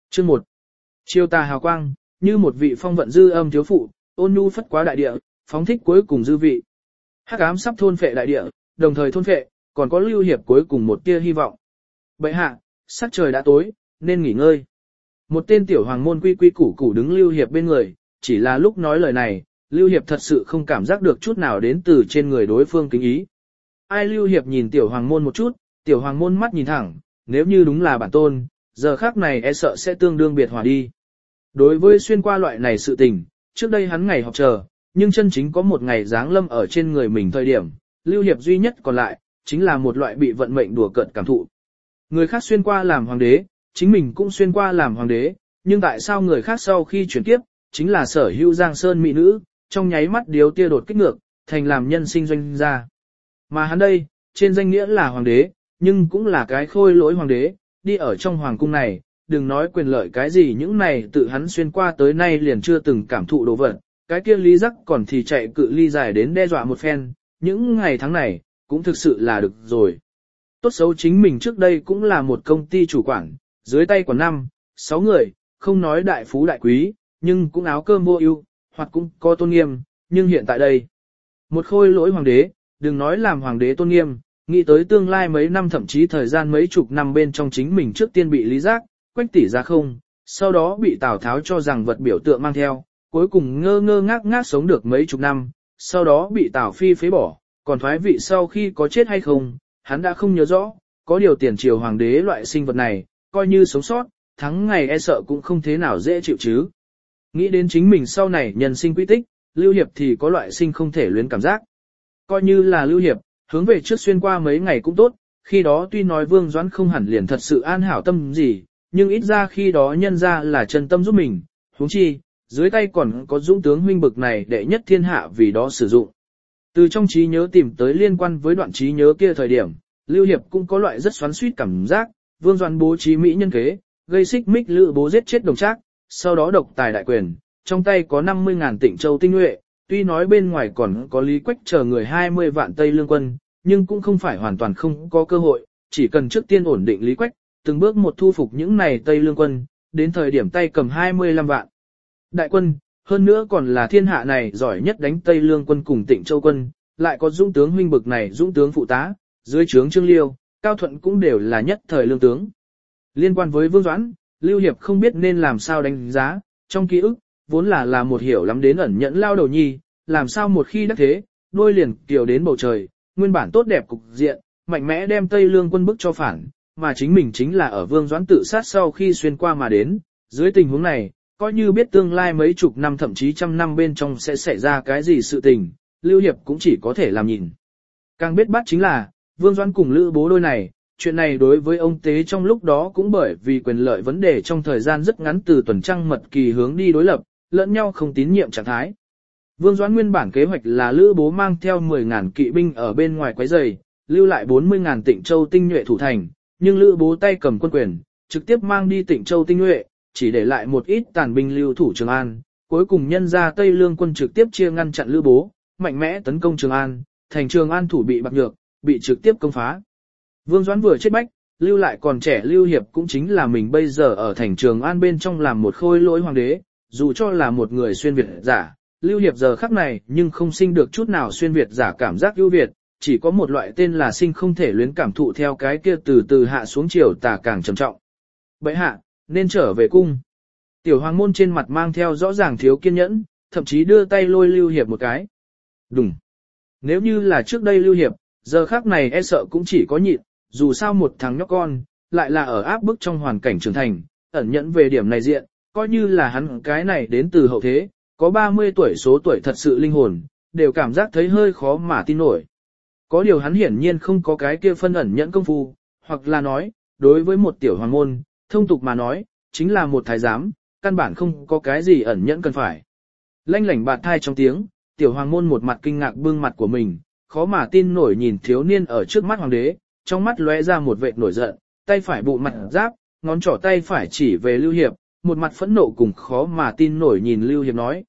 Chương 1. Chiêu tà hào quang, như một vị phong vận dư âm thiếu phụ, ôn nhu phất quá đại địa, phóng thích cuối cùng dư vị. Hắc ám sắp thôn phệ đại địa, đồng thời thôn phệ, còn có Lưu Hiệp cuối cùng một tia hy vọng. Bệ hạ, sắc trời đã tối, nên nghỉ ngơi. Một tên tiểu hoàng môn quy quy củ củ đứng Lưu Hiệp bên người, chỉ là lúc nói lời này, Lưu Hiệp thật sự không cảm giác được chút nào đến từ trên người đối phương kính ý. Ai Lưu Hiệp nhìn tiểu hoàng môn một chút, tiểu hoàng môn mắt nhìn thẳng, nếu như đúng là bản tôn, giờ khác này e sợ sẽ tương đương biệt hòa đi. Đối với xuyên qua loại này sự tình, trước đây hắn ngày học chờ, nhưng chân chính có một ngày giáng lâm ở trên người mình thời điểm, Lưu Hiệp duy nhất còn lại, chính là một loại bị vận mệnh đùa cợt cảm thụ. Người khác xuyên qua làm hoàng đế, chính mình cũng xuyên qua làm hoàng đế, nhưng tại sao người khác sau khi chuyển kiếp, chính là sở hữu giang sơn mỹ nữ, trong nháy mắt điếu tia đột kích ngược, thành làm nhân sinh doanh gia. Mà hắn đây, trên danh nghĩa là hoàng đế, nhưng cũng là cái khôi lỗi hoàng đế, đi ở trong hoàng cung này, đừng nói quyền lợi cái gì những này tự hắn xuyên qua tới nay liền chưa từng cảm thụ đồ vật, cái kia lý giác còn thì chạy cự ly dài đến đe dọa một phen, những ngày tháng này, cũng thực sự là được rồi. Tốt xấu chính mình trước đây cũng là một công ty chủ quản, dưới tay còn 5-6 người, không nói đại phú đại quý, nhưng cũng áo cơm vô ưu, hoặc cũng có tôn nghiêm, nhưng hiện tại đây, một khôi lỗi hoàng đế, đừng nói làm hoàng đế tôn nghiêm, nghĩ tới tương lai mấy năm thậm chí thời gian mấy chục năm bên trong chính mình trước tiên bị lý giác, quách tỷ ra không, sau đó bị Tào Tháo cho rằng vật biểu tượng mang theo, cuối cùng ngơ ngơ ngác ngác sống được mấy chục năm, sau đó bị Tào Phi phế bỏ, còn thoái vị sau khi có chết hay không, hắn đã không nhớ rõ, có điều tiền triều hoàng đế loại sinh vật này, coi như sống sót, thắng ngày e sợ cũng không thế nào dễ chịu chứ. Nghĩ đến chính mình sau này nhân sinh quy tích, Lưu Hiệp thì có loại sinh không thể luyến cảm giác. Coi như là Lưu Hiệp, hướng về trước xuyên qua mấy ngày cũng tốt, khi đó tuy nói Vương Doãn không hẳn liền thật sự an hảo tâm gì, nhưng ít ra khi đó nhân ra là chân tâm giúp mình, huống chi, dưới tay còn có dũng tướng huynh bực này đệ nhất thiên hạ vì đó sử dụng. Từ trong trí nhớ tìm tới liên quan với đoạn trí nhớ kia thời điểm, Lưu Hiệp cũng có loại rất xoắn xuýt cảm giác, Vương Doãn bố trí mỹ nhân kế, gây xích mích Lữ Bố giết chết Đồng Trác, sau đó độc tài đại quyền, trong tay có 50.000 Tịnh Châu tinh nhuệ, tuy nói bên ngoài còn có Lý Quách chờ người 20 vạn Tây Lương quân, nhưng cũng không phải hoàn toàn không có cơ hội, chỉ cần trước tiên ổn định Lý Quách, từng bước một thu phục những này Tây Lương quân, đến thời điểm tay cầm 25 vạn đại quân, hơn nữa còn là thiên hạ này giỏi nhất đánh Tây Lương quân cùng Tịnh Châu quân, lại có dũng tướng huynh bực này dũng tướng phụ tá, dưới trướng Trương Liêu, Cao Thuận cũng đều là nhất thời lương tướng. Liên quan với Vương Doãn, Lưu Hiệp không biết nên làm sao đánh giá, trong ký ức, vốn là một hiểu lắm đến ẩn nhẫn lao đầu nhi, làm sao một khi đắc thế, đôi liền kiều đến bầu trời, nguyên bản tốt đẹp cục diện, mạnh mẽ đem Tây Lương quân bức cho phản, mà chính mình chính là ở Vương Doãn tự sát sau khi xuyên qua mà đến, dưới tình huống này, coi như biết tương lai mấy chục năm thậm chí trăm năm bên trong sẽ xảy ra cái gì sự tình, Lưu Hiệp cũng chỉ có thể làm nhìn. Càng biết bắt chính là, Vương Doãn cùng Lữ Bố đôi này, chuyện này đối với ông Tế trong lúc đó cũng bởi vì quyền lợi vấn đề trong thời gian rất ngắn từ tuần trăng mật kỳ hướng đi đối lập, lẫn nhau không tín nhiệm trạng thái. Vương Doãn nguyên bản kế hoạch là Lữ Bố mang theo 10.000 kỵ binh ở bên ngoài quấy rầy, lưu lại 40.000 Tịnh Châu tinh nhuệ thủ thành, nhưng Lữ Bố tay cầm quân quyền, trực tiếp mang đi Tịnh Châu tinh nhuệ, chỉ để lại một ít tàn binh lưu thủ Trường An, cuối cùng nhân ra Tây Lương quân trực tiếp chia ngăn chặn Lữ Bố, mạnh mẽ tấn công Trường An, thành Trường An thủ bị bạc nhược, bị trực tiếp công phá. Vương Doãn vừa chết bách, lưu lại còn trẻ Lưu Hiệp cũng chính là mình bây giờ ở thành Trường An bên trong làm một khôi lỗi hoàng đế, dù cho là một người xuyên Việt giả, Lưu Hiệp giờ khắc này nhưng không sinh được chút nào xuyên Việt giả cảm giác ưu việt, chỉ có một loại tên là sinh không thể luyến cảm thụ theo cái kia từ từ hạ xuống chiều tà càng trầm trọng. Bệ hạ, nên trở về cung. Tiểu hoàng môn trên mặt mang theo rõ ràng thiếu kiên nhẫn, thậm chí đưa tay lôi Lưu Hiệp một cái. Đúng. Nếu như là trước đây Lưu Hiệp, giờ khắc này e sợ cũng chỉ có nhịn, dù sao một thằng nhóc con, lại là ở áp bức trong hoàn cảnh trưởng thành, ẩn nhẫn về điểm này diện, coi như là hắn cái này đến từ hậu thế, có 30 tuổi số tuổi thật sự linh hồn, đều cảm giác thấy hơi khó mà tin nổi. Có điều hắn hiển nhiên không có cái kia phân ẩn nhẫn công phu, hoặc là nói, đối với một tiểu hoàng môn, thông tục mà nói, chính là một thái giám, căn bản không có cái gì ẩn nhẫn cần phải. Lanh lảnh bạt thai trong tiếng, tiểu hoàng môn một mặt kinh ngạc bưng mặt của mình, khó mà tin nổi nhìn thiếu niên ở trước mắt hoàng đế, trong mắt lóe ra một vệt nổi giận, tay phải bụ mặt giáp, ngón trỏ tay phải chỉ về Lưu Hiệp, một mặt phẫn nộ cùng khó mà tin nổi nhìn Lưu Hiệp nói,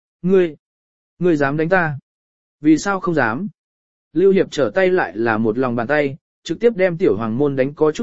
ngươi dám đánh ta? Vì sao không dám? Lưu Hiệp trở tay lại là một lòng bàn tay, trực tiếp đem tiểu hoàng môn đánh có chút ngộng,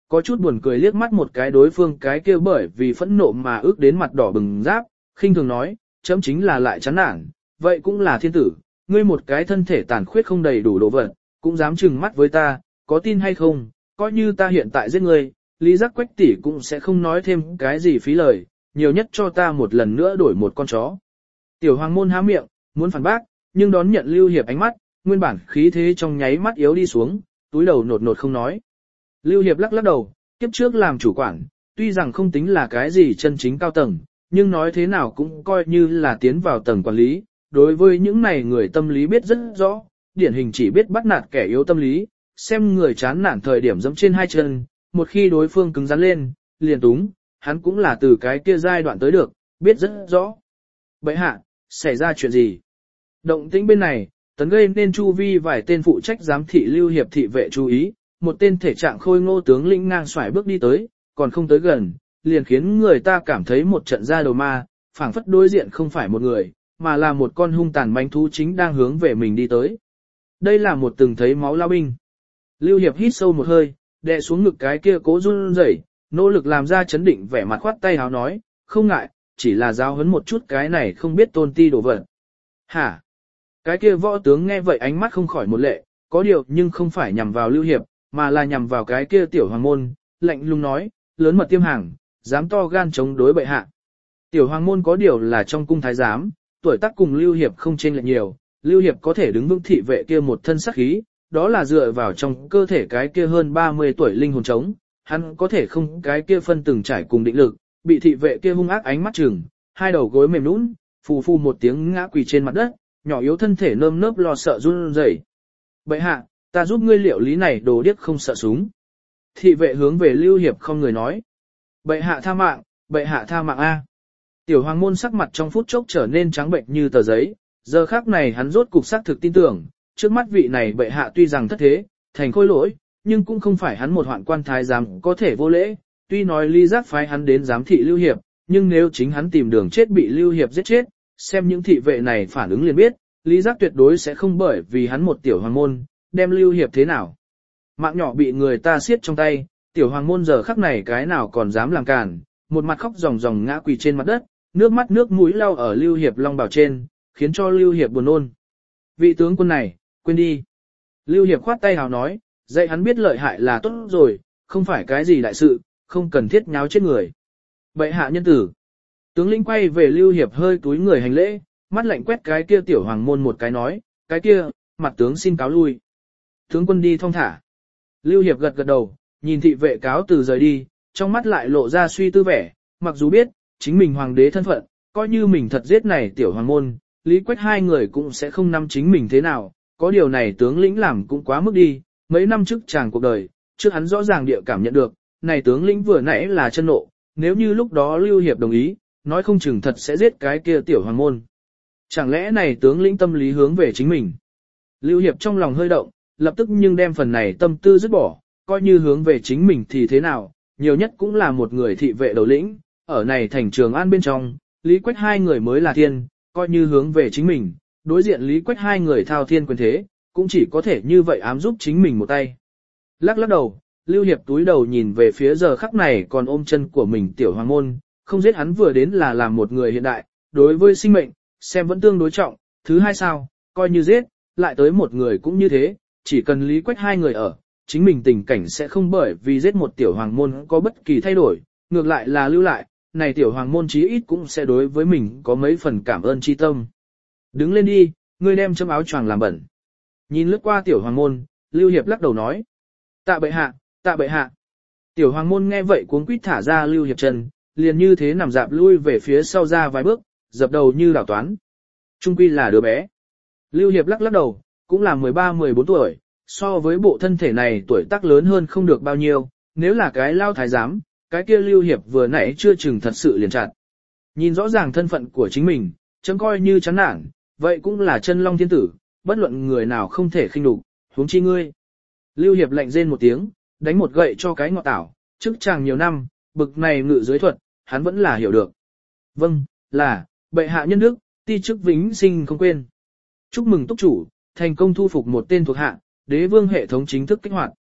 có chút buồn cười liếc mắt một cái đối phương cái kia bởi vì phẫn nộ mà ước đến mặt đỏ bừng giáp, khinh thường nói, chấm chính là lại chán nản, vậy cũng là thiên tử, ngươi một cái thân thể tàn khuyết không đầy đủ đồ vật, cũng dám trừng mắt với ta, có tin hay không, coi như ta hiện tại giết ngươi, Lý Giác Quách tỷ cũng sẽ không nói thêm cái gì phí lời, nhiều nhất cho ta một lần nữa đổi một con chó. Tiểu Hoàng môn há miệng, muốn phản bác, nhưng đón nhận Lưu Hiệp ánh mắt, nguyên bản khí thế trong nháy mắt yếu đi xuống, túi đầu nột nột không nói. Lưu Hiệp lắc lắc đầu, kiếp trước làm chủ quản, tuy rằng không tính là cái gì chân chính cao tầng, nhưng nói thế nào cũng coi như là tiến vào tầng quản lý, đối với những này người tâm lý biết rất rõ, điển hình chỉ biết bắt nạt kẻ yếu tâm lý, xem người chán nản thời điểm giẫm trên hai chân, một khi đối phương cứng rắn lên, liền túng, hắn cũng là từ cái kia giai đoạn tới được, biết rất rõ. Bệ hạ, xảy ra chuyện gì? Động tĩnh bên này, tấn gây nên chu vi vài tên phụ trách giám thị Lưu Hiệp thị vệ chú ý, một tên thể trạng khôi ngô tướng lĩnh ngang xoải bước đi tới, còn không tới gần, liền khiến người ta cảm thấy một trận ra đầu ma, phảng phất đối diện không phải một người, mà là một con hung tàn manh thú chính đang hướng về mình đi tới. Đây là một từng thấy máu lao binh. Lưu Hiệp hít sâu một hơi, đè xuống ngực cái kia cố run rẩy, nỗ lực làm ra chấn định vẻ mặt khoát tay háo nói, không ngại, chỉ là giáo huấn một chút cái này không biết tôn ti đổ vật. Hả? Cái kia võ tướng nghe vậy ánh mắt không khỏi một lệ, có điều nhưng không phải nhằm vào Lưu Hiệp, mà là nhằm vào cái kia tiểu hoàng môn, lạnh lùng nói, lớn mật tiêm hàng, dám to gan chống đối bệ hạ. Tiểu hoàng môn có điều là trong cung thái giám, tuổi tác cùng Lưu Hiệp không chênh lệch nhiều, Lưu Hiệp có thể đứng vững thị vệ kia một thân sắc khí, đó là dựa vào trong cơ thể cái kia hơn 30 tuổi linh hồn trống, hắn có thể không cái kia phân từng trải cùng định lực, bị thị vệ kia hung ác ánh mắt chừng, hai đầu gối mềm nhũn, phù phù một tiếng ngã quỳ trên mặt đất, nhỏ yếu thân thể nơm nớp lo sợ run rẩy. Bệ hạ, ta giúp ngươi liệu lý này đồ điếc không sợ súng. Thị vệ hướng về Lưu Hiệp không người nói. Bệ hạ tha mạng, bệ hạ tha mạng a. Tiểu hoàng môn sắc mặt trong phút chốc trở nên trắng bệnh như tờ giấy, giờ khắc này hắn rốt cục xác thực tin tưởng, trước mắt vị này bệ hạ tuy rằng thất thế, thành khôi lỗi, nhưng cũng không phải hắn một hoạn quan thái giám có thể vô lễ, tuy nói Lý Giác phái hắn đến giám thị Lưu Hiệp, nhưng nếu chính hắn tìm đường chết bị Lưu Hiệp giết chết, xem những thị vệ này phản ứng liền biết, Lý Giác tuyệt đối sẽ không bởi vì hắn một tiểu hoàng môn, đem Lưu Hiệp thế nào. Mạng nhỏ bị người ta siết trong tay, tiểu hoàng môn giờ khắc này cái nào còn dám làm cản, một mặt khóc ròng ròng ngã quỳ trên mặt đất, nước mắt nước mũi lau ở Lưu Hiệp long bào trên, khiến cho Lưu Hiệp buồn nôn. Vị tướng quân này, quên đi. Lưu Hiệp khoát tay hào nói, dạy hắn biết lợi hại là tốt rồi, không phải cái gì đại sự, không cần thiết nháo chết người. Bệ hạ nhân tử. Tướng lĩnh quay về Lưu Hiệp hơi túi người hành lễ, mắt lạnh quét cái kia tiểu hoàng môn một cái nói, cái kia, mặt tướng xin cáo lui. Tướng quân đi thong thả. Lưu Hiệp gật gật đầu, nhìn thị vệ cáo từ rời đi, trong mắt lại lộ ra suy tư vẻ, mặc dù biết, chính mình hoàng đế thân phận, coi như mình thật giết này tiểu hoàng môn, Lý Quách hai người cũng sẽ không nắm chính mình thế nào, có điều này tướng lĩnh làm cũng quá mức đi, mấy năm trước chàng cuộc đời, trước hắn rõ ràng địa cảm nhận được, này tướng lĩnh vừa nãy là chân nộ, nếu như lúc đó Lưu Hiệp đồng ý, nói không chừng thật sẽ giết cái kia tiểu hoàng môn. Chẳng lẽ này tướng lĩnh tâm lý hướng về chính mình? Lưu Hiệp trong lòng hơi động, lập tức nhưng đem phần này tâm tư dứt bỏ, coi như hướng về chính mình thì thế nào, nhiều nhất cũng là một người thị vệ đầu lĩnh, ở này thành Trường An bên trong, Lý Quách hai người mới là thiên, coi như hướng về chính mình, đối diện Lý Quách hai người thao thiên quyền thế, cũng chỉ có thể như vậy ám giúp chính mình một tay. Lắc lắc đầu, Lưu Hiệp túi đầu nhìn về phía giờ khắc này còn ôm chân của mình tiểu hoàng môn, không giết hắn vừa đến là làm một người hiện đại, đối với sinh mệnh, xem vẫn tương đối trọng, thứ hai sao, coi như giết, lại tới một người cũng như thế, chỉ cần Lý Quách hai người ở, chính mình tình cảnh sẽ không bởi vì giết một tiểu hoàng môn có bất kỳ thay đổi, ngược lại là lưu lại, này tiểu hoàng môn chí ít cũng sẽ đối với mình có mấy phần cảm ơn chi tâm. Đứng lên đi, ngươi đem châm áo choàng làm bẩn. Nhìn lướt qua tiểu hoàng môn, Lưu Hiệp lắc đầu nói. Tạ bệ hạ, tạ bệ hạ. Tiểu hoàng môn nghe vậy cuống quýt thả ra Lưu Hiệp chân, liền như thế nằm dạp lui về phía sau ra vài bước, dập đầu như đảo toán. Trung quy là đứa bé. Lưu Hiệp lắc lắc đầu, cũng là 13-14 tuổi, so với bộ thân thể này tuổi tác lớn hơn không được bao nhiêu, nếu là cái lao thái giám, cái kia Lưu Hiệp vừa nãy chưa chừng thật sự liền chặt. Nhìn rõ ràng thân phận của chính mình, chấm coi như chán nản, vậy cũng là chân long thiên tử, bất luận người nào không thể khinh đục, huống chi ngươi. Lưu Hiệp lạnh rên một tiếng, đánh một gậy cho cái ngọ tảo, trước chàng nhiều năm, bực này ngự dưới thuật, hắn vẫn là hiểu được. Vâng, là, bệ hạ nhân đức, ti chức vĩnh sinh không quên. Chúc mừng túc chủ, thành công thu phục một tên thuộc hạ, đế vương hệ thống chính thức kích hoạt.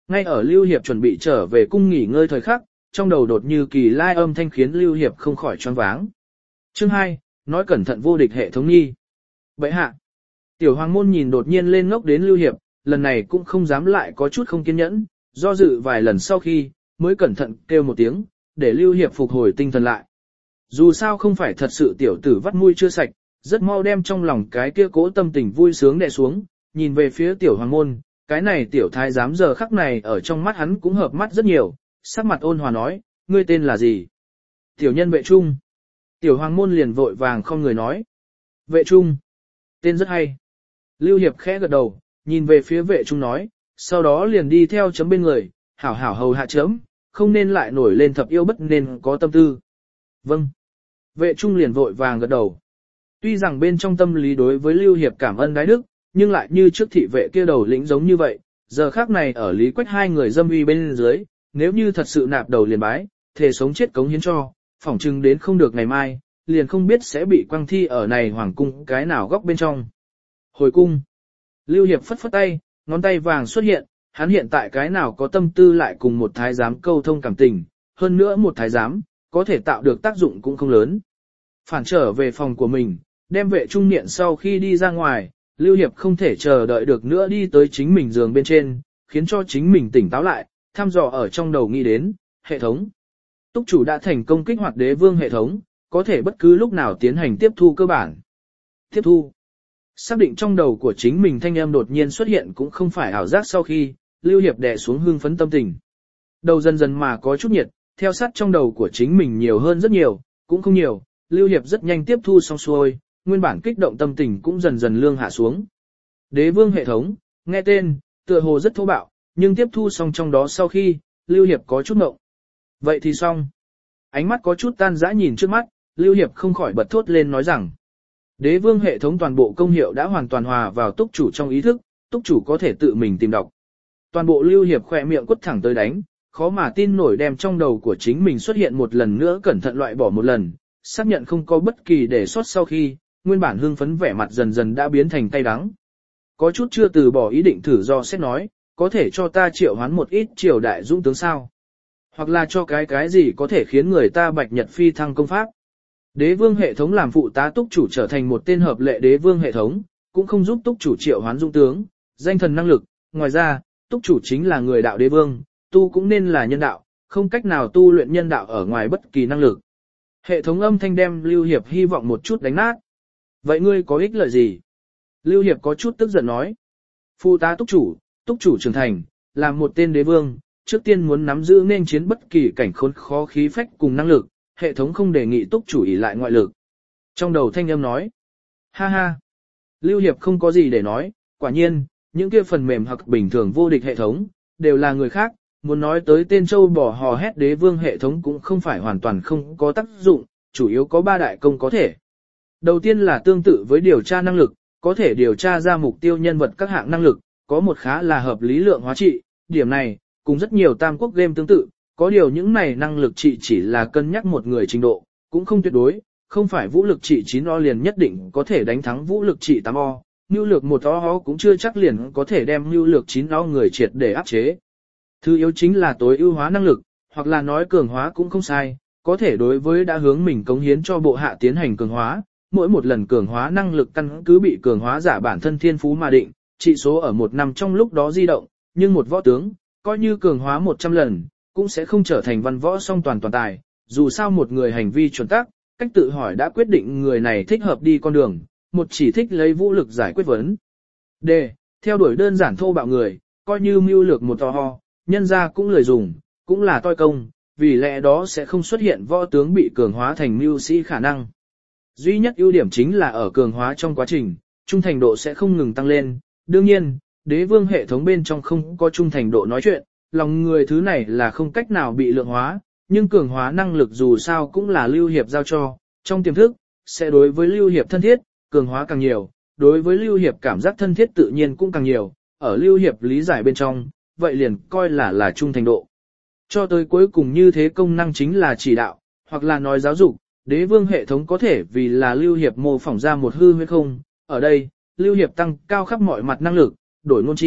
Ngay ở Lưu Hiệp chuẩn bị trở về cung nghỉ ngơi thời khắc, trong đầu đột như kỳ lai âm thanh khiến Lưu Hiệp không khỏi choáng váng. Chương 2, nói cẩn thận vô địch hệ thống nghi. Bệ hạ. Tiểu hoàng môn nhìn đột nhiên lên ngốc đến Lưu Hiệp, lần này cũng không dám lại có chút không kiên nhẫn, do dự vài lần sau khi, mới cẩn thận kêu một tiếng, để Lưu Hiệp phục hồi tinh thần lại. Dù sao không phải thật sự tiểu tử vắt mũi chưa sạch, rất mau đem trong lòng cái kia cố tâm tình vui sướng đè xuống, nhìn về phía tiểu hoàng môn, cái này tiểu thái giám giờ khắc này ở trong mắt hắn cũng hợp mắt rất nhiều, sắc mặt ôn hòa nói, ngươi tên là gì? Tiểu nhân Vệ Trung. Tiểu hoàng môn liền vội vàng không người nói. Vệ Trung. Tên rất hay. Lưu Hiệp khẽ gật đầu, nhìn về phía Vệ Trung nói, sau đó liền đi theo chấm bên người, hảo hảo hầu hạ chấm, không nên lại nổi lên thập yêu bất nên có tâm tư. Vâng. Vệ Trung liền vội vàng gật đầu. Tuy rằng bên trong tâm lý đối với Lưu Hiệp cảm ơn đái đức, nhưng lại như trước thị vệ kia đầu lĩnh giống như vậy, giờ khác này ở Lý Quách hai người dâm uy bên dưới, nếu như thật sự nạp đầu liền bái, thề sống chết cống hiến cho, phỏng chừng đến không được ngày mai, liền không biết sẽ bị quăng thi ở này hoàng cung cái nào góc bên trong. Hồi cung. Lưu Hiệp phất phất tay, ngón tay vàng xuất hiện, hắn hiện tại cái nào có tâm tư lại cùng một thái giám câu thông cảm tình, hơn nữa một thái giám, có thể tạo được tác dụng cũng không lớn. Phản trở về phòng của mình, đem Vệ Trung niệm sau khi đi ra ngoài, Lưu Hiệp không thể chờ đợi được nữa đi tới chính mình giường bên trên, khiến cho chính mình tỉnh táo lại, thăm dò ở trong đầu nghĩ đến, hệ thống. Túc chủ đã thành công kích hoạt đế vương hệ thống, có thể bất cứ lúc nào tiến hành tiếp thu cơ bản. Tiếp thu. Xác định trong đầu của chính mình thanh âm đột nhiên xuất hiện cũng không phải ảo giác sau khi, Lưu Hiệp đè xuống hưng phấn tâm tình. Đầu dần dần mà có chút nhiệt, theo sát trong đầu của chính mình nhiều hơn rất nhiều, cũng không nhiều, Lưu Hiệp rất nhanh tiếp thu xong xuôi, nguyên bản kích động tâm tình cũng dần dần lương hạ xuống. Đế vương hệ thống, nghe tên, tựa hồ rất thô bạo, nhưng tiếp thu xong trong đó sau khi, Lưu Hiệp có chút ngộng. Vậy thì xong. Ánh mắt có chút tan dã nhìn trước mắt, Lưu Hiệp không khỏi bật thốt lên nói rằng. Đế vương hệ thống toàn bộ công hiệu đã hoàn toàn hòa vào túc chủ trong ý thức, túc chủ có thể tự mình tìm đọc. Toàn bộ Lưu Hiệp khỏe miệng quất thẳng tới đánh, khó mà tin nổi đem trong đầu của chính mình xuất hiện một lần nữa cẩn thận loại bỏ một lần, xác nhận không có bất kỳ để sót sau khi, nguyên bản hưng phấn vẻ mặt dần dần đã biến thành cay đắng. Có chút chưa từ bỏ ý định thử do xét nói, có thể cho ta triệu hoán một ít triều đại dũng tướng sao? Hoặc là cho cái gì có thể khiến người ta bạch nhật phi thăng công pháp? Đế vương hệ thống làm phụ tá túc chủ trở thành một tên hợp lệ đế vương hệ thống, cũng không giúp túc chủ triệu hoán dũng tướng, danh thần năng lực, ngoài ra, túc chủ chính là người đạo đế vương, tu cũng nên là nhân đạo, không cách nào tu luyện nhân đạo ở ngoài bất kỳ năng lực. Hệ thống âm thanh đem Lưu Hiệp hy vọng một chút đánh nát. Vậy ngươi có ích lợi gì? Lưu Hiệp có chút tức giận nói. Phụ tá túc chủ trưởng thành, làm một tên đế vương, trước tiên muốn nắm giữ nên chiến bất kỳ cảnh khốn khó khí phách cùng năng lực, hệ thống không đề nghị túc chủ ỷ lại ngoại lực. Trong đầu thanh âm nói. Ha ha. Lưu Hiệp không có gì để nói, quả nhiên, những kia phần mềm hoặc bình thường vô địch hệ thống, đều là người khác, muốn nói tới tên châu bò hò hét đế vương hệ thống cũng không phải hoàn toàn không có tác dụng, chủ yếu có 3 đại công có thể. Đầu tiên là tương tự với điều tra năng lực, có thể điều tra ra mục tiêu nhân vật các hạng năng lực, có một khá là hợp lý lượng hóa trị, điểm này, cùng rất nhiều tam quốc game tương tự, có điều những này năng lực trị chỉ là cân nhắc một người trình độ, cũng không tuyệt đối, không phải vũ lực trị 9O liền nhất định có thể đánh thắng vũ lực trị 8O, nhu lược 1O cũng chưa chắc liền có thể đem nhu lược 9O người triệt để áp chế. Thứ yếu chính là tối ưu hóa năng lực, hoặc là nói cường hóa cũng không sai, có thể đối với đã hướng mình cống hiến cho bộ hạ tiến hành cường hóa, mỗi một lần cường hóa năng lực căn cứ bị cường hóa giả bản thân thiên phú mà định, trị số ở 1 năm trong lúc đó di động, nhưng một võ tướng, coi như cường hóa 100 lần, cũng sẽ không trở thành văn võ song toàn tài, dù sao một người hành vi chuẩn tắc, cách tự hỏi đã quyết định người này thích hợp đi con đường, một chỉ thích lấy vũ lực giải quyết vấn. D. Theo đuổi đơn giản thô bạo người, coi như mưu lược một to ho, nhân ra cũng lười dùng, cũng là toi công, vì lẽ đó sẽ không xuất hiện võ tướng bị cường hóa thành mưu sĩ khả năng. Duy nhất ưu điểm chính là ở cường hóa trong quá trình, trung thành độ sẽ không ngừng tăng lên. Đương nhiên, đế vương hệ thống bên trong không có trung thành độ nói chuyện, lòng người thứ này là không cách nào bị lượng hóa, nhưng cường hóa năng lực dù sao cũng là Lưu Hiệp giao cho, trong tiềm thức, sẽ đối với Lưu Hiệp thân thiết, cường hóa càng nhiều, đối với Lưu Hiệp cảm giác thân thiết tự nhiên cũng càng nhiều, ở Lưu Hiệp lý giải bên trong, vậy liền coi là trung thành độ. Cho tới cuối cùng như thế công năng chính là chỉ đạo, hoặc là nói giáo dục, đế vương hệ thống có thể vì là Lưu Hiệp mô phỏng ra một hư huyễn không, ở đây, Lưu Hiệp tăng cao khắp mọi mặt năng lực, đổi ngôn chi,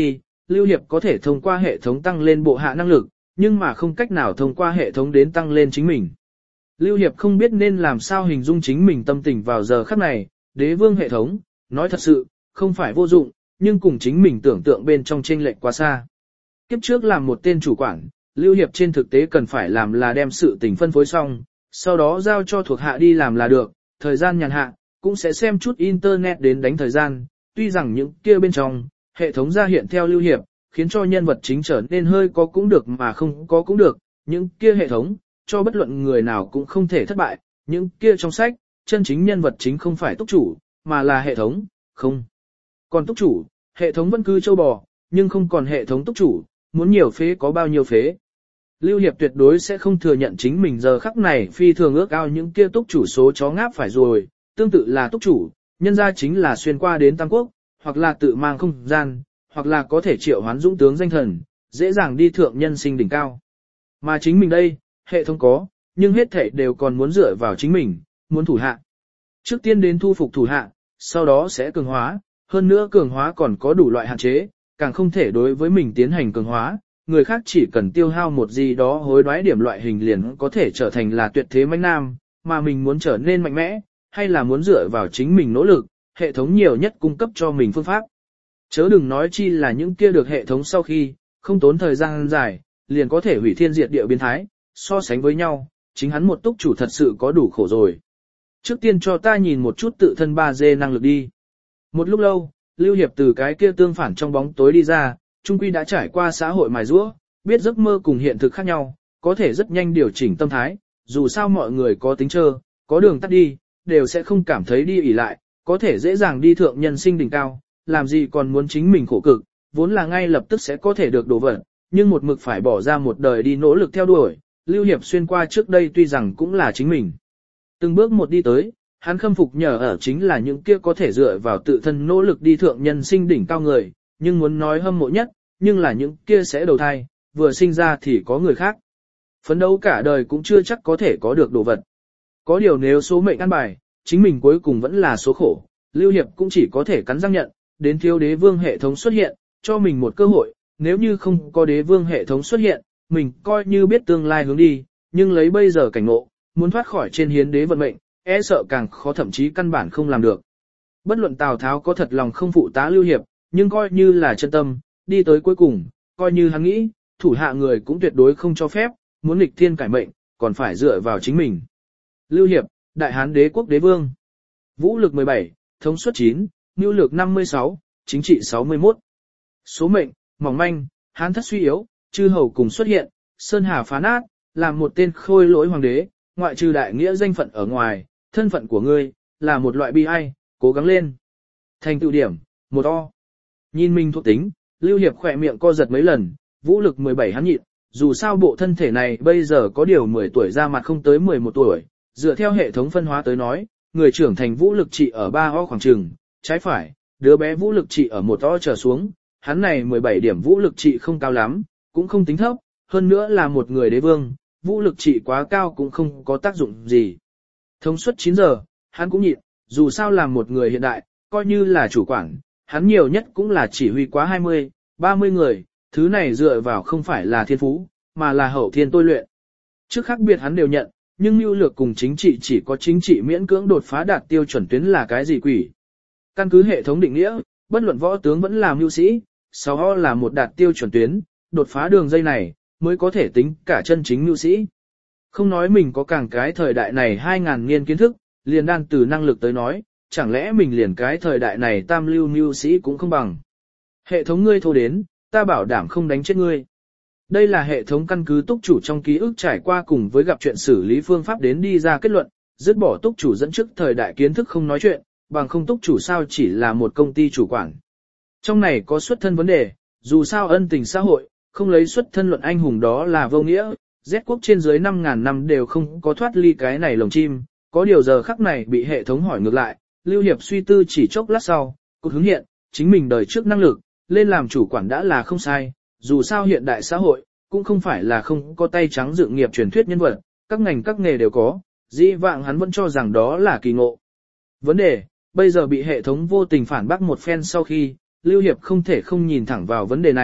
Lưu Hiệp có thể thông qua hệ thống tăng lên bộ hạ năng lực, nhưng mà không cách nào thông qua hệ thống đến tăng lên chính mình. Lưu Hiệp không biết nên làm sao hình dung chính mình tâm tình vào giờ khắc này, đế vương hệ thống, nói thật sự, không phải vô dụng, nhưng cùng chính mình tưởng tượng bên trong chênh lệch quá xa. Kiếp trước làm một tên chủ quản, Lưu Hiệp trên thực tế cần phải làm là đem sự tình phân phối xong, sau đó giao cho thuộc hạ đi làm là được, thời gian nhàn hạ, cũng sẽ xem chút internet đến đánh thời gian, tuy rằng những kia bên trong, hệ thống ra hiện theo Lưu Hiệp, khiến cho nhân vật chính trở nên hơi có cũng được mà không có cũng được, những kia hệ thống, cho bất luận người nào cũng không thể thất bại, những kia trong sách, chân chính nhân vật chính không phải túc chủ, mà là hệ thống, không. Còn túc chủ, hệ thống vẫn cứ châu bò, nhưng không còn hệ thống túc chủ, muốn nhiều phế có bao nhiêu phế. Lưu Hiệp tuyệt đối sẽ không thừa nhận chính mình giờ khắc này phi thường ước ao những kia túc chủ số chó ngáp phải rồi, tương tự là túc chủ, nhân ra chính là xuyên qua đến Tam Quốc, hoặc là tự mang không gian, hoặc là có thể triệu hoán dũng tướng danh thần, dễ dàng đi thượng nhân sinh đỉnh cao. Mà chính mình đây, hệ thống có, nhưng hết thảy đều còn muốn dựa vào chính mình, muốn thủ hạ. Trước tiên đến thu phục thủ hạ, sau đó sẽ cường hóa, hơn nữa cường hóa còn có đủ loại hạn chế, càng không thể đối với mình tiến hành cường hóa, người khác chỉ cần tiêu hao một gì đó hối đoái điểm loại hình liền có thể trở thành là tuyệt thế mãnh nam, mà mình muốn trở nên mạnh mẽ, hay là muốn dựa vào chính mình nỗ lực, hệ thống nhiều nhất cung cấp cho mình phương pháp. Chớ đừng nói chi là những kia được hệ thống sau khi, không tốn thời gian dài, liền có thể hủy thiên diệt địa biến thái, so sánh với nhau, chính hắn một túc chủ thật sự có đủ khổ rồi. Trước tiên cho ta nhìn một chút tự thân 3D năng lực đi. Một lúc lâu, Lưu Hiệp từ cái kia tương phản trong bóng tối đi ra, trung quy đã trải qua xã hội mài giũa, biết giấc mơ cùng hiện thực khác nhau, có thể rất nhanh điều chỉnh tâm thái, dù sao mọi người có tính trơ, có đường tắt đi, đều sẽ không cảm thấy đi ỉ lại, có thể dễ dàng đi thượng nhân sinh đỉnh cao, làm gì còn muốn chính mình khổ cực, vốn là ngay lập tức sẽ có thể được đổ vật, nhưng một mực phải bỏ ra một đời đi nỗ lực theo đuổi, Lưu Hiệp xuyên qua trước đây tuy rằng cũng là chính mình. Từng bước một đi tới, hắn khâm phục nhờ ở chính là những kia có thể dựa vào tự thân nỗ lực đi thượng nhân sinh đỉnh cao người, nhưng muốn nói hâm mộ nhất, nhưng là những kia sẽ đầu thai, vừa sinh ra thì có người khác. Phấn đấu cả đời cũng chưa chắc có thể có được đồ vật. Có điều nếu số mệnh ăn bài, chính mình cuối cùng vẫn là số khổ, Lưu Hiệp cũng chỉ có thể cắn răng nhận, đến thiếu đế vương hệ thống xuất hiện, cho mình một cơ hội, nếu như không có đế vương hệ thống xuất hiện, mình coi như biết tương lai hướng đi, nhưng lấy bây giờ cảnh ngộ, muốn thoát khỏi trên hiến đế vận mệnh, e sợ càng khó thậm chí căn bản không làm được. Bất luận Tào Tháo có thật lòng không phụ tá Lưu Hiệp, nhưng coi như là chân tâm, đi tới cuối cùng, coi như hắn nghĩ, thủ hạ người cũng tuyệt đối không cho phép, muốn nghịch thiên cải mệnh, còn phải dựa vào chính mình. Lưu Hiệp, Đại Hán đế quốc đế vương. Vũ lực 17, thống suất 9, nhu lược 56, chính trị 61. Số mệnh, mỏng manh, hán thất suy yếu, chư hầu cùng xuất hiện, sơn hà phá nát, làm một tên khôi lỗi hoàng đế, ngoại trừ đại nghĩa danh phận ở ngoài, thân phận của ngươi, là một loại bi ai, cố gắng lên. Thành tựu điểm, 1 O. Nhìn mình thuộc tính, Lưu Hiệp khỏe miệng co giật mấy lần, vũ lực 17 hắn nhịn, dù sao bộ thân thể này bây giờ có điều 10 tuổi ra mặt không tới 11 tuổi, dựa theo hệ thống phân hóa tới nói, người trưởng thành vũ lực trị ở 3 O khoảng chừng, trái phải, đứa bé vũ lực trị ở 1 O trở xuống, hắn này 17 điểm vũ lực trị không cao lắm, cũng không tính thấp, hơn nữa là một người đế vương, vũ lực trị quá cao cũng không có tác dụng gì. Thống suất 9 giờ, hắn cũng nhịn, dù sao là một người hiện đại, coi như là chủ quản, hắn nhiều nhất cũng là chỉ huy quá 20, 30 người, thứ này dựa vào không phải là thiên phú, mà là hậu thiên tôi luyện. Trước khác biệt hắn đều nhận, nhưng mưu lược cùng chính trị chỉ có chính trị miễn cưỡng đột phá đạt tiêu chuẩn tuyến là cái gì quỷ. Căn cứ hệ thống định nghĩa, bất luận võ tướng vẫn là mưu sĩ, 6O là một đạt tiêu chuẩn tuyến, đột phá đường dây này, mới có thể tính cả chân chính mưu sĩ. Không nói mình có càng cái thời đại này 2.000 niên kiến thức, liền đan từ năng lực tới nói, chẳng lẽ mình liền cái thời đại này tam lưu mưu sĩ cũng không bằng. Hệ thống ngươi thô đến, ta bảo đảm không đánh chết ngươi. Đây là hệ thống căn cứ túc chủ trong ký ức trải qua cùng với gặp chuyện xử lý phương pháp đến đi ra kết luận, dứt bỏ túc chủ dẫn trước thời đại kiến thức không nói chuyện, bằng không túc chủ sao chỉ là một công ty chủ quản. Trong này có xuất thân vấn đề, dù sao ân tình xã hội, không lấy xuất thân luận anh hùng đó là vô nghĩa, Z quốc trên dưới 5.000 năm đều không có thoát ly cái này lồng chim, có điều giờ khắc này bị hệ thống hỏi ngược lại, Lưu Hiệp suy tư chỉ chốc lát sau, cột hướng hiện, chính mình đời trước năng lực, lên làm chủ quản đã là không sai, dù sao hiện đại xã hội, cũng không phải là không có tay trắng dự nghiệp truyền thuyết nhân vật, các ngành các nghề đều có, dĩ vãng hắn vẫn cho rằng đó là kỳ ngộ. Vấn đề, bây giờ bị hệ thống vô tình phản bác một phen sau khi, Lưu Hiệp không thể không nhìn thẳng vào vấn đề này,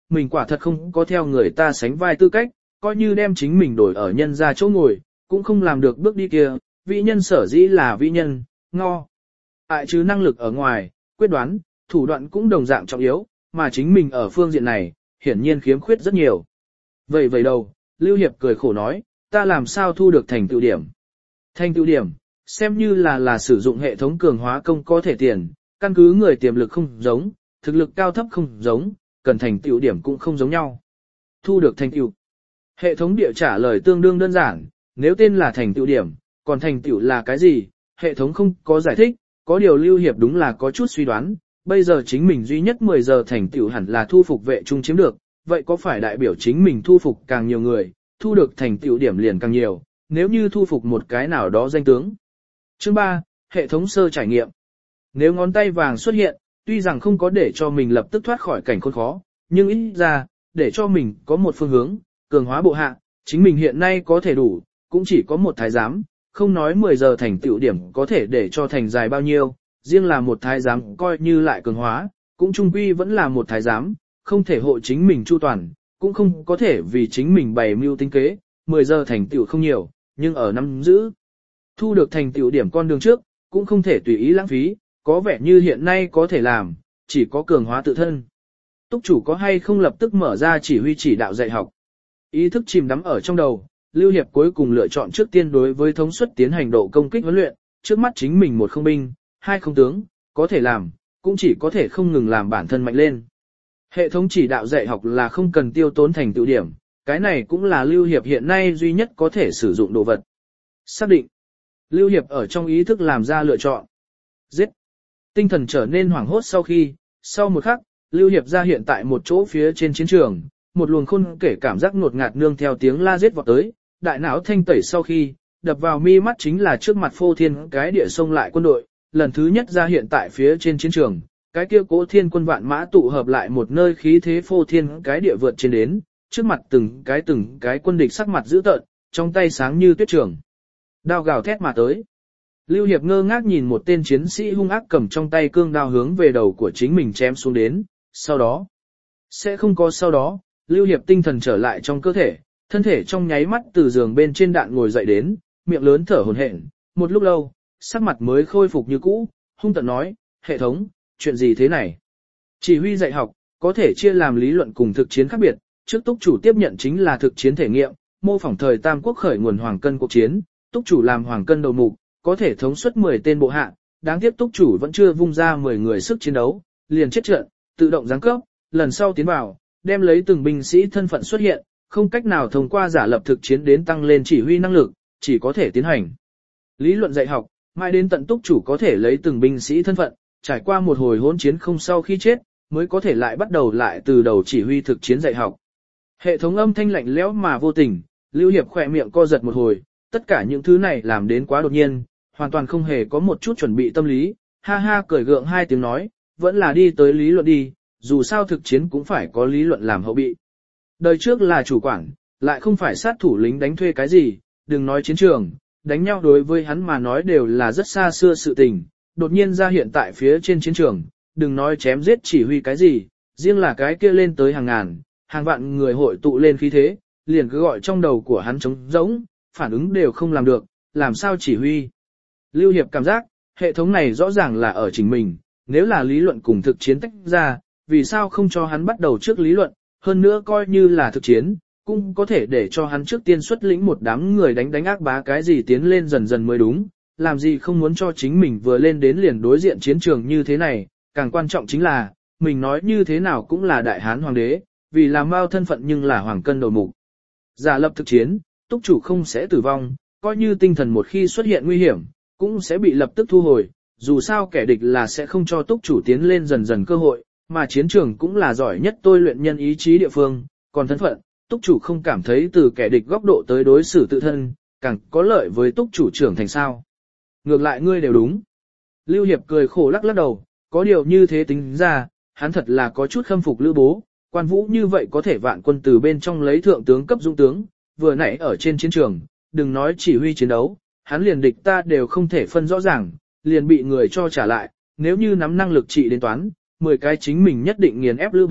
mình quả thật không có theo người ta sánh vai tư cách, coi như đem chính mình đổi ở nhân ra chỗ ngồi, cũng không làm được bước đi kia, vị nhân sở dĩ là vị nhân, ngo. Ai chứ năng lực ở ngoài, quyết đoán, thủ đoạn cũng đồng dạng trọng yếu, mà chính mình ở phương diện này, hiển nhiên khiếm khuyết rất nhiều. Vậy đầu, Lưu Hiệp cười khổ nói, ta làm sao thu được thành tựu điểm. Thành tựu điểm, xem như là sử dụng hệ thống cường hóa công có thể tiền, căn cứ người tiềm lực không giống, thực lực cao thấp không giống, cần thành tựu điểm cũng không giống nhau. Thu được thành tựu. Hệ thống địa trả lời tương đương đơn giản, nếu tên là thành tựu điểm, còn thành tựu là cái gì, hệ thống không có giải thích, có điều Lưu Hiệp đúng là có chút suy đoán, bây giờ chính mình duy nhất 10 giờ thành tựu hẳn là thu phục vệ trung chiếm được, vậy có phải đại biểu chính mình thu phục càng nhiều người, thu được thành tựu điểm liền càng nhiều, nếu như thu phục một cái nào đó danh tướng. Chương 3, hệ thống sơ trải nghiệm. Nếu ngón tay vàng xuất hiện, tuy rằng không có để cho mình lập tức thoát khỏi cảnh khốn khó, nhưng ít ra, để cho mình có một phương hướng, cường hóa bộ hạ, chính mình hiện nay có thể đủ, cũng chỉ có một thái giám, không nói 10 giờ thành tựu điểm có thể để cho thành dài bao nhiêu, riêng là một thái giám coi như lại cường hóa, cũng trung quy vẫn là một thái giám, không thể hộ chính mình chu toàn, cũng không có thể vì chính mình bày mưu tính kế, 10 giờ thành tựu không nhiều, nhưng ở năm giữ, thu được thành tựu điểm con đường trước, cũng không thể tùy ý lãng phí, có vẻ như hiện nay có thể làm, chỉ có cường hóa tự thân. Túc chủ có hay không lập tức mở ra chỉ huy chỉ đạo dạy học. Ý thức chìm đắm ở trong đầu, Lưu Hiệp cuối cùng lựa chọn trước tiên đối với thống suất tiến hành độ công kích huấn luyện, trước mắt chính mình một không binh, hai không tướng, có thể làm, cũng chỉ có thể không ngừng làm bản thân mạnh lên. Hệ thống chỉ đạo dạy học là không cần tiêu tốn thành tựu điểm, cái này cũng là Lưu Hiệp hiện nay duy nhất có thể sử dụng đồ vật. Xác định. Lưu Hiệp ở trong ý thức làm ra lựa chọn. Giết. Tinh thần trở nên hoảng hốt sau một khắc, Lưu Hiệp ra hiện tại một chỗ phía trên chiến trường, một luồng khôn kể cảm giác ngột ngạt nương theo tiếng la giết vọt tới, đại não thanh tẩy sau khi, đập vào mi mắt chính là trước mặt phô thiên cái địa sông lại quân đội, lần thứ nhất ra hiện tại phía trên chiến trường, cái kia cố thiên quân vạn mã tụ hợp lại một nơi khí thế phô thiên cái địa vượt trên đến, trước mặt từng cái quân địch sắc mặt dữ tợn, trong tay sáng như tuyết trường. Đao gào thét mà tới. Lưu Hiệp ngơ ngác nhìn một tên chiến sĩ hung ác cầm trong tay cương đao hướng về đầu của chính mình chém xuống đến, sau đó, sẽ không có sau đó, Lưu Hiệp tinh thần trở lại trong cơ thể, thân thể trong nháy mắt từ giường bên trên đạn ngồi dậy đến, miệng lớn thở hổn hển, một lúc lâu, sắc mặt mới khôi phục như cũ, hung tợn nói, hệ thống, chuyện gì thế này? Chỉ huy dạy học, có thể chia làm lý luận cùng thực chiến khác biệt, trước túc chủ tiếp nhận chính là thực chiến thể nghiệm, mô phỏng thời Tam Quốc khởi nguồn Hoàng Cân cuộc chiến, túc chủ làm Hoàng Cân đầu mục, có thể thống suất 10 tên bộ hạ, đáng tiếc túc chủ vẫn chưa vung ra 10 người sức chiến đấu, liền chết trận, tự động giáng cấp, lần sau tiến vào, đem lấy từng binh sĩ thân phận xuất hiện, không cách nào thông qua giả lập thực chiến đến tăng lên chỉ huy năng lực, chỉ có thể tiến hành lý luận dạy học, mãi đến tận túc chủ có thể lấy từng binh sĩ thân phận, trải qua một hồi hỗn chiến không sau khi chết, mới có thể lại bắt đầu lại từ đầu chỉ huy thực chiến dạy học. Hệ thống âm thanh lạnh lẽo mà vô tình, Lưu Hiệp khỏe miệng co giật một hồi, tất cả những thứ này làm đến quá đột nhiên, hoàn toàn không hề có một chút chuẩn bị tâm lý, ha ha cười gượng hai tiếng nói, vẫn là đi tới lý luận đi, dù sao thực chiến cũng phải có lý luận làm hậu bị. Đời trước là chủ quản, lại không phải sát thủ lính đánh thuê cái gì, đừng nói chiến trường, đánh nhau đối với hắn mà nói đều là rất xa xưa sự tình, đột nhiên ra hiện tại phía trên chiến trường, đừng nói chém giết chỉ huy cái gì, riêng là cái kia lên tới hàng ngàn, hàng vạn người hội tụ lên khí thế, liền cứ gọi trong đầu của hắn trống rỗng, phản ứng đều không làm được, làm sao chỉ huy. Lưu Hiệp cảm giác, hệ thống này rõ ràng là ở chính mình, nếu là lý luận cùng thực chiến tách ra, vì sao không cho hắn bắt đầu trước lý luận, hơn nữa coi như là thực chiến, cũng có thể để cho hắn trước tiên xuất lĩnh một đám người đánh ác bá cái gì tiến lên dần dần mới đúng, làm gì không muốn cho chính mình vừa lên đến liền đối diện chiến trường như thế này, càng quan trọng chính là, mình nói như thế nào cũng là đại hán hoàng đế, vì làm bao thân phận nhưng là hoàng cân đầu mục. Giả lập thực chiến, túc chủ không sẽ tử vong, coi như tinh thần một khi xuất hiện nguy hiểm, cũng sẽ bị lập tức thu hồi, dù sao kẻ địch là sẽ không cho túc chủ tiến lên dần dần cơ hội, mà chiến trường cũng là giỏi nhất tôi luyện nhân ý chí địa phương, còn thân phận, túc chủ không cảm thấy từ kẻ địch góc độ tới đối xử tự thân, càng có lợi với túc chủ trưởng thành sao. Ngược lại ngươi đều đúng. Lưu Hiệp cười khổ lắc lắc đầu, có điều như thế tính ra, hắn thật là có chút khâm phục Lữ Bố, quan vũ như vậy có thể vạn quân từ bên trong lấy thượng tướng cấp dũng tướng, vừa nãy ở trên chiến trường, đừng nói chỉ huy chiến đấu, hắn liền địch ta đều không thể phân rõ ràng, liền bị người cho trả lại, nếu như nắm năng lực trị đến toán, 10 cái chính mình nhất định nghiền ép Lữ Bố,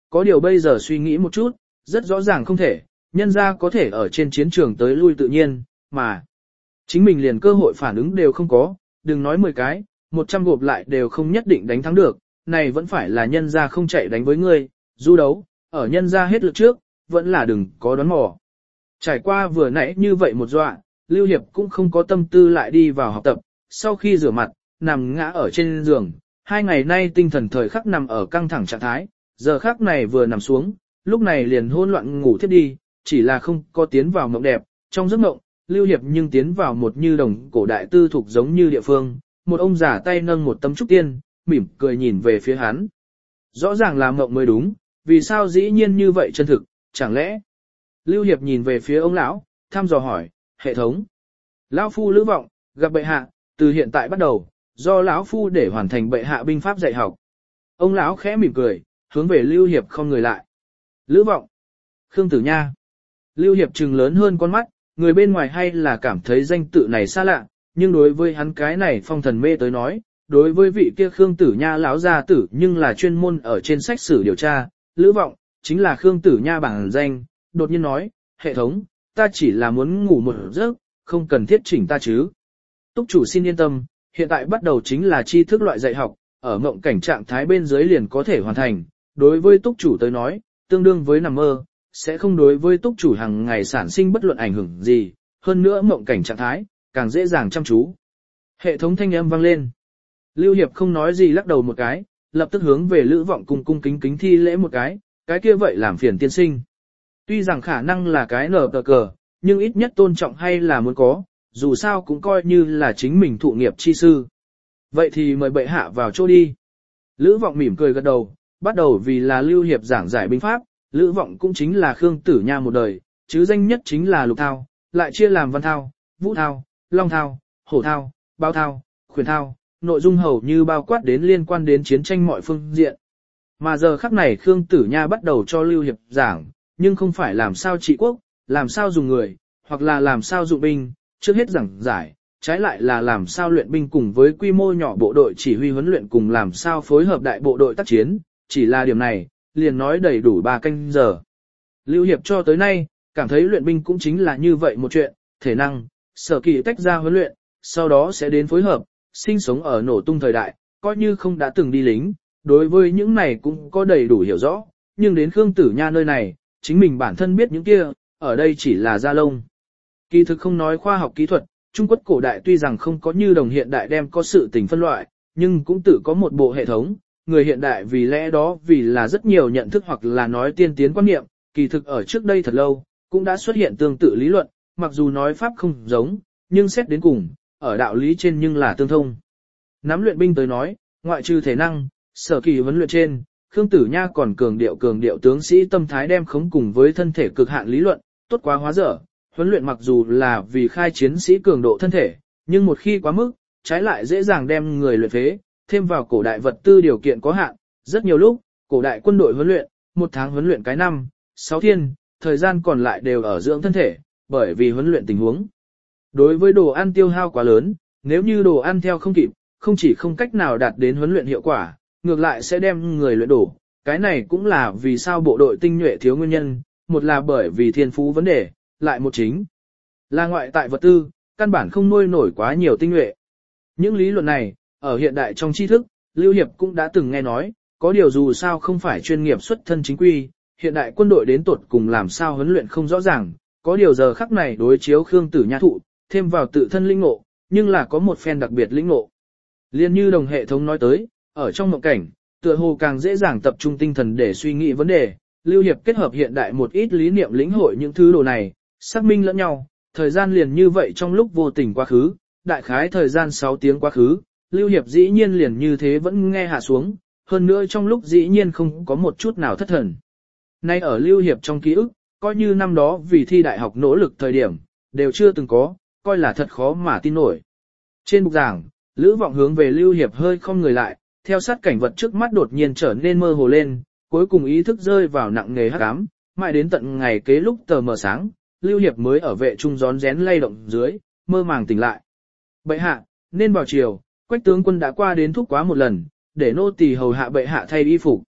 có điều bây giờ suy nghĩ một chút, rất rõ ràng không thể, nhân ra có thể ở trên chiến trường tới lui tự nhiên, mà chính mình liền cơ hội phản ứng đều không có, đừng nói 10 cái, 100 gộp lại đều không nhất định đánh thắng được, này vẫn phải là nhân ra không chạy đánh với ngươi, du đấu, ở nhân ra hết lực trước, vẫn là đừng có đoán mò. Trải qua vừa nãy như vậy một dọa, Lưu Hiệp cũng không có tâm tư lại đi vào học tập, sau khi rửa mặt, nằm ngã ở trên giường, 2 ngày nay tinh thần thời khắc nằm ở căng thẳng trạng thái, giờ khắc này vừa nằm xuống, lúc này liền hỗn loạn ngủ thiếp đi, chỉ là không có tiến vào mộng đẹp, trong giấc mộng, Lưu Hiệp nhưng tiến vào một như đồng cổ đại tư thuộc giống như địa phương, một ông già tay nâng một tấm trúc tiên, mỉm cười nhìn về phía hắn. Rõ ràng là mộng mới đúng, vì sao dĩ nhiên như vậy chân thực, chẳng lẽ? Lưu Hiệp nhìn về phía ông lão, thăm dò hỏi, hệ thống. Lão phu Lữ Vọng, gặp bệ hạ, từ hiện tại bắt đầu, do lão phu để hoàn thành bệ hạ binh pháp dạy học. Ông lão khẽ mỉm cười, hướng về Lưu Hiệp không người lại. Lữ Vọng, Khương Tử Nha. Lưu Hiệp trừng lớn hơn con mắt, người bên ngoài hay là cảm thấy danh tự này xa lạ, nhưng đối với hắn cái này phong thần mê tới nói, đối với vị kia Khương Tử Nha lão gia tử nhưng là chuyên môn ở trên sách sử điều tra, Lữ Vọng, chính là Khương Tử Nha bản danh, đột nhiên nói, hệ thống, ta chỉ là muốn ngủ một giấc, không cần thiết chỉnh ta chứ. Túc chủ xin yên tâm, hiện tại bắt đầu chính là tri thức loại dạy học, ở mộng cảnh trạng thái bên dưới liền có thể hoàn thành, đối với túc chủ tới nói, tương đương với nằm mơ, sẽ không đối với túc chủ hàng ngày sản sinh bất luận ảnh hưởng gì, hơn nữa mộng cảnh trạng thái, càng dễ dàng chăm chú. Hệ thống thanh âm vang lên. Lưu Hiệp không nói gì lắc đầu một cái, lập tức hướng về Lữ Vọng cung cung kính kính thi lễ một cái kia vậy làm phiền tiên sinh. Tuy rằng khả năng là cái nở tờ cờ, nhưng ít nhất tôn trọng hay là muốn có, dù sao cũng coi như là chính mình thụ nghiệp chi sư. Vậy thì mời bệ hạ vào chỗ đi. Lữ Vọng mỉm cười gật đầu, bắt đầu vì là Lưu Hiệp giảng giải binh pháp, Lữ Vọng cũng chính là Khương Tử Nha một đời, chứ danh nhất chính là lục thao, lại chia làm văn thao, vũ thao, long thao, hổ thao, bao thao, khuyển thao, nội dung hầu như bao quát đến liên quan đến chiến tranh mọi phương diện. Mà giờ khắc này Khương Tử Nha bắt đầu cho Lưu Hiệp giảng, nhưng không phải làm sao trị quốc, làm sao dùng người, hoặc là làm sao dụng binh, trước hết giảng giải, trái lại là làm sao luyện binh cùng với quy mô nhỏ bộ đội chỉ huy huấn luyện cùng làm sao phối hợp đại bộ đội tác chiến, chỉ là điểm này, liền nói đầy đủ 3 canh giờ. Lưu Hiệp cho tới nay, cảm thấy luyện binh cũng chính là như vậy một chuyện, thể năng, sở kỳ tách ra huấn luyện, sau đó sẽ đến phối hợp, sinh sống ở nổ tung thời đại, coi như không đã từng đi lính, đối với những này cũng có đầy đủ hiểu rõ, nhưng đến Khương Tử Nha nơi này, chính mình bản thân biết những kia, ở đây chỉ là da lông. Kỳ thực không nói khoa học kỹ thuật, Trung Quốc cổ đại tuy rằng không có như đồng hiện đại đem có sự tình phân loại, nhưng cũng tự có một bộ hệ thống, người hiện đại vì lẽ đó vì là rất nhiều nhận thức hoặc là nói tiên tiến quan niệm, kỳ thực ở trước đây thật lâu, cũng đã xuất hiện tương tự lý luận, mặc dù nói pháp không giống, nhưng xét đến cùng, ở đạo lý trên nhưng là tương thông. Nắm luyện binh tới nói, ngoại trừ thể năng, sở kỳ huấn luyện trên, Khương Tử Nha còn cường điệu tướng sĩ tâm thái đem khống cùng với thân thể cực hạn lý luận, tốt quá hóa dở. Huấn luyện mặc dù là vì khai chiến sĩ cường độ thân thể, nhưng một khi quá mức, trái lại dễ dàng đem người luyện phế, thêm vào cổ đại vật tư điều kiện có hạn, rất nhiều lúc, cổ đại quân đội huấn luyện, 1 tháng huấn luyện cái năm, 6 thiên, thời gian còn lại đều ở dưỡng thân thể, bởi vì huấn luyện tình huống. Đối với đồ ăn tiêu hao quá lớn, nếu như đồ ăn theo không kịp, không chỉ không cách nào đạt đến huấn luyện hiệu quả, ngược lại sẽ đem người luyện đổ. Cái này cũng là vì sao bộ đội tinh nhuệ thiếu nguyên nhân, một là bởi vì thiên phú vấn đề, lại một chính là ngoại tại vật tư, căn bản không nuôi nổi quá nhiều tinh nhuệ. Những lý luận này, ở hiện đại trong tri thức, Lưu Hiệp cũng đã từng nghe nói, có điều dù sao không phải chuyên nghiệp xuất thân chính quy, hiện đại quân đội đến tuột cùng làm sao huấn luyện không rõ ràng, có điều giờ khắc này đối chiếu Khương Tử Nha thụ, thêm vào tự thân linh ngộ, nhưng là có một phen đặc biệt linh ngộ. Liên như đồng hệ thống nói tới, ở trong mộng cảnh, tựa hồ càng dễ dàng tập trung tinh thần để suy nghĩ vấn đề, Lưu Hiệp kết hợp hiện đại một ít lý niệm lĩnh hội những thứ đồ này, xác minh lẫn nhau, thời gian liền như vậy trong lúc vô tình quá khứ, đại khái thời gian 6 tiếng quá khứ, Lưu Hiệp dĩ nhiên liền như thế vẫn nghe hạ xuống, hơn nữa trong lúc dĩ nhiên không có một chút nào thất thần. Nay ở Lưu Hiệp trong ký ức, coi như năm đó vì thi đại học nỗ lực thời điểm, đều chưa từng có, coi là thật khó mà tin nổi. Trên bục giảng, Lữ Vọng hướng về Lưu Hiệp hơi không người lại, theo sát cảnh vật trước mắt đột nhiên trở nên mơ hồ lên, cuối cùng ý thức rơi vào nặng nề hắc ám, mãi đến tận ngày kế lúc tờ mờ sáng, Lưu Hiệp mới ở vệ trung rón rén lay động dưới, mơ màng tỉnh lại. Bệ hạ, nên vào chiều, Quách tướng quân đã qua đến thúc quá một lần, để nô tỳ hầu hạ bệ hạ thay y phục.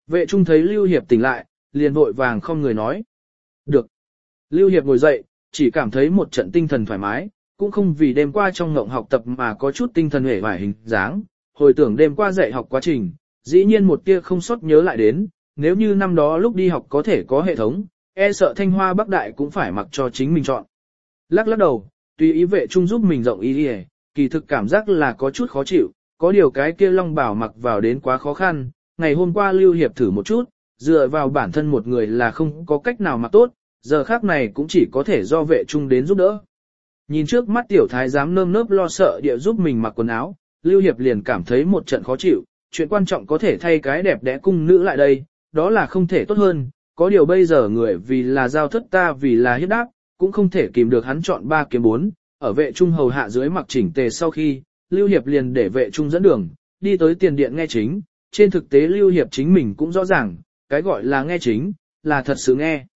Vệ trung thấy Lưu Hiệp tỉnh lại, liền vội vàng không người nói. Được. Lưu Hiệp ngồi dậy, chỉ cảm thấy một trận tinh thần thoải mái, cũng không vì đêm qua trong ngộng học tập mà có chút tinh thần hề vải hình dáng, hồi tưởng đêm qua dạy học quá trình, dĩ nhiên một tia không sót nhớ lại đến, nếu như năm đó lúc đi học có thể có hệ thống, e sợ Thanh Hoa Bắc Đại cũng phải mặc cho chính mình chọn. Lắc lắc đầu, tùy ý vệ trung giúp mình rộng ý đi, kỳ thực cảm giác là có chút khó chịu, có điều cái kia long bảo mặc vào đến quá khó khăn, ngày hôm qua Lưu Hiệp thử một chút, dựa vào bản thân một người là không có cách nào mặc tốt, giờ khác này cũng chỉ có thể do vệ trung đến giúp đỡ. Nhìn trước mắt tiểu thái giám nơm nớp lo sợ địa giúp mình mặc quần áo, Lưu Hiệp liền cảm thấy một trận khó chịu, chuyện quan trọng có thể thay cái đẹp đẽ cung nữ lại đây, đó là không thể tốt hơn, có điều bây giờ người vì là giao thất ta vì là hiếp đáp, cũng không thể kìm được hắn chọn 3 kiếm 4, ở vệ trung hầu hạ dưới mặc chỉnh tề sau khi, Lưu Hiệp liền để vệ trung dẫn đường, đi tới tiền điện nghe chính, trên thực tế Lưu Hiệp chính mình cũng rõ ràng, cái gọi là nghe chính, là thật sự nghe.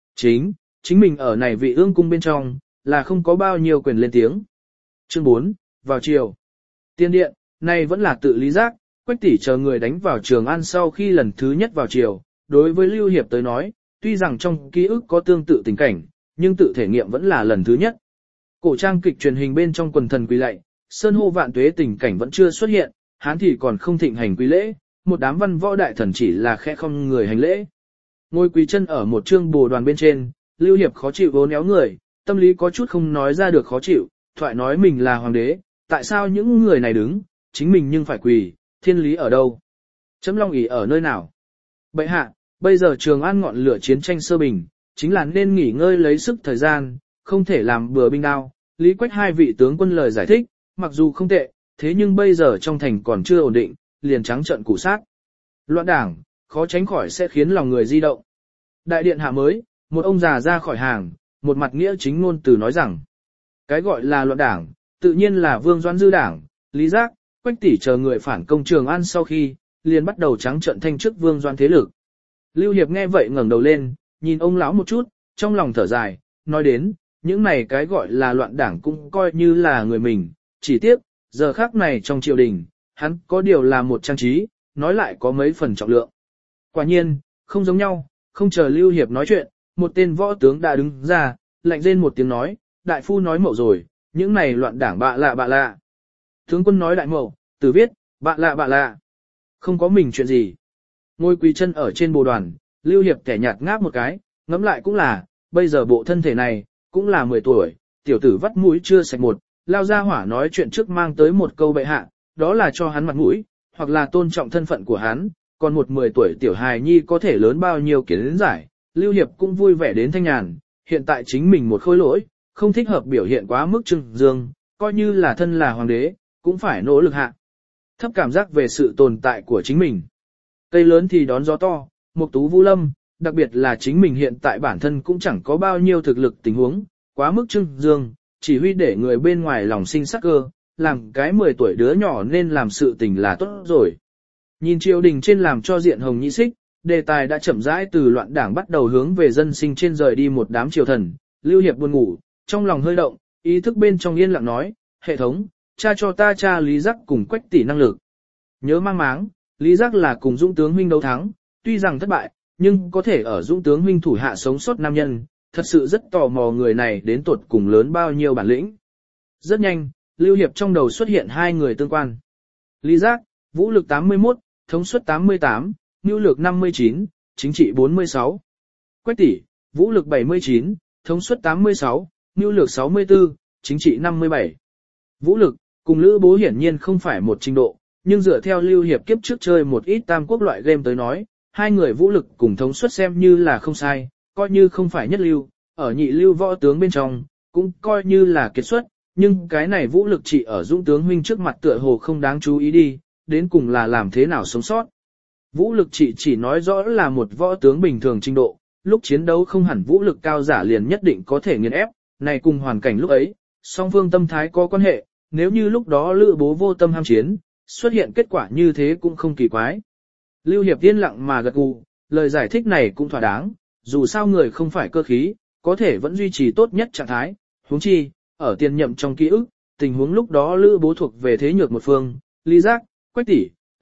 Chính mình ở này vị ương cung bên trong, là không có bao nhiêu quyền lên tiếng. Chương 4, vào chiều. Tiền điện, này vẫn là tự lý giác, Quách tỷ chờ người đánh vào Trường An sau khi lần thứ nhất vào chiều, đối với Lưu Hiệp tới nói, tuy rằng trong ký ức có tương tự tình cảnh, nhưng tự thể nghiệm vẫn là lần thứ nhất. Cổ trang kịch truyền hình bên trong quần thần quỳ lạy, sơn hô vạn tuế tình cảnh vẫn chưa xuất hiện, Hán thì còn không thịnh hành quý lễ, một đám văn võ đại thần chỉ là khẽ không người hành lễ. Ngồi quỳ chân ở một trương bồ đoàn bên trên, Lưu Hiệp khó chịu vốn éo người, tâm lý có chút không nói ra được khó chịu, thoại nói mình là hoàng đế, tại sao những người này đứng, chính mình nhưng phải quỳ, thiên lý ở đâu? Chấm long ỷ ở nơi nào? Bệ hạ, bây giờ Trường An ngọn lửa chiến tranh sơ bình, chính là nên nghỉ ngơi lấy sức thời gian, không thể làm bừa binh đao. Lý Quách hai vị tướng quân lời giải thích, mặc dù không tệ, thế nhưng bây giờ trong thành còn chưa ổn định, liền trắng trợn củ sát. Loạn đảng, khó tránh khỏi sẽ khiến lòng người di động. Đại điện hạ mới, một ông già ra khỏi hàng, một mặt nghĩa chính ngôn từ nói rằng, cái gọi là loạn đảng, tự nhiên là Vương Doãn Dư đảng, Lý Giác, Quách tỷ chờ người phản công Trường An sau khi, liền bắt đầu trắng trợn thanh chức Vương Doãn thế lực. Lưu Hiệp nghe vậy ngẩng đầu lên, nhìn ông lão một chút, trong lòng thở dài, nói đến, những này cái gọi là loạn đảng cũng coi như là người mình, chỉ tiếc, giờ khác này trong triều đình, hắn có điều là một trang trí, nói lại có mấy phần trọng lượng. Quả nhiên, không giống nhau, không chờ Lưu Hiệp nói chuyện, một tên võ tướng đã đứng ra, lạnh rên một tiếng nói, đại phu nói mậu rồi, những này loạn đảng bạ lạ. Tướng quân nói đại mậu, từ viết, bạ lạ. Không có mình chuyện gì. Ngồi quỳ chân ở trên bồ đoàn, Lưu Hiệp kẻ nhạt ngáp một cái, ngẫm lại cũng là, bây giờ bộ thân thể này, cũng là 10 tuổi, tiểu tử vắt mũi chưa sạch một, lao ra hỏa nói chuyện trước mang tới một câu bệ hạ, đó là cho hắn mặt mũi, hoặc là tôn trọng thân phận của hắn, còn một 10 tuổi tiểu hài nhi có thể lớn bao nhiêu kiến giải, Lưu Hiệp cũng vui vẻ đến thanh nhàn, hiện tại chính mình một khối lỗi, không thích hợp biểu hiện quá mức trưng dương, coi như là thân là hoàng đế, cũng phải nỗ lực hạ. Thấp cảm giác về sự tồn tại của chính mình. Cây lớn thì đón gió to, mục tú vũ lâm, đặc biệt là chính mình hiện tại bản thân cũng chẳng có bao nhiêu thực lực tình huống, quá mức trưng dương, chỉ huy để người bên ngoài lòng sinh sắc cơ, làm cái 10 tuổi đứa nhỏ nên làm sự tình là tốt rồi. Nhìn triều đình trên làm cho diện hồng nhị xích, đề tài đã chậm rãi từ loạn đảng bắt đầu hướng về dân sinh trên rời đi một đám triều thần, Lưu Hiệp buồn ngủ, trong lòng hơi động, ý thức bên trong yên lặng nói, hệ thống, cha cho ta cha Lý Giác cùng Quách tỷ năng lực. Nhớ mang máng, Lý Giác là cùng Dũng tướng huynh đấu thắng, tuy rằng thất bại, nhưng có thể ở Dũng tướng huynh thủ hạ sống sót nam nhân, thật sự rất tò mò người này đến tuột cùng lớn bao nhiêu bản lĩnh. Rất nhanh, Lưu Hiệp trong đầu xuất hiện hai người tương quan. Lý Giác, vũ lực 81, thống suất 88, nhu lược 59, chính trị 46. Quách tỷ, vũ lực 79, thống suất 86, nhu lược 64, chính trị 57. Vũ lực, cùng Lữ Bố hiển nhiên không phải một trình độ, nhưng dựa theo Lưu Hiệp kiếp trước chơi một ít tam quốc loại game tới nói, hai người vũ lực cùng thống suất xem như là không sai, coi như không phải nhất lưu, ở nhị lưu võ tướng bên trong, cũng coi như là kiệt xuất, nhưng cái này vũ lực chỉ ở Dũng tướng huynh trước mặt tựa hồ không đáng chú ý đi, đến cùng là làm thế nào sống sót. Vũ lực chỉ nói rõ là một võ tướng bình thường trình độ, lúc chiến đấu không hẳn vũ lực cao giả liền nhất định có thể nghiền ép, này cùng hoàn cảnh lúc ấy, song phương tâm thái có quan hệ, nếu như lúc đó Lữ Bố vô tâm ham chiến, xuất hiện kết quả như thế cũng không kỳ quái. Lưu Hiệp yên lặng mà gật gù, lời giải thích này cũng thỏa đáng, dù sao người không phải cơ khí, có thể vẫn duy trì tốt nhất trạng thái, huống chi, ở tiền nhậm trong ký ức, tình huống lúc đó Lữ Bố thuộc về thế nhược một phương, Lý Giác, Quách tỷ,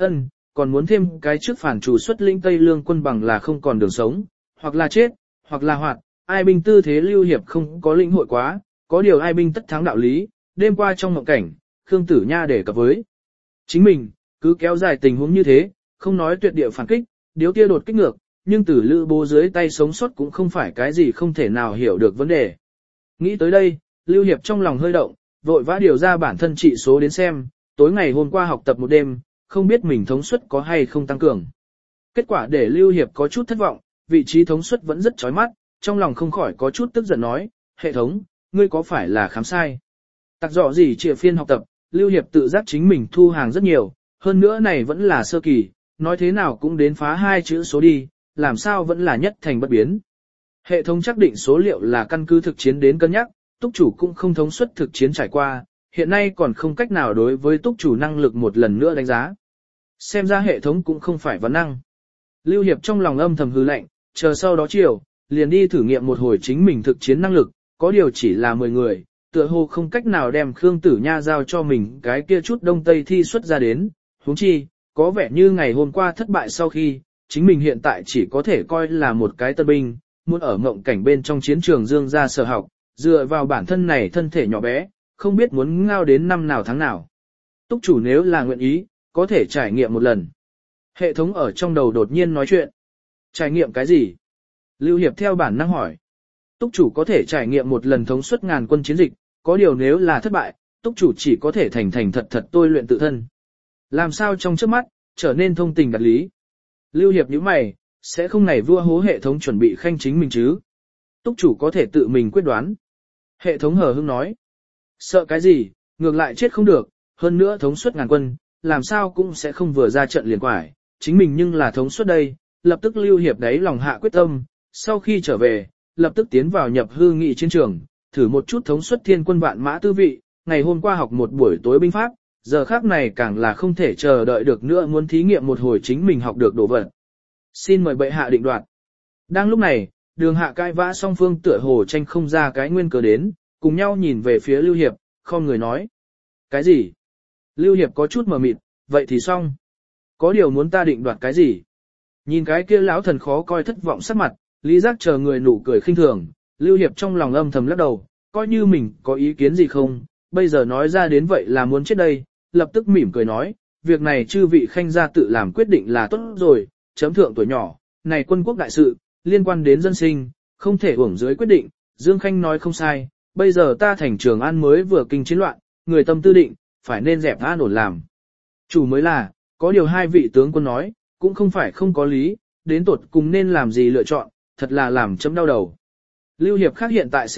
còn muốn thêm cái trước phản chủ xuất lĩnh Tây Lương quân bằng là không còn đường sống, hoặc là chết, hoặc là hoạt, ai binh tư thế Lưu Hiệp không có lĩnh hội quá, có điều ai binh tất thắng đạo lý, đêm qua trong mộng cảnh, Khương Tử Nha để cập với chính mình, cứ kéo dài tình huống như thế, không nói tuyệt địa phản kích, điếu kia đột kích ngược, nhưng Tử Lữ Bố dưới tay sống sót cũng không phải cái gì không thể nào hiểu được vấn đề. Nghĩ tới đây, Lưu Hiệp trong lòng hơi động, vội vã điều ra bản thân trị số đến xem, tối ngày hôm qua học tập một đêm, không biết mình thống suất có hay không tăng cường. Kết quả để Lưu Hiệp có chút thất vọng, vị trí thống suất vẫn rất chói mắt, trong lòng không khỏi có chút tức giận nói, hệ thống, ngươi có phải là khám sai? Tặc dọ gì trịa phiên học tập, Lưu Hiệp tự giác chính mình thu hàng rất nhiều, hơn nữa này vẫn là sơ kỳ, nói thế nào cũng đến phá 2 chữ số đi, làm sao vẫn là nhất thành bất biến. Hệ thống xác định số liệu là căn cứ thực chiến đến cân nhắc, túc chủ cũng không thống suất thực chiến trải qua, hiện nay còn không cách nào đối với túc chủ năng lực một lần nữa đánh giá. Xem ra hệ thống cũng không phải vấn năng. Lưu Hiệp trong lòng âm thầm hư lạnh, chờ sau đó chiều, liền đi thử nghiệm một hồi chính mình thực chiến năng lực, có điều chỉ là 10 người, tựa hồ không cách nào đem Khương Tử Nha giao cho mình cái kia chút đông tây thi xuất ra đến, huống chi, có vẻ như ngày hôm qua thất bại sau khi, chính mình hiện tại chỉ có thể coi là một cái tân binh, muốn ở mộng cảnh bên trong chiến trường dương ra sở học, dựa vào bản thân này thân thể nhỏ bé, không biết muốn ngao đến năm nào tháng nào. Túc chủ nếu là nguyện ý, có thể trải nghiệm một lần. Hệ thống ở trong đầu đột nhiên nói chuyện. Trải nghiệm cái gì? Lưu Hiệp theo bản năng hỏi. Túc chủ có thể trải nghiệm một lần thống suất ngàn quân chiến dịch, có điều nếu là thất bại, túc chủ chỉ có thể thành thành thật thật tôi luyện tự thân. Làm sao trong trước mắt, trở nên thông tình đạt lý. Lưu Hiệp nhíu mày, sẽ không này vua hố hệ thống chuẩn bị khanh chính mình chứ. Túc chủ có thể tự mình quyết đoán. Hệ thống hờ hững nói. Sợ cái gì, ngược lại chết không được, hơn nữa thống suất ngàn quân, làm sao cũng sẽ không vừa ra trận liền quải, chính mình nhưng là thống suất đây, lập tức Lưu Hiệp đấy lòng hạ quyết tâm, sau khi trở về, lập tức tiến vào nhập hư nghị chiến trường, thử một chút thống suất thiên quân vạn mã tư vị, ngày hôm qua học một buổi tối binh pháp, giờ khác này càng là không thể chờ đợi được nữa muốn thí nghiệm một hồi chính mình học được đồ vật. Xin mời bệ hạ định đoạt. Đang lúc này, đường hạ cai vã song phương tựa hồ tranh không ra cái nguyên cớ đến, cùng nhau nhìn về phía Lưu Hiệp, không người nói. Cái gì? Lưu Hiệp có chút mờ mịt, vậy thì xong. Có điều muốn ta định đoạt cái gì? Nhìn cái kia lão thần khó coi thất vọng sắc mặt, Lý Giác chờ người nụ cười khinh thường, Lưu Hiệp trong lòng âm thầm lắc đầu, coi như mình có ý kiến gì không, bây giờ nói ra đến vậy là muốn chết đây, lập tức mỉm cười nói, việc này chư vị khanh gia tự làm quyết định là tốt rồi, chấm thượng tuổi nhỏ, này quân quốc đại sự, liên quan đến dân sinh, không thể uổng dưới quyết định, Dương Khanh nói không sai, bây giờ ta thành Trường An mới vừa kinh chiến loạn, người tâm tư định, phải nên dẹp an ổn làm. Chủ mới là, có điều hai vị tướng quân nói, cũng không phải không có lý, đến tột cùng nên làm gì lựa chọn, thật là làm chấm đau đầu. Lưu Hiệp khác hiện tại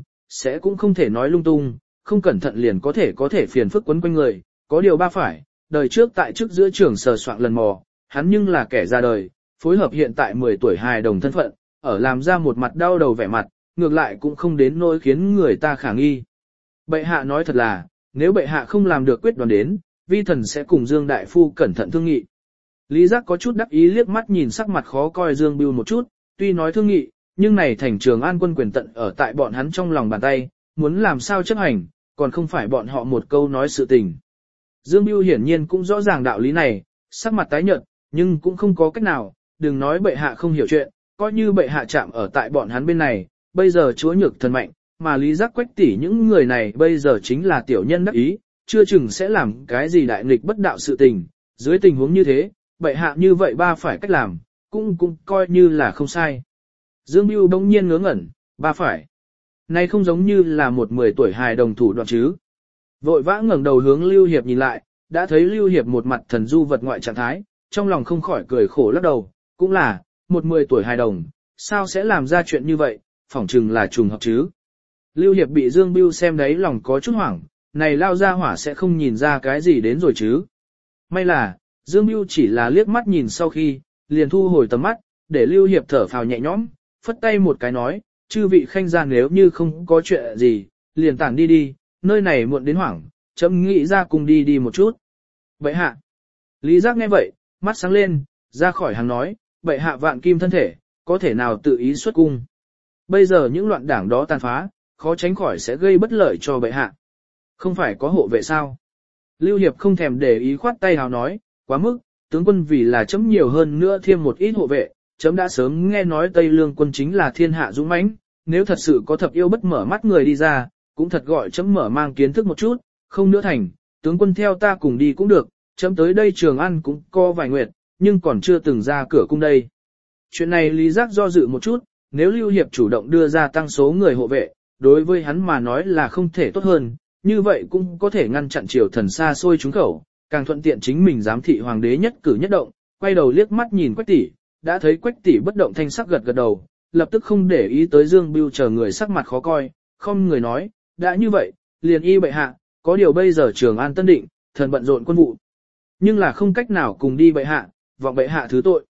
sẽ cũng không thể nói lung tung, không cẩn thận liền có thể phiền phức quấn quanh người, có điều ba phải, đời trước tại trước giữa trường sờ soạn lần mò, hắn nhưng là kẻ ra đời, phối hợp hiện tại 10 tuổi hài đồng thân phận, ở làm ra một mặt đau đầu vẻ mặt, ngược lại cũng không đến nỗi khiến người ta khả nghi. Bệ hạ nói thật là, nếu bệ hạ không làm được quyết đoán đến, vi thần sẽ cùng Dương Đại Phu cẩn thận thương nghị. Lý Giác có chút đắc ý liếc mắt nhìn sắc mặt khó coi Dương Bưu một chút, tuy nói thương nghị, nhưng này thành Trường An quân quyền tận ở tại bọn hắn trong lòng bàn tay, muốn làm sao chấp hành, còn không phải bọn họ một câu nói sự tình. Dương Bưu hiển nhiên cũng rõ ràng đạo lý này, sắc mặt tái nhợt, nhưng cũng không có cách nào, đừng nói bệ hạ không hiểu chuyện, coi như bệ hạ chạm ở tại bọn hắn bên này, bây giờ chúa nhược thần mạnh, mà Lý Giác Quách tỷ những người này bây giờ chính là tiểu nhân đắc ý, chưa chừng sẽ làm cái gì đại nghịch bất đạo sự tình, dưới tình huống như thế, bệ hạ như vậy ba phải cách làm, cũng coi như là không sai. Dương Bưu bỗng nhiên ngớ ngẩn, ba phải. Này không giống như là một 10 tuổi hài đồng thủ đoạn chứ. Vội vã ngẩng đầu hướng Lưu Hiệp nhìn lại, đã thấy Lưu Hiệp một mặt thần du vật ngoại trạng thái, trong lòng không khỏi cười khổ lắc đầu, cũng là, một 10 tuổi hài đồng, sao sẽ làm ra chuyện như vậy, phỏng chừng là trùng hợp chứ. Lưu Hiệp bị Dương Bưu xem đấy lòng có chút hoảng, này lao ra hỏa sẽ không nhìn ra cái gì đến rồi chứ. May là, Dương Bưu chỉ là liếc mắt nhìn sau khi, liền thu hồi tầm mắt, để Lưu Hiệp thở phào nhẹ nhõm, phất tay một cái nói, chư vị khanh gia nếu như không có chuyện gì, liền tản đi đi, nơi này muộn đến hoảng, chấm nghĩ ra cùng đi một chút. Bệ hạ. Lý Giác nghe vậy, mắt sáng lên, ra khỏi hàng nói, bệ hạ vạn kim thân thể, có thể nào tự ý xuất cung. Bây giờ những loạn đảng đó tàn phá, khó tránh khỏi sẽ gây bất lợi cho bệ hạ. Không phải có hộ vệ sao? Lưu Hiệp không thèm để ý khoát tay hào nói, quá mức, tướng quân vì là chấm nhiều hơn nữa thêm một ít hộ vệ, chấm đã sớm nghe nói Tây Lương quân chính là thiên hạ dũng mãnh, nếu thật sự có thập yêu bất mở mắt người đi ra, cũng thật gọi chấm mở mang kiến thức một chút, không nữa thành, tướng quân theo ta cùng đi cũng được, chấm tới đây Trường An cũng có vài nguyệt, nhưng còn chưa từng ra cửa cung đây. Chuyện này Lý Giác do dự một chút, nếu Lưu Hiệp chủ động đưa ra tăng số người hộ vệ, đối với hắn mà nói là không thể tốt hơn, như vậy cũng có thể ngăn chặn triều thần xa xôi trúng khẩu, càng thuận tiện chính mình giám thị hoàng đế nhất cử nhất động, quay đầu liếc mắt nhìn Quách tỷ, đã thấy Quách tỷ bất động thanh sắc gật gật đầu, lập tức không để ý tới Dương Bưu chờ người sắc mặt khó coi, không người nói, đã như vậy, liền y bệ hạ, có điều bây giờ Trường An tân định, thần bận rộn quân vụ, nhưng là không cách nào cùng đi bệ hạ, vọng bệ hạ thứ tội.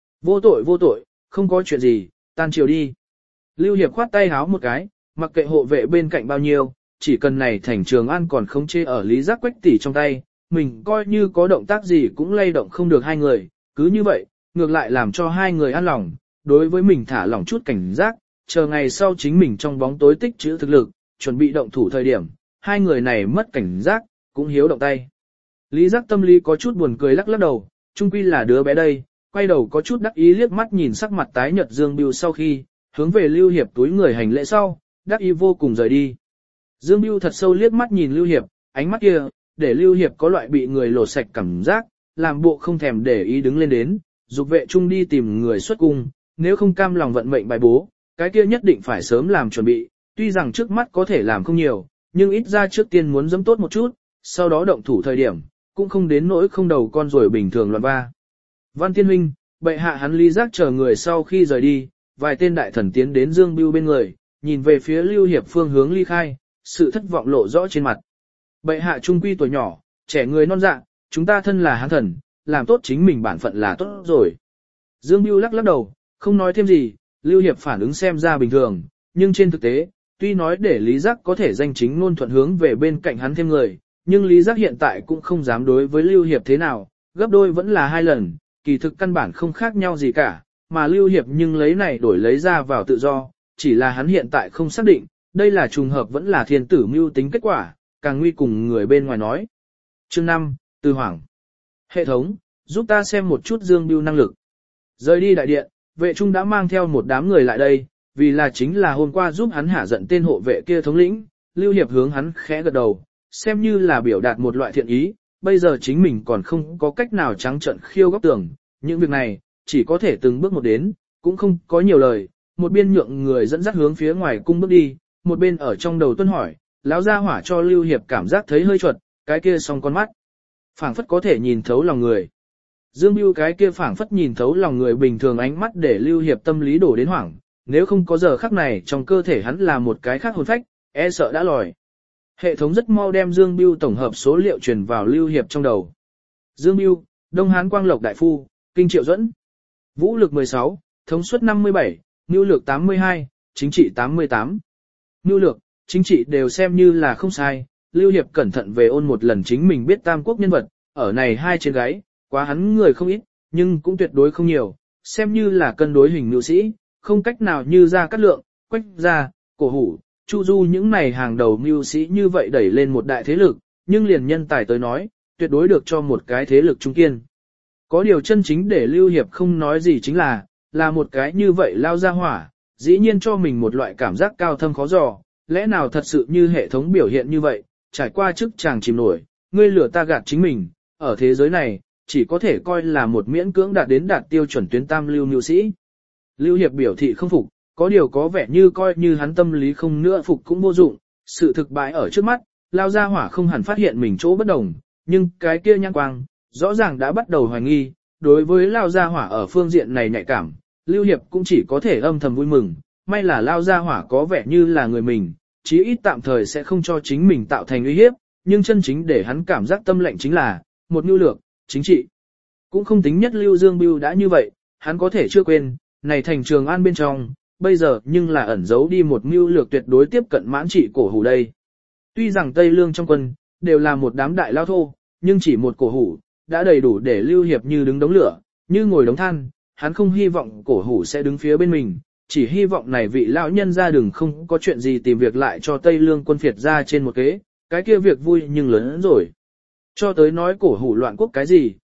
Vô tội, không có chuyện gì, tan chiều đi. Lưu Hiệp khoát tay háo một cái, mặc kệ hộ vệ bên cạnh bao nhiêu, chỉ cần này thành Trường An còn không chê ở Lý Giác Quách tỷ trong tay, mình coi như có động tác gì cũng lay động không được hai người, cứ như vậy, ngược lại làm cho hai người an lòng, đối với mình thả lỏng chút cảnh giác, chờ ngày sau chính mình trong bóng tối tích trữ thực lực, chuẩn bị động thủ thời điểm, hai người này mất cảnh giác, cũng hiếu động tay. Lý Giác tâm lý có chút buồn cười lắc lắc đầu, chung quy là đứa bé đây, quay đầu có chút đắc ý liếc mắt nhìn sắc mặt tái nhợt Dương Bưu sau khi, hướng về Lưu Hiệp túi người hành lễ sau, đắc ý vô cùng rời đi. Dương Bưu thật sâu liếc mắt nhìn Lưu Hiệp, ánh mắt kia, để Lưu Hiệp có loại bị người lột sạch cảm giác, làm bộ không thèm để ý đứng lên đến, dục vệ chung đi tìm người xuất cung, nếu không cam lòng vận mệnh bài bố, cái kia nhất định phải sớm làm chuẩn bị, tuy rằng trước mắt có thể làm không nhiều, nhưng ít ra trước tiên muốn dẫm tốt một chút, sau đó động thủ thời điểm, cũng không đến nỗi không đầu con rồi bình thường loạn ba. Văn Tiên Huynh, bệ hạ hắn Lý Giác chờ người sau khi rời đi, vài tên đại thần tiến đến Dương Bưu bên người, nhìn về phía Lưu Hiệp phương hướng ly khai, sự thất vọng lộ rõ trên mặt. Bệ hạ trung quy tuổi nhỏ, trẻ người non dạ, chúng ta thân là hán thần, làm tốt chính mình bản phận là tốt rồi. Dương Bưu lắc lắc đầu, không nói thêm gì, Lưu Hiệp phản ứng xem ra bình thường, nhưng trên thực tế, tuy nói để Lý Giác có thể danh chính ngôn thuận hướng về bên cạnh hắn thêm người, nhưng Lý Giác hiện tại cũng không dám đối với Lưu Hiệp thế nào, gấp đôi vẫn là 2 lần, kỳ thực căn bản không khác nhau gì cả, mà Lưu Hiệp nhưng lấy này đổi lấy ra vào tự do, chỉ là hắn hiện tại không xác định, đây là trùng hợp vẫn là thiên tử mưu tính kết quả, càng nguy cùng người bên ngoài nói. Chương 5, Từ Hoàng. Hệ thống, giúp ta xem một chút Dương Bưu năng lực. Rời đi đại điện, vệ trung đã mang theo một đám người lại đây, vì là chính là hôm qua giúp hắn hạ giận tên hộ vệ kia thống lĩnh, Lưu Hiệp hướng hắn khẽ gật đầu, xem như là biểu đạt một loại thiện ý, bây giờ chính mình còn không có cách nào trắng trợn khiêu góc tường, những việc này, chỉ có thể từng bước một đến, cũng không có nhiều lời, một bên nhượng người dẫn dắt hướng phía ngoài cung bước đi, một bên ở trong đầu tuân hỏi, lão gia hỏa cho Lưu Hiệp cảm giác thấy hơi chuột, cái kia song con mắt, phảng phất có thể nhìn thấu lòng người. Dương Bưu cái kia phảng phất nhìn thấu lòng người bình thường ánh mắt để Lưu Hiệp tâm lý đổ đến hoảng, nếu không có giờ khắc này trong cơ thể hắn là một cái khác hồn phách, e sợ đã lòi. Hệ thống rất mau đem Dương Bưu tổng hợp số liệu truyền vào Lưu Hiệp trong đầu. Dương Bưu, Đông Hán Quang Lộc đại phu, Kinh Triệu Duẫn. Vũ lực 16, thống suất 57, nhu lược 82, chính trị 88. Nhu lược, chính trị đều xem như là không sai, Lưu Hiệp cẩn thận về ôn một lần chính mình biết Tam Quốc nhân vật, ở này hai trên gáy, quá hắn người không ít, nhưng cũng tuyệt đối không nhiều, xem như là cân đối hình nhu sĩ, không cách nào như Gia Cát Lượng, Quách Gia, Cổ Hủ, Chu Du những này hàng đầu mưu sĩ như vậy đẩy lên một đại thế lực, nhưng liền nhân tài tới nói, tuyệt đối được cho một cái thế lực trung kiên. Có điều chân chính để Lưu Hiệp không nói gì chính là một cái như vậy lao ra hỏa, dĩ nhiên cho mình một loại cảm giác cao thâm khó dò, lẽ nào thật sự như hệ thống biểu hiện như vậy, trải qua chức chàng chìm nổi, ngươi lừa ta gạt chính mình, ở thế giới này, chỉ có thể coi là một miễn cưỡng đạt tiêu chuẩn tuyến tam lưu mưu sĩ. Lưu Hiệp biểu thị không phục, có điều có vẻ như coi như hắn tâm lý không nữa phục cũng vô dụng, sự thực bại ở trước mắt, lao ra hỏa không hẳn phát hiện mình chỗ bất đồng, nhưng cái kia nhãn quang, rõ ràng đã bắt đầu hoài nghi, đối với lao gia hỏa ở phương diện này nhạy cảm, Lưu Hiệp cũng chỉ có thể âm thầm vui mừng, may là lao gia hỏa có vẻ như là người mình, chí ít tạm thời sẽ không cho chính mình tạo thành uy hiếp, nhưng chân chính để hắn cảm giác tâm lệnh chính là, một nhu lược, chính trị. Cũng không tính nhất Lưu Dương Bưu đã như vậy, hắn có thể chưa quên, này thành Trường An bên trong, bây giờ nhưng là ẩn giấu đi một mưu lược tuyệt đối tiếp cận mãn trị Cổ Hủ đây. Tuy rằng Tây Lương trong quân, đều là một đám đại lao thô, nhưng chỉ một Cổ Hủ, đã đầy đủ để Lưu Hiệp như đứng đống lửa, như ngồi đống than, hắn không hy vọng Cổ Hủ sẽ đứng phía bên mình, chỉ hy vọng này vị lão nhân ra đừng không có chuyện gì tìm việc lại cho Tây Lương quân phiệt ra trên một kế, cái kia việc vui nhưng lớn hơn rồi. Cho tới nói Cổ Hủ loạn quốc cái gì,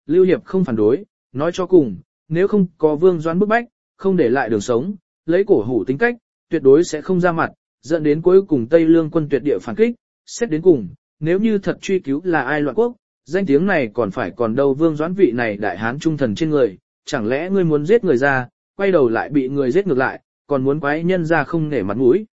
Lưu Hiệp không phản đối, nói cho cùng, nếu không có Vương Doãn bức bách, không để lại đường sống, lấy cổ hủ tính cách, tuyệt đối sẽ không ra mặt, dẫn đến cuối cùng Tây Lương quân tuyệt địa phản kích, xét đến cùng, nếu như thật truy cứu là ai loạn quốc, danh tiếng này còn phải còn đâu Vương Doãn vị này đại hán trung thần trên người, chẳng lẽ ngươi muốn giết người ra, quay đầu lại bị người giết ngược lại, còn muốn quái nhân ra không nể mặt mũi.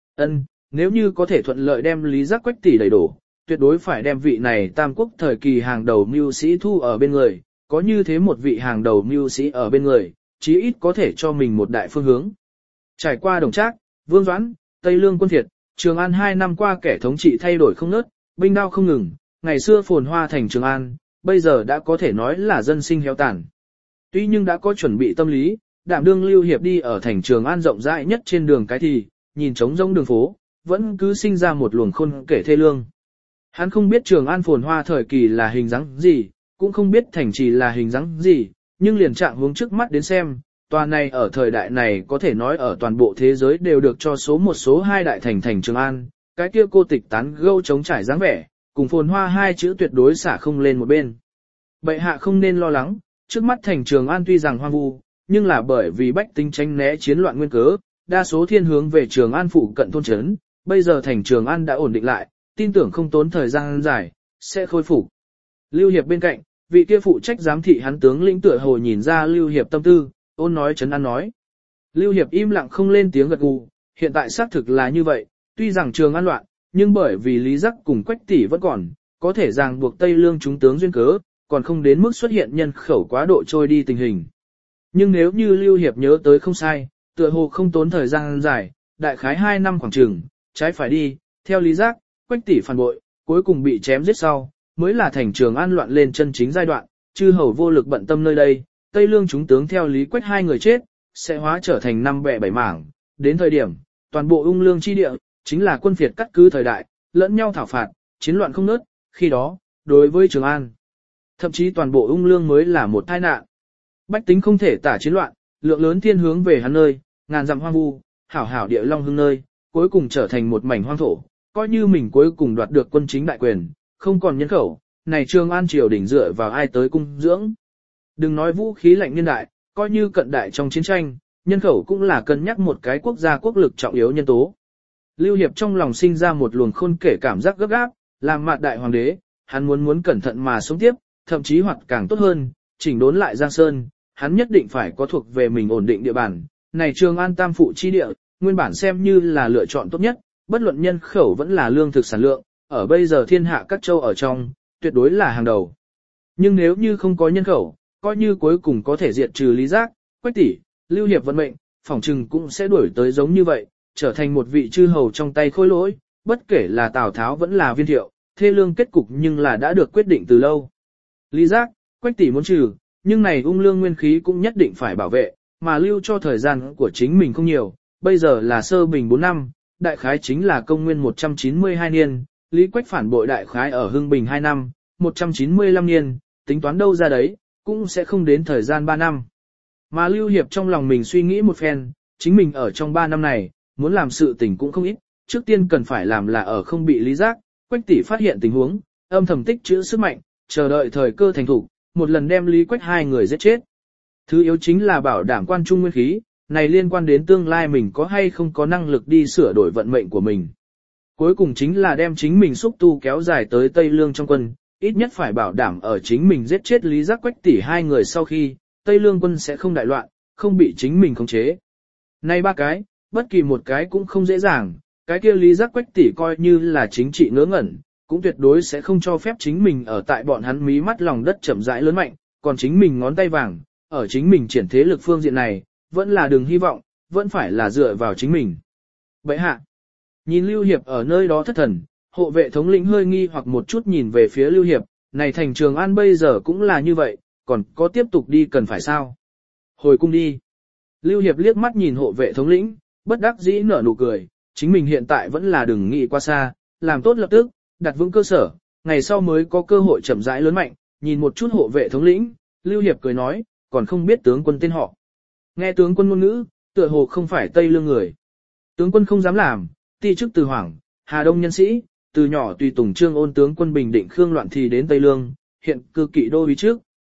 Nếu như có thể thuận lợi đem Lý Giác Quách tỷ đẩy đổ, tuyệt đối phải đem vị này tam quốc thời kỳ hàng đầu mưu sĩ thu ở bên người, có như thế một vị hàng đầu mưu sĩ ở bên người, chí ít có thể cho mình một đại phương hướng. Trải qua Đồng Trác, Vương Doãn, Tây Lương quân Việt, Trường An 2 năm qua kẻ thống trị thay đổi không ngớt, binh đao không ngừng, ngày xưa phồn hoa thành Trường An, bây giờ đã có thể nói là dân sinh héo tàn. Tuy nhưng đã có chuẩn bị tâm lý, đảm đương Lưu Hiệp đi ở thành Trường An rộng rãi nhất trên đường cái thì, nhìn trống rỗng đường phố, vẫn cứ sinh ra một luồng khôn kể thê lương. Hắn không biết Trường An phồn hoa thời kỳ là hình dáng gì, cũng không biết thành trì là hình dáng gì, nhưng liền trạng hướng trước mắt đến xem, tòa này ở thời đại này có thể nói ở toàn bộ thế giới đều được cho số một số hai đại thành Trường An, cái kia cô tịch tán gẫu chống trải dáng vẻ, cùng phồn hoa hai chữ tuyệt đối xả không lên một bên. Bệ hạ không nên lo lắng, trước mắt thành Trường An tuy rằng hoang vu, nhưng là bởi vì bách tính tránh né chiến loạn nguyên cớ, đa số thiên hướng về Trường An phụ cận thôn trấn, bây giờ thành Trường An đã ổn định lại, tin tưởng không tốn thời gian dài, sẽ khôi phục. Lưu Hiệp bên cạnh, vị kia phụ trách giám thị hắn tướng lĩnh tựa hồ nhìn ra Lưu Hiệp tâm tư, ôn nói trấn an nói. Lưu Hiệp im lặng không lên tiếng gật gù, hiện tại xác thực là như vậy, tuy rằng Trường An loạn, nhưng bởi vì Lý Giác cùng Quách tỷ vẫn còn, có thể ràng buộc Tây Lương chúng tướng duyên cớ, còn không đến mức xuất hiện nhân khẩu quá độ trôi đi tình hình. Nhưng nếu như Lưu Hiệp nhớ tới không sai, tựa hồ không tốn thời gian dài, đại khái 2 năm khoảng chừng, trái phải đi, theo Lý Giác, Quách tỷ phản bội, cuối cùng bị chém giết sau, mới là thành Trường An loạn lên chân chính giai đoạn, chư hầu vô lực bận tâm nơi đây, Tây Lương chúng tướng theo Lý Quách hai người chết, sẽ hóa trở thành 5 bè 7 mảng, đến thời điểm, toàn bộ ung lương chi địa, chính là quân phiệt cắt cứ thời đại, lẫn nhau thảo phạt, chiến loạn không ngớt, khi đó, đối với Trường An, thậm chí toàn bộ ung lương mới là một tai nạn. Bách tính không thể tả chiến loạn, lượng lớn thiên hướng về hắn nơi, ngàn dặm hoang vu, hảo hảo địa long hương nơi, cuối cùng trở thành một mảnh hoang thổ, coi như mình cuối cùng đoạt được quân chính đại quyền, không còn nhân khẩu, này Trường An triều đỉnh dựa vào ai tới cung dưỡng. Đừng nói vũ khí lạnh niên đại, coi như cận đại trong chiến tranh, nhân khẩu cũng là cân nhắc một cái quốc gia quốc lực trọng yếu nhân tố. Lưu Hiệp trong lòng sinh ra một luồng khôn kể cảm giác gấp gáp, làm mặt đại hoàng đế, hắn muốn cẩn thận mà sống tiếp, thậm chí hoặc càng tốt hơn, chỉnh đốn lại Giang Sơn, hắn nhất định phải có thuộc về mình ổn định địa bàn. Này Trường An tam phụ chi địa, nguyên bản xem như là lựa chọn tốt nhất, bất luận nhân khẩu vẫn là lương thực sản lượng, ở bây giờ thiên hạ các châu ở trong, tuyệt đối là hàng đầu. Nhưng nếu như không có nhân khẩu, coi như cuối cùng có thể diệt trừ Lý Giác, Quách tỷ, Lưu Hiệp vận mệnh, phỏng chừng cũng sẽ đuổi tới giống như vậy, trở thành một vị chư hầu trong tay khôi lỗi, bất kể là Tào Tháo vẫn là Viên Thiệu, thê lương kết cục nhưng là đã được quyết định từ lâu. Lý Giác, Quách tỷ muốn trừ, nhưng này ung lương nguyên khí cũng nhất định phải bảo vệ, mà lưu cho thời gian của chính mình không nhiều, bây giờ là sơ bình 4 năm, đại khái chính là công nguyên 192 niên, Lý Quách phản bội đại khái ở hưng bình 2 năm, 195 niên, tính toán đâu ra đấy, cũng sẽ không đến thời gian 3 năm. Mà Lưu Hiệp trong lòng mình suy nghĩ một phen, chính mình ở trong 3 năm này, muốn làm sự tình cũng không ít, trước tiên cần phải làm là ở không bị Lý Giác, Quách tỷ phát hiện tình huống, âm thầm tích trữ sức mạnh, chờ đợi thời cơ thành thủ, một lần đem Lý Quách hai người giết chết. Thứ yếu chính là bảo đảm quan trung nguyên khí, này liên quan đến tương lai mình có hay không có năng lực đi sửa đổi vận mệnh của mình. Cuối cùng chính là đem chính mình xúc tu kéo dài tới Tây Lương trong quân, ít nhất phải bảo đảm ở chính mình giết chết Lý Giác Quách tỷ hai người sau khi, Tây Lương quân sẽ không đại loạn, không bị chính mình khống chế. Nay 3 cái, bất kỳ một cái cũng không dễ dàng, cái kia Lý Giác Quách tỷ coi như là chính trị ngớ ngẩn, cũng tuyệt đối sẽ không cho phép chính mình ở tại bọn hắn mí mắt lòng đất chậm rãi lớn mạnh, còn chính mình ngón tay vàng, ở chính mình triển thế lực phương diện này, vẫn là đường hy vọng, vẫn phải là dựa vào chính mình. Bệ hạ, nhìn Lưu Hiệp ở nơi đó thất thần, hộ vệ thống lĩnh hơi nghi hoặc một chút nhìn về phía Lưu Hiệp, này thành Trường An bây giờ cũng là như vậy, còn có tiếp tục đi cần phải sao? Hồi cung đi. Lưu Hiệp liếc mắt nhìn hộ vệ thống lĩnh, bất đắc dĩ nở nụ cười, chính mình hiện tại vẫn là đừng nghĩ qua xa, làm tốt lập tức, đặt vững cơ sở, ngày sau mới có cơ hội chậm rãi lớn mạnh, nhìn một chút hộ vệ thống lĩnh, Lưu Hiệp cười nói, còn không biết tướng quân tên họ. Nghe tướng quân ngôn ngữ, tựa hồ không phải Tây Lương người. Tướng quân không dám làm, ti chức từ Hoàng, Hà Đông nhân sĩ, từ nhỏ tùy tùng Trương Ôn tướng quân bình định Khương loạn thì đến Tây Lương, hiện cư kỵ đô úy trước.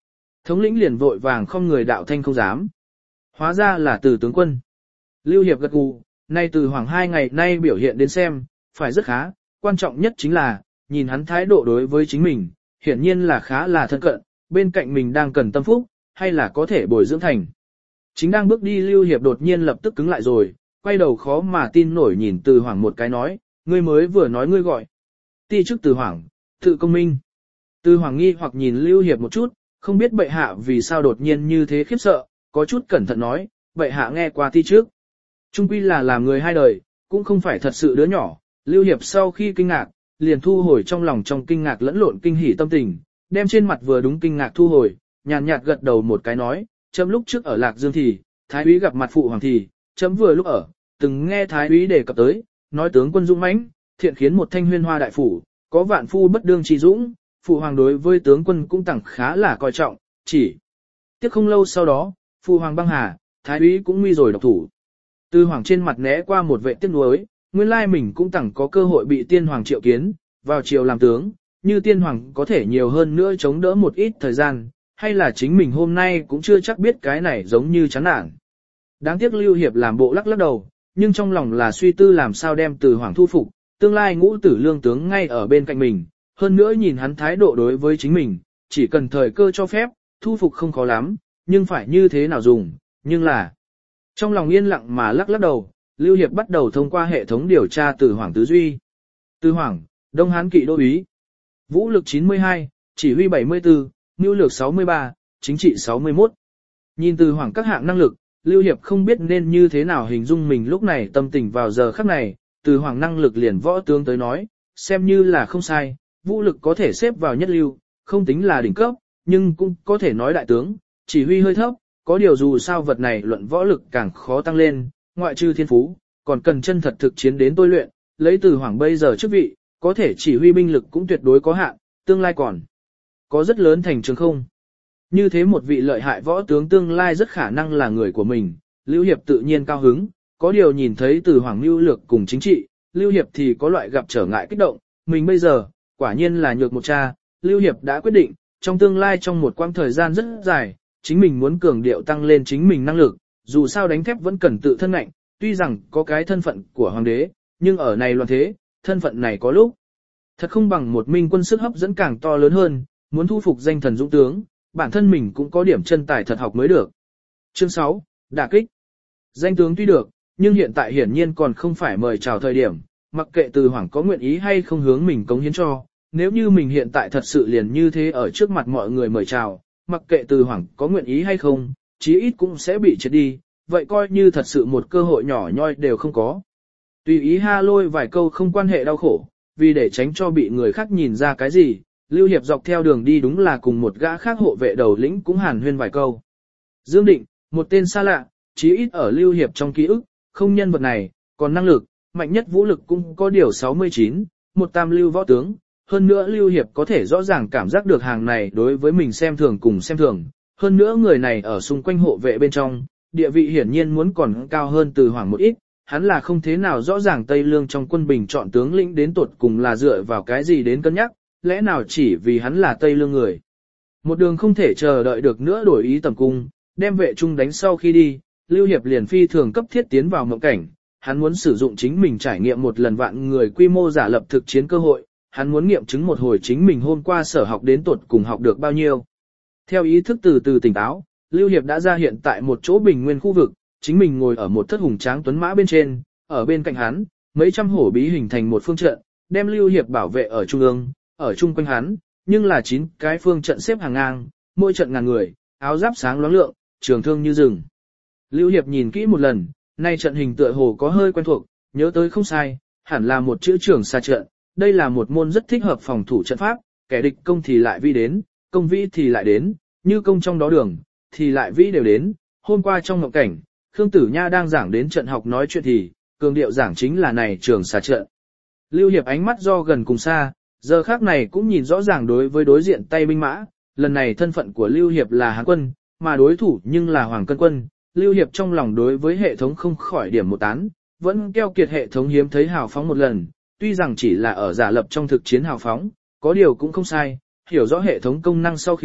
Thống lĩnh liền vội vàng không người đạo thanh không dám. Hóa ra là Từ tướng quân. Lưu Hiệp gật gù, nay Từ Hoàng 2 ngày nay biểu hiện đến xem, phải rất khá, quan trọng nhất chính là, nhìn hắn thái độ đối với chính mình, hiển nhiên là khá là thân cận, bên cạnh mình đang cần tâm phúc, hay là có thể bồi dưỡng thành. Chính đang bước đi Lưu Hiệp đột nhiên lập tức cứng lại rồi, quay đầu khó mà tin nổi nhìn Từ Hoàng một cái nói, ngươi mới vừa nói ngươi gọi. Ti chức Từ Hoàng, tự công minh. Từ Hoàng nghi hoặc nhìn Lưu Hiệp một chút, không biết bệ hạ vì sao đột nhiên như thế khiếp sợ, có chút cẩn thận nói, bệ hạ nghe qua ti trước. Trung quy là làm người hai đời, cũng không phải thật sự đứa nhỏ, Lưu Hiệp sau khi kinh ngạc, liền thu hồi trong lòng trong kinh ngạc lẫn lộn kinh hỉ tâm tình, đem trên mặt vừa đúng kinh ngạc thu hồi, nhàn nhạt gật đầu một cái nói, chấm lúc trước ở Lạc Dương thì, Thái úy gặp mặt phụ hoàng thì, chấm vừa lúc ở, từng nghe Thái úy đề cập tới, nói tướng quân dũng mãnh, thiện khiến một thanh huyên hoa đại phủ, có vạn phu bất đương trí dũng, phụ hoàng đối với tướng quân cũng tặng khá là coi trọng, chỉ tiếc không lâu sau đó, phụ hoàng băng hà, Thái úy cũng nguy rồi độc thủ. Từ Hoàng trên mặt né qua một vệ tiếc nuối, nguyên lai mình cũng tặng có cơ hội bị tiên hoàng triệu kiến, vào triều làm tướng, như tiên hoàng có thể nhiều hơn nữa chống đỡ một ít thời gian, hay là chính mình hôm nay cũng chưa chắc biết cái này giống như chán nản. Đáng tiếc Lưu Hiệp làm bộ lắc lắc đầu, nhưng trong lòng là suy tư làm sao đem Từ Hoàng thu phục, tương lai ngũ tử lương tướng ngay ở bên cạnh mình, hơn nữa nhìn hắn thái độ đối với chính mình, chỉ cần thời cơ cho phép, thu phục không khó lắm, nhưng phải như thế nào dùng, nhưng là... Trong lòng yên lặng mà lắc lắc đầu, Lưu Hiệp bắt đầu thông qua hệ thống điều tra Từ Hoàng tư duy. Từ Hoàng, Đông Hán kỵ đô úy. Vũ lực 92, chỉ huy 74, mưu lược 63, chính trị 61. Nhìn Từ Hoàng các hạng năng lực, Lưu Hiệp không biết nên như thế nào hình dung mình lúc này tâm tình vào giờ khắc này, Từ Hoàng năng lực liền võ tướng tới nói, xem như là không sai, vũ lực có thể xếp vào nhất lưu, không tính là đỉnh cấp, nhưng cũng có thể nói đại tướng, chỉ huy hơi thấp, có điều dù sao vật này luận võ lực càng khó tăng lên, ngoại trừ thiên phú, còn cần chân thật thực chiến đến tôi luyện, lấy Từ Hoàng bây giờ chức vị, có thể chỉ huy binh lực cũng tuyệt đối có hạn, tương lai còn có rất lớn thành trường không. Như thế một vị lợi hại võ tướng tương lai rất khả năng là người của mình, Lưu Hiệp tự nhiên cao hứng, có điều nhìn thấy Từ Hoàng mưu lược cùng chính trị, Lưu Hiệp thì có loại gặp trở ngại kích động, mình bây giờ, quả nhiên là nhược một cha, Lưu Hiệp đã quyết định, trong tương lai trong một quãng thời gian rất dài, chính mình muốn cường điệu tăng lên chính mình năng lực, dù sao đánh thép vẫn cần tự thân ngạnh, tuy rằng có cái thân phận của hoàng đế, nhưng ở này loạn thế, thân phận này có lúc thật không bằng một minh quân sức hấp dẫn càng to lớn hơn, muốn thu phục danh thần dũng tướng, bản thân mình cũng có điểm chân tài thật học mới được. Chương 6, đả kích. Danh tướng tuy được, nhưng hiện tại hiển nhiên còn không phải mời chào thời điểm, mặc kệ Từ Hoàng có nguyện ý hay không hướng mình cống hiến cho, nếu như mình hiện tại thật sự liền như thế ở trước mặt mọi người mời chào, mặc kệ Từ Hoàng có nguyện ý hay không, chí ít cũng sẽ bị chết đi, vậy coi như thật sự một cơ hội nhỏ nhoi đều không có. Tùy ý ha lôi vài câu không quan hệ đau khổ, vì để tránh cho bị người khác nhìn ra cái gì, Lưu Hiệp dọc theo đường đi đúng là cùng một gã khác hộ vệ đầu lĩnh cũng hàn huyên vài câu. Dương Định, một tên xa lạ, chí ít ở Lưu Hiệp trong ký ức, không nhân vật này, còn năng lực, mạnh nhất vũ lực cũng có điều 69, một tam lưu võ tướng. Hơn nữa Lưu Hiệp có thể rõ ràng cảm giác được hàng này đối với mình xem thường cùng xem thường. Hơn nữa người này ở xung quanh hộ vệ bên trong, địa vị hiển nhiên muốn còn cao hơn Từ Hoàng một ít. Hắn là không thế nào rõ ràng Tây Lương trong quân bình chọn tướng lĩnh đến tột cùng là dựa vào cái gì đến cân nhắc, lẽ nào chỉ vì hắn là Tây Lương người. Một đường không thể chờ đợi được nữa đổi ý tầm cung, đem vệ trung đánh sau khi đi, Lưu Hiệp liền phi thường cấp thiết tiến vào mộng cảnh. Hắn muốn sử dụng chính mình trải nghiệm một lần vạn người quy mô giả lập thực chiến cơ hội. Hắn muốn nghiệm chứng một hồi chính mình hôm qua sở học đến tột cùng học được bao nhiêu. Theo ý thức từ từ tỉnh táo, Lưu Hiệp đã ra hiện tại một chỗ bình nguyên khu vực, chính mình ngồi ở một thất hùng tráng tuấn mã bên trên, ở bên cạnh hắn, mấy trăm hổ bí hình thành một phương trận, đem Lưu Hiệp bảo vệ ở trung ương, ở chung quanh hắn, nhưng là 9 cái phương trận xếp hàng ngang, mỗi trận ngàn người, áo giáp sáng loáng lượng, trường thương như rừng. Lưu Hiệp nhìn kỹ một lần, nay trận hình tựa hồ có hơi quen thuộc, nhớ tới không sai, hẳn là một chữ trường xa trận. Đây là một môn rất thích hợp phòng thủ trận pháp, kẻ địch công thì lại vi đến, công vĩ thì lại đến, như công trong đó đường, thì lại vĩ đều đến. Hôm qua trong ngộng cảnh, Khương Tử Nha đang giảng đến trận học nói chuyện thì, cường điệu giảng chính là này trường xà trận. Lưu Hiệp ánh mắt do gần cùng xa, giờ khác này cũng nhìn rõ ràng đối với đối diện tay binh mã, lần này thân phận của Lưu Hiệp là Hán quân, mà đối thủ nhưng là Hoàng Cân quân. Lưu Hiệp trong lòng đối với hệ thống không khỏi điểm một tán, vẫn keo kiệt hệ thống hiếm thấy hào phóng một lần. Tuy rằng chỉ là ở giả lập trong thực chiến hào phóng, có điều cũng không sai, hiểu rõ hệ thống công năng sau khi,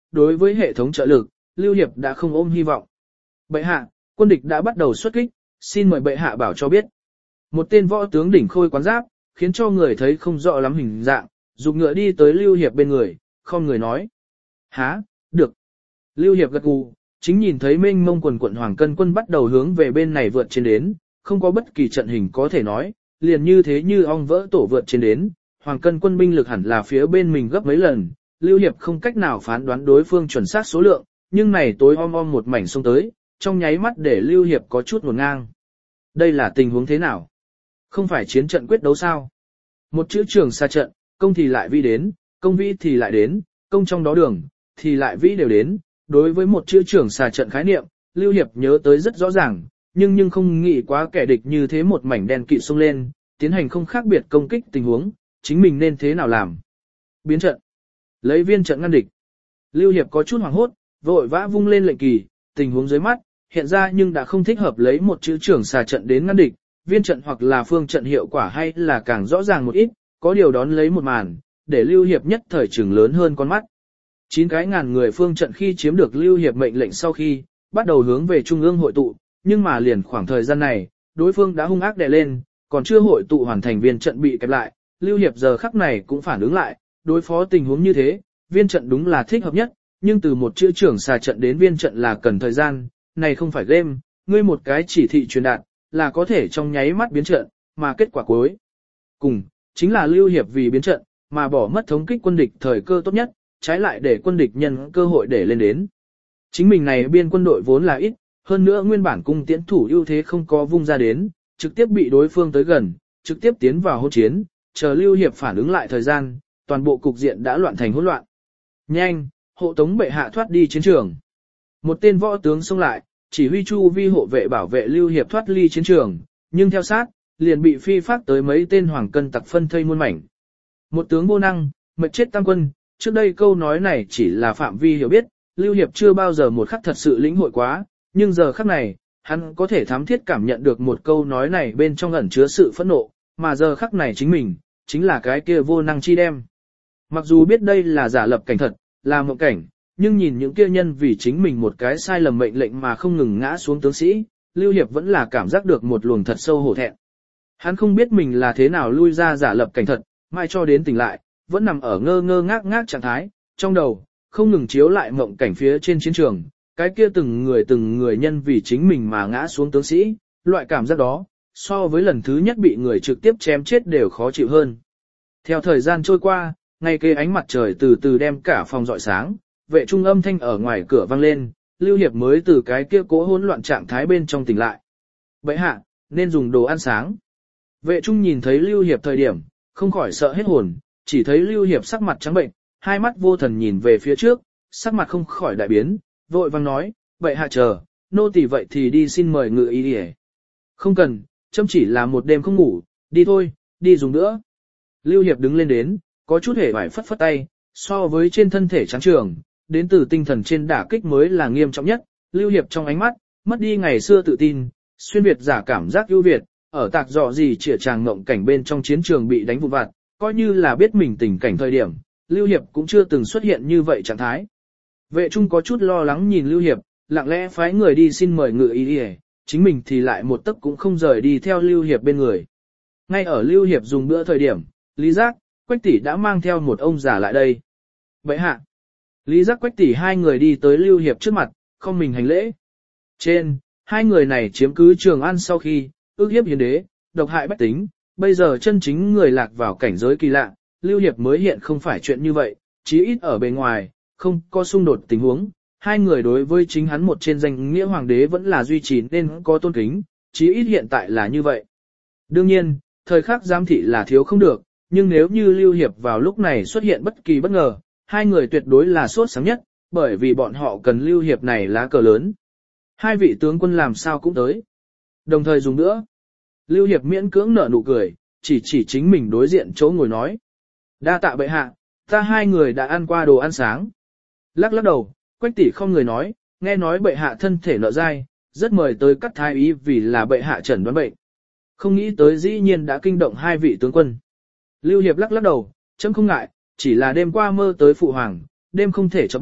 đối với hệ thống trợ lực, Lưu Hiệp đã không ôm hy vọng. Bệ hạ, quân địch đã bắt đầu xuất kích, xin mời bệ hạ bảo cho biết. Một tên võ tướng đỉnh khôi quán giáp, khiến cho người thấy không rõ lắm hình dạng, dục ngựa đi tới Lưu Hiệp bên người, không người nói. Há, được. Lưu Hiệp gật gù, chính nhìn thấy mênh mông quần quận Hoàng Cân quân bắt đầu hướng về bên này vượt trên đến, không có bất kỳ trận hình có thể nói, liền như thế như ong vỡ tổ vượt trên đến, Hoàng Cân quân binh lực hẳn là phía bên mình gấp mấy lần, Lưu Hiệp không cách nào phán đoán đối phương chuẩn xác số lượng, nhưng này tối om một mảnh xông tới, trong nháy mắt để Lưu Hiệp có chút ngổn ngang. Đây là tình huống thế nào? Không phải chiến trận quyết đấu sao? Một chữ trường xa trận, công thì lại vi đến, công vi thì lại đến, công trong đó đường, thì lại vĩ đều đến. Đối với một chữ trưởng xà trận khái niệm, Lưu Hiệp nhớ tới rất rõ ràng, nhưng không nghĩ quá kẻ địch như thế một mảnh đen kịt xông lên, tiến hành không khác biệt công kích tình huống, chính mình nên thế nào làm? Biến trận. Lấy viên trận ngăn địch. Lưu Hiệp có chút hoảng hốt, vội vã vung lên lệnh kỳ, tình huống dưới mắt, hiện ra nhưng đã không thích hợp lấy một chữ trưởng xà trận đến ngăn địch, viên trận hoặc là phương trận hiệu quả hay là càng rõ ràng một ít, có điều đón lấy một màn, để Lưu Hiệp nhất thời trừng lớn hơn con mắt. 9 cái ngàn người phương trận khi chiếm được Lưu Hiệp mệnh lệnh sau khi, bắt đầu hướng về trung ương hội tụ, nhưng mà liền khoảng thời gian này, đối phương đã hung ác đè lên, còn chưa hội tụ hoàn thành viên trận bị kẹp lại, Lưu Hiệp giờ khắc này cũng phản ứng lại, đối phó tình huống như thế, viên trận đúng là thích hợp nhất, nhưng từ một chữ trưởng xà trận đến viên trận là cần thời gian, này không phải game, ngươi một cái chỉ thị truyền đạt, là có thể trong nháy mắt biến trận, mà kết quả cuối cùng, chính là Lưu Hiệp vì biến trận, mà bỏ mất thống kích quân địch thời cơ tốt nhất, trái lại để quân địch nhân cơ hội để lên đến. Chính mình này biên quân đội vốn là ít, hơn nữa nguyên bản cung tiễn thủ ưu thế không có vung ra đến, trực tiếp bị đối phương tới gần, trực tiếp tiến vào hỗn chiến, chờ Lưu Hiệp phản ứng lại thời gian, toàn bộ cục diện đã loạn thành hỗn loạn. Nhanh, hộ tống bệ hạ thoát đi chiến trường. Một tên võ tướng xông lại, chỉ huy chu vi hộ vệ bảo vệ Lưu Hiệp thoát ly chiến trường, nhưng theo sát, liền bị phi phát tới mấy tên Hoàng Cân tặc phân thây muôn mảnh. Một tướng vô năng, mệt chết tam quân, trước đây câu nói này chỉ là phạm vi hiểu biết, Lưu Hiệp chưa bao giờ một khắc thật sự lĩnh hội quá, nhưng giờ khắc này, hắn có thể thám thiết cảm nhận được một câu nói này bên trong ẩn chứa sự phẫn nộ, mà giờ khắc này chính mình, chính là cái kia vô năng chi đem. Mặc dù biết đây là giả lập cảnh thật, là mộng cảnh, nhưng nhìn những kia nhân vì chính mình một cái sai lầm mệnh lệnh mà không ngừng ngã xuống tướng sĩ, Lưu Hiệp vẫn là cảm giác được một luồng thật sâu hổ thẹn. Hắn không biết mình là thế nào lui ra giả lập cảnh thật, mai cho đến tỉnh lại, vẫn nằm ở ngơ ngơ ngác ngác trạng thái, trong đầu, không ngừng chiếu lại mộng cảnh phía trên chiến trường, cái kia từng người nhân vì chính mình mà ngã xuống tướng sĩ, loại cảm giác đó, so với lần thứ nhất bị người trực tiếp chém chết đều khó chịu hơn. Theo thời gian trôi qua, ngay kế ánh mặt trời từ từ đem cả phòng rọi sáng, vệ trung âm thanh ở ngoài cửa vang lên, Lưu Hiệp mới từ cái kia cố hỗn loạn trạng thái bên trong tỉnh lại. Bệ hạ, nên dùng đồ ăn sáng. Vệ trung nhìn thấy Lưu Hiệp thời điểm, không khỏi sợ hết hồn, chỉ thấy Lưu Hiệp sắc mặt trắng bệnh, hai mắt vô thần nhìn về phía trước, sắc mặt không khỏi đại biến, vội vang nói, bệ hạ chờ, nô tỳ vậy thì đi xin mời ngự y đi. Không cần, chấm chỉ là một đêm không ngủ, đi thôi, đi dùng nữa. Lưu Hiệp đứng lên đến, có chút hề vải phất phất tay, so với trên thân thể trắng trường, đến từ tinh thần trên đả kích mới là nghiêm trọng nhất. Lưu Hiệp trong ánh mắt, mất đi ngày xưa tự tin, xuyên việt giả cảm giác ưu việt, ở tạc dọ gì chĩa chàng ngộng cảnh bên trong chiến trường bị đánh vụn vặt, coi như là biết mình tình cảnh thời điểm, Lưu Hiệp cũng chưa từng xuất hiện như vậy trạng thái. Vệ trung có chút lo lắng nhìn Lưu Hiệp, lặng lẽ phái người đi xin mời ngự y đi, chính mình thì lại một tấc cũng không rời đi theo Lưu Hiệp bên người. Ngay ở Lưu Hiệp dùng bữa thời điểm, Lý Giác, Quách Tỷ đã mang theo một ông già lại đây. Bệ hạ, Lý Giác Quách Tỷ hai người đi tới Lưu Hiệp trước mặt, không mình hành lễ. Trên, hai người này chiếm cứ Trường An sau khi, ước hiếp hiến đế, độc hại bách tính, bây giờ chân chính người lạc vào cảnh giới kỳ lạ, Lưu Hiệp mới hiện không phải chuyện như vậy, chí ít ở bề ngoài, không có xung đột tình huống. Hai người đối với chính hắn một trên danh nghĩa hoàng đế vẫn là duy trì nên có tôn kính, chí ít hiện tại là như vậy. Đương nhiên, thời khắc giám thị là thiếu không được, nhưng nếu như Lưu Hiệp vào lúc này xuất hiện bất kỳ bất ngờ, hai người tuyệt đối là sốt sáng nhất, bởi vì bọn họ cần Lưu Hiệp này lá cờ lớn. Hai vị tướng quân làm sao cũng tới. Đồng thời dùng nữa. Lưu Hiệp miễn cưỡng nở nụ cười, chỉ chính mình đối diện chỗ ngồi nói. Đa tạ bệ hạ, ta hai người đã ăn qua đồ ăn sáng. Lắc lắc đầu, Quách Tỷ không người nói, nghe nói bệ hạ thân thể nợ dai, rất mời tới cắt thái y vì là bệ hạ chẩn đoán bệnh. Không nghĩ tới dĩ nhiên đã kinh động hai vị tướng quân. Lưu Hiệp lắc lắc đầu, chấm không ngại, chỉ là đêm qua mơ tới phụ hoàng, đêm không thể chớp mắt,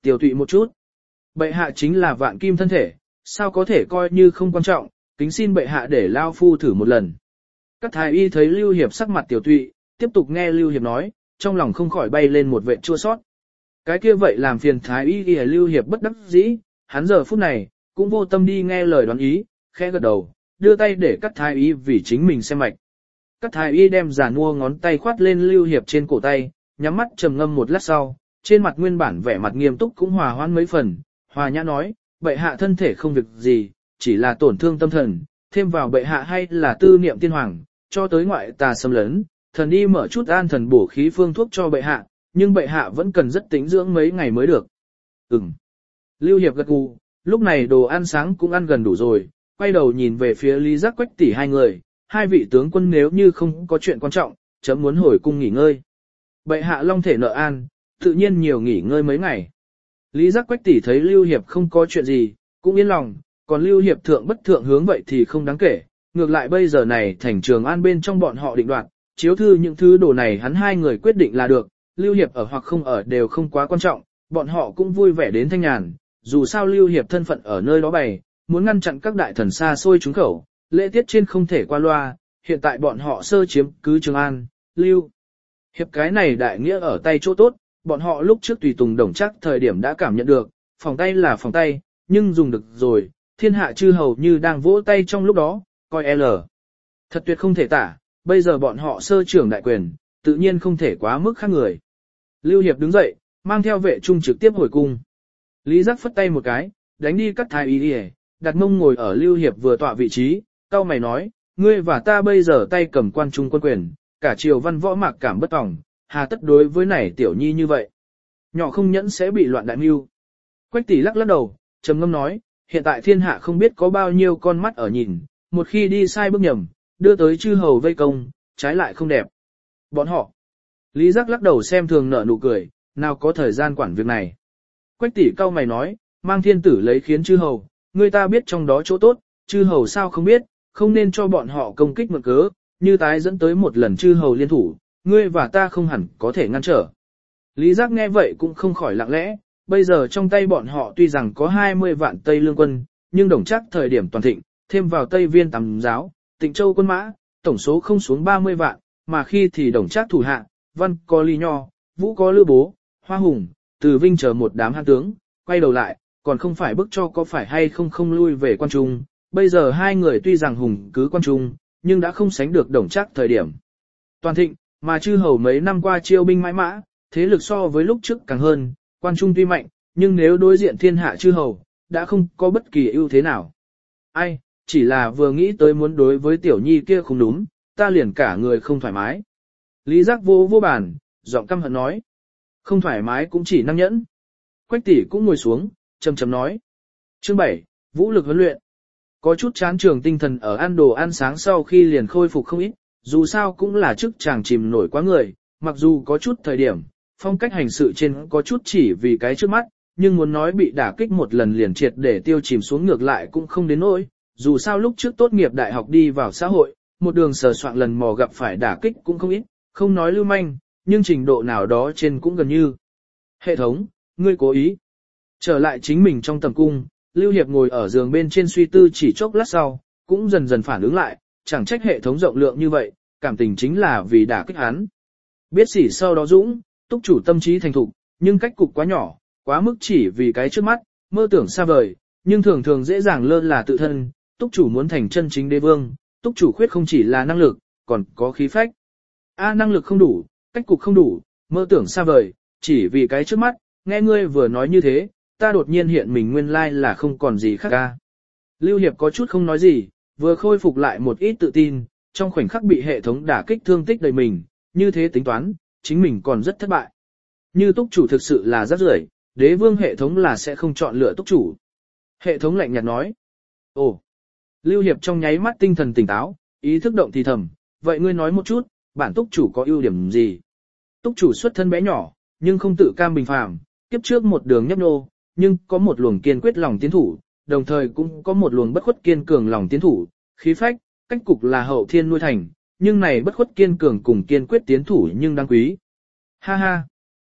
tiểu tụy một chút. Bệ hạ chính là vạn kim thân thể, sao có thể coi như không quan trọng, kính xin bệ hạ để lao phu thử một lần. Các thái y thấy Lưu Hiệp sắc mặt tiểu tụy, tiếp tục nghe Lưu Hiệp nói, trong lòng không khỏi bay lên một vệt chua xót. Cái kia vậy làm phiền thái y thì Lưu Hiệp bất đắc dĩ, hắn giờ phút này, cũng vô tâm đi nghe lời đoán ý, khẽ gật đầu, đưa tay để các thái y vì chính mình xem mạch. Các thái y đem giả mua ngón tay khoát lên Lưu Hiệp trên cổ tay, nhắm mắt trầm ngâm một lát sau, trên mặt nguyên bản vẻ mặt nghiêm túc cũng hòa hoãn mấy phần, hòa nhã nói, bệ hạ thân thể không việc gì, chỉ là tổn thương tâm thần, thêm vào bệ hạ hay là tư niệm tiên hoàng, cho tới ngoại tà xâm lấn, thần đi mở chút an thần bổ khí phương thuốc cho bệ hạ, nhưng bệ hạ vẫn cần rất tĩnh dưỡng mấy ngày mới được. Lưu Hiệp gật gù, lúc này đồ ăn sáng cũng ăn gần đủ rồi, quay đầu nhìn về phía Lý Giác Quách tỷ hai người, hai vị tướng quân nếu như không có chuyện quan trọng, chấm muốn hồi cung nghỉ ngơi. Bệ hạ long thể nợ an, tự nhiên nhiều nghỉ ngơi mấy ngày. Lý Giác Quách tỷ thấy Lưu Hiệp không có chuyện gì, cũng yên lòng, còn Lưu Hiệp thượng bất thượng hướng vậy thì không đáng kể, ngược lại bây giờ này thành Trường An bên trong bọn họ định đoạt, chiếu thư những thứ đồ này hắn hai người quyết định là được, Lưu Hiệp ở hoặc không ở đều không quá quan trọng, bọn họ cũng vui vẻ đến thanh nhàn, dù sao Lưu Hiệp thân phận ở nơi đó bày, muốn ngăn chặn các đại thần xa xôi trúng khẩu, lễ tiết trên không thể qua loa, hiện tại bọn họ sơ chiếm cứ Trường An, Lưu Hiệp cái này đại nghĩa ở tay chỗ tốt, bọn họ lúc trước tùy tùng Đồng Trác thời điểm đã cảm nhận được, phòng tay là phòng tay, nhưng dùng được rồi, thiên hạ chư hầu như đang vỗ tay trong lúc đó, coi L. Thật tuyệt không thể tả, bây giờ bọn họ sơ trưởng đại quyền, tự nhiên không thể quá mức khác người. Lưu Hiệp đứng dậy, mang theo vệ trung trực tiếp hồi cung. Lý Giác phất tay một cái, đánh đi các thái y đi, đặt mông ngồi ở Lưu Hiệp vừa tọa vị trí, cau mày nói, ngươi và ta bây giờ tay cầm quan trung quân quyền, cả triều văn võ mạc cảm bất tòng, hà tất đối với này tiểu nhi như vậy. Nhỏ không nhẫn sẽ bị loạn đại mưu. Quách tỷ lắc lắc đầu, trầm ngâm nói, hiện tại thiên hạ không biết có bao nhiêu con mắt ở nhìn, một khi đi sai bước nhầm, đưa tới chư hầu vây công, trái lại không đẹp. Bọn họ. Lý Giác lắc đầu xem thường nở nụ cười, nào có thời gian quản việc này. Quách tỷ cau mày nói, mang thiên tử lấy khiến chư hầu, người ta biết trong đó chỗ tốt, chư hầu sao không biết, không nên cho bọn họ công kích mượn cớ, như tái dẫn tới một lần chư hầu liên thủ, ngươi và ta không hẳn có thể ngăn trở. Lý Giác nghe vậy cũng không khỏi lặng lẽ, bây giờ trong tay bọn họ tuy rằng có 20 vạn Tây Lương quân, nhưng Đồng Trác thời điểm toàn thịnh, thêm vào Tây Viên Tầm giáo, Tịnh Châu quân mã, tổng số không xuống 30 vạn, mà khi thì Đồng Trác thủ hạ, Văn có Lý Nho, Vũ có Lữ Bố, Hoa Hùng, Từ Vinh chờ một đám hãn tướng, quay đầu lại, còn không phải bức cho có phải hay không không lui về quan trung, bây giờ hai người tuy rằng hùng cứ quan trung, nhưng đã không sánh được Đồng Trác thời điểm toàn thịnh, mà chư hầu mấy năm qua chiêu binh mãi mã, thế lực so với lúc trước càng hơn, quan trung tuy mạnh, nhưng nếu đối diện thiên hạ chư hầu, đã không có bất kỳ ưu thế nào. Ai, chỉ là vừa nghĩ tới muốn đối với tiểu nhi kia không đúng, ta liền cả người không thoải mái. Lý Giác vô bàn, giọng căm hận nói. Không thoải mái cũng chỉ năng nhẫn. Quách tỷ cũng ngồi xuống, trầm nói. Chương 7, vũ lực huấn luyện. Có chút chán trường tinh thần ở ăn đồ ăn sáng sau khi liền khôi phục không ít, dù sao cũng là chức chàng chìm nổi quá người, mặc dù có chút thời điểm, phong cách hành sự trên có chút chỉ vì cái trước mắt, nhưng muốn nói bị đả kích một lần liền triệt để tiêu chìm xuống ngược lại cũng không đến nỗi, dù sao lúc trước tốt nghiệp đại học đi vào xã hội, một đường sờ soạn lần mò gặp phải đả kích cũng không ít, không nói lưu manh, nhưng trình độ nào đó trên cũng gần như. Hệ thống, ngươi cố ý. Trở lại chính mình trong tầm cung, Lưu Hiệp ngồi ở giường bên trên suy tư chỉ chốc lát sau, cũng dần dần phản ứng lại, chẳng trách hệ thống rộng lượng như vậy, cảm tình chính là vì đả kích hắn. Biết sỉ sau đó dũng, túc chủ tâm trí thành thục, nhưng cách cục quá nhỏ, quá mức chỉ vì cái trước mắt, mơ tưởng xa vời, nhưng thường thường dễ dàng lơ là tự thân, túc chủ muốn thành chân chính đế vương, túc chủ khuyết không chỉ là năng lực, còn có khí phách. Năng lực không đủ, cách cục không đủ, mơ tưởng xa vời, chỉ vì cái trước mắt, nghe ngươi vừa nói như thế, ta đột nhiên hiện mình nguyên lai là không còn gì khác ca. Lưu Hiệp có chút không nói gì, vừa khôi phục lại một ít tự tin, trong khoảnh khắc bị hệ thống đả kích thương tích đầy mình, như thế tính toán, chính mình còn rất thất bại. Như túc chủ thực sự là rác rưởi, đế vương hệ thống là sẽ không chọn lựa túc chủ. Hệ thống lạnh nhạt nói. Ồ. Lưu Hiệp trong nháy mắt tinh thần tỉnh táo, ý thức động thì thầm, vậy ngươi nói một chút, bản túc chủ có ưu điểm gì? Túc chủ xuất thân bé nhỏ, nhưng không tự cam bình phàm, kiếp trước một đường nhấp nô, nhưng có một luồng kiên quyết lòng tiến thủ, đồng thời cũng có một luồng bất khuất kiên cường lòng tiến thủ, khí phách, cách cục là hậu thiên nuôi thành, nhưng này bất khuất kiên cường cùng kiên quyết tiến thủ nhưng đáng quý. Ha ha.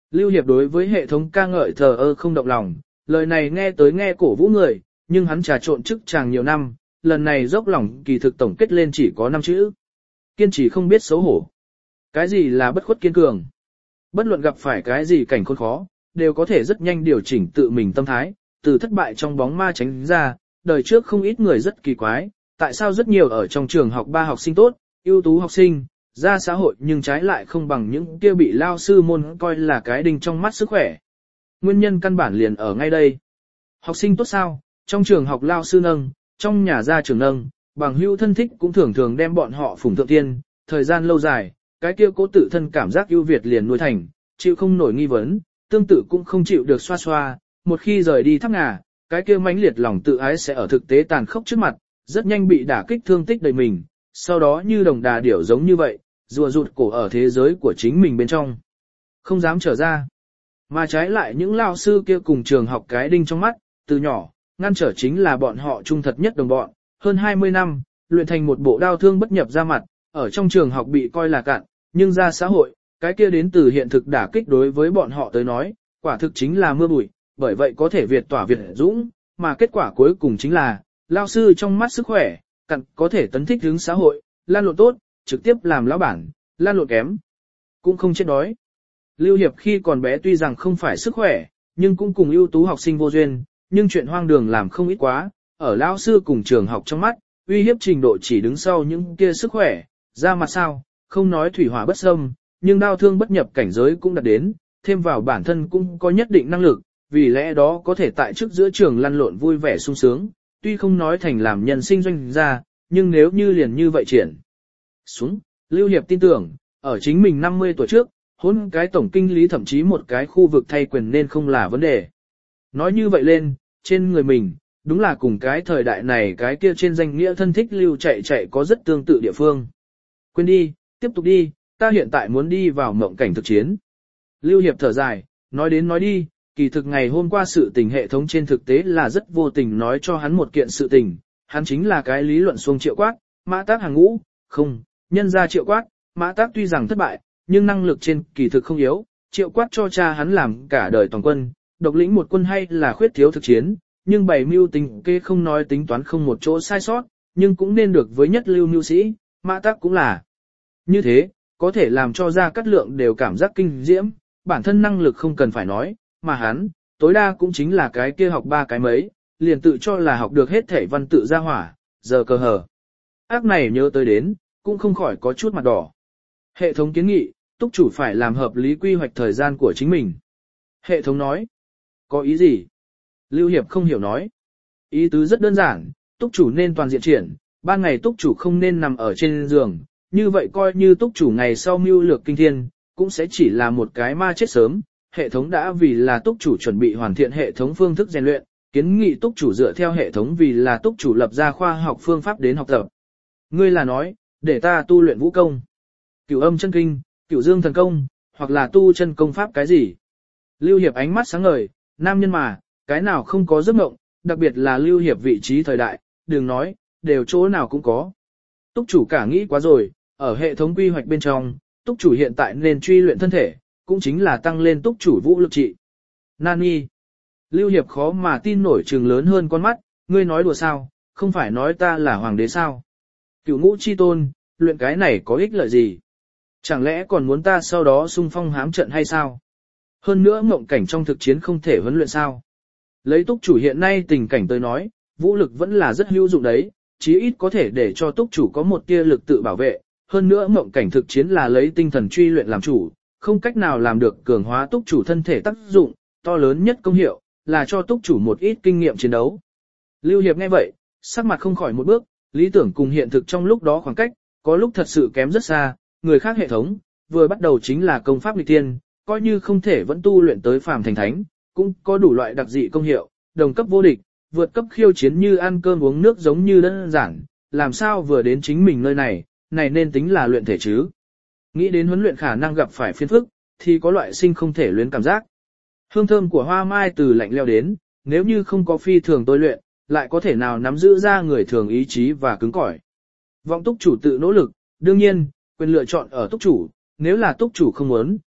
Lưu Hiệp đối với hệ thống ca ngợi thờ ơ không động lòng, lời này nghe tới nghe cổ vũ người, nhưng hắn trà trộn chức chàng nhiều năm, lần này dốc lòng kỳ thực tổng kết lên chỉ có 5 chữ. Kiên trì không biết xấu hổ. Cái gì là bất khuất kiên cường? Bất luận gặp phải cái gì cảnh khốn khó, đều có thể rất nhanh điều chỉnh tự mình tâm thái, từ thất bại trong bóng ma tránh ra, đời trước không ít người rất kỳ quái, tại sao rất nhiều ở trong trường học ba học sinh tốt, ưu tú học sinh, ra xã hội nhưng trái lại không bằng những kia bị lao sư môn coi là cái đinh trong mắt sức khỏe. Nguyên nhân căn bản liền ở ngay đây. Học sinh tốt sao, trong trường học lao sư nâng, trong nhà gia trường nâng, bằng hữu thân thích cũng thường thường đem bọn họ phụng thượng tiên, thời gian lâu dài, cái kia cố tự thân cảm giác ưu việt liền nuôi thành, chịu không nổi nghi vấn, tương tự cũng không chịu được xoa xoa, một khi rời đi thắp ngà, cái kia mãnh liệt lòng tự ái sẽ ở thực tế tàn khốc trước mặt, rất nhanh bị đả kích thương tích đầy mình, sau đó như đồng đà điểu giống như vậy, rùa rụt cổ ở thế giới của chính mình bên trong. Không dám trở ra. Mà trái lại những lao sư kia cùng trường học cái đinh trong mắt, từ nhỏ, ngăn trở chính là bọn họ trung thật nhất đồng bọn, hơn 20 năm, luyện thành một bộ đao thương bất nhập ra mặt, ở trong trường học bị coi là cạn, nhưng ra xã hội, cái kia đến từ hiện thực đả kích đối với bọn họ tới nói, quả thực chính là mưa bụi, bởi vậy có thể việt tỏa việt dũng, mà kết quả cuối cùng chính là, lao sư trong mắt sức khỏe, cặn có thể tấn thích hướng xã hội, lan lộn tốt, trực tiếp làm lão bản, lan lộn kém, cũng không chết đói. Lưu Hiệp khi còn bé tuy rằng không phải sức khỏe, nhưng cũng cùng ưu tú học sinh vô duyên, nhưng chuyện hoang đường làm không ít quá, ở lão sư cùng trường học trong mắt, uy hiếp trình độ chỉ đứng sau những kia sức khỏe, ra mặt sao, không nói thủy hỏa bất xâm, nhưng đao thương bất nhập cảnh giới cũng đạt đến, thêm vào bản thân cũng có nhất định năng lực, vì lẽ đó có thể tại trước giữa trường lăn lộn vui vẻ sung sướng, tuy không nói thành làm nhân sinh doanh gia, nhưng nếu như liền như vậy triển xuống, Lưu Hiệp tin tưởng, ở chính mình 50 tuổi trước, hôn cái tổng kinh lý thậm chí một cái khu vực thay quyền nên không là vấn đề. Nói như vậy lên, trên người mình, đúng là cùng cái thời đại này cái kia trên danh nghĩa thân thích Lưu chạy chạy có rất tương tự địa phương. Quên đi, tiếp tục đi, ta hiện tại muốn đi vào mộng cảnh thực chiến. Lưu Hiệp thở dài, nói đến nói đi, kỳ thực ngày hôm qua sự tình hệ thống trên thực tế là rất vô tình nói cho hắn một kiện sự tình, hắn chính là cái lý luận xuông Triệu Quát, Mã Tác hàng ngũ, không, nhân ra Triệu Quát, Mã Tác tuy rằng thất bại, nhưng năng lực trên kỳ thực không yếu, Triệu Quát cho cha hắn làm cả đời toàn quân, độc lĩnh một quân hay là khuyết thiếu thực chiến, nhưng bày mưu tính kê không nói tính toán không một chỗ sai sót, nhưng cũng nên được với nhất lưu mưu sĩ, Mã Tác cũng là. Như thế, có thể làm cho Gia Cát Lượng đều cảm giác kinh diễm, bản thân năng lực không cần phải nói, mà hắn, tối đa cũng chính là cái kia học ba cái mấy, liền tự cho là học được hết thể văn tự ra hỏa, giờ cơ hở. Ác này nhớ tới đến, cũng không khỏi có chút mặt đỏ. Hệ thống kiến nghị, túc chủ phải làm hợp lý quy hoạch thời gian của chính mình. Hệ thống nói, có ý gì? Lưu Hiệp không hiểu nói. Ý tứ rất đơn giản, túc chủ nên toàn diện triển, ban ngày túc chủ không nên nằm ở trên giường, như vậy coi như túc chủ ngày sau mưu lược kinh thiên, cũng sẽ chỉ là một cái ma chết sớm. Hệ thống đã vì là túc chủ chuẩn bị hoàn thiện hệ thống phương thức rèn luyện, kiến nghị túc chủ dựa theo hệ thống vì là túc chủ lập ra khoa học phương pháp đến học tập. Ngươi là nói, để ta tu luyện vũ công, Cửu Âm chân kinh, Cửu Dương thần công, hoặc là tu chân công pháp cái gì? Lưu Hiệp ánh mắt sáng ngời, nam nhân mà, cái nào không có giấc mộng, đặc biệt là Lưu Hiệp vị trí thời đại, đừng nói, đều chỗ nào cũng có. Túc chủ cả nghĩ quá rồi, ở hệ thống quy hoạch bên trong, túc chủ hiện tại nên truy luyện thân thể, cũng chính là tăng lên túc chủ vũ lực trị. Nani. Lưu Hiệp khó mà tin nổi trừng lớn hơn con mắt, ngươi nói đùa sao, không phải nói ta là hoàng đế sao? Cửu ngũ chi tôn, luyện cái này có ích lợi gì? Chẳng lẽ còn muốn ta sau đó xung phong hám trận hay sao? Hơn nữa mộng cảnh trong thực chiến không thể huấn luyện sao? Lấy túc chủ hiện nay tình cảnh tới nói, vũ lực vẫn là rất hữu dụng đấy, chí ít có thể để cho túc chủ có một tia lực tự bảo vệ. Hơn nữa mộng cảnh thực chiến là lấy tinh thần truy luyện làm chủ, không cách nào làm được cường hóa túc chủ thân thể tác dụng, to lớn nhất công hiệu, là cho túc chủ một ít kinh nghiệm chiến đấu. Lưu Hiệp nghe vậy, sắc mặt không khỏi một bước, lý tưởng cùng hiện thực trong lúc đó khoảng cách, có lúc thật sự kém rất xa, người khác hệ thống, vừa bắt đầu chính là công pháp nghịch tiên, coi như không thể vẫn tu luyện tới phàm thành thánh, cũng có đủ loại đặc dị công hiệu, đồng cấp vô địch, vượt cấp khiêu chiến như ăn cơm uống nước giống như đơn giản, làm sao vừa đến chính mình nơi này, này nên tính là luyện thể chứ. Nghĩ đến huấn luyện khả năng gặp phải phiền phức, thì có loại sinh không thể luyến cảm giác. Hương thơm của hoa mai từ lạnh leo đến, nếu như không có phi thường tôi luyện, lại có thể nào nắm giữ ra người thường ý chí và cứng cỏi. Vọng túc chủ tự nỗ lực, đương nhiên, quyền lựa chọn ở túc chủ, nếu là túc chủ không muốn,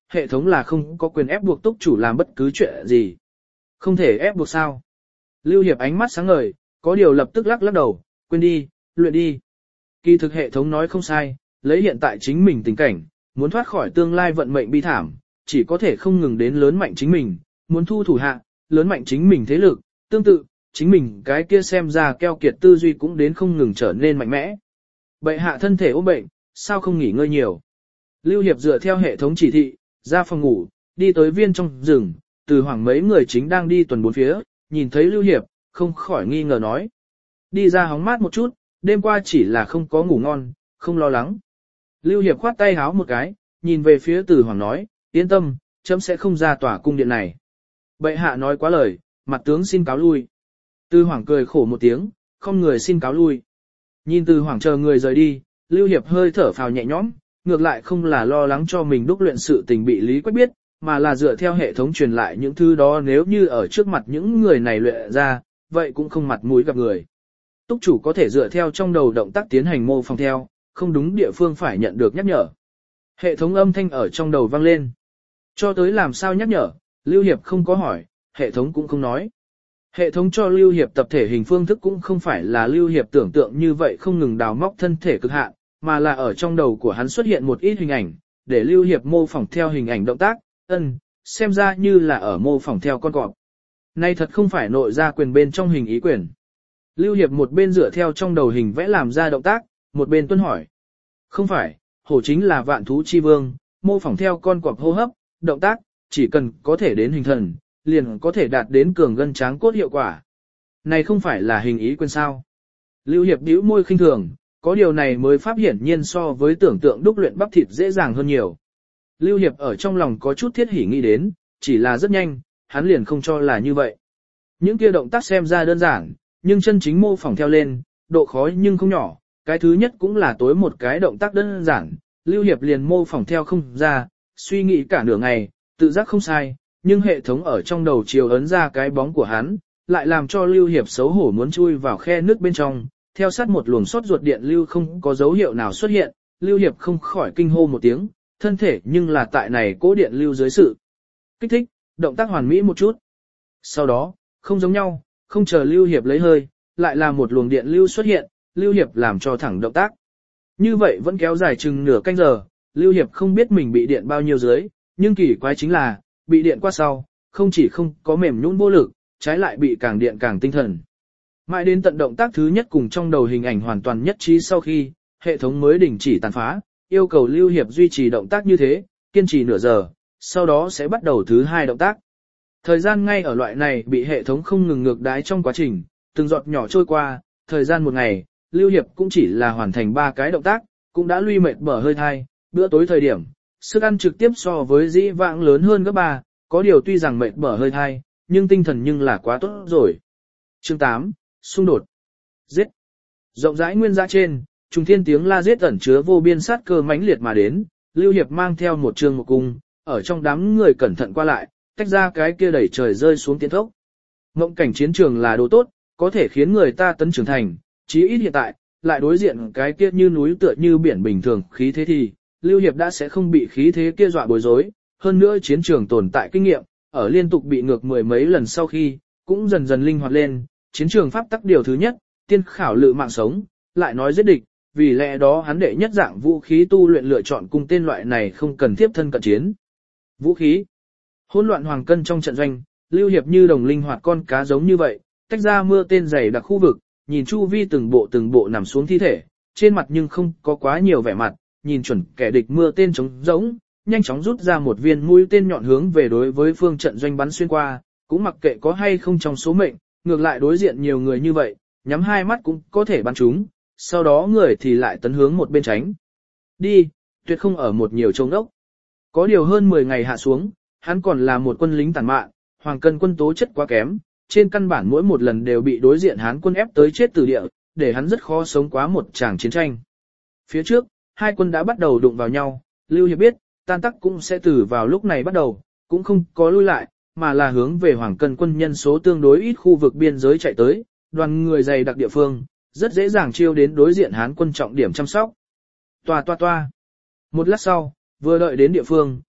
hệ thống là không có quyền ép buộc túc chủ làm bất cứ chuyện gì. Không thể ép buộc sao? Lưu Hiệp ánh mắt sáng ngời, có điều lập tức lắc đầu, quên đi, luyện đi. Kỳ thực hệ thống nói không sai, lấy hiện tại chính mình tình cảnh, muốn thoát khỏi tương lai vận mệnh bi thảm, chỉ có thể không ngừng đến lớn mạnh chính mình, muốn thu thủ hạ, lớn mạnh chính mình thế lực, tương tự, chính mình cái kia xem ra keo kiệt tư duy cũng đến không ngừng trở nên mạnh mẽ. Bệ hạ thân thể ốm bệnh, sao không nghỉ ngơi nhiều? Lưu Hiệp dựa theo hệ thống chỉ thị, ra phòng ngủ, đi tới viên trong rừng, Từ Hoàng mấy người chính đang đi tuần bốn phía, nhìn thấy Lưu Hiệp, không khỏi nghi ngờ nói. Đi ra hóng mát một chút, đêm qua chỉ là không có ngủ ngon, không lo lắng. Lưu Hiệp khoát tay háo một cái, nhìn về phía Từ Hoàng nói, yên tâm, chấm sẽ không ra tỏa cung điện này. Bệ hạ nói quá lời, mặt tướng xin cáo lui. Từ Hoàng cười khổ một tiếng, không người xin cáo lui. Nhìn Từ Hoàng chờ người rời đi, Lưu Hiệp hơi thở phào nhẹ nhõm, ngược lại không là lo lắng cho mình đúc luyện sự tình bị Lý Quách biết, mà là dựa theo hệ thống truyền lại những thứ đó nếu như ở trước mặt những người này luyện ra, vậy cũng không mặt mũi gặp người. Túc chủ có thể dựa theo trong đầu động tác tiến hành mô phỏng theo, không đúng địa phương phải nhận được nhắc nhở. Hệ thống âm thanh ở trong đầu vang lên. Cho tới làm sao nhắc nhở, Lưu Hiệp không có hỏi, hệ thống cũng không nói. Hệ thống cho Lưu Hiệp tập thể hình phương thức cũng không phải là Lưu Hiệp tưởng tượng như vậy không ngừng đào móc thân thể cực hạn, mà là ở trong đầu của hắn xuất hiện một ít hình ảnh, để Lưu Hiệp mô phỏng theo hình ảnh động tác, xem ra như là ở mô phỏng theo con cọp. Này thật không phải nội ra quyền bên trong hình ý quyền. Lưu Hiệp một bên dựa theo trong đầu hình vẽ làm ra động tác, một bên tuân hỏi. Không phải, hổ chính là vạn thú chi vương, mô phỏng theo con cọp hô hấp, động tác, chỉ cần có thể đến hình thần, liền có thể đạt đến cường gân tráng cốt hiệu quả. Này không phải là hình ý quyền sao. Lưu Hiệp bĩu môi khinh thường, có điều này mới pháp hiển nhiên so với tưởng tượng đúc luyện bắp thịt dễ dàng hơn nhiều. Lưu Hiệp ở trong lòng có chút thiết hỉ nghĩ đến, chỉ là rất nhanh, hắn liền không cho là như vậy. Những kia động tác xem ra đơn giản, nhưng chân chính mô phỏng theo lên, độ khó nhưng không nhỏ, cái thứ nhất cũng là tối một cái động tác đơn giản, Lưu Hiệp liền mô phỏng theo không ra, suy nghĩ cả nửa ngày, tự giác không sai, nhưng hệ thống ở trong đầu chiều ấn ra cái bóng của hắn, lại làm cho Lưu Hiệp xấu hổ muốn chui vào khe nước bên trong, theo sát một luồng sốt ruột điện lưu không có dấu hiệu nào xuất hiện, Lưu Hiệp không khỏi kinh hô một tiếng, thân thể nhưng là tại này cố điện lưu dưới sự kích thích, động tác hoàn mỹ một chút. Sau đó, không giống nhau, không chờ Lưu Hiệp lấy hơi, lại là một luồng điện lưu xuất hiện, Lưu Hiệp làm cho thẳng động tác. Như vậy vẫn kéo dài chừng nửa canh giờ, Lưu Hiệp không biết mình bị điện bao nhiêu dưới, nhưng kỳ quái chính là, bị điện qua sau, không chỉ không có mềm nhũn vô lực, trái lại bị càng điện càng tinh thần. Mãi đến tận động tác thứ nhất cùng trong đầu hình ảnh hoàn toàn nhất trí sau khi, hệ thống mới đình chỉ tàn phá, yêu cầu Lưu Hiệp duy trì động tác như thế, kiên trì nửa giờ, sau đó sẽ bắt đầu thứ hai động tác. Thời gian ngay ở loại này bị hệ thống không ngừng ngược đái trong quá trình, từng giọt nhỏ trôi qua, thời gian một ngày, Lưu Hiệp cũng chỉ là hoàn thành 3 cái động tác, cũng đã luy mệt bở hơi thai, bữa tối thời điểm, sức ăn trực tiếp so với dĩ vãng lớn hơn gấp 3, có điều tuy rằng mệt bở hơi thai, nhưng tinh thần nhưng là quá tốt rồi. Chương 8, xung đột. Giết. Rộng rãi nguyên dã trên, trùng thiên tiếng la giết ẩn chứa vô biên sát cơ mãnh liệt mà đến, Lưu Hiệp mang theo một trường một cung, ở trong đám người cẩn thận qua lại, tách ra cái kia đẩy trời rơi xuống tiến thốc. Mộng cảnh chiến trường là đồ tốt, có thể khiến người ta tấn trưởng thành, chí ít hiện tại, lại đối diện cái kia như núi tựa như biển bình thường khí thế thì, Lưu Hiệp đã sẽ không bị khí thế kia dọa bối rối, hơn nữa chiến trường tồn tại kinh nghiệm, ở liên tục bị ngược mười mấy lần sau khi, cũng dần dần linh hoạt lên, chiến trường pháp tắc điều thứ nhất, tiên khảo lự mạng sống, lại nói giết địch, vì lẽ đó hắn đệ nhất dạng vũ khí tu luyện lựa chọn cùng tên loại này không cần tiếp thân cận chiến. Vũ khí. Hỗn loạn hoàng cân trong trận doanh, Lưu Hiệp như đồng linh hoạt con cá giống như vậy, tách ra mưa tên dày đặc khu vực, nhìn chu vi từng bộ nằm xuống thi thể, trên mặt nhưng không có quá nhiều vẻ mặt, nhìn chuẩn kẻ địch mưa tên trống rỗng, nhanh chóng rút ra một viên mũi tên nhọn hướng về đối với phương trận doanh bắn xuyên qua, cũng mặc kệ có hay không trong số mệnh, ngược lại đối diện nhiều người như vậy, nhắm hai mắt cũng có thể bắn chúng, sau đó người thì lại tấn hướng một bên tránh. Đi, tuyệt không ở một nhiều trông đốc. Có điều hơn 10 ngày hạ xuống, hắn còn là một quân lính tàn mạn, hoàng cân quân tố chất quá kém, trên căn bản mỗi một lần đều bị đối diện Hán quân ép tới chết từ địa, để hắn rất khó sống quá một tràng chiến tranh. Phía trước, hai quân đã bắt đầu đụng vào nhau, Lưu Hiệp biết, tan tác cũng sẽ từ vào lúc này bắt đầu, cũng không có lui lại, mà là hướng về hoàng cân quân nhân số tương đối ít khu vực biên giới chạy tới, đoàn người dày đặc địa phương, rất dễ dàng chiêu đến đối diện Hán quân trọng điểm chăm sóc. Toa. Một lát sau, vừa đợi đến địa phương,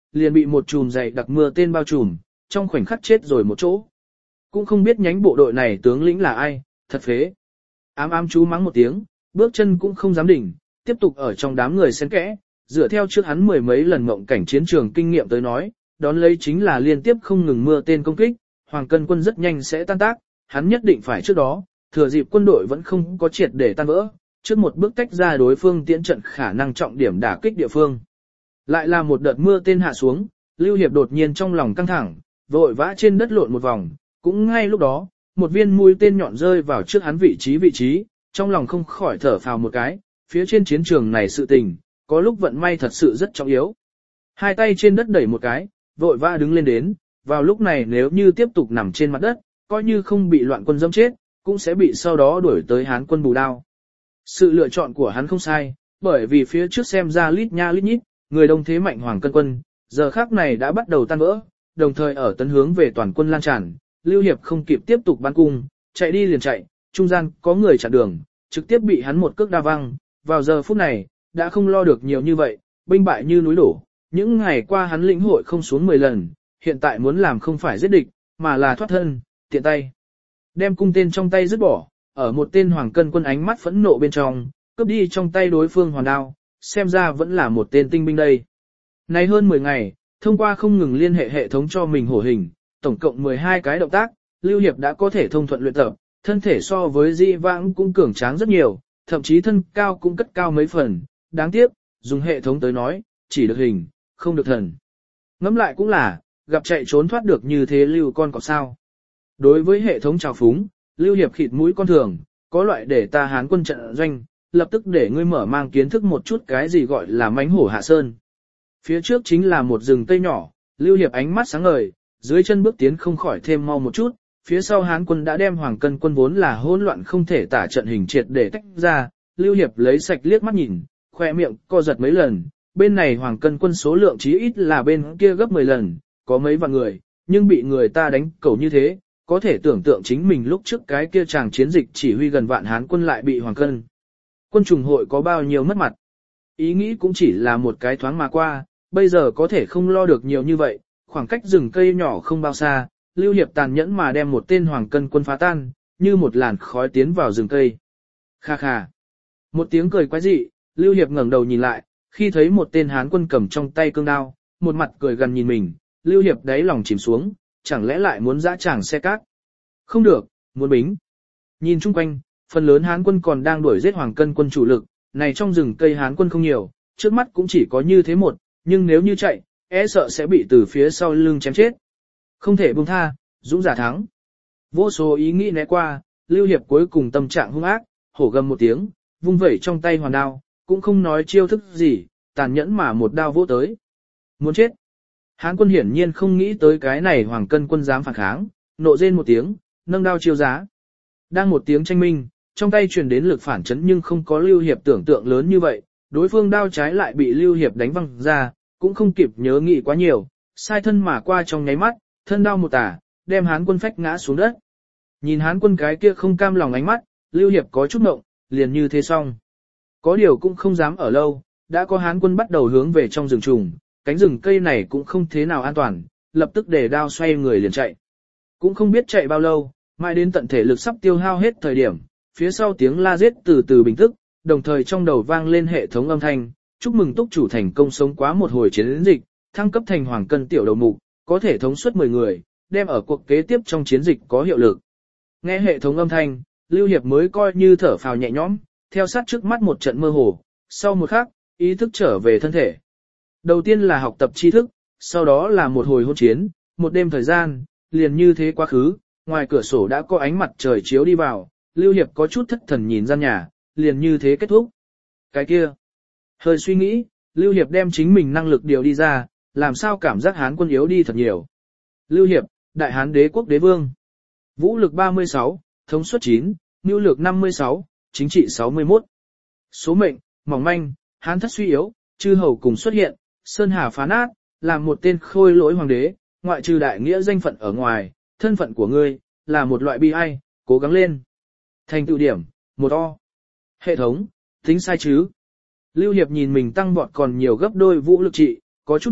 liền bị một chùm dày đặc mưa tên bao trùm, trong khoảnh khắc chết rồi một chỗ. Cũng không biết nhánh bộ đội này tướng lĩnh là ai, thật phế. Ám ám chú mắng một tiếng, bước chân cũng không dám đỉnh, tiếp tục ở trong đám người xen kẽ, dựa theo trước hắn mười mấy lần mộng cảnh chiến trường kinh nghiệm tới nói, đón lấy chính là liên tiếp không ngừng mưa tên công kích, Hoàng Cân quân rất nhanh sẽ tan tác, hắn nhất định phải trước đó, thừa dịp quân đội vẫn không có triệt để tan vỡ, trước một bước tách ra đối phương tiễn trận khả năng trọng điểm đả kích địa phương. Lại là một đợt mưa tên hạ xuống, Lưu Hiệp đột nhiên trong lòng căng thẳng, vội vã trên đất lộn một vòng, cũng ngay lúc đó, một viên mũi tên nhọn rơi vào trước hắn vị trí, trong lòng không khỏi thở phào một cái, phía trên chiến trường này sự tình, có lúc vận may thật sự rất trọng yếu. Hai tay trên đất đẩy một cái, vội vã đứng lên đến, vào lúc này nếu như tiếp tục nằm trên mặt đất, coi như không bị loạn quân dẫm chết, cũng sẽ bị sau đó đuổi tới Hán quân bù đao. Sự lựa chọn của hắn không sai, bởi vì phía trước xem ra lít nha lít nhít, người đông thế mạnh Hoàng Cân quân, giờ khắc này đã bắt đầu tan vỡ, đồng thời ở tấn hướng về toàn quân lan tràn, Lưu Hiệp không kịp tiếp tục bắn cung, chạy đi liền chạy, trung gian có người chặn đường, trực tiếp bị hắn một cước đa văng, vào giờ phút này, đã không lo được nhiều như vậy, binh bại như núi đổ, những ngày qua hắn lĩnh hội không xuống 10 lần, hiện tại muốn làm không phải giết địch, mà là thoát thân, tiện tay. Đem cung tên trong tay dứt bỏ, ở một tên Hoàng Cân quân ánh mắt phẫn nộ bên trong, cướp đi trong tay đối phương hoàn đao, xem ra vẫn là một tên tinh binh đây. Này hơn 10 ngày, thông qua không ngừng liên hệ hệ thống cho mình hổ hình, tổng cộng 12 cái động tác, Lưu Hiệp đã có thể thông thuận luyện tập, thân thể so với di vãng cũng cường tráng rất nhiều, thậm chí thân cao cũng cất cao mấy phần, đáng tiếc, dùng hệ thống tới nói, chỉ được hình, không được thần. Ngẫm lại cũng là, gặp chạy trốn thoát được như thế Lưu con có sao. Đối với hệ thống trào phúng, Lưu Hiệp khịt mũi con thường, có loại để ta Hán quân trận doanh, lập tức để ngươi mở mang kiến thức một chút cái gì gọi là mãnh hổ hạ sơn. Phía trước chính là một rừng cây nhỏ, Lưu Hiệp ánh mắt sáng ngời, dưới chân bước tiến không khỏi thêm mau một chút, phía sau Hán quân đã đem Hoàng Cân quân vốn là hỗn loạn không thể tả trận hình triệt để tách ra, Lưu Hiệp lấy sạch liếc mắt nhìn, khoe miệng co giật mấy lần, bên này Hoàng Cân quân số lượng chí ít là bên kia gấp 10 lần, có mấy vạn người, nhưng bị người ta đánh cầu như thế, có thể tưởng tượng chính mình lúc trước cái kia chàng chiến dịch chỉ huy gần vạn Hán quân lại bị Hoàng Cân quân trùng hội có bao nhiêu mất mặt. Ý nghĩ cũng chỉ là một cái thoáng mà qua, bây giờ có thể không lo được nhiều như vậy, khoảng cách rừng cây nhỏ không bao xa, Lưu Hiệp tàn nhẫn mà đem một tên Hoàng Cân quân phá tan, như một làn khói tiến vào rừng cây. Kha kha. Một tiếng cười quái dị, Lưu Hiệp ngẩng đầu nhìn lại, khi thấy một tên Hán quân cầm trong tay cương đao, một mặt cười gần nhìn mình, Lưu Hiệp đáy lòng chìm xuống, chẳng lẽ lại muốn dã tràng xe cát? Không được, muốn bính. Nhìn chung quanh, phần lớn Hán quân còn đang đuổi giết Hoàng Cân quân chủ lực, này trong rừng cây Hán quân không nhiều, trước mắt cũng chỉ có như thế một, nhưng nếu như chạy, e sợ sẽ bị từ phía sau lưng chém chết. Không thể buông tha, dũng giả thắng. Vô số ý nghĩ né qua, Lưu Hiệp cuối cùng tâm trạng hung ác, hổ gầm một tiếng, vung vẩy trong tay hoàn đao, cũng không nói chiêu thức gì, tàn nhẫn mà một đao vỗ tới. Muốn chết. Hán quân hiển nhiên không nghĩ tới cái này Hoàng Cân quân dám phản kháng, nộ rên một tiếng, nâng đao chiêu giá. Đang một tiếng tranh minh, trong tay truyền đến lực phản chấn nhưng không có Lưu Hiệp tưởng tượng lớn như vậy, đối phương đao trái lại bị Lưu Hiệp đánh văng ra, cũng không kịp nhớ nghĩ quá nhiều, sai thân mà qua trong nháy mắt, thân đao một tả, đem Hán quân phách ngã xuống đất. Nhìn Hán quân cái kia không cam lòng ánh mắt, Lưu Hiệp có chút ngộng, liền như thế xong. Có điều cũng không dám ở lâu, đã có Hán quân bắt đầu hướng về trong rừng trùng, cánh rừng cây này cũng không thế nào an toàn, lập tức để đao xoay người liền chạy. Cũng không biết chạy bao lâu, mãi đến tận thể lực sắp tiêu hao hết thời điểm, phía sau tiếng la giết từ từ bình tức, đồng thời trong đầu vang lên hệ thống âm thanh, chúc mừng túc chủ thành công sống quá một hồi chiến dịch, thăng cấp thành Hoàng Cân tiểu đầu mục, có thể thống suất 10 người, đem ở cuộc kế tiếp trong chiến dịch có hiệu lực. Nghe hệ thống âm thanh, Lưu Hiệp mới coi như thở phào nhẹ nhõm, theo sát trước mắt một trận mơ hồ, sau một khắc, ý thức trở về thân thể. Đầu tiên là học tập tri thức, sau đó là một hồi hôn chiến, một đêm thời gian, liền như thế quá khứ, ngoài cửa sổ đã có ánh mặt trời chiếu đi vào, Lưu Hiệp có chút thất thần nhìn gian nhà, liền như thế kết thúc. Cái kia, hơi suy nghĩ, Lưu Hiệp đem chính mình năng lực điều đi ra, làm sao cảm giác Hán quân yếu đi thật nhiều. Lưu Hiệp, Đại Hán đế quốc đế vương. Vũ lực 36, thống suất 9, nhu lược 56, chính trị 61. Số mệnh, mỏng manh, Hán thất suy yếu, chư hầu cùng xuất hiện, sơn hà phá nát, làm một tên khôi lỗi hoàng đế, ngoại trừ đại nghĩa danh phận ở ngoài, thân phận của ngươi, là một loại bi ai, cố gắng lên. Thành tựu điểm, một O. Hệ thống, tính sai chứ. Lưu Hiệp nhìn mình tăng vọt còn nhiều gấp đôi vũ lực trị, có chút ngộng,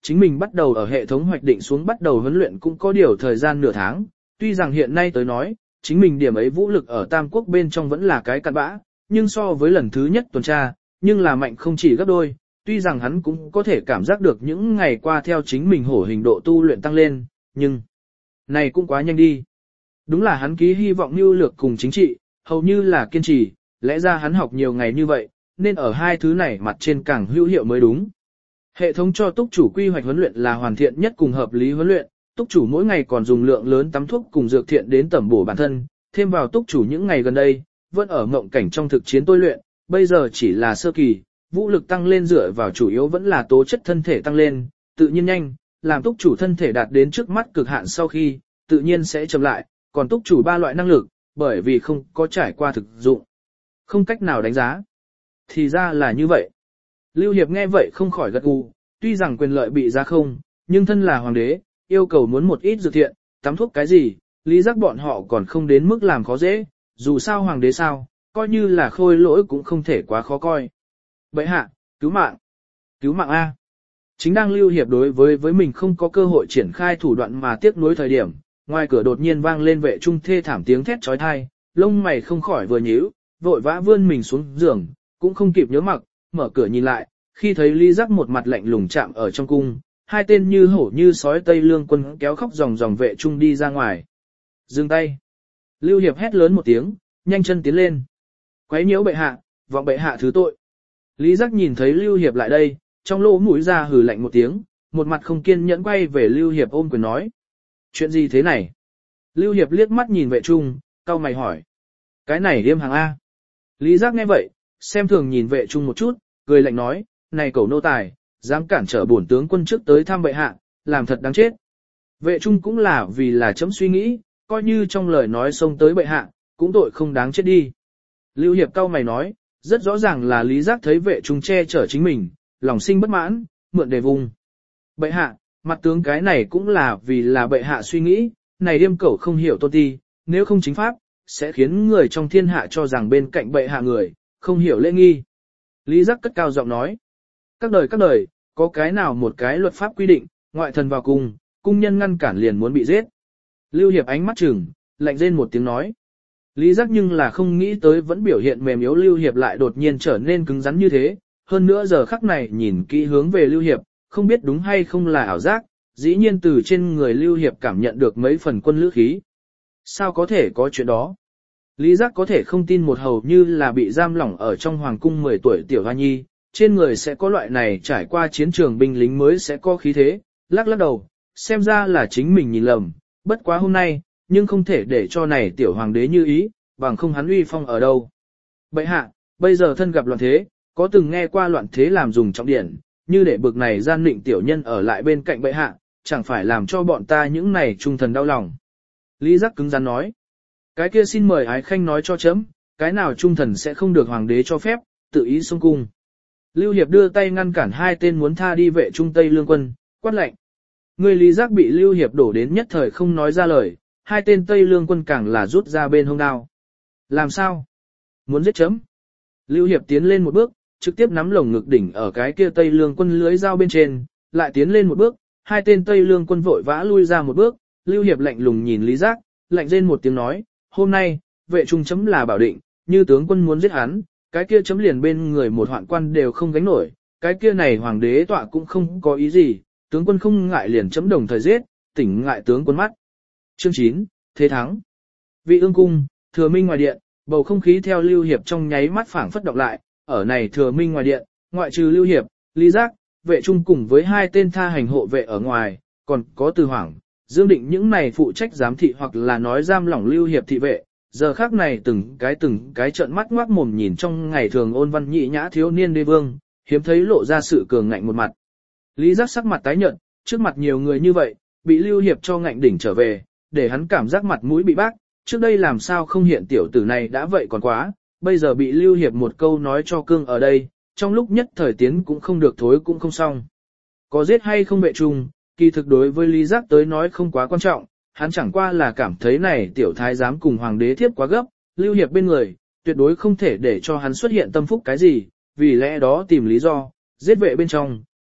chính mình bắt đầu ở hệ thống hoạch định xuống bắt đầu huấn luyện cũng có điều thời gian nửa tháng, tuy rằng hiện nay tới nói, chính mình điểm ấy vũ lực ở Tam Quốc bên trong vẫn là cái cặn bã, nhưng so với lần thứ nhất tuần tra, nhưng là mạnh không chỉ gấp đôi, tuy rằng hắn cũng có thể cảm giác được những ngày qua theo chính mình hổ hình độ tu luyện tăng lên, nhưng này cũng quá nhanh đi. Đúng là hắn ký hy vọng mưu lược cùng chính trị, hầu như là kiên trì, lẽ ra hắn học nhiều ngày như vậy, nên ở hai thứ này mặt trên càng hữu hiệu mới đúng. Hệ thống cho túc chủ quy hoạch huấn luyện là hoàn thiện nhất cùng hợp lý huấn luyện, túc chủ mỗi ngày còn dùng lượng lớn tắm thuốc cùng dược thiện đến tẩm bổ bản thân, thêm vào túc chủ những ngày gần đây, vẫn ở mộng cảnh trong thực chiến tôi luyện, bây giờ chỉ là sơ kỳ, vũ lực tăng lên dựa vào chủ yếu vẫn là tố chất thân thể tăng lên, tự nhiên nhanh, làm túc chủ thân thể đạt đến trước mắt cực hạn sau khi, tự nhiên sẽ chậm lại, còn túc chủ ba loại năng lực, bởi vì không có trải qua thực dụng, không cách nào đánh giá. Thì ra là như vậy. Lưu Hiệp nghe vậy không khỏi gật gù, tuy rằng quyền lợi bị ra không, nhưng thân là hoàng đế, yêu cầu muốn một ít dược thiện, tắm thuốc cái gì, lý giác bọn họ còn không đến mức làm khó dễ, dù sao hoàng đế sao, coi như là khôi lỗi cũng không thể quá khó coi. Bệ hạ, cứu mạng A. Chính đang Lưu Hiệp đối với mình không có cơ hội triển khai thủ đoạn mà tiếc nuối thời điểm, ngoài cửa đột nhiên vang lên vệ trung thê thảm tiếng thét chói tai, lông mày không khỏi vừa nhíu, vội vã vươn mình xuống giường, cũng không kịp nhớ mặc, mở cửa nhìn lại, khi thấy Lý Giác một mặt lạnh lùng chạm ở trong cung, hai tên như hổ như sói Tây Lương quân kéo khóc dòng vệ trung đi ra ngoài. Dừng tay. Lưu Hiệp hét lớn một tiếng, nhanh chân tiến lên. Quấy nhiễu bệ hạ, vọng bệ hạ thứ tội. Lý Giác nhìn thấy Lưu Hiệp lại đây, trong lỗ mũi ra hừ lạnh một tiếng, một mặt không kiên nhẫn quay về Lưu Hiệp ôm quyền nói. Chuyện gì thế này? Lưu Hiệp liếc mắt nhìn vệ trung, cau mày hỏi. Cái này điêm hàng A. Lý Giác nghe vậy, xem thường nhìn vệ trung một chút, cười lạnh nói, này cẩu nô tài, dám cản trở bổn tướng quân trước tới thăm bệ hạ, làm thật đáng chết. Vệ trung cũng là vì là chấm suy nghĩ, coi như trong lời nói xông tới bệ hạ, cũng tội không đáng chết đi. Lưu Hiệp cau mày nói, rất rõ ràng là Lý Giác thấy vệ trung che chở chính mình, lòng sinh bất mãn, mượn đề vùng. Bệ hạ, mặt tướng cái này cũng là vì là bệ hạ suy nghĩ, này điêm cẩu không hiểu tôn ti, nếu không chính pháp, sẽ khiến người trong thiên hạ cho rằng bên cạnh bệ hạ người, không hiểu lễ nghi. Lý Giác cất cao giọng nói, các đời, có cái nào một cái luật pháp quy định, ngoại thần vào cung, cung nhân ngăn cản liền muốn bị giết. Lưu Hiệp ánh mắt chừng, lạnh rên một tiếng nói. Lý Giác nhưng là không nghĩ tới vẫn biểu hiện mềm yếu Lưu Hiệp lại đột nhiên trở nên cứng rắn như thế, hơn nữa giờ khắc này nhìn kỹ hướng về Lưu Hiệp, không biết đúng hay không là ảo giác, dĩ nhiên từ trên người Lưu Hiệp cảm nhận được mấy phần quân lữ khí. Sao có thể có chuyện đó? Lý Giác có thể không tin một hầu như là bị giam lỏng ở trong hoàng cung 10 tuổi tiểu hoa nhi, trên người sẽ có loại này trải qua chiến trường binh lính mới sẽ có khí thế, lắc đầu, xem ra là chính mình nhìn lầm, bất quá hôm nay, nhưng không thể để cho này tiểu hoàng đế như ý, bằng không hắn uy phong ở đâu. Bệ hạ, bây giờ thân gặp loạn thế, có từng nghe qua loạn thế làm dùng trọng điển, như để bực này gian định tiểu nhân ở lại bên cạnh bệ hạ, chẳng phải làm cho bọn ta những này trung thần đau lòng. Lý Giác cứng rắn nói, cái kia xin mời ái khanh nói cho chấm, cái nào trung thần sẽ không được hoàng đế cho phép, tự ý xông cung. Lưu Hiệp đưa tay ngăn cản hai tên muốn tha đi vệ trung Tây Lương quân, quát lệnh. Người Lý Giác bị Lưu Hiệp đổ đến nhất thời không nói ra lời, hai tên Tây Lương quân càng là rút ra bên hông đao. Làm sao? Muốn giết chấm? Lưu Hiệp tiến lên một bước, trực tiếp nắm lồng ngực đỉnh ở cái kia Tây Lương quân lưới dao bên trên, lại tiến lên một bước, hai tên Tây Lương quân vội vã lui ra một bước, Lưu Hiệp lạnh lùng nhìn Lý Giác, lạnh rên một tiếng nói, hôm nay, vệ trung chấm là bảo định, như tướng quân muốn giết hắn, cái kia chấm liền bên người một hoạn quan đều không gánh nổi, cái kia này hoàng đế tọa cũng không có ý gì, tướng quân không ngại liền chấm đồng thời giết, tỉnh ngại tướng quân mắt. Chương 9, Thế thắng. Vị ương cung, Thừa Minh ngoài điện, bầu không khí theo Lưu Hiệp trong nháy mắt phảng phất động lại, ở này Thừa Minh ngoài điện, ngoại trừ Lưu Hiệp, Lý Giác, vệ trung cùng với hai tên tha hành hộ vệ ở ngoài, còn có Từ Hoảng, Dương Định những này phụ trách giám thị hoặc là nói giam lỏng Lưu Hiệp thị vệ, giờ khác này từng cái trợn mắt ngoác mồm nhìn trong ngày thường ôn văn nhị nhã thiếu niên đế vương, hiếm thấy lộ ra sự cường ngạnh một mặt. Lý Giác sắc mặt tái nhợt, trước mặt nhiều người như vậy, bị Lưu Hiệp cho ngạnh đỉnh trở về, để hắn cảm giác mặt mũi bị bác, trước đây làm sao không hiện tiểu tử này đã vậy còn quá, bây giờ bị Lưu Hiệp một câu nói cho cương ở đây, trong lúc nhất thời tiến cũng không được thối cũng không xong. Có giết hay không vệ trung, kỳ thực đối với Lý Giác tới nói không quá quan trọng, hắn chẳng qua là cảm thấy này tiểu thái giám cùng hoàng đế thiếp quá gấp, Lưu Hiệp bên người, tuyệt đối không thể để cho hắn xuất hiện tâm phúc cái gì, vì lẽ đó tìm lý do, giết vệ bên trong,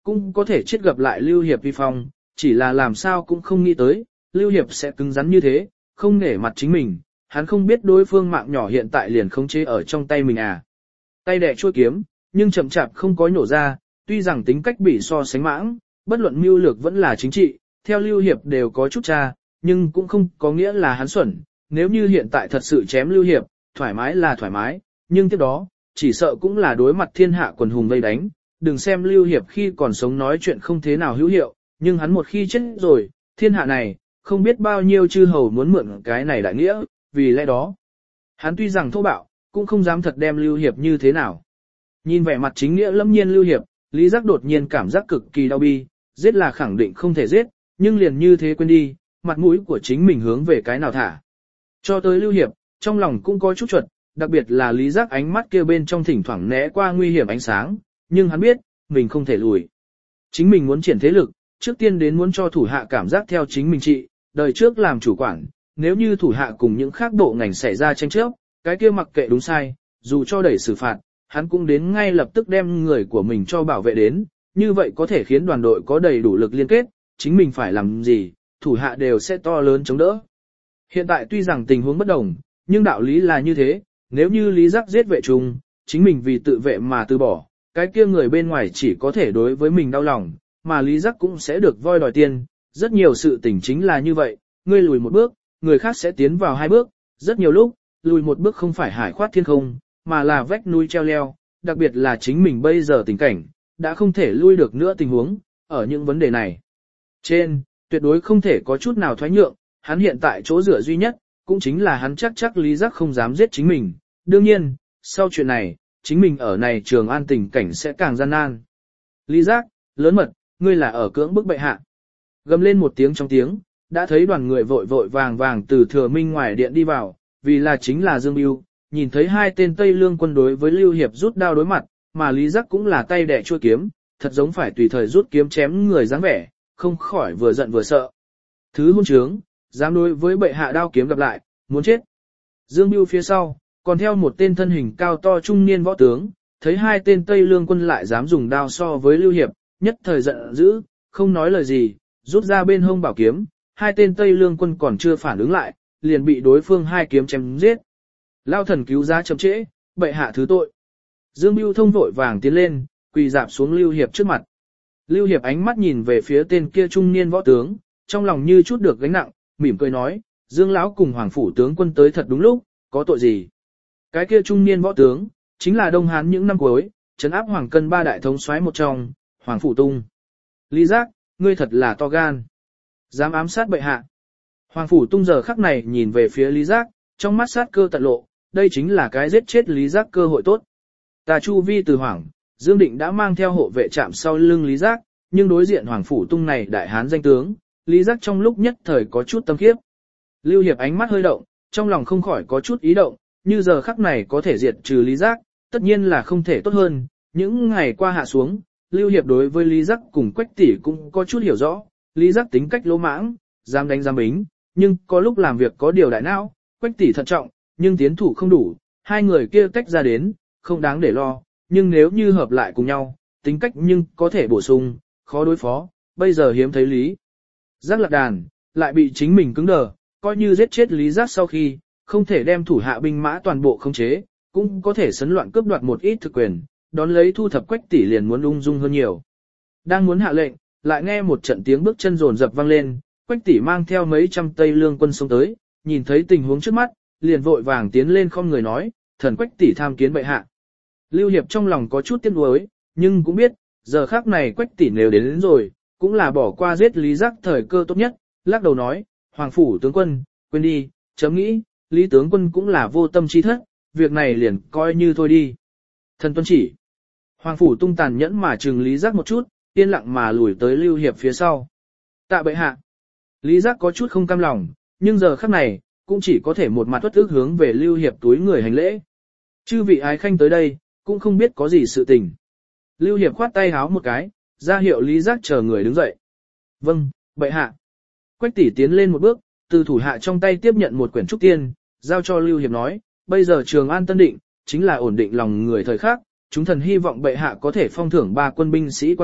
cũng có thể chết gặp lại Lưu Hiệp vi phong, chỉ là làm sao cũng không nghĩ tới, Lưu Hiệp sẽ cứng rắn như thế, không nể mặt chính mình, hắn không biết đối phương mạng nhỏ hiện tại liền khống chế ở trong tay mình à. Tay đẻ chuôi kiếm, nhưng chậm chạp không có nhổ ra, tuy rằng tính cách bị so sánh mãng, bất luận mưu lược vẫn là chính trị, theo Lưu Hiệp đều có chút tra, nhưng cũng không có nghĩa là hắn xuẩn, nếu như hiện tại thật sự chém Lưu Hiệp, thoải mái là thoải mái, nhưng tiếp đó, chỉ sợ cũng là đối mặt thiên hạ quần hùng vây đánh, đừng xem Lưu Hiệp khi còn sống nói chuyện không thế nào hữu hiệu, nhưng hắn một khi chết rồi, thiên hạ này, không biết bao nhiêu chư hầu muốn mượn cái này đại nghĩa, vì lẽ đó, hắn tuy rằng thô bạo, cũng không dám thật đem Lưu Hiệp như thế nào. Nhìn vẻ mặt chính nghĩa lâm nhiên Lưu Hiệp, Lý Giác đột nhiên cảm giác cực kỳ đau bi, giết là khẳng định không thể giết, nhưng liền như thế quên đi, mặt mũi của chính mình hướng về cái nào thả. Cho tới Lưu Hiệp, trong lòng cũng có chút chuột, đặc biệt là Lý Giác ánh mắt kia bên trong thỉnh thoảng né qua nguy hiểm ánh sáng, nhưng hắn biết, mình không thể lùi. Chính mình muốn triển thế lực, trước tiên đến muốn cho thủ hạ cảm giác theo chính mình trị, đời trước làm chủ quản, nếu như thủ hạ cùng những khác bộ ngành xảy ra tranh chấp, cái kia mặc kệ đúng sai, dù cho đẩy xử phạt, hắn cũng đến ngay lập tức đem người của mình cho bảo vệ đến, như vậy có thể khiến đoàn đội có đầy đủ lực liên kết, chính mình phải làm gì, thủ hạ đều sẽ to lớn chống đỡ. Hiện tại tuy rằng tình huống bất đồng, nhưng đạo lý là như thế, nếu như Lý Giác giết vệ trùng, chính mình vì tự vệ mà từ bỏ, cái kia người bên ngoài chỉ có thể đối với mình đau lòng, mà Lý Giác cũng sẽ được voi đòi tiền, rất nhiều sự tình chính là như vậy, ngươi lùi một bước, người khác sẽ tiến vào hai bước, rất nhiều lúc, lùi một bước không phải hải khoát thiên không, mà là vách núi treo leo, đặc biệt là chính mình bây giờ tình cảnh, đã không thể lui được nữa tình huống, ở những vấn đề này. Trên, tuyệt đối không thể có chút nào thoái nhượng, hắn hiện tại chỗ dựa duy nhất, cũng chính là hắn chắc Lý Giác không dám giết chính mình. Đương nhiên, sau chuyện này, chính mình ở này Trường An tình cảnh sẽ càng gian nan. Lý Giác, lớn mật, ngươi là ở cưỡng bức bệ hạ. Gầm lên một tiếng trong tiếng, đã thấy đoàn người vội vội vàng vàng từ Thừa Minh ngoài điện đi vào, vì là chính là Dương Bưu, nhìn thấy hai tên Tây Lương quân đối với Lưu Hiệp rút đao đối mặt, mà Lý Giác cũng là tay đẻ chuôi kiếm, thật giống phải tùy thời rút kiếm chém người dáng vẻ, không khỏi vừa giận vừa sợ. Thứ hôn trướng, dám đối với bệ hạ đao kiếm gặp lại, muốn chết. Dương Bưu phía sau, còn theo một tên thân hình cao to trung niên võ tướng, thấy hai tên Tây Lương quân lại dám dùng đao so với Lưu Hiệp, nhất thời giận dữ, không nói lời gì, rút ra bên hông bảo kiếm, hai tên Tây Lương quân còn chưa phản ứng lại, liền bị đối phương hai kiếm chém giết. Lao thần cứu giá chậm trễ, bệ hạ thứ tội. Dương Bưu thông vội vàng tiến lên, quỳ dạp xuống Lưu Hiệp trước mặt. Lưu Hiệp ánh mắt nhìn về phía tên kia trung niên võ tướng, trong lòng như chút được gánh nặng, mỉm cười nói, Dương lão cùng Hoàng phủ tướng quân tới thật đúng lúc, có tội gì? Cái kia trung niên võ tướng, chính là Đông Hán những năm cuối, trấn áp Hoàng Cân ba đại thống soái một trong, Hoàng phủ Tung. Lý Giác, ngươi thật là to gan, dám ám sát bệ hạ. Hoàng phủ Tung giờ khắc này nhìn về phía Lý Giác, trong mắt sát cơ tận lộ, đây chính là cái giết chết Lý Giác cơ hội tốt. Ta chu vi từ Hoàng, Dương Định đã mang theo hộ vệ chạm sau lưng Lý Giác, nhưng đối diện Hoàng phủ Tung này đại hán danh tướng, Lý Giác trong lúc nhất thời có chút tâm khiếp. Lưu Hiệp ánh mắt hơi động, trong lòng không khỏi có chút ý động, như giờ khắc này có thể diệt trừ Lý Giác, tất nhiên là không thể tốt hơn. Những ngày qua hạ xuống, Lưu Hiệp đối với Lý Giác cùng Quách tỷ cũng có chút hiểu rõ, Lý Giác tính cách lỗ mãng, dám đánh dám bính, nhưng có lúc làm việc có điều đại não, Quách tỷ thận trọng, nhưng tiến thủ không đủ, hai người kia tách ra đến, không đáng để lo, nhưng nếu như hợp lại cùng nhau, tính cách nhưng có thể bổ sung, khó đối phó, bây giờ hiếm thấy Lý Giác lạc đàn, lại bị chính mình cứng đờ, coi như giết chết Lý Giác sau khi, không thể đem thủ hạ binh mã toàn bộ khống chế, cũng có thể sấn loạn cướp đoạt một ít thực quyền, đón lấy thu thập Quách tỷ liền muốn ung dung hơn nhiều. Đang muốn hạ lệnh, lại nghe một trận tiếng bước chân rồn rập vang lên, Quách tỷ mang theo mấy trăm Tây Lương quân xông tới, nhìn thấy tình huống trước mắt, liền vội vàng tiến lên không người nói, thần Quách tỷ tham kiến bệ hạ. Lưu Hiệp trong lòng có chút tiếc nuối, nhưng cũng biết, giờ khắc này Quách tỷ nếu đến rồi, cũng là bỏ qua giết Lý Giác thời cơ tốt nhất, lắc đầu nói, Hoàng phủ tướng quân, quên đi, chấm nghĩ, Lý tướng quân cũng là vô tâm chi thất, việc này liền coi như thôi đi. Thần tuân chỉ. Hoàng phủ Tung tàn nhẫn mà trừng Lý Giác một chút, yên lặng mà lùi tới Lưu Hiệp phía sau. Tạ bệ hạ. Lý Giác có chút không cam lòng, nhưng giờ khắc này, cũng chỉ có thể một mặt uất ức hướng về Lưu Hiệp túi người hành lễ. Chư vị ái khanh tới đây, cũng không biết có gì sự tình. Lưu Hiệp khoát tay háo một cái, ra hiệu Lý Giác chờ người đứng dậy. Vâng, bệ hạ. Quách tỷ tiến lên một bước, từ thủ hạ trong tay tiếp nhận một quyển trúc tiên, giao cho Lưu Hiệp nói, bây giờ Trường An tân định, chính là ổn định lòng người thời khắc, chúng thần hy vọng bệ hạ có thể phong thưởng 3 quân binh sĩ quan trước,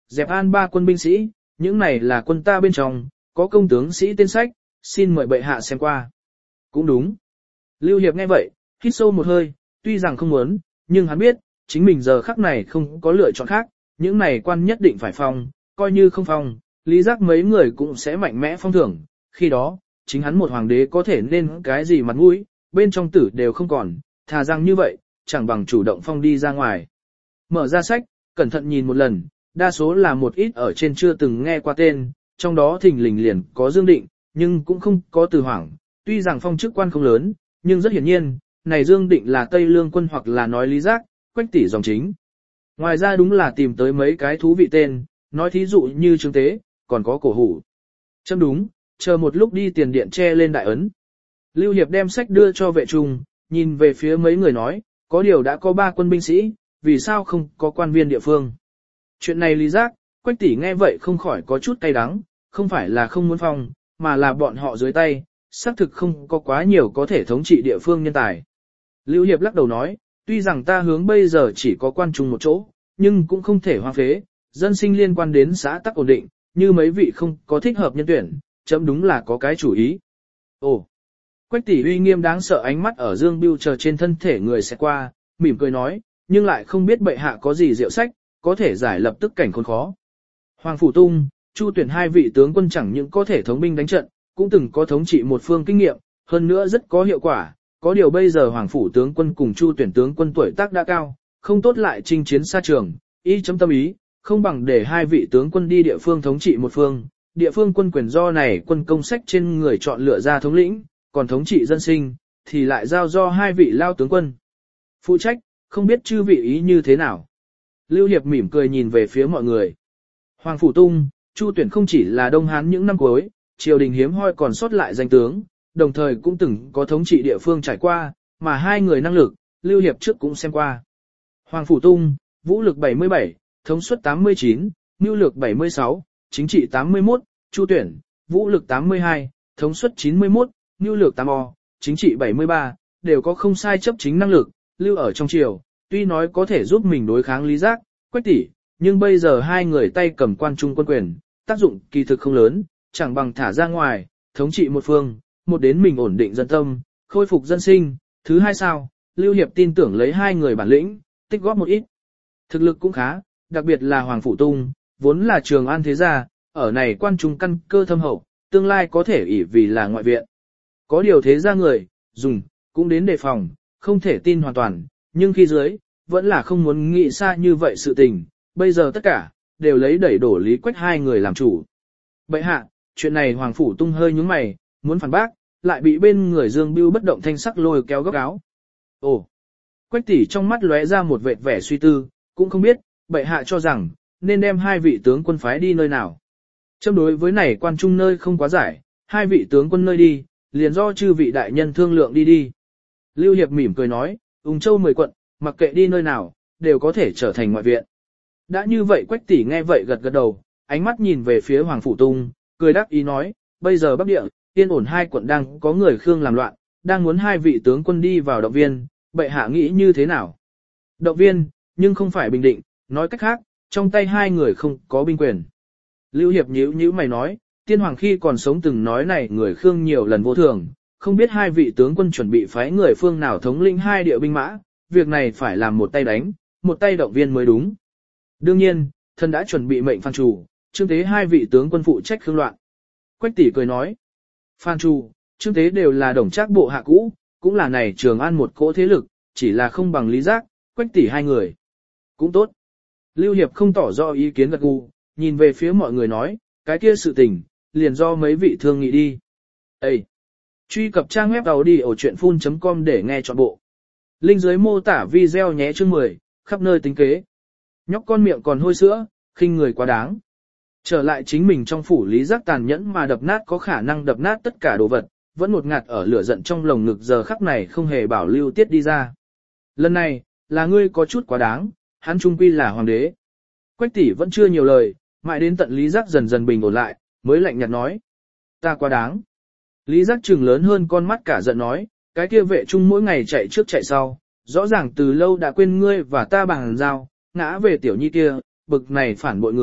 dẹp an 3 quân binh sĩ, những này là quân ta bên trong, có công tướng sĩ tên sách, xin mời bệ hạ xem qua. Cũng đúng. Lưu Hiệp nghe vậy, hít sâu một hơi, tuy rằng không muốn, nhưng hắn biết, chính mình giờ khắc này không có lựa chọn khác, những này quan nhất định phải phong, coi như không phong, Lý Giác mấy người cũng sẽ mạnh mẽ phong thưởng, khi đó, chính hắn một hoàng đế có thể nên cái gì mặt mũi, bên trong tử đều không còn, thà rằng như vậy, chẳng bằng chủ động phong đi ra ngoài. Mở ra sách, cẩn thận nhìn một lần, đa số là một ít ở trên chưa từng nghe qua tên, trong đó thình lình liền có Dương Định, nhưng cũng không có Từ Hoảng, tuy rằng phong chức quan không lớn, nhưng rất hiển nhiên, này Dương Định là Tây Lương quân hoặc là nói Lý Giác, Quách tỷ dòng chính. Ngoài ra đúng là tìm tới mấy cái thú vị tên, nói thí dụ như Trương Tế, còn có Cổ Hủ. Chấm đúng, chờ một lúc đi tiền điện che lên đại ấn. Lưu Hiệp đem sách đưa cho vệ trung, nhìn về phía mấy người nói, có điều đã có 3 quân binh sĩ, vì sao không có quan viên địa phương. Chuyện này Lý Giác, Quách tỷ nghe vậy không khỏi có chút cay đắng, không phải là không muốn phong, mà là bọn họ dưới tay, xác thực không có quá nhiều có thể thống trị địa phương nhân tài. Lưu Hiệp lắc đầu nói, tuy rằng ta hướng bây giờ chỉ có quan trung một chỗ, nhưng cũng không thể hoang phế, dân sinh liên quan đến xã tắc ổn định, như mấy vị không có thích hợp nhân tuyển, chấm đúng là có cái chủ ý. Ồ! Quách tỷ uy nghiêm đáng sợ ánh mắt ở Dương Bưu chờ trên thân thể người sẽ qua, mỉm cười nói, nhưng lại không biết bệ hạ có gì diệu sách, có thể giải lập tức cảnh khốn khó. Hoàng Phủ Tung, Chu Tuyển 2 vị tướng quân chẳng những có thể thống binh đánh trận, cũng từng có thống trị một phương kinh nghiệm, hơn nữa rất có hiệu quả, có điều bây giờ Hoàng Phủ tướng quân cùng Chu Tuyển tướng quân tuổi tác đã cao, không tốt lại chinh chiến xa trường, ý chấm tâm ý, không bằng để 2 vị tướng quân đi địa phương thống trị một phương, địa phương quân quyền do này quân công sách trên người chọn lựa ra thống lĩnh, còn thống trị dân sinh, thì lại giao do 2 vị lao tướng quân. Phụ trách, không biết chư vị ý như thế nào. Lưu Hiệp mỉm cười nhìn về phía mọi người. Hoàng Phủ Tung, Chu Tuyển không chỉ là Đông Hán những năm cuối, triều đình hiếm hoi còn sót lại danh tướng, đồng thời cũng từng có thống trị địa phương trải qua, mà 2 người năng lực, Lưu Hiệp trước cũng xem qua. Hoàng Phủ Tung, vũ lực 77, thống suất 89, nhu lược 76, chính trị 81, Chu Tuyển, vũ lực 82, thống suất 91, nhu lược 8O, chính trị 73, đều có không sai chấp chính năng lực, lưu ở trong triều, tuy nói có thể giúp mình đối kháng Lý Giác, Quách tỷ, nhưng bây giờ 2 người tay cầm quan trung quân quyền, tác dụng kỳ thực không lớn, chẳng bằng thả ra ngoài, thống trị một phương, một đến mình ổn định dân tâm, khôi phục dân sinh, thứ hai sao, Lưu Hiệp tin tưởng lấy 2 người bản lĩnh, tích góp một ít. Thực lực cũng khá, đặc biệt là Hoàng Phủ Tung, vốn là Trường An thế gia, ở này quan trung căn cơ thâm hậu, tương lai có thể ỷ vì là ngoại viện. Có điều thế gia người, dùng, cũng đến đề phòng, không thể tin hoàn toàn, nhưng khi dưới, vẫn là không muốn nghĩ xa như vậy sự tình, bây giờ tất cả, đều lấy đẩy đổ Lý Quách 2 người làm chủ. Bệ hạ, chuyện này Hoàng Phủ Tung hơi nhướng mày, muốn phản bác, lại bị bên người Dương Bưu bất động thanh sắc lôi kéo góc áo. Ồ! Quách tỷ trong mắt lóe ra một vệt vẻ suy tư, cũng không biết, bệ hạ cho rằng, nên đem 2 vị tướng quân phái đi nơi nào. Châm đối với này quan trung nơi không quá giải, 2 vị tướng quân nơi đi, liền do chư vị đại nhân thương lượng đi. Lưu Hiệp mỉm cười nói, Ung Châu 10 quận, mặc kệ đi nơi nào, đều có thể trở thành ngoại viện. Đã như vậy Quách tỷ nghe vậy gật gật đầu, ánh mắt nhìn về phía Hoàng Phủ Tung, cười đáp ý nói, bây giờ Bắc Địa, yên ổn 2 quận đang có người Khương làm loạn, đang muốn 2 vị tướng quân đi vào động viên, bệ hạ nghĩ như thế nào? Động viên, nhưng không phải bình định, nói cách khác, trong tay 2 người không có binh quyền. Lưu Hiệp nhíu mày nói, tiên hoàng khi còn sống từng nói này người Khương nhiều lần vô thường, không biết 2 vị tướng quân chuẩn bị phái người phương nào thống lĩnh 2 địa binh mã, việc này phải làm một tay đánh, một tay động viên mới đúng. Đương nhiên, thân đã chuẩn bị mệnh Phan Trù, Trương Tế 2 vị tướng quân phụ trách Khương loạn. Quách tỷ cười nói, Phan Trù, Trương Tế đều là đồng trác bộ hạ cũ, cũng là này Trường An một cỗ thế lực, chỉ là không bằng Lý Giác, Quách tỷ 2 người. Cũng tốt. Lưu Hiệp không tỏ rõ ý kiến gật gù, nhìn về phía mọi người nói, cái kia sự tình, liền do mấy vị thương nghị đi. Ê! Truy cập trang web audiochuyenphun.com để nghe trọn bộ. Link dưới mô tả video nhé chương 10, khắp nơi tính kế. Nhóc con miệng còn hôi sữa, khinh người quá đáng. Trở lại chính mình trong phủ Lý Giác tàn nhẫn mà đập nát có khả năng đập nát tất cả đồ vật, vẫn ngột ngạt ở lửa giận trong lồng ngực giờ khắc này không hề bảo lưu tiết đi ra. Lần này, là ngươi có chút quá đáng, hắn trung quy là hoàng đế. Quách tỷ vẫn chưa nhiều lời, mãi đến tận Lý Giác dần dần bình ổn lại, mới lạnh nhạt nói. Ta quá đáng. Lý Giác trừng lớn hơn con mắt cả giận nói, cái kia vệ trung mỗi ngày chạy trước chạy sau, rõ ràng từ lâu đã quên ngươi và ta bằng giao, ngã về tiểu nhi kia, bực này phản bội người,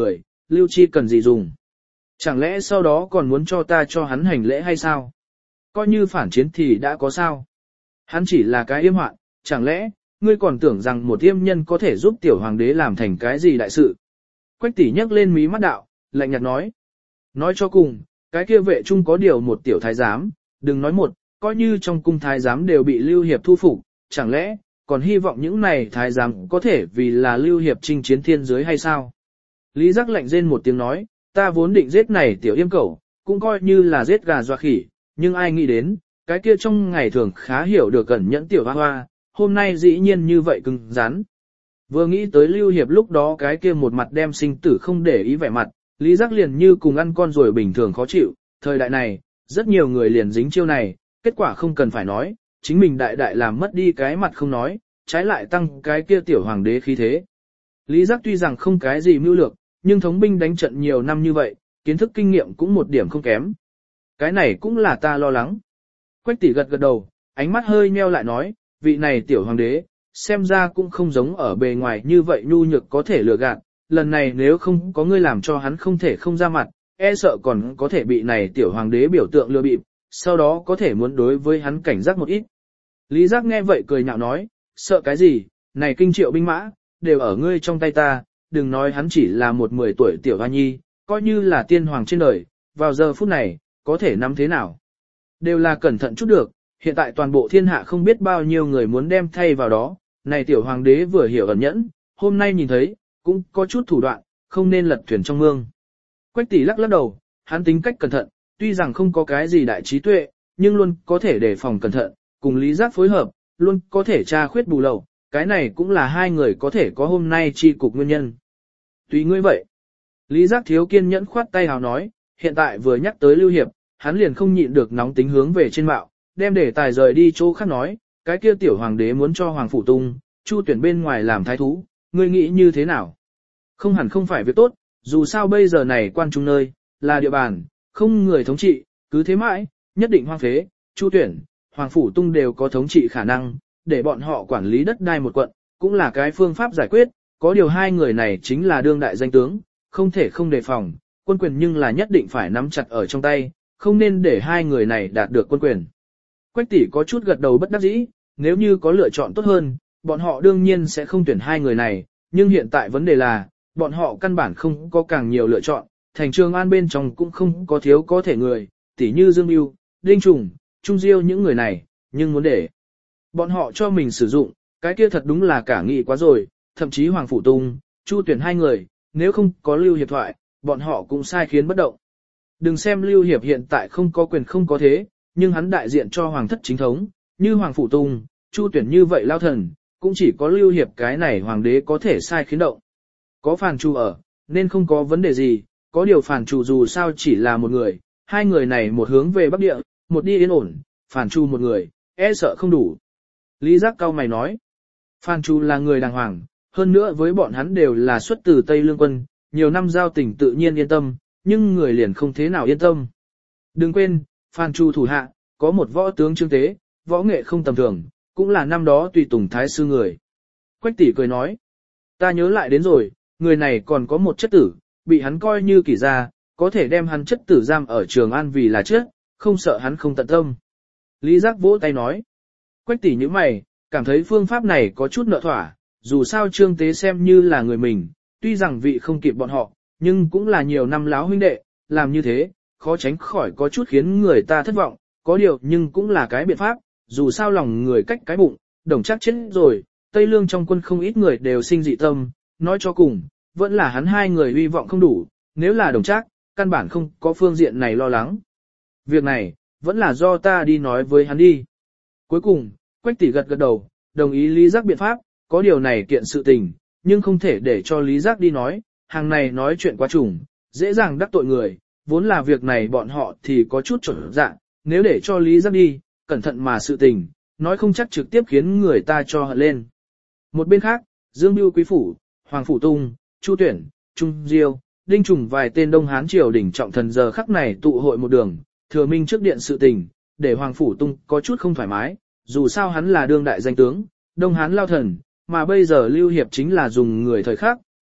Lưu Chi cần gì dùng? Chẳng lẽ sau đó còn muốn cho ta cho hắn hành lễ hay sao? Coi như phản chiến thì đã có sao? Hắn chỉ là cái yêm hoạn, chẳng lẽ, ngươi còn tưởng rằng một yêm nhân có thể giúp tiểu hoàng đế làm thành cái gì đại sự? Quách tỷ nhấc lên mí mắt đạo, lạnh nhạt nói. Nói cho cùng, cái kia vệ trung có điều một tiểu thái giám, đừng nói một, coi như trong cung thái giám đều bị Lưu Hiệp thu phục, chẳng lẽ, còn hy vọng những này thái giám có thể vì là Lưu Hiệp chinh chiến thiên giới hay sao? Lý Giác lạnh rên một tiếng nói, ta vốn định giết này tiểu yêm cẩu, cũng coi như là giết gà dọa khỉ, nhưng ai nghĩ đến, cái kia trong ngày thường khá hiểu được cẩn nhẫn tiểu hoa hoa, hôm nay dĩ nhiên như vậy cứng rắn. Vừa nghĩ tới Lưu Hiệp lúc đó cái kia một mặt đem sinh tử không để ý vẻ mặt, Lý Giác liền như cùng ăn con rồi bình thường khó chịu, thời đại này, rất nhiều người liền dính chiêu này, kết quả không cần phải nói, chính mình đại đại làm mất đi cái mặt không nói, trái lại tăng cái kia tiểu hoàng đế khí thế. Lý Giác tuy rằng không cái gì mưu lược, nhưng thống binh đánh trận nhiều năm như vậy, kiến thức kinh nghiệm cũng một điểm không kém. Cái này cũng là ta lo lắng. Quách tỷ gật gật đầu, ánh mắt hơi nheo lại nói, vị này tiểu hoàng đế, xem ra cũng không giống ở bề ngoài như vậy nhu nhược có thể lừa gạt, lần này nếu không có ngươi làm cho hắn không thể không ra mặt, e sợ còn có thể bị này tiểu hoàng đế biểu tượng lừa bịp, sau đó có thể muốn đối với hắn cảnh giác một ít. Lý Giác nghe vậy cười nhạo nói, sợ cái gì, này kinh triệu binh mã, đều ở ngươi trong tay ta, đừng nói hắn chỉ là một 10 tuổi tiểu hoa nhi, coi như là tiên hoàng trên đời, vào giờ phút này, có thể nắm thế nào. Đều là cẩn thận chút được, hiện tại toàn bộ thiên hạ không biết bao nhiêu người muốn đem thay vào đó, này tiểu hoàng đế vừa hiểu ẩn nhẫn, hôm nay nhìn thấy, cũng có chút thủ đoạn, không nên lật thuyền trong mương. Quách tỷ lắc lắc đầu, hắn tính cách cẩn thận, tuy rằng không có cái gì đại trí tuệ, nhưng luôn có thể đề phòng cẩn thận, cùng Lý Giác phối hợp, luôn có thể tra khuyết bù lậu, cái này cũng là hai người có thể có hôm nay chi cục nguyên nhân. Tùy ngươi vậy. Lý Giác thiếu kiên nhẫn khoát tay hào nói, hiện tại vừa nhắc tới Lưu Hiệp, hắn liền không nhịn được nóng tính hướng về trên mạo, đem để tài rời đi chỗ khác nói, cái kia tiểu hoàng đế muốn cho Hoàng Phủ Tung, Chu Tuyển bên ngoài làm thái thú, ngươi nghĩ như thế nào? Không hẳn không phải việc tốt, dù sao bây giờ này quan trung nơi, là địa bàn, không người thống trị, cứ thế mãi, nhất định hoang phế, Chu Tuyển, Hoàng Phủ Tung đều có thống trị khả năng, để bọn họ quản lý đất đai một quận, cũng là cái phương pháp giải quyết, có điều hai người này chính là đương đại danh tướng, không thể không đề phòng, quân quyền nhưng là nhất định phải nắm chặt ở trong tay, không nên để hai người này đạt được quân quyền. Quách tỷ có chút gật đầu bất đắc dĩ, nếu như có lựa chọn tốt hơn, bọn họ đương nhiên sẽ không tuyển hai người này, nhưng hiện tại vấn đề là, bọn họ căn bản không có càng nhiều lựa chọn, thành Trường An bên trong cũng không có thiếu có thể người, tỷ như Dương Bưu, Đinh Trùng, Trung Diêu những người này, nhưng muốn để bọn họ cho mình sử dụng, cái kia thật đúng là cả nghị quá rồi, thậm chí Hoàng Phủ Tung, Chu Tuyển hai người, nếu không có Lưu Hiệp thoại, bọn họ cũng sai khiến bất động. Đừng xem Lưu Hiệp hiện tại không có quyền không có thế, nhưng hắn đại diện cho Hoàng thất chính thống, như Hoàng Phủ Tung, Chu Tuyển như vậy lao thần, cũng chỉ có Lưu Hiệp cái này Hoàng đế có thể sai khiến động. Có Phàn Chu ở, nên không có vấn đề gì, có điều Phàn Chu dù sao chỉ là một người, hai người này một hướng về Bắc Địa, một đi yên ổn, Phàn Chu một người, e sợ không đủ. Lý Giác cao mày nói, Phàn Chu là người đàng hoàng, hơn nữa với bọn hắn đều là xuất từ Tây Lương quân, nhiều năm giao tình tự nhiên yên tâm, nhưng người liền không thế nào yên tâm. Đừng quên, Phàn Chu thủ hạ, có một võ tướng Trương Tế, võ nghệ không tầm thường, cũng là năm đó tùy tùng thái sư người. Quách tỷ cười nói, ta nhớ lại đến rồi, người này còn có một chất tử, bị hắn coi như kỷ gia, có thể đem hắn chất tử giam ở Trường An vì là chết, không sợ hắn không tận tâm. Lý Giác vỗ tay nói, Quách tỷ như mày, cảm thấy phương pháp này có chút nợ thỏa, dù sao Trương Tế xem như là người mình, tuy rằng vị không kịp bọn họ, nhưng cũng là nhiều năm láo huynh đệ, làm như thế, khó tránh khỏi có chút khiến người ta thất vọng, có điều nhưng cũng là cái biện pháp, dù sao lòng người cách cái bụng, Đồng Trác chết rồi, Tây Lương trong quân không ít người đều sinh dị tâm, nói cho cùng, vẫn là hắn hai người hy vọng không đủ, nếu là Đồng Trác, căn bản không có phương diện này lo lắng. Việc này, vẫn là do ta đi nói với hắn đi. Cuối cùng, Quách tỷ gật gật đầu, đồng ý Lý Giác biện pháp, có điều này kiện sự tình, nhưng không thể để cho Lý Giác đi nói, hàng này nói chuyện quá trùng, dễ dàng đắc tội người, vốn là việc này bọn họ thì có chút chuẩn dạng, nếu để cho Lý Giác đi, cẩn thận mà sự tình, nói không chắc trực tiếp khiến người ta cho hận lên. Một bên khác, Dương Bưu Quý Phủ, Hoàng Phủ Tung, Chu Tuyển, Trung Diêu, Đinh Trùng vài tên Đông Hán triều đỉnh trọng thần giờ khắc này tụ hội một đường, thừa minh trước điện sự tình, để Hoàng Phủ Tung có chút không thoải mái, dù sao hắn là đương đại danh tướng, Đông Hán lao thần, mà bây giờ Lưu Hiệp chính là dùng người thời khắc,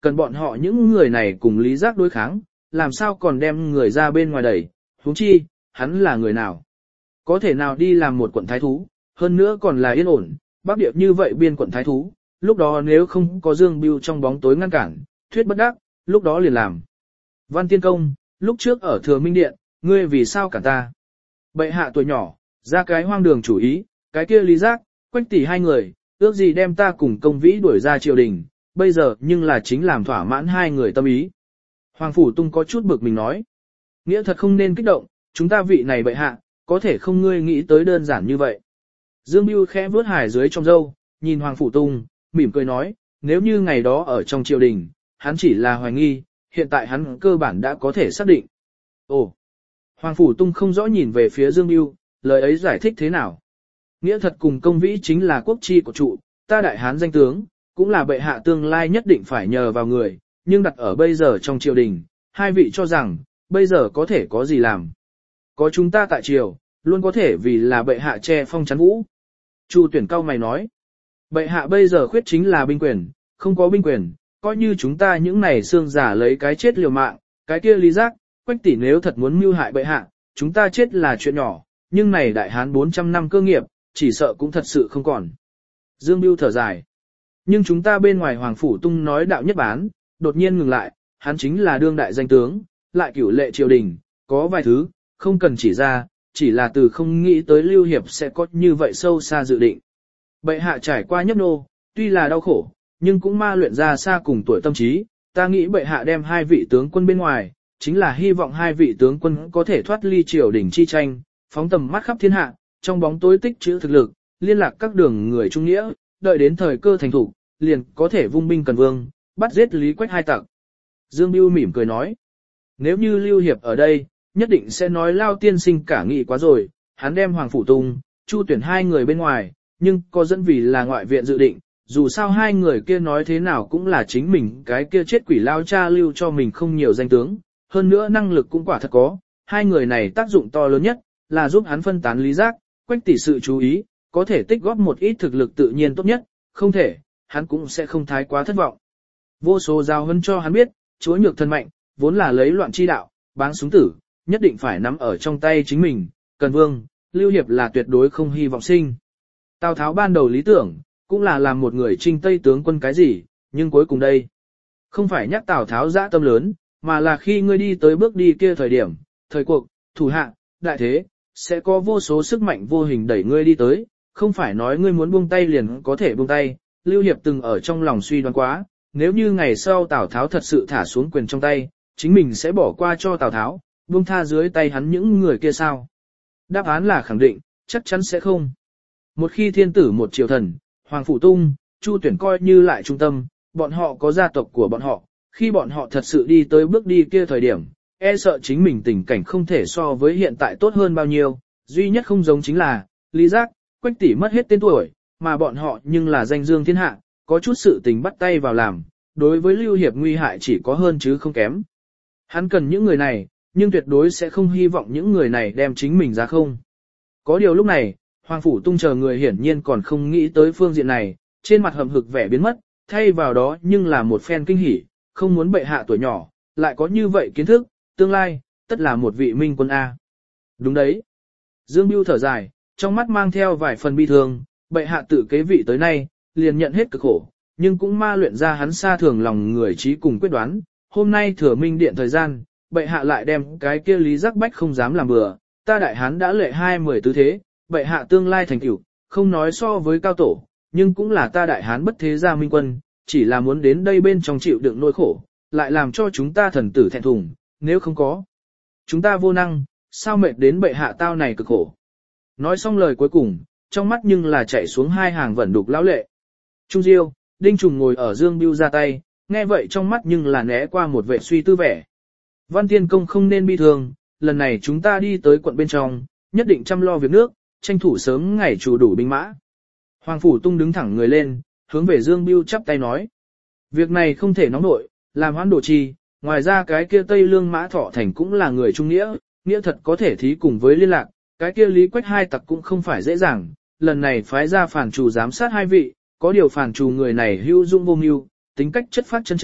cần bọn họ những người này cùng Lý Giác đối kháng, làm sao còn đem người ra bên ngoài đẩy, huống chi, hắn là người nào? Có thể nào đi làm một quận thái thú, hơn nữa còn là yên ổn, bắc địa như vậy biên quận thái thú, lúc đó nếu không có Dương Bưu trong bóng tối ngăn cản, thuyết bất đắc, lúc đó liền làm. Văn Tiên Công, lúc trước ở Thừa Minh Điện, ngươi vì sao cản ta? Bệ hạ tuổi nhỏ, ra cái hoang đường chủ ý, cái kia Lý Giác, Quách tỷ hai người, ước gì đem ta cùng Công Vĩ đuổi ra triều đình, bây giờ nhưng là chính làm thỏa mãn hai người tâm ý. Hoàng Phủ Tung có chút bực mình nói. Nghĩa thật không nên kích động, chúng ta vị này bệ hạ, có thể không ngươi nghĩ tới đơn giản như vậy. Dương Bưu khẽ vuốt hài dưới trong râu, nhìn Hoàng Phủ Tung, mỉm cười nói, nếu như ngày đó ở trong triều đình, hắn chỉ là hoài nghi, hiện tại hắn cơ bản đã có thể xác định. Ồ! Hoàng Phủ Tung không rõ nhìn về phía Dương Bưu, lời ấy giải thích thế nào? Nghĩa thật cùng Công Vĩ chính là quốc chi của trụ, ta đại hán danh tướng, cũng là bệ hạ tương lai nhất định phải nhờ vào người, nhưng đặt ở bây giờ trong triều đình, hai vị cho rằng, bây giờ có thể có gì làm. Có chúng ta tại triều, luôn có thể vì là bệ hạ che phong chắn vũ. Chu Tuyển cao mày nói, bệ hạ bây giờ khuyết chính là binh quyền, không có binh quyền, coi như chúng ta những này xương giả lấy cái chết liều mạng, cái kia Lý Giác, Quách tỷ nếu thật muốn mưu hại bệ hạ, chúng ta chết là chuyện nhỏ, nhưng này đại hán 400 năm cơ nghiệp, chỉ sợ cũng thật sự không còn. Dương Bưu thở dài. Nhưng chúng ta bên ngoài Hoàng Phủ Tung nói đạo nhất bán, đột nhiên ngừng lại, hắn chính là đương đại danh tướng, lại cửu lệ triều đình, có vài thứ, không cần chỉ ra, chỉ là từ không nghĩ tới Lưu Hiệp sẽ có như vậy sâu xa dự định. Bệ hạ trải qua nhấp nô, tuy là đau khổ, nhưng cũng ma luyện ra xa cùng tuổi tâm trí, ta nghĩ bệ hạ đem hai vị tướng quân bên ngoài, chính là hy vọng hai vị tướng quân có thể thoát ly triều đình chi tranh, phóng tầm mắt khắp thiên hạ, trong bóng tối tích trữ thực lực, liên lạc các đường người trung nghĩa, đợi đến thời cơ thành thủ, liền có thể vung binh cần vương, bắt giết Lý Quách hai tặc. Dương Bưu mỉm cười nói, nếu như Lưu Hiệp ở đây, nhất định sẽ nói Lao tiên sinh cả nghị quá rồi, hắn đem Hoàng Phủ Tung, Chu Tuyển hai người bên ngoài, nhưng có dẫn vì là ngoại viện dự định, dù sao hai người kia nói thế nào cũng là chính mình cái kia chết quỷ Lao cha lưu cho mình không nhiều danh tướng, hơn nữa năng lực cũng quả thật có, hai người này tác dụng to lớn nhất, là giúp hắn phân tán Lý Giác, Quách tỷ sự chú ý, có thể tích góp một ít thực lực tự nhiên tốt nhất, không thể, hắn cũng sẽ không thái quá thất vọng. Vô số giao hân cho hắn biết, chúa nhược thân mạnh, vốn là lấy loạn chi đạo, báng súng tử, nhất định phải nắm ở trong tay chính mình, Cần Vương, Lưu Hiệp là tuyệt đối không hy vọng sinh. Tào Tháo ban đầu lý tưởng, cũng là làm một người trinh Tây tướng quân cái gì, nhưng cuối cùng đây, không phải nhắc Tào Tháo dã tâm lớn, mà là khi ngươi đi tới bước đi kia thời điểm, thời cuộc, thủ hạ, đại thế, sẽ có vô số sức mạnh vô hình đẩy ngươi đi tới, không phải nói ngươi muốn buông tay liền có thể buông tay. Lưu Hiệp từng ở trong lòng suy đoán quá, nếu như ngày sau Tào Tháo thật sự thả xuống quyền trong tay, chính mình sẽ bỏ qua cho Tào Tháo, buông tha dưới tay hắn những người kia sao? Đáp án là khẳng định, chắc chắn sẽ không. Một khi thiên tử một triều thần, Hoàng Phủ Tung, Chu Tuyển coi như lại trung tâm, bọn họ có gia tộc của bọn họ, khi bọn họ thật sự đi tới bước đi kia thời điểm, e sợ chính mình tình cảnh không thể so với hiện tại tốt hơn bao nhiêu, duy nhất không giống chính là, Lý Giác, Quách tỷ mất hết tên tuổi, mà bọn họ nhưng là danh dương thiên hạ, có chút sự tình bắt tay vào làm, đối với Lưu Hiệp nguy hại chỉ có hơn chứ không kém. Hắn cần những người này, nhưng tuyệt đối sẽ không hy vọng những người này đem chính mình ra không. Có điều lúc này, Hoàng Phủ Tung chờ người hiển nhiên còn không nghĩ tới phương diện này, trên mặt hầm hực vẻ biến mất, thay vào đó nhưng là một phen kinh hỉ, không muốn bệ hạ tuổi nhỏ, lại có như vậy kiến thức, tương lai, tất là một vị minh quân A. Đúng đấy. Dương Bưu thở dài, trong mắt mang theo vài phần bi thương, bệ hạ tự kế vị tới nay, liền nhận hết cực khổ, nhưng cũng ma luyện ra hắn xa thường lòng người trí cùng quyết đoán. Hôm nay Thừa Minh Điện thời gian, bệ hạ lại đem cái kia Lý Giác Bách không dám làm bừa, ta đại hán đã lệ 20 tứ thế, bệ hạ tương lai thành tựu, không nói so với cao tổ, nhưng cũng là ta đại hán bất thế gia minh quân, chỉ là muốn đến đây bên trong chịu đựng nỗi khổ, lại làm cho chúng ta thần tử thẹn thùng, nếu không có. Chúng ta vô năng, sao mệt đến bệ hạ tao này cực khổ. Nói xong lời cuối cùng, trong mắt nhưng là chảy xuống hai hàng vẩn đục lão lệ. Trung Diêu, Đinh Trùng ngồi ở Dương Bưu ra tay, nghe vậy trong mắt nhưng là né qua một vẻ suy tư vẻ. Văn Tiên Công không nên bi thương, lần này chúng ta đi tới quận bên trong, nhất định chăm lo việc nước, tranh thủ sớm ngày chủ đủ binh mã. Hoàng Phủ Tung đứng thẳng người lên, hướng về Dương Bưu chắp tay nói. Việc này không thể nóng nội, làm hoãn đồ chi, ngoài ra cái kia Tây Lương Mã Thọ Thành cũng là người trung nghĩa, nghĩa thật có thể thí cùng với liên lạc, cái kia Lý Quách hai tặc cũng không phải dễ dàng, lần này phái ra phản chủ giám sát hai vị, có điều phản chủ người này hữu dung vô mưu, tính cách chất phát chân chất,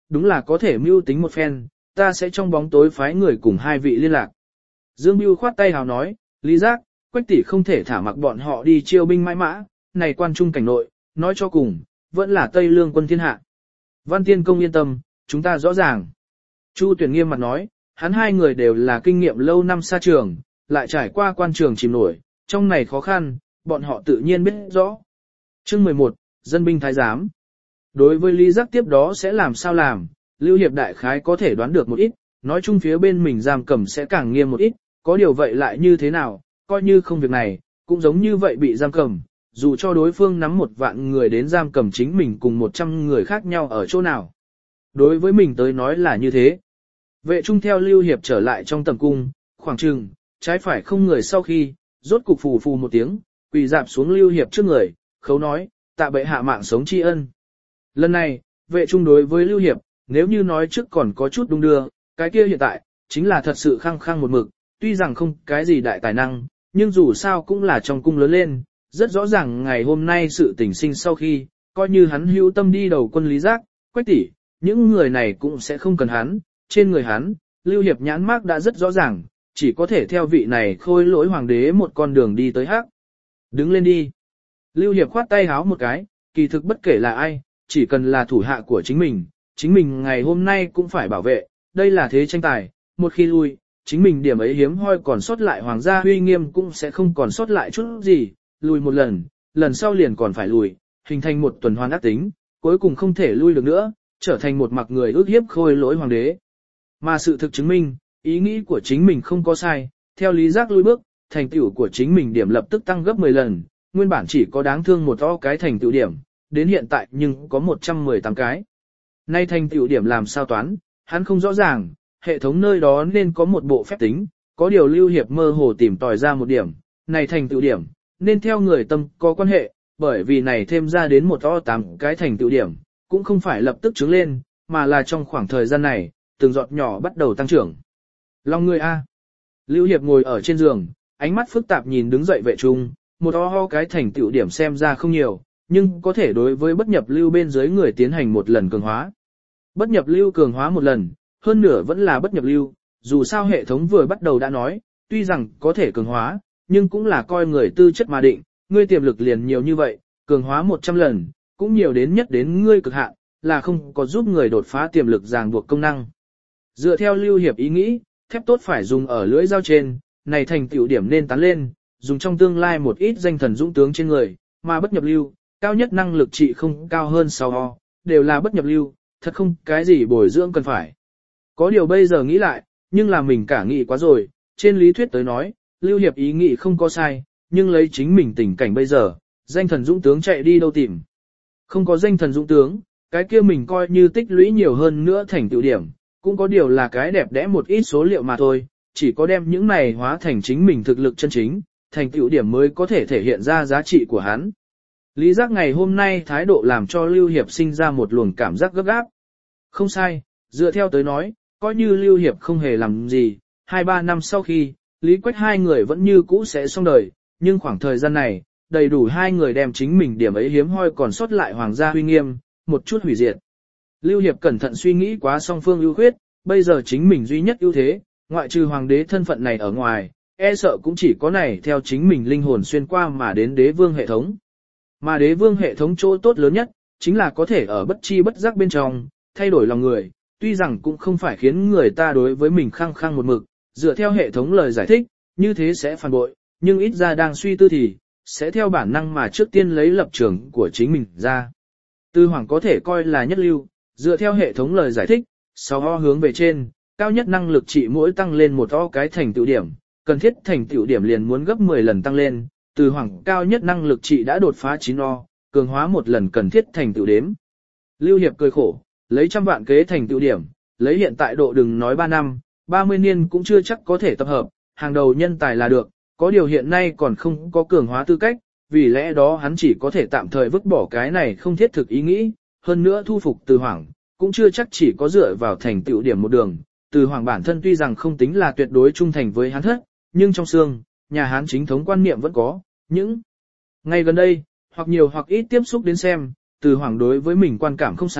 đúng là có thể mưu tính một phen, ta sẽ trong bóng tối phái người cùng hai vị liên lạc. Dương Bưu khoát tay hào nói, Lý Giác, Quách tỷ không thể thả mặc bọn họ đi chiêu binh mãi mã, này quan trung cảnh nội, nói cho cùng, vẫn là Tây Lương quân thiên hạ. Văn Tiên Công yên tâm, chúng ta rõ ràng. Chu Tuyển nghiêm mặt nói, hắn hai người đều là kinh nghiệm lâu năm xa trường, lại trải qua quan trường chìm nổi, trong này khó khăn, bọn họ tự nhiên biết rõ. Chương 11, Dân binh thái giám. Đối với Lý Giác tiếp đó sẽ làm sao làm, Lưu Hiệp đại khái có thể đoán được một ít, nói chung phía bên mình giam cầm sẽ càng nghiêm một ít, có điều vậy lại như thế nào, coi như không việc này, cũng giống như vậy bị giam cầm, dù cho đối phương nắm 1.000 người đến giam cầm chính mình cùng 100 người khác nhau ở chỗ nào. Đối với mình tới nói là như thế. Vệ trung theo Lưu Hiệp trở lại trong tầm cung, khoảng chừng, trái phải không người sau khi, rốt cục phù phù một tiếng, quỳ dạp xuống Lưu Hiệp trước người, khấu nói, tạ bệ hạ mạng sống tri ân. Lần này, vệ trung đối với Lưu Hiệp, nếu như nói trước còn có chút đung đưa, cái kia hiện tại, chính là thật sự khăng khăng một mực, tuy rằng không cái gì đại tài năng, nhưng dù sao cũng là trong cung lớn lên, rất rõ ràng ngày hôm nay sự tình sinh sau khi, coi như hắn hữu tâm đi đầu quân Lý Giác, Quách tỷ, những người này cũng sẽ không cần hắn, trên người hắn, Lưu Hiệp nhãn mác đã rất rõ ràng, chỉ có thể theo vị này khôi lỗi hoàng đế một con đường đi tới hắc. Đứng lên đi. Lưu Hiệp khoát tay háo một cái, kỳ thực bất kể là ai, chỉ cần là thủ hạ của chính mình ngày hôm nay cũng phải bảo vệ, đây là thế tranh tài, một khi lui, chính mình điểm ấy hiếm hoi còn sót lại hoàng gia uy nghiêm cũng sẽ không còn sót lại chút gì, lùi một lần, lần sau liền còn phải lùi, hình thành một tuần hoàn ác tính, cuối cùng không thể lui được nữa, trở thành một mặc người ước hiếp khôi lỗi hoàng đế. Mà sự thực chứng minh, ý nghĩ của chính mình không có sai, theo Lý Giác lui bước, thành tựu của chính mình điểm lập tức tăng gấp 10 lần, nguyên bản chỉ có đáng thương một to cái thành tựu điểm, đến hiện tại nhưng có 118 cái. Nay thành tựu điểm làm sao toán, hắn không rõ ràng, hệ thống nơi đó nên có một bộ phép tính, có điều Lưu Hiệp mơ hồ tìm tòi ra một điểm, này thành tựu điểm, nên theo người tâm có quan hệ, bởi vì này thêm ra đến một to 8 cái thành tựu điểm, cũng không phải lập tức trứng lên, mà là trong khoảng thời gian này, từng giọt nhỏ bắt đầu tăng trưởng. Long người A. Lưu Hiệp ngồi ở trên giường, ánh mắt phức tạp nhìn đứng dậy vệ trung, một ho cái thành tựu điểm xem ra không nhiều, nhưng có thể đối với bất nhập lưu bên dưới người tiến hành một lần cường hóa. Bất nhập lưu cường hóa một lần, hơn nửa vẫn là bất nhập lưu, dù sao hệ thống vừa bắt đầu đã nói, tuy rằng có thể cường hóa, nhưng cũng là coi người tư chất mà định, ngươi tiềm lực liền nhiều như vậy, cường hóa 100 lần, cũng nhiều đến nhất đến ngươi cực hạn, là không có giúp người đột phá tiềm lực ràng buộc công năng. Dựa theo Lưu Hiệp ý nghĩ, thép tốt phải dùng ở lưỡi dao trên, này thành tựu điểm nên tán lên, dùng trong tương lai một ít danh thần dũng tướng trên người, mà bất nhập lưu, cao nhất năng lực trị không cao hơn 6 ho, đều là bất nhập lưu, thật không cái gì bồi dưỡng cần phải. Có điều bây giờ nghĩ lại, nhưng là mình cả nghĩ quá rồi, trên lý thuyết tới nói, Lưu Hiệp ý nghĩ không có sai, nhưng lấy chính mình tình cảnh bây giờ, danh thần dũng tướng chạy đi đâu tìm. Không có danh thần dũng tướng, cái kia mình coi như tích lũy nhiều hơn nữa thành tựu điểm, cũng có điều là cái đẹp đẽ một ít số liệu mà thôi, chỉ có đem những này hóa thành chính mình thực lực chân chính, thành tựu điểm mới có thể thể hiện ra giá trị của hắn. Lý Giác ngày hôm nay thái độ làm cho Lưu Hiệp sinh ra một luồng cảm giác gấp gáp. Không sai, dựa theo tới nói, coi như Lưu Hiệp không hề làm gì, 2-3 năm sau khi, Lý Quách hai người vẫn như cũ sẽ xong đời, nhưng khoảng thời gian này, đầy đủ hai người đem chính mình điểm ấy hiếm hoi còn sót lại hoàng gia uy nghiêm, một chút hủy diệt. Lưu Hiệp cẩn thận suy nghĩ quá song phương ưu khuyết, bây giờ chính mình duy nhất ưu thế, ngoại trừ hoàng đế thân phận này ở ngoài, e sợ cũng chỉ có này theo chính mình linh hồn xuyên qua mà đến đế vương hệ thống. Mà đế vương hệ thống chỗ tốt lớn nhất, chính là có thể ở bất chi bất giác bên trong, thay đổi lòng người, tuy rằng cũng không phải khiến người ta đối với mình khăng khăng một mực, dựa theo hệ thống lời giải thích, như thế sẽ phản bội, nhưng ít ra đang suy tư thì, sẽ theo bản năng mà trước tiên lấy lập trường của chính mình ra. Tư hoàng có thể coi là nhất lưu, dựa theo hệ thống lời giải thích, sau ho hướng về trên, cao nhất năng lực trị mỗi tăng lên một o cái thành tựu điểm, cần thiết thành tựu điểm liền muốn gấp 10 lần tăng lên, từ hoàng cao nhất năng lực trị đã đột phá 9 o, cường hóa một lần cần thiết thành tựu đếm. Lưu Hiệp cười khổ, lấy trăm vạn kế thành tựu điểm, lấy hiện tại độ đừng nói 3 năm, 30 niên cũng chưa chắc có thể tập hợp, hàng đầu nhân tài là được, có điều hiện nay còn không có cường hóa tư cách, vì lẽ đó hắn chỉ có thể tạm thời vứt bỏ cái này không thiết thực ý nghĩ, hơn nữa thu phục Từ Hoàng, cũng chưa chắc chỉ có dựa vào thành tựu điểm một đường. Từ Hoàng bản thân tuy rằng không tính là tuyệt đối trung thành với hắn thất, nhưng trong xương, nhà Hán chính thống quan niệm vẫn có, những ngày gần đây, hoặc nhiều hoặc ít tiếp xúc đến xem, Từ Hoàng đối với mình quan cảm không sai,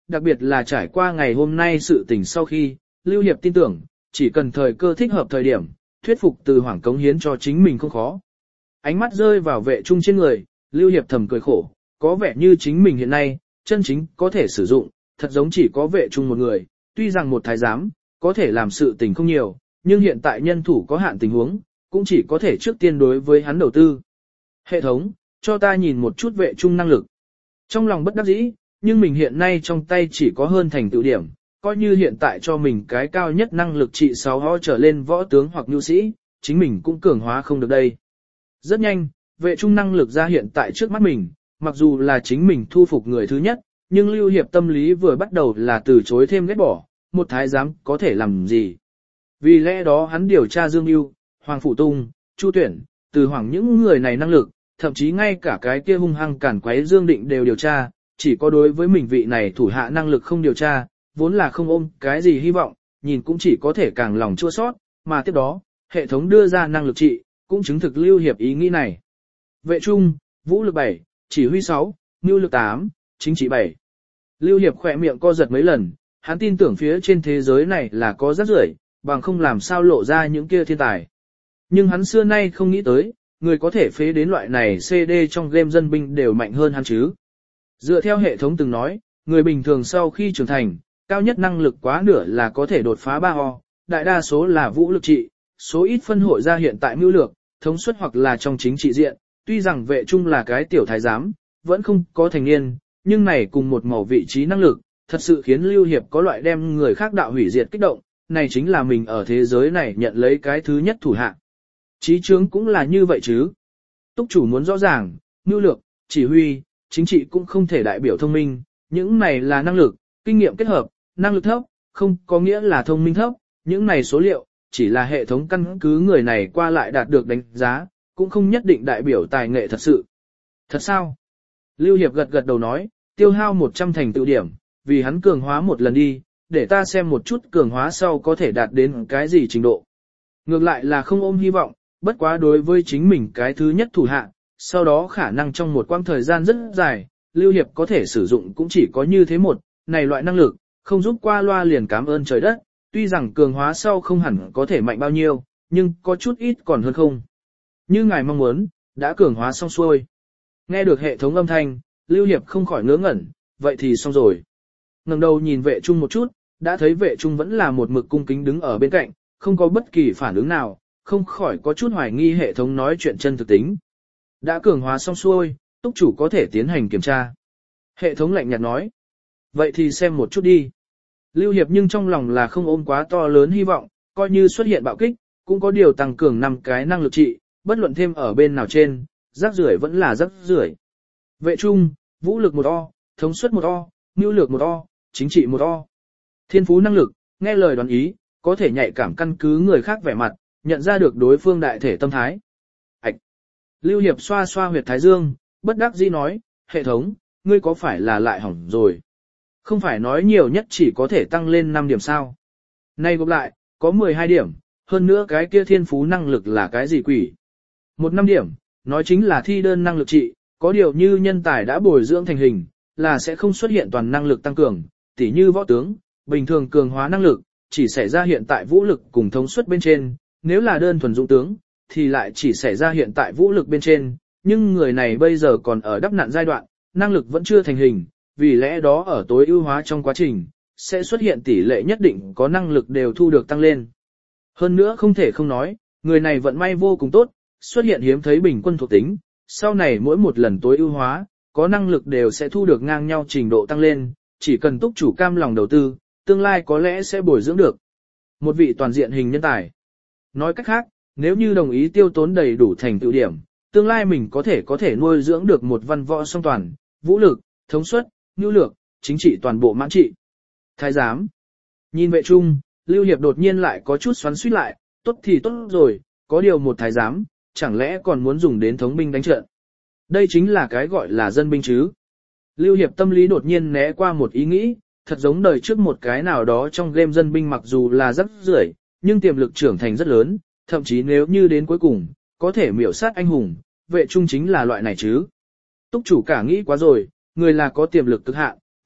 đặc biệt là trải qua ngày hôm nay sự tình sau khi, Lưu Hiệp tin tưởng, chỉ cần thời cơ thích hợp thời điểm, thuyết phục Từ Hoảng cống hiến cho chính mình không khó. Ánh mắt rơi vào Vệ Trung trên người, Lưu Hiệp thầm cười khổ, có vẻ như chính mình hiện nay, chân chính có thể sử dụng, thật giống chỉ có Vệ Trung một người, tuy rằng một thái giám, có thể làm sự tình không nhiều, nhưng hiện tại nhân thủ có hạn tình huống, cũng chỉ có thể trước tiên đối với hắn đầu tư. Hệ thống, cho ta nhìn một chút Vệ Trung năng lực. Trong lòng bất đắc dĩ, nhưng mình hiện nay trong tay chỉ có hơn thành tựu điểm, coi như hiện tại cho mình cái cao nhất năng lực trị 6 ho trở lên võ tướng hoặc nhu sĩ, chính mình cũng cường hóa không được đây. Rất nhanh, Vệ Trung năng lực ra hiện tại trước mắt mình, mặc dù là chính mình thu phục người thứ nhất, nhưng Lưu Hiệp tâm lý vừa bắt đầu là từ chối thêm ghét bỏ, một thái giám có thể làm gì. Vì lẽ đó hắn điều tra Dương Ưu, Hoàng Phủ Tung, Chu Tuyển, Từ Hoảng những người này năng lực, thậm chí ngay cả cái kia hung hăng cản quấy Dương Định đều điều tra, chỉ có đối với mình vị này thủ hạ năng lực không điều tra, vốn là không ôm cái gì hy vọng, nhìn cũng chỉ có thể càng lòng chua sót, mà tiếp đó, hệ thống đưa ra năng lực trị, cũng chứng thực Lưu Hiệp ý nghĩ này. Vệ Trung, vũ lực 7, chỉ huy 6, mưu lực 8, chính trị 7. Lưu Hiệp khỏe miệng co giật mấy lần, hắn tin tưởng phía trên thế giới này là có rất rưởi, bằng không làm sao lộ ra những kia thiên tài. Nhưng hắn xưa nay không nghĩ tới, người có thể phế đến loại này CD trong game dân binh đều mạnh hơn hắn chứ. Dựa theo hệ thống từng nói, người bình thường sau khi trưởng thành, cao nhất năng lực quá nửa là có thể đột phá 3 ho, đại đa số là vũ lực trị, số ít phân hội ra hiện tại mưu lược, thống suất hoặc là trong chính trị diện, tuy rằng Vệ Trung là cái tiểu thái giám, vẫn không có thành niên, nhưng này cùng một màu vị trí năng lực, thật sự khiến Lưu Hiệp có loại đem người khác đạo hủy diệt kích động, này chính là mình ở thế giới này nhận lấy cái thứ nhất thủ hạ. Chí chướng cũng là như vậy chứ. Túc chủ muốn rõ ràng, mưu lược, chỉ huy, chính trị cũng không thể đại biểu thông minh, những này là năng lực, kinh nghiệm kết hợp, năng lực thấp, không có nghĩa là thông minh thấp, những này số liệu, chỉ là hệ thống căn cứ người này qua lại đạt được đánh giá, cũng không nhất định đại biểu tài nghệ thật sự. Thật sao? Lưu Hiệp gật gật đầu nói, tiêu hao 100 thành tựu điểm, vì hắn cường hóa một lần đi, để ta xem một chút cường hóa sau có thể đạt đến cái gì trình độ. Ngược lại là không ôm hy vọng, bất quá đối với chính mình cái thứ nhất thủ hạ, sau đó khả năng trong một quãng thời gian rất dài, Lưu Hiệp có thể sử dụng cũng chỉ có như thế một, này loại năng lực, không giúp qua loa liền cảm ơn trời đất, tuy rằng cường hóa sau không hẳn có thể mạnh bao nhiêu, nhưng có chút ít còn hơn không. Như ngài mong muốn, đã cường hóa xong xuôi. Nghe được hệ thống âm thanh, Lưu Hiệp không khỏi ngớ ngẩn, vậy thì xong rồi. Ngẩng đầu nhìn Vệ Trung một chút, đã thấy Vệ Trung vẫn là một mực cung kính đứng ở bên cạnh, không có bất kỳ phản ứng nào, không khỏi có chút hoài nghi hệ thống nói chuyện chân thực tính. Đã cường hóa xong xuôi, túc chủ có thể tiến hành kiểm tra. Hệ thống lạnh nhạt nói. Vậy thì xem một chút đi. Lưu Hiệp nhưng trong lòng là không ôm quá to lớn hy vọng, coi như xuất hiện bạo kích, cũng có điều tăng cường 5 cái năng lực trị, bất luận thêm ở bên nào trên, rác rưởi vẫn là rác rưởi. Vệ Trung, vũ lực 1 o, thống suất 1 o, mưu lược 1 o, chính trị 1 o. Thiên phú năng lực, nghe lời đoán ý, có thể nhạy cảm căn cứ người khác vẻ mặt, nhận ra được đối phương đại thể tâm thái. Ảch! Lưu Hiệp xoa xoa huyệt thái dương, bất đắc dĩ nói, hệ thống, ngươi có phải là lại hỏng rồi? Không phải nói nhiều nhất chỉ có thể tăng lên 5 điểm sao? Nay gộp lại, có 12 điểm, hơn nữa cái kia thiên phú năng lực là cái gì quỷ? 1 điểm, nói chính là thi đơn năng lực trị, có điều như nhân tài đã bồi dưỡng thành hình, là sẽ không xuất hiện toàn năng lực tăng cường, tỉ như võ tướng, bình thường cường hóa năng lực, chỉ xảy ra hiện tại vũ lực cùng thống suất bên trên, nếu là đơn thuần dũng tướng, thì lại chỉ xảy ra hiện tại vũ lực bên trên, nhưng người này bây giờ còn ở đắp nặn giai đoạn, năng lực vẫn chưa thành hình, vì lẽ đó ở tối ưu hóa trong quá trình, sẽ xuất hiện tỷ lệ nhất định có năng lực đều thu được tăng lên. Hơn nữa không thể không nói, người này vận may vô cùng tốt, xuất hiện hiếm thấy bình quân thuộc tính, sau này mỗi một lần tối ưu hóa, có năng lực đều sẽ thu được ngang nhau trình độ tăng lên, chỉ cần túc chủ cam lòng đầu tư, tương lai có lẽ sẽ bồi dưỡng được một vị toàn diện hình nhân tài. Nói cách khác, nếu như đồng ý tiêu tốn đầy đủ thành tựu điểm, tương lai mình có thể nuôi dưỡng được một văn võ song toàn, vũ lực, thống suất, nhu lược, chính trị toàn bộ mãn trị. Thái giám. Nhìn Vệ Trung, Lưu Hiệp đột nhiên lại có chút xoắn xuýt lại, tốt thì tốt rồi, có điều một thái giám, chẳng lẽ còn muốn dùng đến thống binh đánh trận. Đây chính là cái gọi là dân binh chứ. Lưu Hiệp tâm lý đột nhiên né qua một ý nghĩ, thật giống đời trước một cái nào đó trong game dân binh mặc dù là rất rưởi, nhưng tiềm lực trưởng thành rất lớn, thậm chí nếu như đến cuối cùng, có thể miểu sát anh hùng, Vệ Trung chính là loại này chứ. Túc chủ cả nghĩ quá rồi, người là có tiềm lực cực hạn,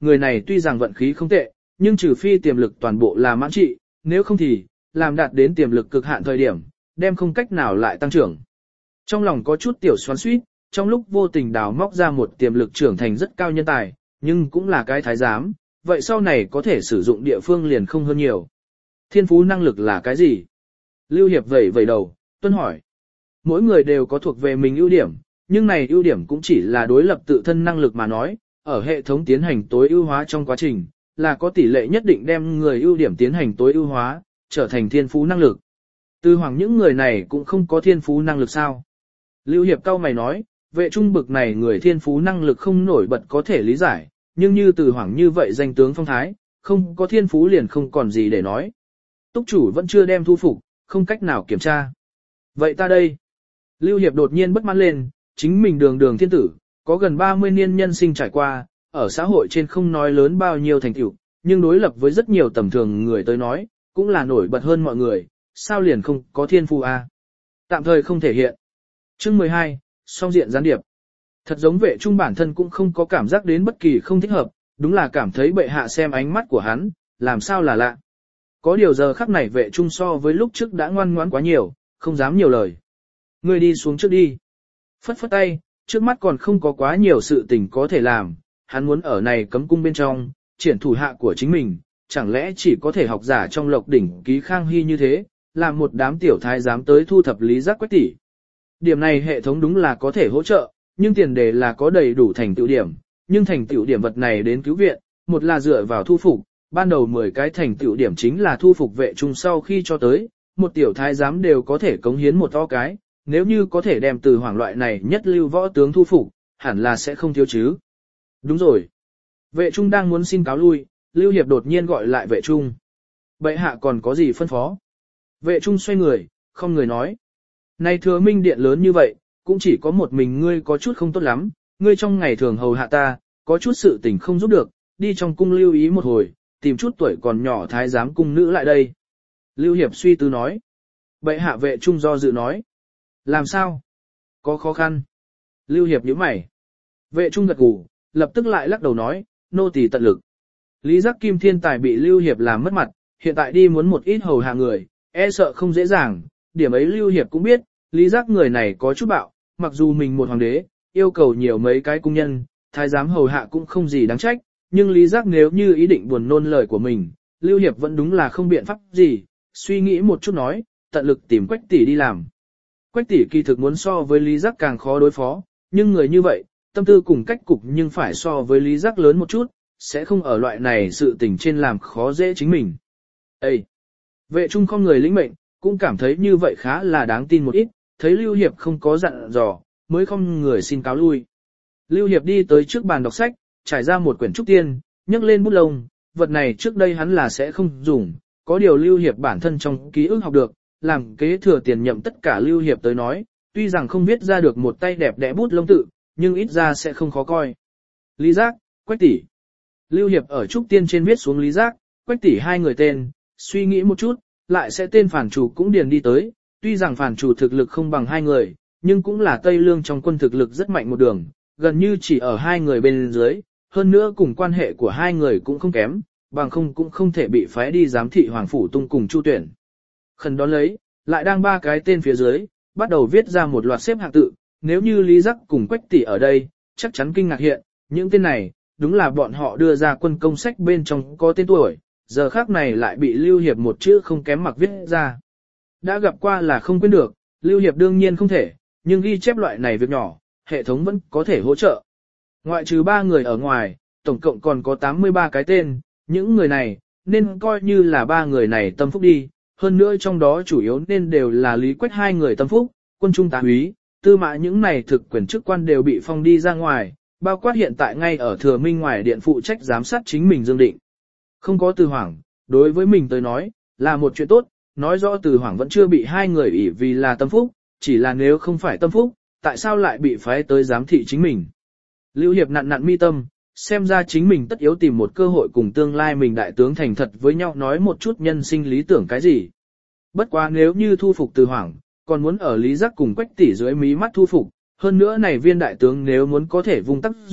người này tuy rằng vận khí không tệ, nhưng trừ phi tiềm lực toàn bộ là mãn trị, nếu không thì, làm đạt đến tiềm lực cực hạn thời điểm, đem không cách nào lại tăng trưởng. Trong lòng có chút tiểu xoắn xuýt, trong lúc vô tình đào móc ra một tiềm lực trưởng thành rất cao nhân tài, nhưng cũng là cái thái giám, vậy sau này có thể sử dụng địa phương liền không hơn nhiều. Thiên phú năng lực là cái gì? Lưu Hiệp vẩy vẩy đầu, tuân hỏi. Mỗi người đều có thuộc về mình ưu điểm, nhưng này ưu điểm cũng chỉ là đối lập tự thân năng lực mà nói, ở hệ thống tiến hành tối ưu hóa trong quá trình, là có tỷ lệ nhất định đem người ưu điểm tiến hành tối ưu hóa, trở thành thiên phú năng lực. Từ hoàng những người này cũng không có thiên phú năng lực sao? Lưu Hiệp cau mày nói, vệ trung bực này người thiên phú năng lực không nổi bật có thể lý giải, nhưng như từ hoàng như vậy danh tướng phong thái, không có thiên phú liền không còn gì để nói. Túc chủ vẫn chưa đem thu phục, không cách nào kiểm tra. Vậy ta đây? Lưu Hiệp đột nhiên bất mãn lên, chính mình đường đường thiên tử, có gần 30 niên nhân sinh trải qua, ở xã hội trên không nói lớn bao nhiêu thành tựu, nhưng đối lập với rất nhiều tầm thường người tới nói, cũng là nổi bật hơn mọi người, sao liền không có thiên phú a? Tạm thời không thể hiện. Chương 12, song diện gián điệp. Thật giống vệ trung bản thân cũng không có cảm giác đến bất kỳ không thích hợp, đúng là cảm thấy bệ hạ xem ánh mắt của hắn, làm sao là lạ. Có điều giờ khắc này vệ trung so với lúc trước đã ngoan ngoãn quá nhiều, không dám nhiều lời. Ngươi đi xuống trước đi. Phất phất tay, trước mắt còn không có quá nhiều sự tình có thể làm, hắn muốn ở này cấm cung bên trong, triển thủ hạ của chính mình, chẳng lẽ chỉ có thể học giả trong Lộc đỉnh ký Khang Hy như thế, làm một đám tiểu thái dám tới thu thập Lý Giác Quách tỷ. Điểm này hệ thống đúng là có thể hỗ trợ, nhưng tiền đề là có đầy đủ thành tựu điểm, nhưng thành tựu điểm vật này đến cứu viện, một là dựa vào thu phục, ban đầu 10 cái thành tựu điểm chính là thu phục vệ trung sau khi cho tới, một tiểu thái giám đều có thể cống hiến một to cái, nếu như có thể đem từ hoàng loại này nhất lưu võ tướng thu phục, hẳn là sẽ không thiếu chứ. Đúng rồi. Vệ trung đang muốn xin cáo lui, Lưu Hiệp đột nhiên gọi lại vệ trung. Bệ hạ còn có gì phân phó? Vệ trung xoay người, không người nói. Này thừa minh điện lớn như vậy, cũng chỉ có một mình ngươi có chút không tốt lắm, ngươi trong ngày thường hầu hạ ta, có chút sự tình không giúp được, đi trong cung lưu ý một hồi, tìm chút tuổi còn nhỏ thái giám cung nữ lại đây. Lưu Hiệp suy tư nói. Bệ hạ vệ trung do dự nói. Làm sao? Có khó khăn. Lưu Hiệp nhíu mày. Vệ trung gật gù, lập tức lại lắc đầu nói, nô tỳ tận lực. Lý Giác Kim thiên tài bị Lưu Hiệp làm mất mặt, hiện tại đi muốn một ít hầu hạ người, e sợ không dễ dàng, điểm ấy Lưu Hiệp cũng biết, Lý Giác người này có chút bạo, mặc dù mình một hoàng đế, yêu cầu nhiều mấy cái cung nhân, thái giám hầu hạ cũng không gì đáng trách, nhưng Lý Giác nếu như ý định buồn nôn lời của mình, Lưu Hiệp vẫn đúng là không biện pháp gì, suy nghĩ một chút nói, tận lực tìm Quách tỷ đi làm. Quách tỷ kỳ thực muốn so với Lý Giác càng khó đối phó, nhưng người như vậy, tâm tư cùng cách cục nhưng phải so với Lý Giác lớn một chút, sẽ không ở loại này sự tình trên làm khó dễ chính mình. Ê! Vệ trung không người lĩnh mệnh, cũng cảm thấy như vậy khá là đáng tin một ít, thấy Lưu Hiệp không có dặn dò, mới không người xin cáo lui. Lưu Hiệp đi tới trước bàn đọc sách, trải ra một quyển trúc tiên, nhấc lên bút lông, vật này trước đây hắn là sẽ không dùng, có điều Lưu Hiệp bản thân trong ký ức học được, làm kế thừa tiền nhậm tất cả Lưu Hiệp tới nói, tuy rằng không viết ra được một tay đẹp đẽ bút lông tự, nhưng ít ra sẽ không khó coi. Lý Giác, Quách tỷ. Lưu Hiệp ở trúc tiên trên viết xuống Lý Giác, Quách tỷ hai người tên, suy nghĩ một chút, lại sẽ tên phản chủ cũng điền đi tới, tuy rằng phản chủ thực lực không bằng hai người, nhưng cũng là Tây Lương trong quân thực lực rất mạnh một đường, gần như chỉ ở hai người bên dưới, hơn nữa cùng quan hệ của hai người cũng không kém, bằng không cũng không thể bị phái đi giám thị Hoàng Phủ Tung cùng Chu Tuyển. Khẩn đón lấy, lại đang ba cái tên phía dưới, bắt đầu viết ra một loạt xếp hạng tự, nếu như Lý Giác cùng Quách tỷ ở đây, chắc chắn kinh ngạc hiện, những tên này, đúng là bọn họ đưa ra quân công sách bên trong có tên tuổi, giờ khác này lại bị Lưu Hiệp một chữ không kém mặc viết ra. Đã gặp qua là không quên được, Lưu Hiệp đương nhiên không thể, nhưng ghi chép loại này việc nhỏ, hệ thống vẫn có thể hỗ trợ. Ngoại trừ 3 người ở ngoài, tổng cộng còn có 83 cái tên, những người này, nên coi như là 3 người này tâm phúc đi, hơn nữa trong đó chủ yếu nên đều là Lý Quách hai người tâm phúc, quân trung tá úy, tư mã những này thực quyền chức quan đều bị phong đi ra ngoài, bao quát hiện tại ngay ở Thừa Minh ngoài điện phụ trách giám sát chính mình Dương Định. Không có Từ Hoàng, đối với mình tới nói, là một chuyện tốt, nói rõ Từ Hoàng vẫn chưa bị hai người ỷ vì là tâm phúc, chỉ là nếu không phải tâm phúc, tại sao lại bị phái tới giám thị chính mình. Lưu Hiệp nặn nặn mi tâm, xem ra chính mình tất yếu tìm một cơ hội cùng tương lai mình đại tướng thành thật với nhau nói một chút nhân sinh lý tưởng cái gì. Bất quá nếu như thu phục Từ Hoàng, còn muốn ở Lý Giác cùng Quách tỷ dưới mí mắt thu phục, hơn nữa này viên đại tướng nếu muốn có thể vùng tác dụng,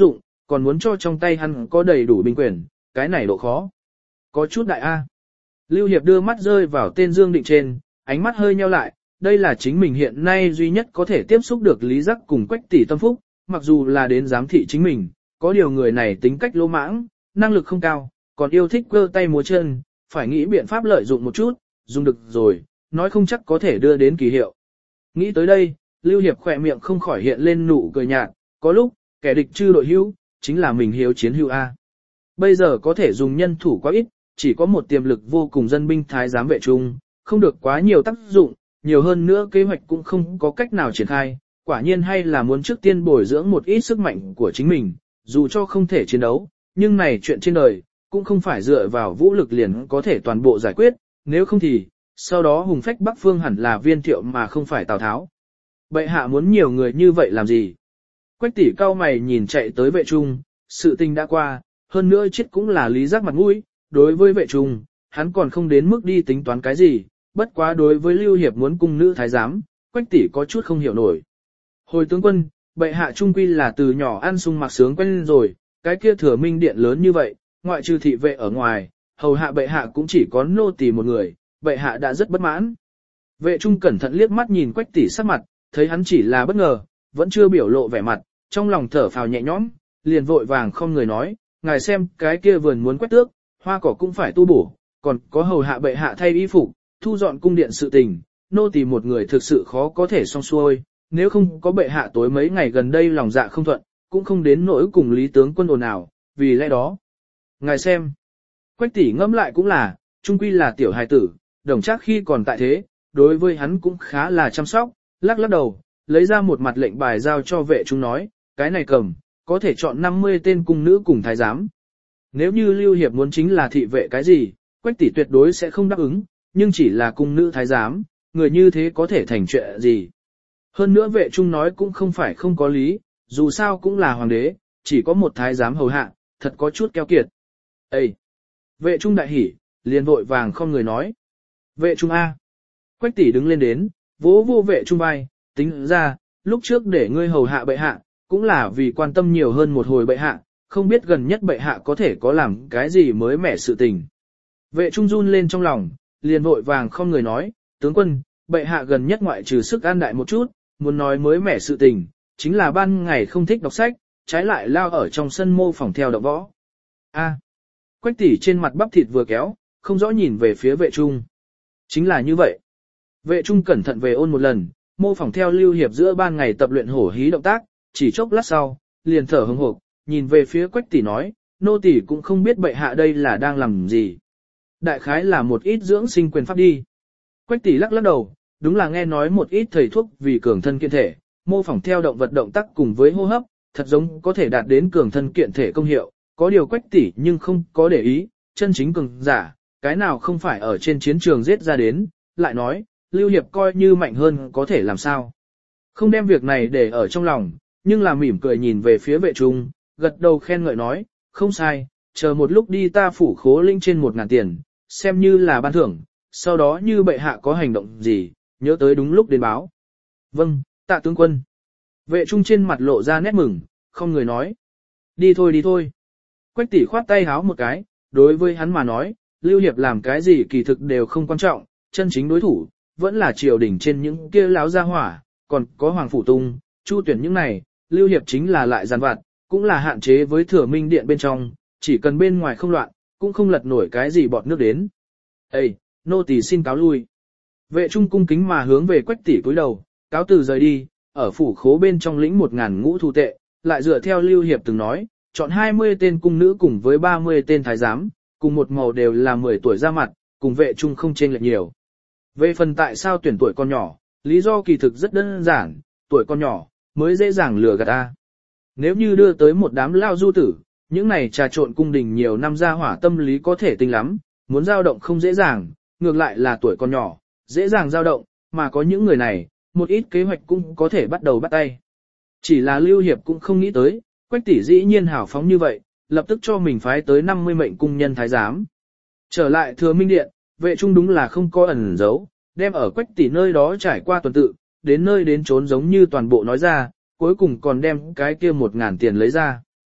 còn muốn cho trong tay hắn có đầy đủ binh quyền, cái này độ khó. Có chút đại A. Lưu Hiệp đưa mắt rơi vào tên Dương Định trên, ánh mắt hơi nheo lại, đây là chính mình hiện nay duy nhất có thể tiếp xúc được Lý Giác cùng Quách tỷ tâm phúc, mặc dù là đến giám thị chính mình, có điều người này tính cách lỗ mãng, năng lực không cao, còn yêu thích cơ tay múa chân, phải nghĩ biện pháp lợi dụng một chút, dùng được rồi, nói không chắc có thể đưa đến kỳ hiệu. Nghĩ tới đây, Lưu Hiệp khỏe miệng không khỏi hiện lên nụ cười nhạt, có lúc, kẻ địch chư đội hữu, chính là mình hiếu chiến hữu A. Bây giờ có thể dùng nhân thủ quá ít, chỉ có một tiềm lực vô cùng dân binh thái giám Vệ Trung, không được quá nhiều tác dụng, nhiều hơn nữa kế hoạch cũng không có cách nào triển khai, quả nhiên hay là muốn trước tiên bồi dưỡng một ít sức mạnh của chính mình, dù cho không thể chiến đấu, nhưng này chuyện trên đời, cũng không phải dựa vào vũ lực liền có thể toàn bộ giải quyết, nếu không thì, sau đó hùng phách Bắc Phương hẳn là Viên Thiệu mà không phải Tào Tháo. Bệ hạ muốn nhiều người như vậy làm gì? Quách tỷ cao mày nhìn chạy tới Vệ Trung, sự tình đã qua, hơn nữa chết cũng là Lý Giác mặt mũi, đối với Vệ Trung, hắn còn không đến mức đi tính toán cái gì, bất quá đối với Lưu Hiệp muốn cung nữ thái giám, Quách tỷ có chút không hiểu nổi. Hồi tướng quân, bệ hạ trung quy là từ nhỏ ăn sung mặc sướng quen rồi, cái kia Thừa Minh điện lớn như vậy, ngoại trừ thị vệ ở ngoài, hầu hạ bệ hạ cũng chỉ có nô tỳ một người, bệ hạ đã rất bất mãn. Vệ Trung cẩn thận liếc mắt nhìn Quách tỷ sắc mặt, thấy hắn chỉ là bất ngờ, vẫn chưa biểu lộ vẻ mặt, trong lòng thở phào nhẹ nhõm, liền vội vàng không người nói, ngài xem cái kia vườn muốn quét tước, hoa cỏ cũng phải tu bổ, còn có hầu hạ bệ hạ thay y phục, thu dọn cung điện sự tình, nô tỳ một người thực sự khó có thể xong xuôi, nếu không có bệ hạ tối mấy ngày gần đây lòng dạ không thuận, cũng không đến nỗi cùng Lý tướng quân ồn ào, vì lẽ đó. Ngài xem, Quách tỷ ngẫm lại cũng là, trung quy là tiểu hài tử, đồng chắc khi còn tại thế, đối với hắn cũng khá là chăm sóc, lắc lắc đầu, lấy ra một mặt lệnh bài giao cho Vệ Trung nói, cái này cầm, có thể chọn 50 tên cung nữ cùng thái giám. Nếu như Lưu Hiệp muốn chính là thị vệ cái gì, Quách tỷ tuyệt đối sẽ không đáp ứng, nhưng chỉ là cung nữ thái giám, người như thế có thể thành chuyện gì. Hơn nữa Vệ Trung nói cũng không phải không có lý, dù sao cũng là hoàng đế, chỉ có một thái giám hầu hạ, thật có chút keo kiệt. Ê! Vệ Trung đại hỉ, liền vội vàng không người nói. Vệ Trung A! Quách tỷ đứng lên đến, vỗ vô Vệ Trung vai, tính ra, lúc trước để ngươi hầu hạ bệ hạ, cũng là vì quan tâm nhiều hơn một hồi bệ hạ, không biết gần nhất bệ hạ có thể có làm cái gì mới mẻ sự tình. Vệ Trung run lên trong lòng, liền vội vàng không người nói, tướng quân, bệ hạ gần nhất ngoại trừ sức an đại một chút, muốn nói mới mẻ sự tình, chính là ban ngày không thích đọc sách, trái lại lao ở trong sân mô phỏng theo động võ. A. Quách tỷ trên mặt bắp thịt vừa kéo, không rõ nhìn về phía Vệ Trung. Chính là như vậy. Vệ Trung cẩn thận về ôn một lần, mô phỏng theo Lưu Hiệp giữa ban ngày tập luyện hổ hí động tác, chỉ chốc lát sau, liền thở hững hộc, nhìn về phía Quách tỷ nói, nô tỷ cũng không biết bệ hạ đây là đang làm gì. Đại khái là một ít dưỡng sinh quyền pháp đi. Quách tỷ lắc lắc đầu, đúng là nghe nói một ít thầy thuốc vì cường thân kiện thể, mô phỏng theo động vật động tác cùng với hô hấp, thật giống có thể đạt đến cường thân kiện thể công hiệu, có điều Quách tỷ nhưng không có để ý, chân chính cường giả, cái nào không phải ở trên chiến trường giết ra đến, lại nói, Lưu Hiệp coi như mạnh hơn có thể làm sao. Không đem việc này để ở trong lòng, nhưng là mỉm cười nhìn về phía Vệ Trung, gật đầu khen ngợi nói, không sai, chờ một lúc đi ta phủ khố linh trên 1.000 tiền, xem như là ban thưởng, sau đó như bệ hạ có hành động gì, nhớ tới đúng lúc đến báo. Vâng, tạ tướng quân. Vệ Trung trên mặt lộ ra nét mừng, không người nói. Đi thôi đi thôi. Quách tỷ khoát tay háo một cái, đối với hắn mà nói, Lưu Hiệp làm cái gì kỳ thực đều không quan trọng, chân chính đối thủ, vẫn là triều đình trên những kia láo gia hỏa, còn có Hoàng Phủ Tung, Chu Tuyển những này, Lưu Hiệp chính là lại giàn vặt, cũng là hạn chế với Thừa Minh điện bên trong, chỉ cần bên ngoài không loạn, cũng không lật nổi cái gì bọt nước đến. Ê, nô tỳ xin cáo lui. Vệ Trung cung kính mà hướng về Quách tỷ cúi đầu, cáo từ rời đi, ở phủ khố bên trong lĩnh 1.000 ngũ thu tệ, lại dựa theo Lưu Hiệp từng nói, chọn 20 tên cung nữ cùng với 30 tên thái giám, cùng một màu đều là 10 tuổi ra mặt, cùng Vệ Trung không chênh lệch nhiều. Về phần tại sao tuyển tuổi con nhỏ, lý do kỳ thực rất đơn giản, tuổi con nhỏ, mới dễ dàng lừa gạt ta. Nếu như đưa tới một đám lao du tử, những này trà trộn cung đình nhiều năm ra hỏa tâm lý có thể tinh lắm, muốn dao động không dễ dàng, ngược lại là tuổi con nhỏ, dễ dàng dao động, mà có những người này, một ít kế hoạch cũng có thể bắt đầu bắt tay. Chỉ là Lưu Hiệp cũng không nghĩ tới, Quách tỷ dĩ nhiên hào phóng như vậy, lập tức cho mình phái tới 50 mệnh cung nhân thái giám. Trở lại Thừa Minh điện, Vệ Trung đúng là không có ẩn giấu, đem ở Quách tỷ nơi đó trải qua tuần tự, đến nơi đến trốn giống như toàn bộ nói ra, cuối cùng còn đem cái kia 1.000 tiền lấy ra.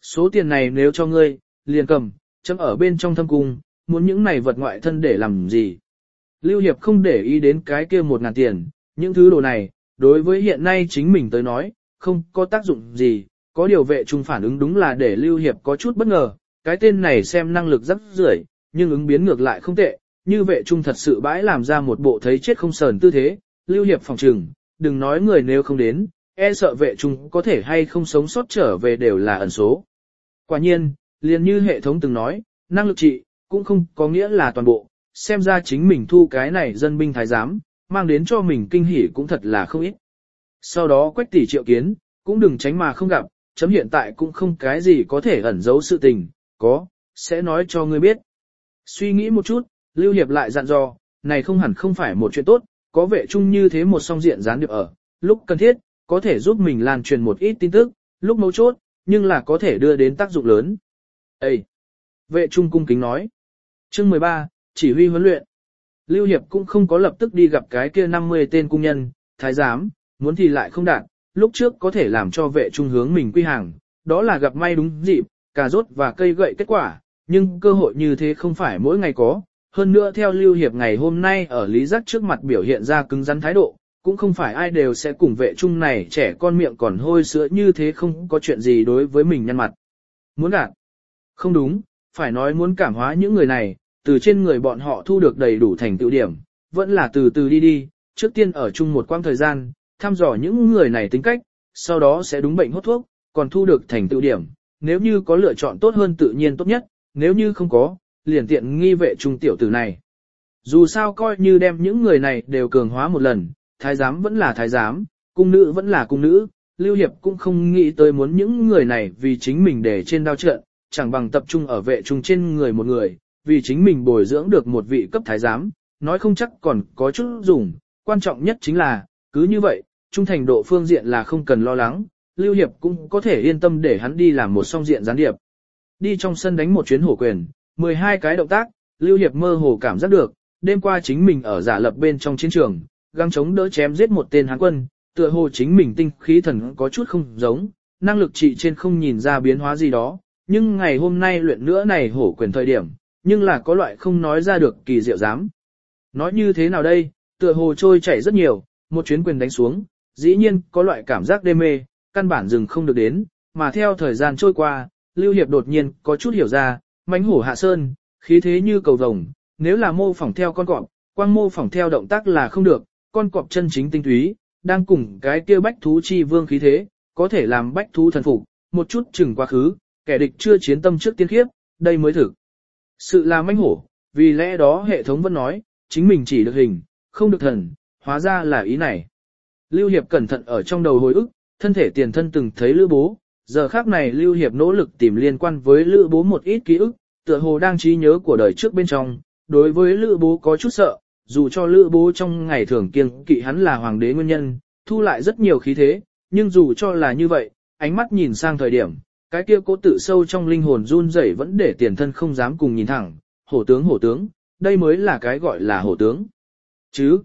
Số tiền này nếu cho ngươi, liền cầm, chấm ở bên trong thâm cung, muốn những này vật ngoại thân để làm gì. Lưu Hiệp không để ý đến cái kia 1.000 tiền, những thứ đồ này, đối với hiện nay chính mình tới nói, không có tác dụng gì, có điều vệ trung phản ứng đúng là để Lưu Hiệp có chút bất ngờ, cái tên này xem năng lực rất rưởi, nhưng ứng biến ngược lại không tệ, như vệ trung thật sự bãi làm ra một bộ thấy chết không sờn tư thế, Lưu Hiệp phòng trừng, đừng nói người nếu không đến, e sợ vệ trung có thể hay không sống sót trở về đều là ẩn số. Quả nhiên, liền như hệ thống từng nói, năng lực trị, cũng không có nghĩa là toàn bộ, xem ra chính mình thu cái này dân binh thái giám, mang đến cho mình kinh hỉ cũng thật là không ít. Sau đó Quách tỷ triệu kiến, cũng đừng tránh mà không gặp, chấm hiện tại cũng không cái gì có thể ẩn giấu sự tình, có, sẽ nói cho ngươi biết. Suy nghĩ một chút, Lưu Hiệp lại dặn dò, này không hẳn không phải một chuyện tốt, có vệ trung như thế một song diện gián điệp ở, lúc cần thiết, có thể giúp mình lan truyền một ít tin tức, lúc mấu chốt, nhưng là có thể đưa đến tác dụng lớn. Ê! Vệ trung cung kính nói. Chương 13, chỉ huy huấn luyện. Lưu Hiệp cũng không có lập tức đi gặp cái kia 50 tên cung nhân, thái giám, muốn thì lại không đạt, lúc trước có thể làm cho vệ trung hướng mình quy hàng, đó là gặp may đúng dịp, cà rốt và cây gậy kết quả, nhưng cơ hội như thế không phải mỗi ngày có. Hơn nữa theo Lưu Hiệp ngày hôm nay ở Lý Giác trước mặt biểu hiện ra cứng rắn thái độ, cũng không phải ai đều sẽ cùng vệ trung này trẻ con miệng còn hôi sữa như thế không có chuyện gì đối với mình nhăn mặt. Muốn gạt? Không đúng, phải nói muốn cảm hóa những người này, từ trên người bọn họ thu được đầy đủ thành tựu điểm, vẫn là từ từ đi, trước tiên ở chung một quãng thời gian, thăm dò những người này tính cách, sau đó sẽ đúng bệnh hốt thuốc, còn thu được thành tựu điểm, nếu như có lựa chọn tốt hơn tự nhiên tốt nhất, nếu như không có, liền tiện nghi vệ trung tiểu tử này. Dù sao coi như đem những người này đều cường hóa một lần, thái giám vẫn là thái giám, cung nữ vẫn là cung nữ, Lưu Hiệp cũng không nghĩ tới muốn những người này vì chính mình để trên đao trận, chẳng bằng tập trung ở vệ trung trên người một người, vì chính mình bồi dưỡng được một vị cấp thái giám, nói không chắc còn có chút dùng, quan trọng nhất chính là, cứ như vậy, trung thành độ phương diện là không cần lo lắng, Lưu Hiệp cũng có thể yên tâm để hắn đi làm một song diện gián điệp. Đi trong sân đánh một chuyến hổ quyền, 12 cái động tác, Lưu Hiệp mơ hồ cảm giác được, đêm qua chính mình ở giả lập bên trong chiến trường, găng chống đỡ chém giết một tên Hán quân, tựa hồ chính mình tinh khí thần có chút không giống, năng lực trị trên không nhìn ra biến hóa gì đó, nhưng ngày hôm nay luyện nữa này hổ quyền thời điểm, nhưng là có loại không nói ra được kỳ diệu dám. Nói như thế nào đây, tựa hồ trôi chảy rất nhiều, một chuyến quyền đánh xuống, dĩ nhiên có loại cảm giác đê mê, căn bản dừng không được đến, mà theo thời gian trôi qua, Lưu Hiệp đột nhiên có chút hiểu ra, mãnh hổ hạ sơn, khí thế như cầu vồng, nếu là mô phỏng theo con cọp, quang mô phỏng theo động tác là không được, con cọp chân chính tinh túy, đang cùng cái kia bách thú chi vương khí thế, có thể làm bách thú thần phục, một chút chừng quá khứ, kẻ địch chưa chiến tâm trước tiên khiếp, đây mới thực. Sự là mãnh hổ, vì lẽ đó hệ thống vẫn nói, chính mình chỉ được hình, không được thần, hóa ra là ý này. Lưu Hiệp cẩn thận ở trong đầu hồi ức, thân thể tiền thân từng thấy Lữ Bố, giờ khác này Lưu Hiệp nỗ lực tìm liên quan với Lữ Bố một ít ký ức, tựa hồ đang trí nhớ của đời trước bên trong, đối với Lữ Bố có chút sợ, dù cho Lữ Bố trong ngày thường kiêng kỵ hắn là hoàng đế nguyên nhân, thu lại rất nhiều khí thế, nhưng dù cho là như vậy, ánh mắt nhìn sang thời điểm, cái kia cố tự sâu trong linh hồn run rẩy vẫn để tiền thân không dám cùng nhìn thẳng, hổ tướng, đây mới là cái gọi là hổ tướng. Chứ,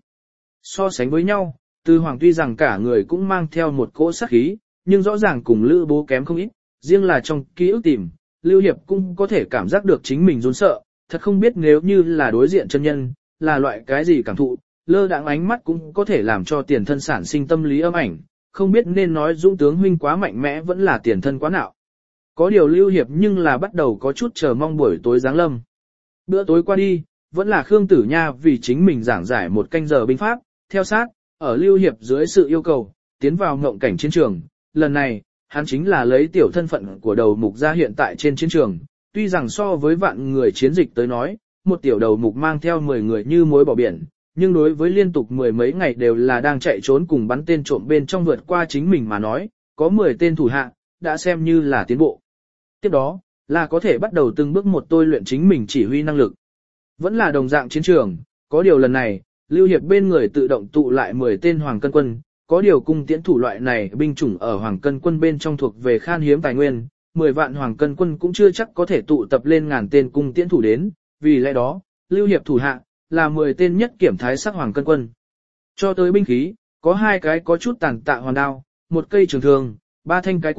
so sánh với nhau, Từ Hoàng tuy rằng cả người cũng mang theo một cỗ sát khí, nhưng rõ ràng cùng Lữ Bố kém không ít, riêng là trong ký ức tìm, Lưu Hiệp cũng có thể cảm giác được chính mình run sợ, thật không biết nếu như là đối diện chân nhân, là loại cái gì cảm thụ, lơ đãng ánh mắt cũng có thể làm cho tiền thân sản sinh tâm lý âm ảnh, không biết nên nói Dũng tướng huynh quá mạnh mẽ vẫn là tiền thân quá nạo. Có điều Lưu Hiệp nhưng là bắt đầu có chút chờ mong buổi tối giáng lâm. Bữa tối qua đi, vẫn là Khương Tử Nha vì chính mình giảng giải một canh giờ binh pháp, theo sát, ở Lưu Hiệp dưới sự yêu cầu, tiến vào ngộng cảnh chiến trường. Lần này, hắn chính là lấy tiểu thân phận của đầu mục ra hiện tại trên chiến trường, tuy rằng so với vạn người chiến dịch tới nói, một tiểu đầu mục mang theo 10 người như muối bỏ biển, nhưng đối với liên tục 10 mấy ngày đều là đang chạy trốn cùng bắn tên trộm bên trong vượt qua chính mình mà nói, có 10 tên thủ hạ, đã xem như là tiến bộ. Tiếp đó, là có thể bắt đầu từng bước một tôi luyện chính mình chỉ huy năng lực. Vẫn là đồng dạng chiến trường, có điều lần này, Lưu Hiệp bên người tự động tụ lại 10 tên Hoàng Cân Quân, có điều cung tiễn thủ loại này binh chủng ở Hoàng Cân Quân bên trong thuộc về khan hiếm tài nguyên, 10 vạn Hoàng Cân Quân cũng chưa chắc có thể tụ tập lên ngàn tên cung tiễn thủ đến, vì lẽ đó, Lưu Hiệp thủ hạ, là 10 tên nhất kiểm thái sắc Hoàng Cân Quân. Cho tới binh khí, có 2 cái có chút tàn tạ hoàn đao, 1 cây trường thương, 3 thanh cái quốc,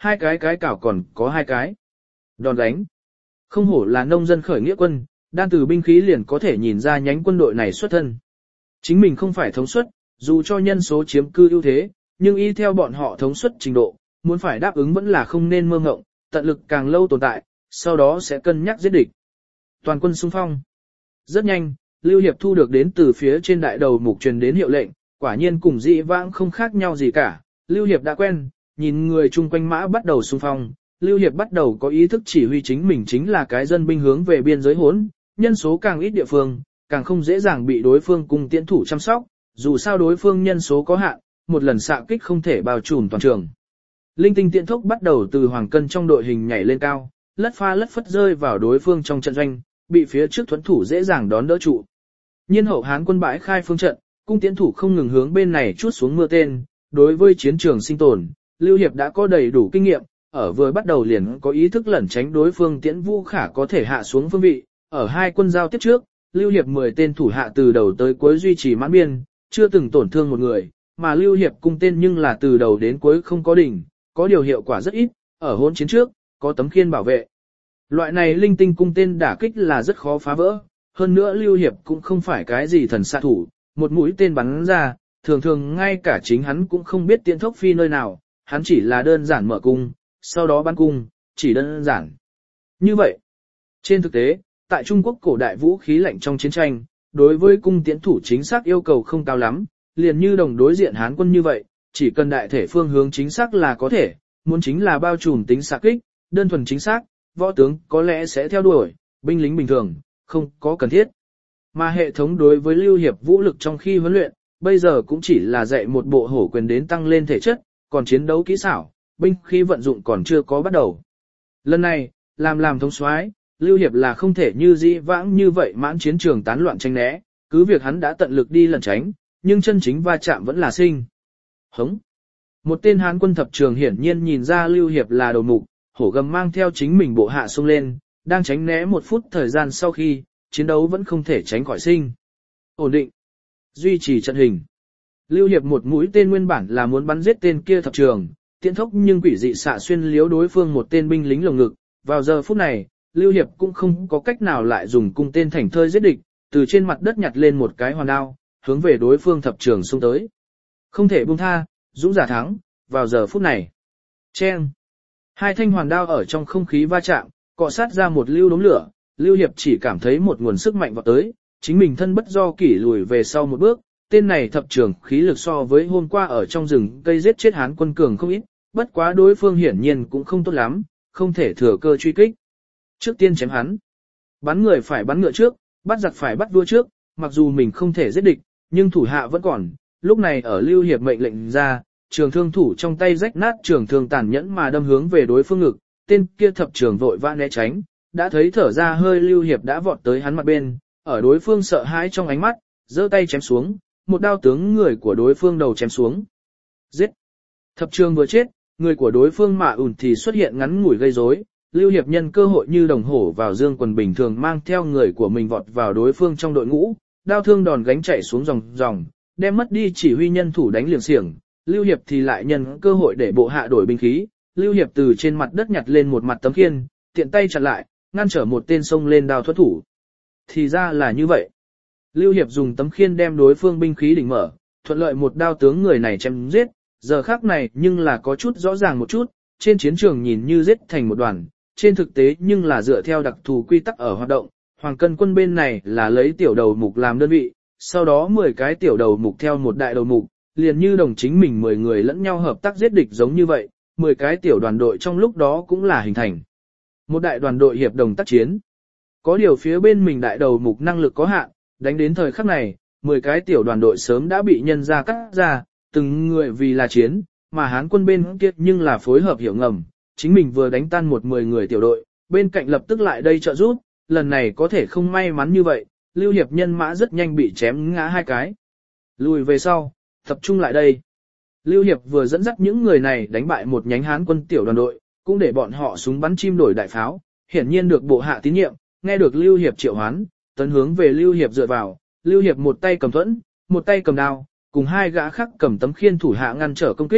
hai cái cảo còn có hai cái. Đòn đánh. Không hổ là nông dân khởi nghĩa quân, đan từ binh khí liền có thể nhìn ra nhánh quân đội này xuất thân. Chính mình không phải thống suất, dù cho nhân số chiếm cư ưu thế, nhưng y theo bọn họ thống suất trình độ, muốn phải đáp ứng vẫn là không nên mơ ngộng, tận lực càng lâu tồn tại, sau đó sẽ cân nhắc giết địch. Toàn quân xung phong. Rất nhanh, Lưu Hiệp thu được đến từ phía trên đại đầu mục truyền đến hiệu lệnh, quả nhiên cùng dị vãng không khác nhau gì cả. Lưu Hiệp đã quen, nhìn người chung quanh mã bắt đầu xung phong, Lưu Hiệp bắt đầu có ý thức chỉ huy chính mình chính là cái dân binh hướng về biên giới hỗn, nhân số càng ít địa phương, càng không dễ dàng bị đối phương cùng tiễn thủ chăm sóc, dù sao đối phương nhân số có hạn, một lần xạ kích không thể bao trùm toàn trường. Linh tinh tiễn thốc bắt đầu từ hoàng cân trong đội hình nhảy lên cao, lất pha lất phất rơi vào đối phương trong trận doanh, bị phía trước thuẫn thủ dễ dàng đón đỡ trụ. Nhiên hậu Hán quân bãi khai phương trận, cung tiễn thủ không ngừng hướng bên này chuốt xuống mưa tên, đối với chiến trường sinh tồn, Lưu Hiệp đã có đầy đủ kinh nghiệm, ở vừa bắt đầu liền có ý thức lẩn tránh đối phương tiễn vũ khả có thể hạ xuống phương vị, ở hai quân giao tiếp trước, Lưu Hiệp 10 tên thủ hạ từ đầu tới cuối duy trì mãn biên, chưa từng tổn thương một người, mà Lưu Hiệp cung tên nhưng là từ đầu đến cuối không có đỉnh, có điều hiệu quả rất ít, ở hỗn chiến trước, có tấm khiên bảo vệ. Loại này linh tinh cung tên đả kích là rất khó phá vỡ, hơn nữa Lưu Hiệp cũng không phải cái gì thần xạ thủ, một mũi tên bắn ra, thường thường ngay cả chính hắn cũng không biết tiễn thốc phi nơi nào, hắn chỉ là đơn giản mở cung, sau đó bắn cung, chỉ đơn giản. Như vậy, trên thực tế, tại Trung Quốc cổ đại vũ khí lạnh trong chiến tranh, đối với cung tiễn thủ chính xác yêu cầu không cao lắm, liền như đồng đối diện Hán quân như vậy, chỉ cần đại thể phương hướng chính xác là có thể, muốn chính là bao trùm tính xạ kích, đơn thuần chính xác, võ tướng có lẽ sẽ theo đuổi, binh lính bình thường, không có cần thiết. Mà hệ thống đối với Lưu Hiệp vũ lực trong khi huấn luyện, bây giờ cũng chỉ là dạy một bộ hổ quyền đến tăng lên thể chất, còn chiến đấu kỹ xảo, binh khí vận dụng còn chưa có bắt đầu. Lần này, làm thống soái, Lưu Hiệp là không thể như dĩ vãng như vậy mãn chiến trường tán loạn tranh né, cứ việc hắn đã tận lực đi lẩn tránh, nhưng chân chính va chạm vẫn là sinh. Hống! Một tên Hán quân thập trường hiển nhiên nhìn ra Lưu Hiệp là đầu mục, hổ gầm mang theo chính mình bộ hạ xông lên, đang tránh né một phút thời gian sau khi, chiến đấu vẫn không thể tránh khỏi sinh. Ổn định. Duy trì trận hình. Lưu Hiệp một mũi tên nguyên bản là muốn bắn giết tên kia thập trường, tiễn thốc nhưng quỷ dị xạ xuyên liếu đối phương một tên binh lính lồng ngực. Vào giờ phút này, Lưu Hiệp cũng không có cách nào lại dùng cung tên thành thơi giết địch, từ trên mặt đất nhặt lên một cái hoàn đao, hướng về đối phương thập trường xông tới. Không thể buông tha, dũng giả thắng, vào giờ phút này. Chen. Hai thanh hoàn đao ở trong không khí va chạm, cọ sát ra một lưu đốm lửa, Lưu Hiệp chỉ cảm thấy một nguồn sức mạnh vọt tới, chính mình thân bất do kỷ lùi về sau một bước, tên này thập trường khí lực so với hôm qua ở trong rừng cây giết chết Hán quân cường không ít, bất quá đối phương hiển nhiên cũng không tốt lắm, không thể thừa cơ truy kích. Trước tiên chém hắn. Bắn người phải bắn ngựa trước, bắt giặc phải bắt vua trước, mặc dù mình không thể giết địch, nhưng thủ hạ vẫn còn, lúc này ở Lưu Hiệp mệnh lệnh ra, trường thương thủ trong tay rách nát trường thương tàn nhẫn mà đâm hướng về đối phương ngực, tên kia thập trường vội vã né tránh, đã thấy thở ra hơi Lưu Hiệp đã vọt tới hắn mặt bên, ở đối phương sợ hãi trong ánh mắt, giơ tay chém xuống, một đao tướng người của đối phương đầu chém xuống. Giết! Thập trường vừa chết, người của đối phương Mã Ùn thì xuất hiện ngắn ngủi gây rối. Lưu Hiệp nhân cơ hội như đồng hổ vào dương quần bình thường mang theo người của mình vọt vào đối phương trong đội ngũ, đao thương đòn gánh chạy xuống dòng, đem mất đi chỉ huy nhân thủ đánh liều xiềng. Lưu Hiệp thì lại nhân cơ hội để bộ hạ đổi binh khí, Lưu Hiệp từ trên mặt đất nhặt lên một mặt tấm khiên, tiện tay chặn lại, ngăn trở một tên xông lên đao thuẫn thủ. Thì ra là như vậy. Lưu Hiệp dùng tấm khiên đem đối phương binh khí đỉnh mở, thuận lợi một đao tướng người này chém giết, giờ khắc này nhưng là có chút rõ ràng một chút, trên chiến trường nhìn như giết thành một đoàn, trên thực tế nhưng là dựa theo đặc thù quy tắc ở hoạt động, Hoàng Cân quân bên này là lấy tiểu đầu mục làm đơn vị, sau đó 10 cái tiểu đầu mục theo một đại đầu mục, liền như đồng chính mình 10 người lẫn nhau hợp tác giết địch giống như vậy, 10 cái tiểu đoàn đội trong lúc đó cũng là hình thành một đại đoàn đội hiệp đồng tác chiến. Có điều phía bên mình đại đầu mục năng lực có hạn, đánh đến thời khắc này, 10 cái tiểu đoàn đội sớm đã bị nhân ra cắt ra, từng người vì là chiến, mà Hán quân bên kia nhưng là phối hợp hiểu ngầm, chính mình vừa đánh tan 10 người tiểu đội, bên cạnh lập tức lại đây trợ giúp, lần này có thể không may mắn như vậy, Lưu Hiệp nhân mã rất nhanh bị chém ngã hai cái. Lùi về sau, tập trung lại đây. Lưu Hiệp vừa dẫn dắt những người này đánh bại một nhánh Hán quân tiểu đoàn đội, cũng để bọn họ súng bắn chim đổi đại pháo, hiển nhiên được bộ hạ tín nhiệm, nghe được Lưu Hiệp triệu hoán, tấn hướng về Lưu Hiệp dựa vào, Lưu Hiệp một tay cầm thuẫn, một tay cầm đao, cùng hai gã khác cầm tấm khiên thủ hạ ngăn trở công kích,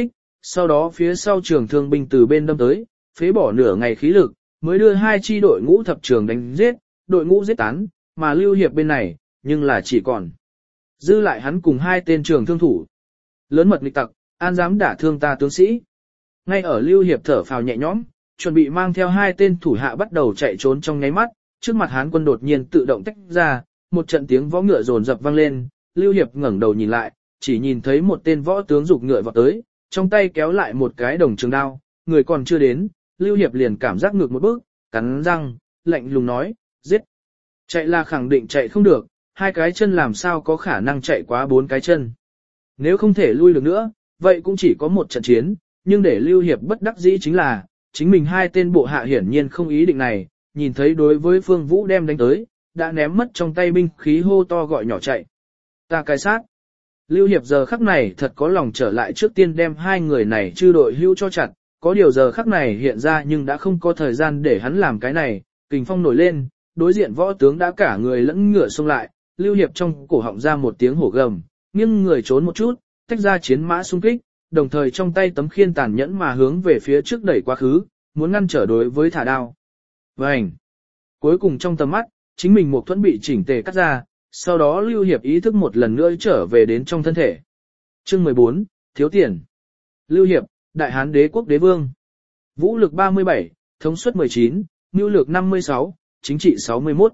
sau đó phía sau trường thương binh từ bên đâm tới, phế bỏ nửa ngày khí lực, mới đưa hai chi đội ngũ thập trường đánh giết, đội ngũ giết tán, mà Lưu Hiệp bên này, nhưng là chỉ còn dư lại hắn cùng hai tên trường thương thủ. Lớn mật nghịch tặc, an dám đả thương ta tướng sĩ. Ngay ở Lưu Hiệp thở phào nhẹ nhõm, chuẩn bị mang theo hai tên thủ hạ bắt đầu chạy trốn trong nháy mắt, trước mặt Hán quân đột nhiên tự động tách ra, một trận tiếng võ ngựa rồn rập vang lên, Lưu Hiệp ngẩng đầu nhìn lại, chỉ nhìn thấy một tên võ tướng giục ngựa vọt tới, trong tay kéo lại một cái đồng trường đao, người còn chưa đến, Lưu Hiệp liền cảm giác ngược một bước, cắn răng, lạnh lùng nói, giết. Chạy là khẳng định chạy không được, hai cái chân làm sao có khả năng chạy quá bốn cái chân. Nếu không thể lui được nữa, vậy cũng chỉ có một trận chiến, nhưng để Lưu Hiệp bất đắc dĩ chính là, chính mình hai tên bộ hạ hiển nhiên không ý định này, nhìn thấy đối với Phương Vũ đem đánh tới, đã ném mất trong tay binh khí hô to gọi nhỏ chạy. Ta cái sát. Lưu Hiệp giờ khắc này thật có lòng trở lại trước tiên đem hai người này chư đội hưu cho chặt, có điều giờ khắc này hiện ra nhưng đã không có thời gian để hắn làm cái này, kình phong nổi lên, đối diện võ tướng đã cả người lẫn ngựa xông lại, Lưu Hiệp trong cổ họng ra một tiếng hổ gầm, nghiêng người trốn một chút, tách ra chiến mã xung kích, đồng thời trong tay tấm khiên tàn nhẫn mà hướng về phía trước đẩy quá khứ, muốn ngăn trở đối với thả đao. Vành! Cuối cùng trong tầm mắt, chính mình một thuẫn bị chỉnh tề cắt ra, sau đó Lưu Hiệp ý thức một lần nữa trở về đến trong thân thể. Chương 14, thiếu tiền. Lưu Hiệp, Đại Hán Đế quốc đế vương. Vũ lực 37, thống suất 19, nhu lược 56, chính trị 61.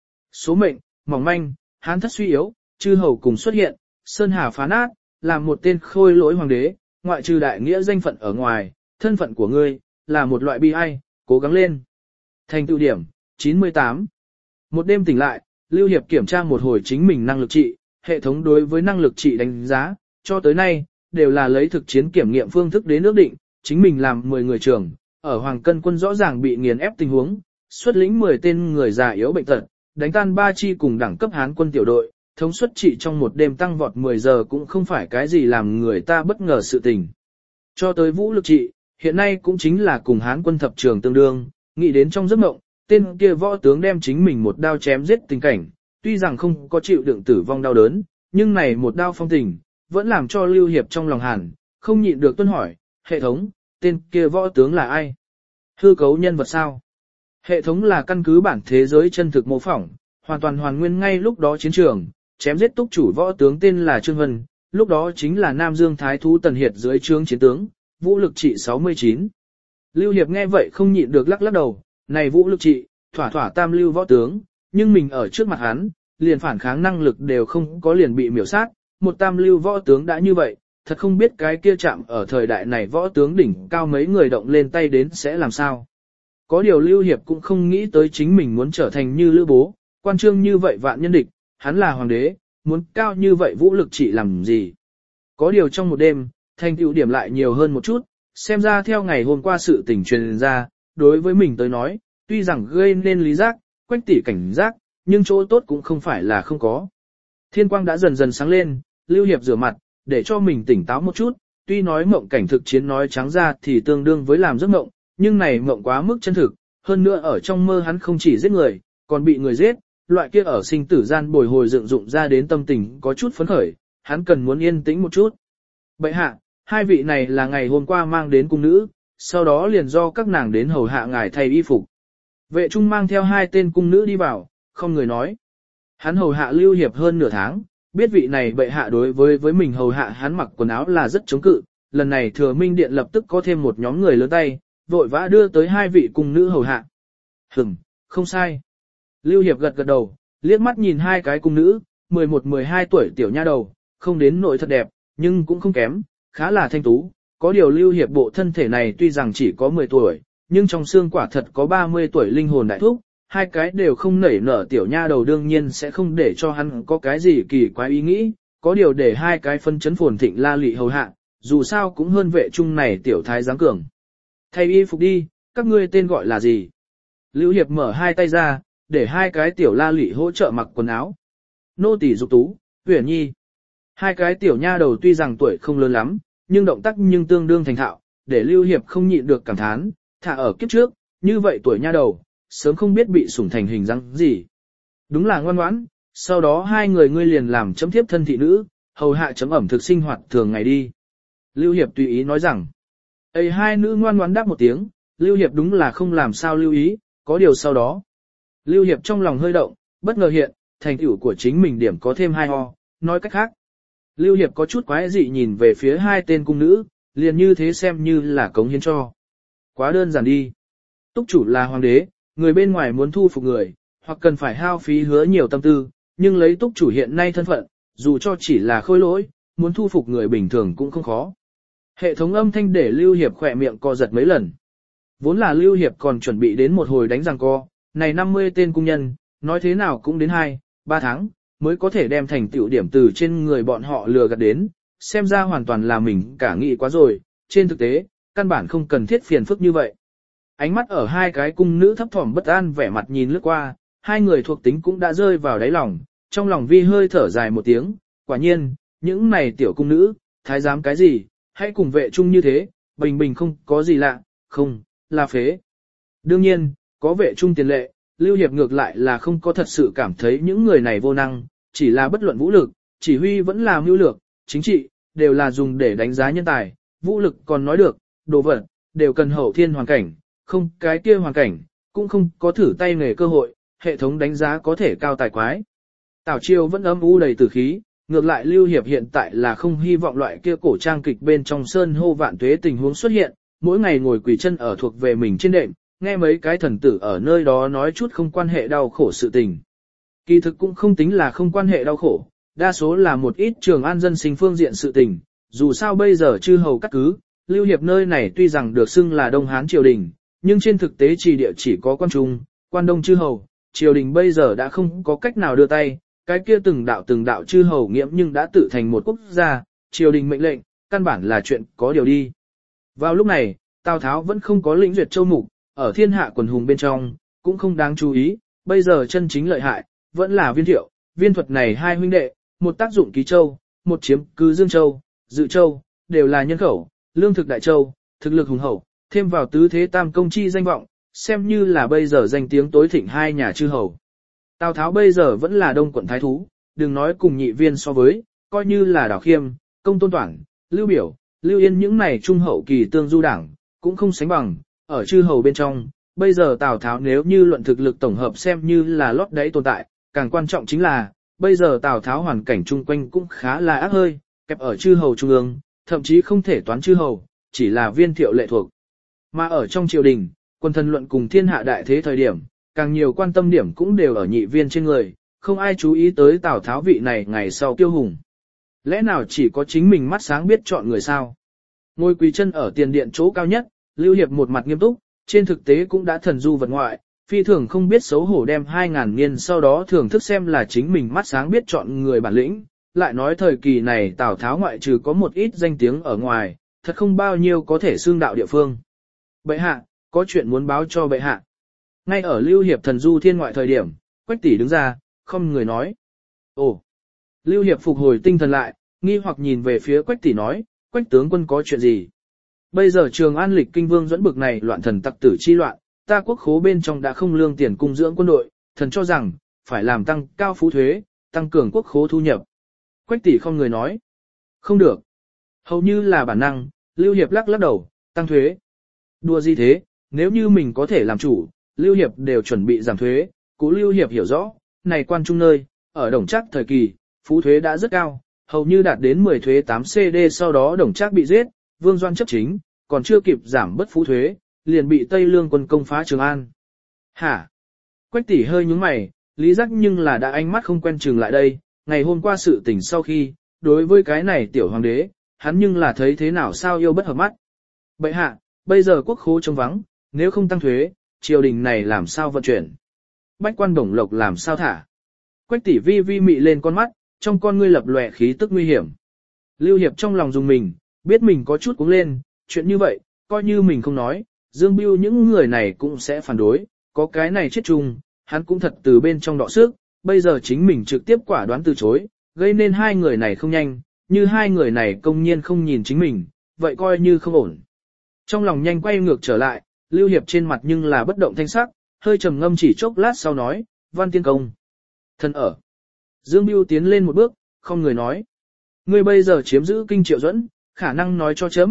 Số mệnh, mỏng manh, Hán thất suy yếu, chư hầu cùng xuất hiện, sơn hà phá nát, làm một tên khôi lỗi hoàng đế, ngoại trừ đại nghĩa danh phận ở ngoài, thân phận của ngươi, là một loại bi ai, cố gắng lên. Thành tựu điểm, 98. Một đêm tỉnh lại, Lưu Hiệp kiểm tra một hồi chính mình năng lực trị, hệ thống đối với năng lực trị đánh giá, cho tới nay, đều là lấy thực chiến kiểm nghiệm phương thức đến ước định, chính mình làm 10 người trưởng, ở Hoàng Cân quân rõ ràng bị nghiền ép tình huống, xuất lĩnh 10 tên người già yếu bệnh tật, đánh tan 3 chi cùng đẳng cấp Hán quân tiểu đội, thống suất trị trong một đêm tăng vọt 10 giờ cũng không phải cái gì làm người ta bất ngờ sự tình. Cho tới vũ lực trị, hiện nay cũng chính là cùng Hán quân thập trường tương đương, nghĩ đến trong giấc mộng, tên kia võ tướng đem chính mình một đao chém giết tình cảnh, tuy rằng không có chịu đựng tử vong đau đớn, nhưng này một đao phong tình, vẫn làm cho Lưu Hiệp trong lòng hàn, không nhịn được tuân hỏi, hệ thống, tên kia võ tướng là ai? Hư cấu nhân vật sao? Hệ thống là căn cứ bản thế giới chân thực mô phỏng, hoàn toàn hoàn nguyên ngay lúc đó chiến trường, chém giết túc chủ võ tướng tên là Trương Vân, lúc đó chính là Nam Dương Thái Thú Tần Hiệt dưới trướng chiến tướng, vũ lực trị 69. Lưu Hiệp nghe vậy không nhịn được lắc lắc đầu, này vũ lực trị, thỏa thỏa tam lưu võ tướng, nhưng mình ở trước mặt hắn, liền phản kháng năng lực đều không có liền bị miểu sát, một tam lưu võ tướng đã như vậy, thật không biết cái kia chạm ở thời đại này võ tướng đỉnh cao mấy người động lên tay đến sẽ làm sao. Có điều Lưu Hiệp cũng không nghĩ tới chính mình muốn trở thành như Lữ Bố, quan trương như vậy vạn nhân địch, hắn là hoàng đế, muốn cao như vậy vũ lực trị làm gì. Có điều trong một đêm, thành tựu điểm lại nhiều hơn một chút, xem ra theo ngày hôm qua sự tình truyền ra, đối với mình tới nói, tuy rằng gây nên lý giác, quách tỷ cảnh giác, nhưng chỗ tốt cũng không phải là không có. Thiên quang đã dần dần sáng lên, Lưu Hiệp rửa mặt, để cho mình tỉnh táo một chút, tuy nói mộng cảnh thực chiến nói trắng ra thì tương đương với làm giấc mộng, nhưng này mộng quá mức chân thực, hơn nữa ở trong mơ hắn không chỉ giết người, còn bị người giết, loại kia ở sinh tử gian bồi hồi dựng dụng ra đến tâm tình có chút phấn khởi, hắn cần muốn yên tĩnh một chút. Bệ hạ, hai vị này là ngày hôm qua mang đến cung nữ, sau đó liền do các nàng đến hầu hạ ngài thay y phục. Vệ trung mang theo hai tên cung nữ đi vào, không người nói. Hắn hầu hạ Lưu Hiệp hơn nửa tháng, biết vị này bệ hạ đối với mình hầu hạ hắn mặc quần áo là rất chống cự, lần này Thừa Minh Điện lập tức có thêm một nhóm người lớn tay, vội vã đưa tới hai vị cung nữ hầu hạ. Không sai. Lưu Hiệp gật gật đầu, liếc mắt nhìn hai cái cung nữ, 11-12 tuổi tiểu nha đầu, không đến nỗi thật đẹp, nhưng cũng không kém, khá là thanh tú. Có điều Lưu Hiệp bộ thân thể này tuy rằng chỉ có 10 tuổi, nhưng trong xương quả thật có 30 tuổi linh hồn đại thúc, hai cái đều không nảy nở tiểu nha đầu đương nhiên sẽ không để cho hắn có cái gì kỳ quái ý nghĩ, có điều để hai cái phân chấn phồn thịnh la lị hầu hạ, dù sao cũng hơn vệ trung này tiểu thái giáng cường. Thay y phục đi, các ngươi tên gọi là gì? Lưu Hiệp mở hai tay ra, để hai cái tiểu la lị hỗ trợ mặc quần áo. Nô tỳ Dục Tú, Uyển Nhi. Hai cái tiểu nha đầu tuy rằng tuổi không lớn lắm, nhưng động tác nhưng tương đương thành thạo, để Lưu Hiệp không nhịn được cảm thán, thả ở kiếp trước, như vậy tuổi nha đầu, sớm không biết bị sủng thành hình dáng gì. Đúng là ngoan ngoãn, sau đó hai người ngươi liền làm chấm thiếp thân thị nữ, hầu hạ chấm ẩm thực sinh hoạt thường ngày đi. Lưu Hiệp tùy ý nói rằng, Ấy hai nữ ngoan ngoãn đáp một tiếng, Lưu Hiệp đúng là không làm sao lưu ý, có điều sau đó. Lưu Hiệp trong lòng hơi động, bất ngờ hiện, thành tựu của chính mình điểm có thêm 2 ho, nói cách khác. Lưu Hiệp có chút quái dị nhìn về phía hai tên cung nữ, liền như thế xem như là cống hiến cho. Quá đơn giản đi. Túc chủ là hoàng đế, người bên ngoài muốn thu phục người, hoặc cần phải hao phí hứa nhiều tâm tư, nhưng lấy túc chủ hiện nay thân phận, dù cho chỉ là khôi lỗi, muốn thu phục người bình thường cũng không khó. Hệ thống âm thanh để Lưu Hiệp khỏe miệng co giật mấy lần. Vốn là Lưu Hiệp còn chuẩn bị đến một hồi đánh giằng co, này 50 tên cung nhân, nói thế nào cũng đến 2-3 tháng, mới có thể đem thành tựu điểm từ trên người bọn họ lừa gạt đến, xem ra hoàn toàn là mình cả nghĩ quá rồi, trên thực tế, căn bản không cần thiết phiền phức như vậy. Ánh mắt ở hai cái cung nữ thấp thỏm bất an vẻ mặt nhìn lướt qua, hai người thuộc tính cũng đã rơi vào đáy lòng, trong lòng vi hơi thở dài một tiếng, quả nhiên, những này tiểu cung nữ, thái giám cái gì, hãy cùng vệ chung như thế, bình bình không có gì lạ, không, là phế. Đương nhiên, có vệ chung tiền lệ, Lưu Hiệp ngược lại là không có thật sự cảm thấy những người này vô năng, chỉ là bất luận vũ lực, chỉ huy vẫn là mưu lược, chính trị, đều là dùng để đánh giá nhân tài, vũ lực còn nói được, đồ vật, đều cần hậu thiên hoàn cảnh, không cái kia hoàn cảnh, cũng không có thử tay nghề cơ hội, hệ thống đánh giá có thể cao tài quái. Tào Chiêu vẫn âm u đầy tử khí, ngược lại Lưu Hiệp hiện tại là không hy vọng loại kia cổ trang kịch bên trong sơn hô vạn tuế tình huống xuất hiện, mỗi ngày ngồi quỳ chân ở thuộc về mình trên đệm, nghe mấy cái thần tử ở nơi đó nói chút không quan hệ đau khổ sự tình. Kỳ thực cũng không tính là không quan hệ đau khổ, đa số là một ít trường an dân sinh phương diện sự tình, dù sao bây giờ chư hầu cắt cứ, Lưu Hiệp nơi này tuy rằng được xưng là Đông Hán triều đình, nhưng trên thực tế chỉ địa chỉ có quan trung, quan đông chư hầu, triều đình bây giờ đã không có cách nào đưa tay, cái kia từng đạo chư hầu nghiễm nhưng đã tự thành một quốc gia, triều đình mệnh lệnh, căn bản là chuyện có điều đi. Vào lúc này, Tào Tháo vẫn không có lĩnh duyệt châu mục, ở thiên hạ quần hùng bên trong, cũng không đáng chú ý, bây giờ chân chính lợi hại, vẫn là Viên Thiệu, Viên Thuật này hai huynh đệ, một tác dụng Ký Châu, một chiếm cứ Dương Châu, Dự Châu, đều là nhân khẩu, lương thực đại châu, thực lực hùng hậu, thêm vào tứ thế tam công chi danh vọng, xem như là bây giờ danh tiếng tối thịnh hai nhà chư hầu. Tào Tháo bây giờ vẫn là Đông quận thái thú, đừng nói cùng nhị viên so với, coi như là Đào Khiêm, Công Tôn Toản, Lưu Biểu, Lưu Yên những này trung hậu kỳ tương du đảng, cũng không sánh bằng, ở chư hầu bên trong, bây giờ Tào Tháo nếu như luận thực lực tổng hợp xem như là lót đáy tồn tại, càng quan trọng chính là, bây giờ Tào Tháo hoàn cảnh chung quanh cũng khá là ác hơi, kẹp ở chư hầu trung ương, thậm chí không thể toán chư hầu, chỉ là Viên Thiệu lệ thuộc. Mà ở trong triều đình, quân thần luận cùng thiên hạ đại thế thời điểm, càng nhiều quan tâm điểm cũng đều ở nhị viên trên người, không ai chú ý tới Tào Tháo vị này ngày sau kiêu hùng. Lẽ nào chỉ có chính mình mắt sáng biết chọn người sao? Ngồi quỳ chân ở tiền điện chỗ cao nhất, Lưu Hiệp một mặt nghiêm túc, trên thực tế cũng đã thần du vật ngoại, phi thường không biết xấu hổ đem 2000 niên sau đó thưởng thức xem là chính mình mắt sáng biết chọn người bản lĩnh. Lại nói thời kỳ này Tào Tháo ngoại trừ có một ít danh tiếng ở ngoài, thật không bao nhiêu có thể xương đạo địa phương. Bệ hạ, có chuyện muốn báo cho bệ hạ. Ngay ở Lưu Hiệp thần du thiên ngoại thời điểm, Quách Tỷ đứng ra, không người nói. Ồ! Lưu Hiệp phục hồi tinh thần lại, nghi hoặc nhìn về phía Quách Tỷ nói, Quách tướng quân có chuyện gì? Bây giờ Trường An lịch kinh vương dẫn bực này loạn thần tặc tử chi loạn, ta quốc khố bên trong đã không lương tiền cung dưỡng quân đội, thần cho rằng, phải làm tăng cao phú thuế, tăng cường quốc khố thu nhập. Quách Tỷ không người nói. Không được. Hầu như là bản năng, Lưu Hiệp lắc đầu, tăng thuế. Đùa gì thế, nếu như mình có thể làm chủ, Lưu Hiệp đều chuẩn bị giảm thuế, cú Lưu Hiệp hiểu rõ, này quan trung nơi, ở Đồng Trác thời kỳ, phú thuế đã rất cao, hầu như đạt đến 10 thuế 8 CD sau đó Đồng Trác bị giết, Vương Doan chấp chính, còn chưa kịp giảm bất phú thuế, liền bị Tây Lương quân công phá Trường An. Hả? Quách Tỷ hơi nhướng mày, lý giác nhưng là đã ánh mắt không quen chừng lại đây, ngày hôm qua sự tình sau khi, đối với cái này tiểu hoàng đế, hắn nhưng là thấy thế nào sao yêu bất hợp mắt. Bệ hạ, bây giờ quốc khố trống vắng, nếu không tăng thuế, triều đình này làm sao vận chuyển? Bách quan đồng lộc làm sao thả? Quách Tỷ vi vi mị lên con mắt, trong con ngươi lập lòe khí tức nguy hiểm. Lưu Hiệp trong lòng dùng mình, biết mình có chút cuống lên, chuyện như vậy, coi như mình không nói, Dương Bưu những người này cũng sẽ phản đối, có cái này chết chung, hắn cũng thật từ bên trong đọ sức, bây giờ chính mình trực tiếp quả đoán từ chối, gây nên hai người này không nhanh, như hai người này công nhiên không nhìn chính mình, vậy coi như không ổn. Trong lòng nhanh quay ngược trở lại, Lưu Hiệp trên mặt nhưng là bất động thanh sắc, hơi trầm ngâm chỉ chốc lát sau nói, Văn Tiên Công. Thân ở. Dương Bưu tiến lên một bước, không người nói. Ngươi bây giờ chiếm giữ kinh Triệu Duẫn, khả năng nói cho chấm,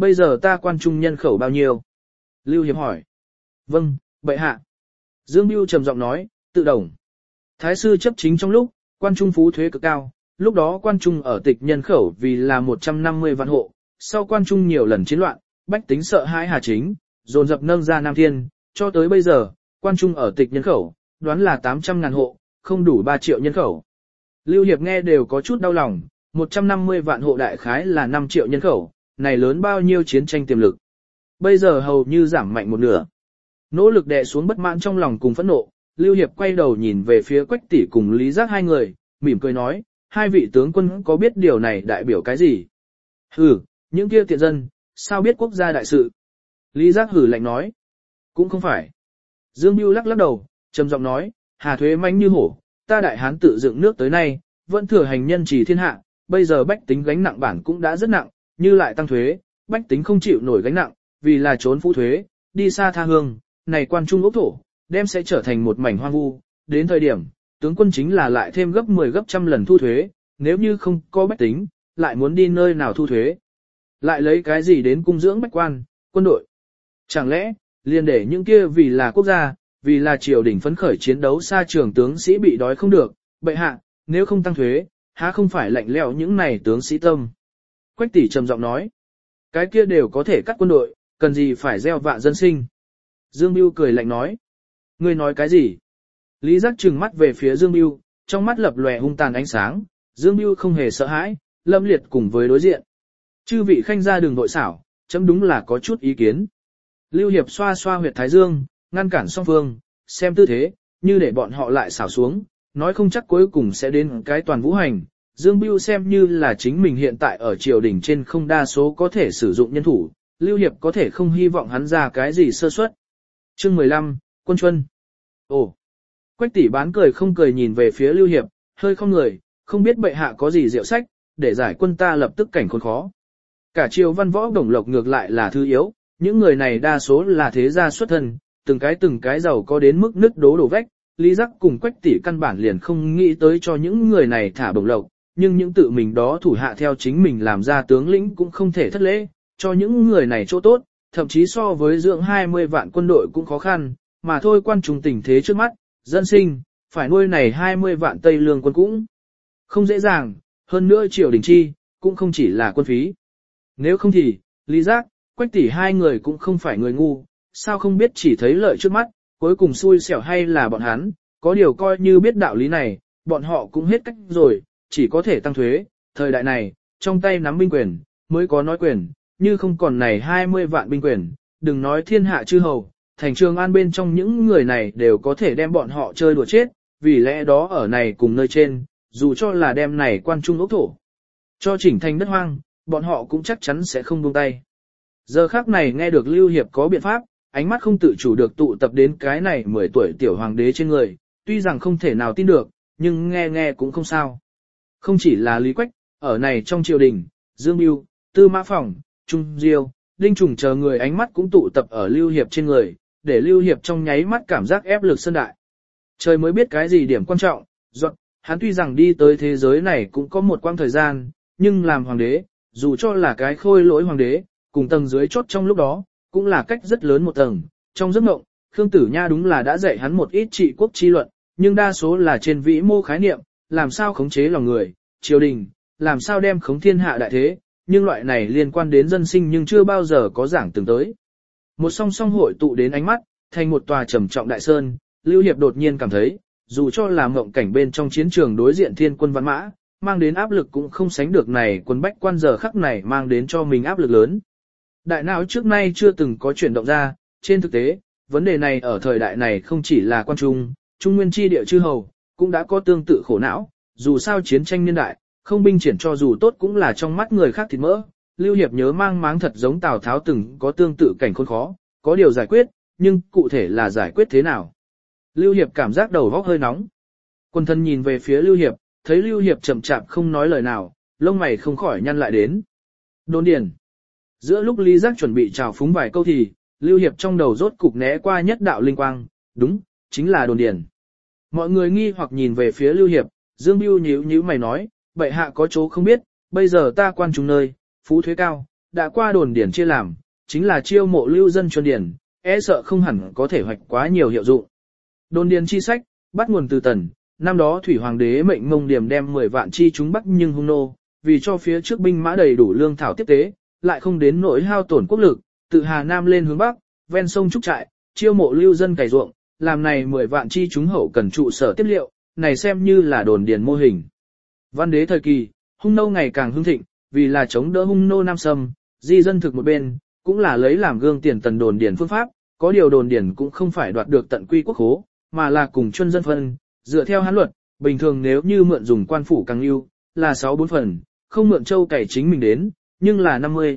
bây giờ ta quan trung nhân khẩu bao nhiêu? Lưu Hiệp hỏi. Vâng, bệ hạ. Dương Bưu trầm giọng nói, tự đồng. Thái sư chấp chính trong lúc, quan trung phú thuế cực cao, lúc đó quan trung ở tịch nhân khẩu vì là 150 vạn hộ, sau quan trung nhiều lần chiến loạn, bách tính sợ hãi Hà Chính, dồn dập nâng ra Nam Thiên, cho tới bây giờ, quan trung ở tịch nhân khẩu, đoán là 800.000 hộ, không đủ 3 triệu nhân khẩu. Lưu Hiệp nghe đều có chút đau lòng, 150 vạn hộ đại khái là 5 triệu nhân khẩu, này lớn bao nhiêu chiến tranh tiềm lực. Bây giờ hầu như giảm mạnh một nửa. Nỗ lực đè xuống bất mãn trong lòng cùng phẫn nộ, Lưu Hiệp quay đầu nhìn về phía Quách Tỷ cùng Lý Giác hai người, mỉm cười nói, hai vị tướng quân có biết điều này đại biểu cái gì? Hừ, những kia tiện dân, sao biết quốc gia đại sự? Lý Giác hử lạnh nói, cũng không phải. Dương Bưu lắc lắc đầu, trầm giọng nói, Hà thuế mãnh như hổ, ta đại hán tự dựng nước tới nay, vẫn thừa hành nhân trì thiên hạ, bây giờ bách tính gánh nặng bản cũng đã rất nặng, như lại tăng thuế, bách tính không chịu nổi gánh nặng, vì là trốn phú thuế, đi xa tha hương, này quan trung ốc thổ, đem sẽ trở thành một mảnh hoang vu, đến thời điểm, tướng quân chính là lại thêm gấp 10 gấp trăm lần thu thuế, nếu như không có bách tính, lại muốn đi nơi nào thu thuế. Lại lấy cái gì đến cung dưỡng bách quan, quân đội. Chẳng lẽ, liền để những kia vì là quốc gia, vì là triều đình phấn khởi chiến đấu xa trường tướng sĩ bị đói không được, bệ hạ, nếu không tăng thuế, há không phải lạnh lẽo những này tướng sĩ tâm. Quách Tỷ trầm giọng nói, cái kia đều có thể cắt quân đội, cần gì phải gieo vạ dân sinh. Dương Bưu cười lạnh nói, ngươi nói cái gì? Lý Giác trừng mắt về phía Dương Bưu, trong mắt lập lòe hung tàn ánh sáng, Dương Bưu không hề sợ hãi, lâm liệt cùng với đối diện. Chư vị khanh gia đường nội xảo, chấm đúng là có chút ý kiến. Lưu Hiệp xoa xoa huyệt thái dương, ngăn cản song phương, xem tư thế, như để bọn họ lại xảo xuống, nói không chắc cuối cùng sẽ đến cái toàn vũ hành. Dương Bưu xem như là chính mình hiện tại ở triều đình trên không đa số có thể sử dụng nhân thủ, Lưu Hiệp có thể không hy vọng hắn ra cái gì sơ suất. Chương 15, Quân Chuân. Ồ! Quách Tỷ bán cười không cười nhìn về phía Lưu Hiệp, hơi không người, không biết bệ hạ có gì diệu sách, để giải quân ta lập tức cảnh khốn khó. Cả triều văn võ đồng lộc ngược lại là thứ yếu, những người này đa số là thế gia xuất thân, từng cái giàu có đến mức nứt đố đổ vách, Lý Giác cùng Quách Tỷ căn bản liền không nghĩ tới cho những người này thả bổng lộc, nhưng những tự mình đó thủ hạ theo chính mình làm ra tướng lĩnh cũng không thể thất lễ, cho những người này chỗ tốt, thậm chí so với dưỡng 20 vạn quân đội cũng khó khăn, mà thôi quan trùng tình thế trước mắt, dân sinh, phải nuôi này 20 vạn Tây lương quân cũng không dễ dàng, hơn nữa triều đình chi, cũng không chỉ là quân phí. Nếu không thì, Lý Giác, Quách Tỷ hai người cũng không phải người ngu, sao không biết chỉ thấy lợi trước mắt, cuối cùng xui xẻo hay là bọn hắn, có điều coi như biết đạo lý này, bọn họ cũng hết cách rồi, chỉ có thể tăng thuế, thời đại này, trong tay nắm binh quyền, mới có nói quyền, như không còn này 20 vạn binh quyền, đừng nói thiên hạ chư hầu, thành Trường An bên trong những người này đều có thể đem bọn họ chơi đùa chết, vì lẽ đó ở này cùng nơi trên, dù cho là đem này quan trung ốc thổ, cho chỉnh thành đất hoang, bọn họ cũng chắc chắn sẽ không buông tay. Giờ khắc này nghe được Lưu Hiệp có biện pháp, ánh mắt không tự chủ được tụ tập đến cái này 10 tuổi tiểu hoàng đế trên người, tuy rằng không thể nào tin được, nhưng nghe cũng không sao. Không chỉ là Lý Quách, ở này trong triều đình, Dương Bưu, Tư Mã Phỏng, Trung Diêu, Đinh Trùng chờ người ánh mắt cũng tụ tập ở Lưu Hiệp trên người, để Lưu Hiệp trong nháy mắt cảm giác ép lực sơn đại. Trời mới biết cái gì điểm quan trọng, hắn tuy rằng đi tới thế giới này cũng có một quãng thời gian, nhưng làm hoàng đế, dù cho là cái khôi lỗi hoàng đế, cùng tầng dưới chốt trong lúc đó, cũng là cách rất lớn một tầng. Trong giấc mộng, Khương Tử Nha đúng là đã dạy hắn một ít trị quốc chi luận, nhưng đa số là trên vĩ mô khái niệm, làm sao khống chế lòng người, triều đình, làm sao đem khống thiên hạ đại thế, nhưng loại này liên quan đến dân sinh nhưng chưa bao giờ có giảng từng tới. Một song song hội tụ đến ánh mắt, thành một tòa trầm trọng đại sơn, Lưu Hiệp đột nhiên cảm thấy, dù cho là mộng cảnh bên trong chiến trường đối diện thiên quân văn mã, mang đến áp lực cũng không sánh được này quân bách quan giờ khắc này mang đến cho mình áp lực lớn. Đại não trước nay chưa từng có chuyển động ra, trên thực tế, vấn đề này ở thời đại này không chỉ là quan trung, trung nguyên chi địa chư hầu, cũng đã có tương tự khổ não, dù sao chiến tranh niên đại, không binh triển cho dù tốt cũng là trong mắt người khác thịt mỡ. Lưu Hiệp nhớ mang máng thật giống Tào Tháo từng có tương tự cảnh khốn khó, có điều giải quyết, nhưng cụ thể là giải quyết thế nào. Lưu Hiệp cảm giác đầu óc hơi nóng. Quân thân nhìn về phía Lưu Hiệp, thấy Lưu Hiệp chậm chạp không nói lời nào, lông mày không khỏi nhăn lại đến. Đôn điền. Giữa lúc Lý Giác chuẩn bị chào phúng vài câu thì, Lưu Hiệp trong đầu rốt cục né qua nhất đạo linh quang, đúng, chính là đồn điền. Mọi người nghi hoặc nhìn về phía Lưu Hiệp, Dương Bưu nhíu mày nói, bệ hạ có chỗ không biết, bây giờ ta quan trung nơi, phú thuế cao, đã qua đồn điển chia làm, chính là chiêu mộ lưu dân chuyên điển, e sợ không hẳn có thể hoạch quá nhiều hiệu dụng. Đồn điển chi sách, bắt nguồn từ Tần, năm đó Thủy Hoàng đế mệnh Mông Điểm đem 10 vạn chi chúng Bắc nhưng hung nô, vì cho phía trước binh mã đầy đủ lương thảo tiếp tế, lại không đến nỗi hao tổn quốc lực, từ Hà Nam lên hướng Bắc, ven sông trúc trại, chiêu mộ lưu dân cày ruộng, làm này 10 vạn chi chúng hậu cần trụ sở tiếp liệu, này xem như là đồn điền mô hình. Văn đế thời kỳ, hung nô ngày càng hưng thịnh, vì là chống đỡ hung nô Nam Sâm, di dân thực một bên, cũng là lấy làm gương tiền Tần đồn điền phương pháp, có điều đồn điền cũng không phải đoạt được tận quy quốc khố, mà là cùng chuân dân phân, dựa theo hán luật, bình thường nếu như mượn dùng quan phủ càng ưu, là 6/4 phần, không mượn châu cày chính mình đến, nhưng là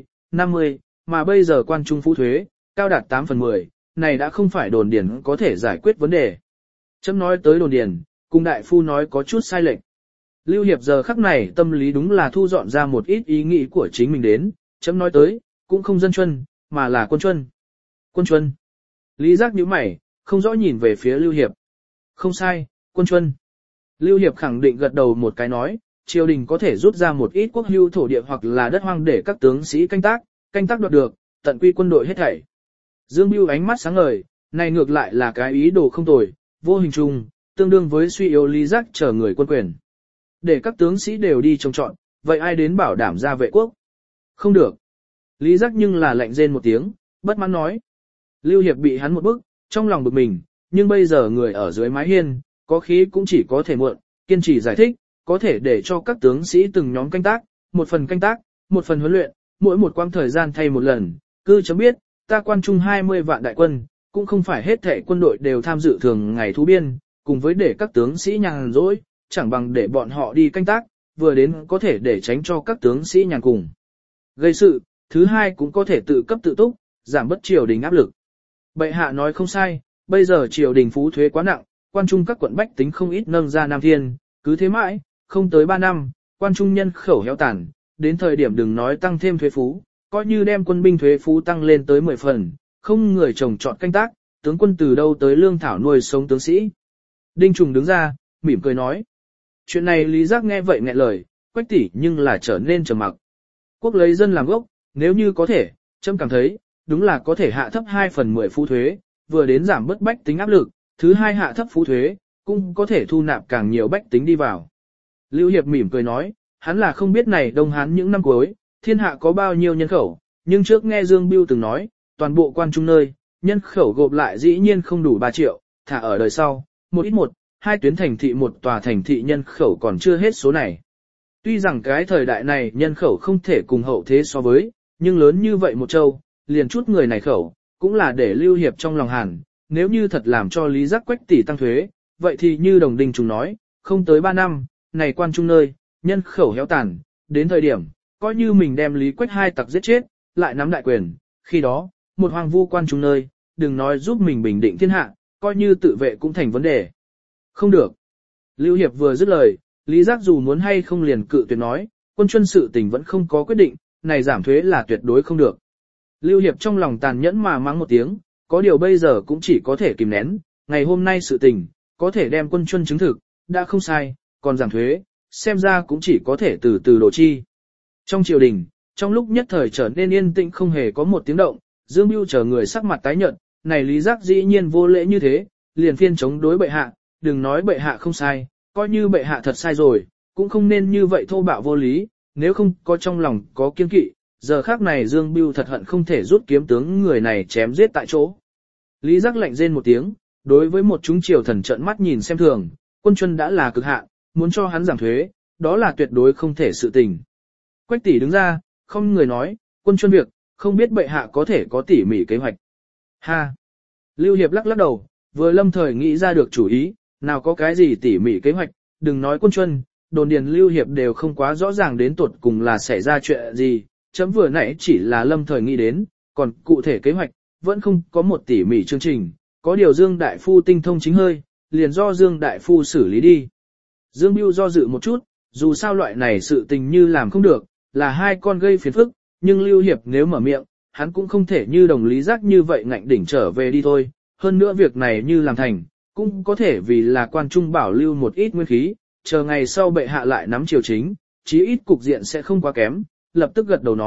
50, mà bây giờ quan trung phú thuế, cao đạt 8/10, này đã không phải đồn điền có thể giải quyết vấn đề. Chấm nói tới đồn điền, cùng đại phu nói có chút sai lệch. Lưu Hiệp giờ khắc này tâm lý đúng là thu dọn ra một ít ý nghĩ của chính mình đến, chấm nói tới, cũng không dân chuân, mà là quân chuân. Quân chuân. Lý Giác nhíu mày, không rõ nhìn về phía Lưu Hiệp. Không sai, quân chuân. Lưu Hiệp khẳng định gật đầu một cái nói, triều đình có thể rút ra một ít quốc hữu thổ địa hoặc là đất hoang để các tướng sĩ canh tác đoạt được, tận quy quân đội hết thảy. Dương Bưu ánh mắt sáng ngời, này ngược lại là cái ý đồ không tồi, vô hình chung, tương đương với suy yếu Lý Giác chờ người quân quyền. Để các tướng sĩ đều đi trông trọn, vậy ai đến bảo đảm ra vệ quốc? Không được. Lý Giác nhưng là lạnh rên một tiếng, bất mãn nói. Lưu Hiệp bị hắn một bức, trong lòng bực mình, nhưng bây giờ người ở dưới mái hiên, có khí cũng chỉ có thể muộn, kiên trì giải thích, có thể để cho các tướng sĩ từng nhóm canh tác, một phần huấn luyện, mỗi một quãng thời gian thay một lần, cư chấm biết, ta quan trung 20 vạn đại quân, cũng không phải hết thảy quân đội đều tham dự thường ngày thú biên, cùng với để các tướng sĩ nhàn rỗi, chẳng bằng để bọn họ đi canh tác, vừa đến có thể để tránh cho các tướng sĩ nhàn cùng gây sự, thứ hai cũng có thể tự cấp tự túc, giảm bất triều đình áp lực. Bệ hạ nói không sai, bây giờ triều đình phú thuế quá nặng, quan trung các quận bách tính không ít nâng ra Nam Thiên, cứ thế mãi, không tới 3 năm, quan trung nhân khẩu héo tàn, đến thời điểm đừng nói tăng thêm thuế phú, coi như đem quân binh thuế phú tăng lên tới 10 phần, không người trồng trọt canh tác, tướng quân từ đâu tới lương thảo nuôi sống tướng sĩ. Đinh Trùng đứng ra, mỉm cười nói. Chuyện này Lý Giác nghe vậy nghẹn lời, Quách tỷ nhưng là trở nên trầm mặc. Quốc lấy dân làm gốc, nếu như có thể, trâm cảm thấy, đúng là có thể hạ thấp 2/10 phú thuế, vừa đến giảm bớt bách tính áp lực, thứ hai hạ thấp phú thuế, cũng có thể thu nạp càng nhiều bách tính đi vào. Lưu Hiệp mỉm cười nói, hắn là không biết này Đông Hán những năm cuối, thiên hạ có bao nhiêu nhân khẩu, nhưng trước nghe Dương Bưu từng nói, toàn bộ quan trung nơi, nhân khẩu gộp lại dĩ nhiên không đủ 3 triệu, thả ở đời sau, một ít một, hai tuyến thành thị một tòa thành thị nhân khẩu còn chưa hết số này. Tuy rằng cái thời đại này nhân khẩu không thể cùng hậu thế so với, nhưng lớn như vậy một châu, liền chút người này khẩu, cũng là để Lưu Hiệp trong lòng hàn, nếu như thật làm cho Lý Giác Quách tỷ tăng thuế, vậy thì như đồng Đinh Trùng nói, không tới 3 năm, này quan trung nơi, nhân khẩu héo tàn, đến thời điểm, coi như mình đem Lý Quách hai tặc giết chết, lại nắm đại quyền, khi đó, một hoàng vu quan trung nơi, đừng nói giúp mình bình định thiên hạ, coi như tự vệ cũng thành vấn đề. Không được. Lưu Hiệp vừa dứt lời, Lý Giác dù muốn hay không liền cự tuyệt nói, quân chuân sự tình vẫn không có quyết định, này giảm thuế là tuyệt đối không được. Lưu Hiệp trong lòng tàn nhẫn mà mắng một tiếng, có điều bây giờ cũng chỉ có thể kìm nén, ngày hôm nay sự tình, có thể đem quân chuân chứng thực, đã không sai, còn giảm thuế, xem ra cũng chỉ có thể từ từ đổ chi. Trong triều đình, trong lúc nhất thời trở nên yên tĩnh không hề có một tiếng động, Dương Bưu chờ người sắc mặt tái nhợt, này Lý Giác dĩ nhiên vô lễ như thế, liền phiên chống đối bệ hạ, đừng nói bệ hạ không sai, coi như bệ hạ thật sai rồi, cũng không nên như vậy thô bạo vô lý, nếu không có trong lòng có kiên kỵ, giờ khác này Dương Bưu thật hận không thể rút kiếm tướng người này chém giết tại chỗ. Lý Giác lạnh rên một tiếng, đối với một chúng triều thần trợn mắt nhìn xem thường, quân chuân đã là cực hạn, muốn cho hắn giảm thuế, đó là tuyệt đối không thể sự tình. Quách tỷ đứng ra, không người nói, quân chuân việc, không biết bệ hạ có thể có tỉ mỉ kế hoạch. Ha! Lưu Hiệp lắc lắc đầu, vừa lâm thời nghĩ ra được chủ ý, nào có cái gì tỉ mỉ kế hoạch, đừng nói quân chuân, đồn điền Lưu Hiệp đều không quá rõ ràng đến tuột cùng là xảy ra chuyện gì, chấm vừa nãy chỉ là lâm thời nghĩ đến, còn cụ thể kế hoạch, vẫn không có một tỉ mỉ chương trình, có điều Dương Đại Phu tinh thông chính hơi, liền do Dương Đại Phu xử lý đi. Dương Bưu do dự một chút, dù sao loại này sự tình như làm không được, là hai con gây phiền phức, nhưng Lưu Hiệp nếu mở miệng, hắn cũng không thể như đồng Lý Giác như vậy ngạnh đỉnh trở về đi thôi, hơn nữa việc này như làm thành, cũng có thể vì là quan trung bảo lưu một ít nguyên khí, chờ ngày sau bệ hạ lại nắm triều chính, chí ít cục diện sẽ không quá kém, lập tức gật đầu nói,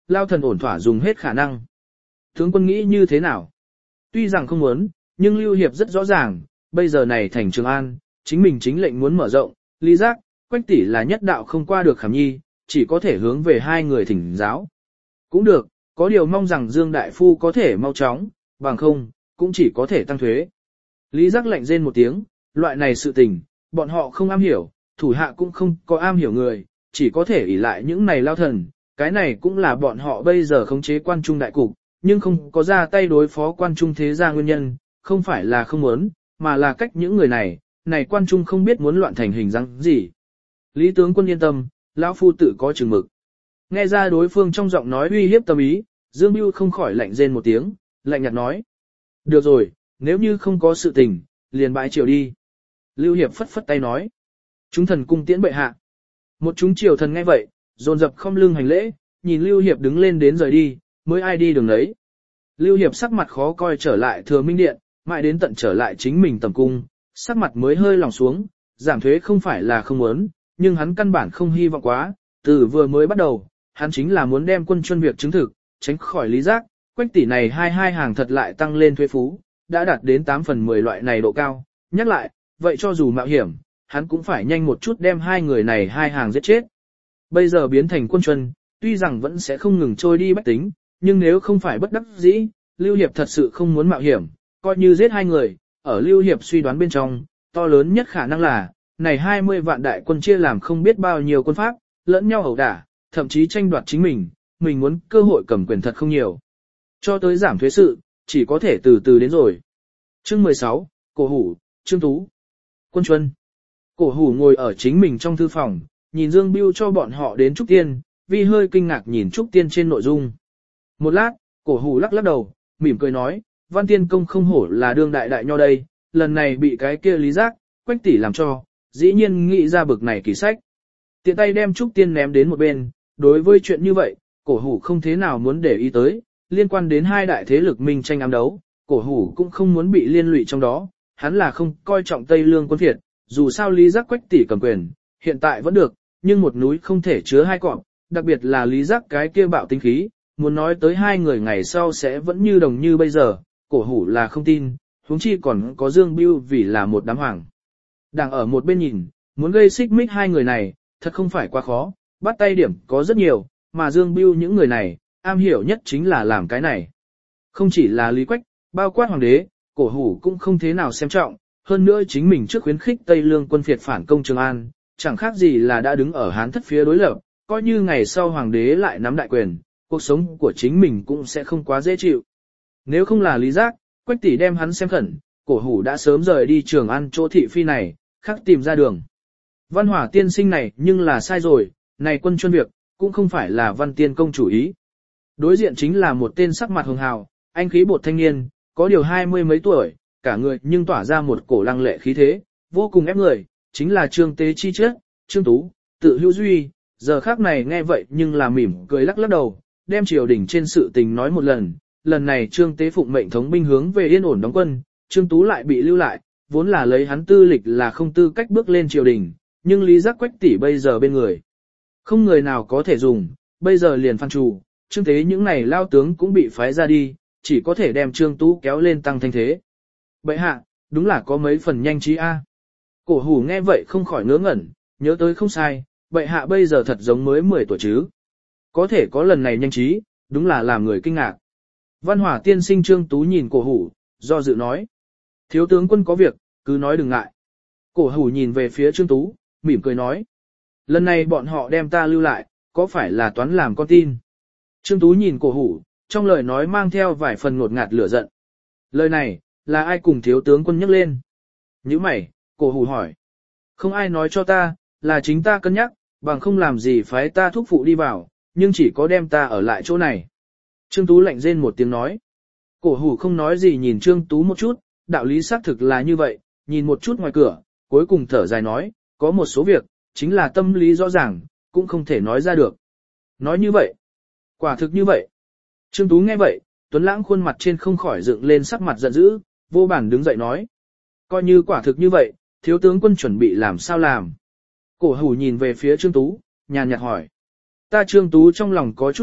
lao thần ổn thỏa dùng hết khả năng. Tướng quân nghĩ như thế nào? Tuy rằng không muốn, nhưng Lưu Hiệp rất rõ ràng, bây giờ này thành Trường An, chính mình chính lệnh muốn mở rộng, Lý Giác, Quách tỷ là nhất đạo không qua được Khảm Nhi, chỉ có thể hướng về hai người thỉnh giáo. Cũng được, có điều mong rằng Dương Đại Phu có thể mau chóng, bằng không, cũng chỉ có thể tăng thuế. Lý Giác lạnh rên một tiếng, loại này sự tình, bọn họ không am hiểu, thủ hạ cũng không có am hiểu người, chỉ có thể ỷ lại những này lao thần, cái này cũng là bọn họ bây giờ khống chế quan trung đại cục, nhưng không có ra tay đối phó quan trung thế gia nguyên nhân, không phải là không muốn, mà là cách những người này, này quan trung không biết muốn loạn thành hình dáng gì. Lý tướng quân yên tâm, lão phu tự có chừng mực. Nghe ra đối phương trong giọng nói uy hiếp tâm ý, Dương Bưu không khỏi lạnh rên một tiếng, lạnh nhạt nói. Được rồi, nếu như không có sự tình, liền bãi triều đi. Lưu Hiệp phất phất tay nói. Chúng thần cung tiễn bệ hạ. Một chúng triều thần nghe vậy, dồn dập không lưng hành lễ, nhìn Lưu Hiệp đứng lên đến rời đi, mới ai đi đường đấy. Lưu Hiệp sắc mặt khó coi trở lại Thừa Minh Điện, mãi đến tận trở lại chính mình tầm cung, sắc mặt mới hơi lòng xuống, giảm thuế không phải là không muốn, nhưng hắn căn bản không hy vọng quá, từ vừa mới bắt đầu, hắn chính là muốn đem quân chuân việc chứng thực, tránh khỏi Lý Giác, Quách tỷ này hai hàng thật lại tăng lên thuế phú, đã đạt đến 8 phần 10 loại này độ cao, nhắc lại, vậy cho dù mạo hiểm, hắn cũng phải nhanh một chút đem hai người này hai hàng giết chết. Bây giờ biến thành quân chuân, tuy rằng vẫn sẽ không ngừng trôi đi bách tính, nhưng nếu không phải bất đắc dĩ, Lưu Hiệp thật sự không muốn mạo hiểm, coi như giết hai người, ở Lưu Hiệp suy đoán bên trong, to lớn nhất khả năng là, này 20 vạn đại quân chia làm không biết bao nhiêu quân pháp, lẫn nhau ẩu đả, thậm chí tranh đoạt chính mình muốn cơ hội cầm quyền thật không nhiều. Cho tới giảm thuế sự, chỉ có thể từ từ đến rồi. Chương 16, Cổ Hủ, Trương Tú, Quân Chuân. Cổ Hủ ngồi ở chính mình trong thư phòng, nhìn Dương Bưu cho bọn họ đến Trúc Tiên, vì hơi kinh ngạc nhìn Trúc Tiên trên nội dung. Một lát, Cổ Hủ lắc lắc đầu, mỉm cười nói, Văn Tiên Công không hổ là đương đại đại nho đây, lần này bị cái kia Lý Giác, Quách tỷ làm cho, dĩ nhiên nghĩ ra bực này kỳ sách. Tiện tay đem Trúc Tiên ném đến một bên, đối với chuyện như vậy, Cổ Hủ không thế nào muốn để ý tới, liên quan đến hai đại thế lực minh tranh ám đấu, Cổ Hủ cũng không muốn bị liên lụy trong đó, hắn là không coi trọng Tây Lương quân phiệt, dù sao Lý Giác Quách tỷ cầm quyền, hiện tại vẫn được, nhưng một núi không thể chứa hai cọp, đặc biệt là Lý Giác cái kia bạo tính khí, muốn nói tới hai người ngày sau sẽ vẫn như đồng như bây giờ, Cổ Hủ là không tin, huống chi còn có Dương Bưu vì là một đám hoàng. Đang ở một bên nhìn, muốn gây xích mích hai người này, thật không phải quá khó, bắt tay điểm có rất nhiều, mà Dương Bưu những người này, am hiểu nhất chính là làm cái này. Không chỉ là Lý Quách, bao quát hoàng đế, Cổ Hủ cũng không thế nào xem trọng, hơn nữa chính mình trước khuyến khích Tây Lương quân phiệt phản công Trường An, chẳng khác gì là đã đứng ở Hán thất phía đối lập, coi như ngày sau hoàng đế lại nắm đại quyền, cuộc sống của chính mình cũng sẽ không quá dễ chịu. Nếu không là Lý Giác, Quách tỷ đem hắn xem khẩn, Cổ Hủ đã sớm rời đi Trường An chỗ thị phi này, khắc tìm ra đường. Văn Hỏa tiên sinh này nhưng là sai rồi, này quân chuân việc, cũng không phải là Văn Tiên công chủ ý. Đối diện chính là một tên sắc mặt hường hào, anh khí bột thanh niên, có điều 20 mấy tuổi, cả người nhưng tỏa ra một cổ lăng lệ khí thế, vô cùng ép người, chính là Trương Tế chi trước, Trương Tú, tự hữu duy, giờ khác này nghe vậy nhưng là mỉm cười lắc lắc đầu, đem triều đình trên sự tình nói một lần này Trương Tế phụng mệnh thống binh hướng về yên ổn đóng quân, Trương Tú lại bị lưu lại, vốn là lấy hắn tư lịch là không tư cách bước lên triều đình, nhưng Lý Giác Quách tỷ bây giờ bên người. Không người nào có thể dùng, bây giờ liền phan chủ, Trương Tế những này lao tướng cũng bị phái ra đi, chỉ có thể đem Trương Tú kéo lên tăng thanh thế. Bệ hạ, đúng là có mấy phần nhanh trí a. Cổ Hủ nghe vậy không khỏi ngớ ngẩn, nhớ tới không sai, bệ hạ bây giờ thật giống mới 10 tuổi chứ. Có thể có lần này nhanh trí, đúng là làm người kinh ngạc. Văn Hỏa tiên sinh Trương Tú nhìn Cổ Hủ, do dự nói. Thiếu tướng quân có việc, cứ nói đừng ngại. Cổ Hủ nhìn về phía Trương Tú, mỉm cười nói. Lần này bọn họ đem ta lưu lại, có phải là toán làm con tin? Trương Tú nhìn Cổ Hủ, trong lời nói mang theo vài phần ngột ngạt lửa giận. Lời này, là ai cùng thiếu tướng quân nhắc lên? Nhữ mày, Cổ Hủ hỏi. Không ai nói cho ta, là chính ta cân nhắc, bằng không làm gì phái ta thúc phụ đi vào, nhưng chỉ có đem ta ở lại chỗ này. Trương Tú lạnh rên một tiếng nói. Cổ Hủ không nói gì nhìn Trương Tú một chút, đạo lý xác thực là như vậy, nhìn một chút ngoài cửa, cuối cùng thở dài nói, có một số việc, chính là tâm lý rõ ràng, cũng không thể nói ra được. Nói như vậy, quả thực như vậy. Trương Tú nghe vậy, Tuấn Lãng khuôn mặt trên không khỏi dựng lên sắc mặt giận dữ, vô bản đứng dậy nói. Coi như quả thực như vậy, thiếu tướng quân chuẩn bị làm sao làm. Cổ Hủ nhìn về phía Trương Tú, nhàn nhạt hỏi. Ta Trương Tú trong lòng có chút loạn,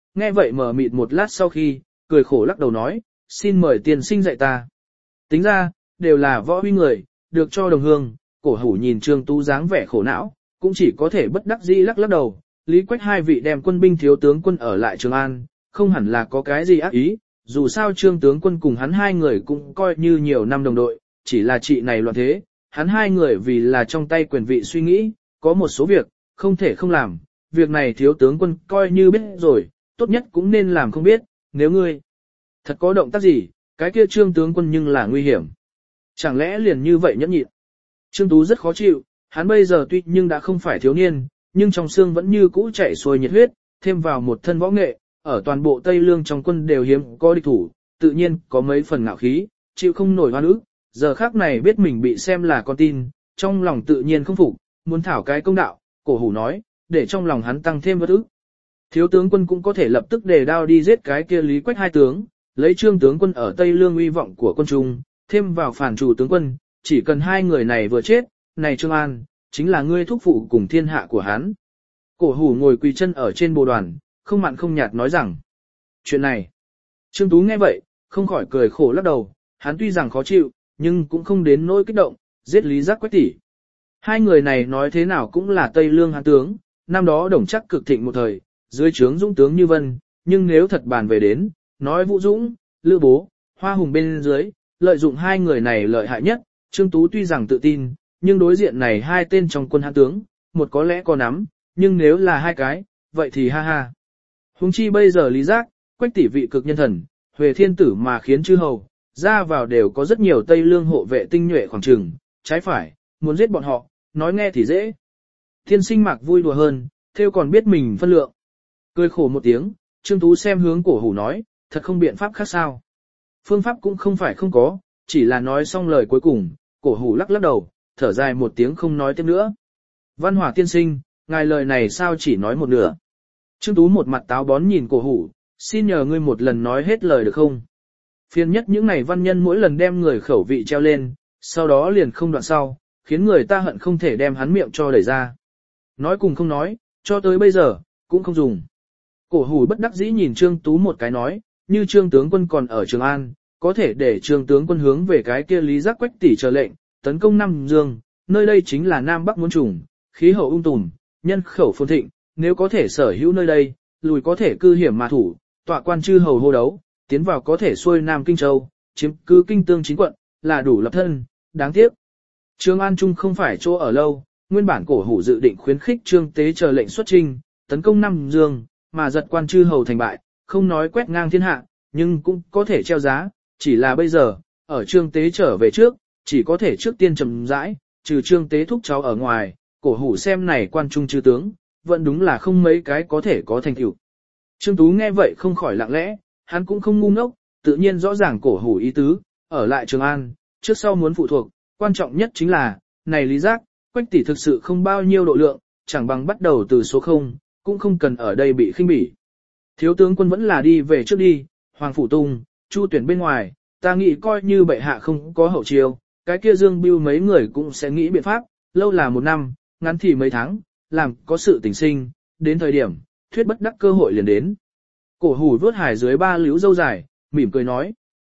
nghe vậy mở mịt một lát sau khi, cười khổ lắc đầu nói, xin mời tiên sinh dạy ta. Tính ra, đều là võ huy người, được cho đồng hương, cổ hủ nhìn Trương Tú dáng vẻ khổ não, cũng chỉ có thể bất đắc dĩ lắc lắc đầu, Lý Quách hai vị đem quân binh thiếu tướng quân ở lại Trường An, không hẳn là có cái gì ác ý, dù sao Trương tướng quân cùng hắn hai người cũng coi như nhiều năm đồng đội, chỉ là chị này loạn thế, hắn hai người vì là trong tay quyền vị suy nghĩ, có một số việc, không thể không làm, việc này thiếu tướng quân coi như biết rồi, tốt nhất cũng nên làm không biết, nếu ngươi thật có động tác gì, cái kia Trương tướng quân nhưng là nguy hiểm. Chẳng lẽ liền như vậy nhẫn nhịn? Trương Tú rất khó chịu, hắn bây giờ tuy nhưng đã không phải thiếu niên, nhưng trong xương vẫn như cũ chảy xuôi nhiệt huyết, thêm vào một thân võ nghệ, ở toàn bộ Tây Lương trong quân đều hiếm có địch thủ, tự nhiên có mấy phần ngạo khí, chịu không nổi oan ức, giờ khác này biết mình bị xem là con tin, trong lòng tự nhiên không phục, muốn thảo cái công đạo, cổ hủ nói, để trong lòng hắn tăng thêm bất ức. Thiếu tướng quân cũng có thể lập tức đề đao đi giết cái kia Lý Quách hai tướng, lấy Trương tướng quân ở Tây Lương uy vọng của quân trung, thêm vào phản chủ tướng quân, chỉ cần hai người này vừa chết, này Trương An, chính là ngươi thúc phụ cùng thiên hạ của hắn. Cổ hủ ngồi quỳ chân ở trên bồ đoàn, không mặn không nhạt nói rằng, chuyện này. Trương Tú nghe vậy, không khỏi cười khổ lắc đầu, hắn tuy rằng khó chịu, nhưng cũng không đến nỗi kích động, giết Lý Giác Quách tỷ. Hai người này nói thế nào cũng là Tây Lương hán tướng, năm đó đồng chắc cực thịnh một thời, dưới trướng dũng tướng như vân, nhưng nếu thật bàn về đến, nói Vũ Dũng, Lữ Bố, Hoa Hùng bên dưới, lợi dụng hai người này lợi hại nhất, Trương Tú tuy rằng tự tin, nhưng đối diện này hai tên trong quân hán tướng, một có lẽ có nắm, nhưng nếu là hai cái, vậy thì ha ha. Huống chi bây giờ Lý Giác, Quách tỷ vị cực nhân thần, Huệ Thiên Tử mà khiến chư hầu, ra vào đều có rất nhiều Tây Lương hộ vệ tinh nhuệ khoảng trường, trái phải, muốn giết bọn họ, nói nghe thì dễ. Thiên sinh mạc vui đùa hơn, theo còn biết mình phân lượng. Cười khổ một tiếng, Trương Tú xem hướng cổ hủ nói, thật không biện pháp khác sao. Phương pháp cũng không phải không có, chỉ là nói xong lời cuối cùng, cổ hủ lắc lắc đầu, thở dài một tiếng không nói tiếp nữa. Văn Hỏa tiên sinh, ngài lời này sao chỉ nói một nửa. Trương Tú một mặt táo bón nhìn cổ hủ, xin nhờ ngươi một lần nói hết lời được không? Phiền nhất những này văn nhân mỗi lần đem người khẩu vị treo lên, sau đó liền không đoạn sau, khiến người ta hận không thể đem hắn miệng cho đẩy ra. Nói cùng không nói, cho tới bây giờ, cũng không dùng. Cổ hủ bất đắc dĩ nhìn Trương Tú một cái nói, như Trương tướng quân còn ở Trường An, có thể để Trương tướng quân hướng về cái kia Lý Giác Quách tỷ chờ lệnh, tấn công Nam Dương, nơi đây chính là Nam Bắc muôn trùng, khí hậu ung tùm, nhân khẩu phồn thịnh, nếu có thể sở hữu nơi đây, lùi có thể cư hiểm mà thủ, tọa quan chư hầu hô đấu, tiến vào có thể xuôi Nam Kinh Châu, chiếm cứ kinh tương 9 quận, là đủ lập thân, đáng tiếc. Trường An Trung không phải chỗ ở lâu, nguyên bản cổ hủ dự định khuyến khích Trương Tế chờ lệnh xuất chinh, tấn công Nam Dương, mà giật quan chư hầu thành bại, không nói quét ngang thiên hạ, nhưng cũng có thể treo giá, chỉ là bây giờ, ở Trương Tế trở về trước, chỉ có thể trước tiên chậm rãi, trừ Trương Tế thúc cháu ở ngoài, cổ hủ xem này quan trung chư tướng, vẫn đúng là không mấy cái có thể có thành tựu. Trương Tú nghe vậy không khỏi lặng lẽ, hắn cũng không ngu ngốc, tự nhiên rõ ràng cổ hủ ý tứ, ở lại Trường An, trước sau muốn phụ thuộc, quan trọng nhất chính là, này Lý Giác, Quách tỷ thực sự không bao nhiêu độ lượng, chẳng bằng bắt đầu từ số 0, cũng không cần ở đây bị khinh bỉ. Thiếu tướng quân vẫn là đi về trước đi, Hoàng Phủ Tung, Chu Tuyển bên ngoài, ta nghĩ coi như bệ hạ không có hậu chiêu, cái kia Dương Bưu mấy người cũng sẽ nghĩ biện pháp, lâu là 1 năm, ngắn thì mấy tháng, làm có sự tình sinh, đến thời điểm, thuyết bất đắc cơ hội liền đến. Cổ hủ vuốt hải dưới 3 liễu râu dài, mỉm cười nói.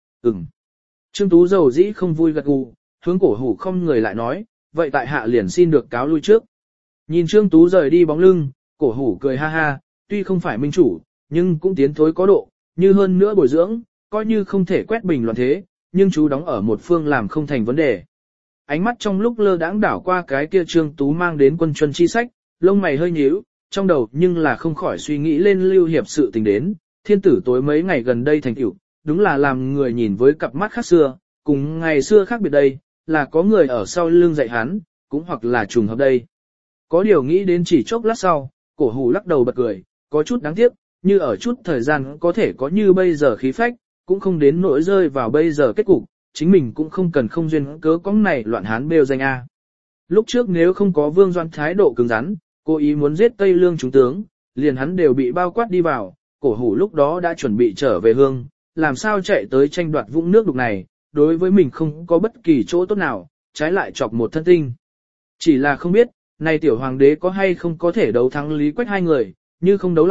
Trương Tú dầu dĩ không vui gật gù, hướng cổ hủ không người lại nói, vậy tại hạ liền xin được cáo lui trước. Nhìn Trương Tú rời đi bóng lưng, cổ hủ cười ha ha, tuy không phải minh chủ, nhưng cũng tiến thối có độ, như hơn nữa bồi dưỡng, coi như không thể quét bình loạn thế, nhưng chú đóng ở một phương làm không thành vấn đề. Ánh mắt trong lúc lơ đãng đảo qua cái kia Trương Tú mang đến quân chuân chi sách, lông mày hơi nhíu, trong đầu nhưng là không khỏi suy nghĩ lên lưu hiệp sự tình đến, thiên tử tối mấy ngày gần đây thành tựu, đúng là làm người nhìn với cặp mắt khác xưa, cùng ngày xưa khác biệt đây, là có người ở sau lưng dạy hắn, cũng hoặc là trùng hợp đây. Có điều nghĩ đến chỉ chốc lát sau, cổ hủ lắc đầu bật cười, có chút đáng tiếc, như ở chút thời gian có thể có như bây giờ khí phách, cũng không đến nỗi rơi vào bây giờ kết cục, chính mình cũng không cần không duyên cớ cóng này loạn hán bêu danh A. Lúc trước nếu không có Vương Doan thái độ cứng rắn, cố ý muốn giết Tây Lương chúng tướng, liền hắn đều bị bao quát đi vào, cổ hủ lúc đó đã chuẩn bị trở về hương, làm sao chạy tới tranh đoạt vũng nước đục này, đối với mình không có bất kỳ chỗ tốt nào, trái lại chọc một thân tinh. Chỉ là không biết, này tiểu hoàng đế có hay không có thể đấu thắng Lý Quách hai người, như không đấu lại,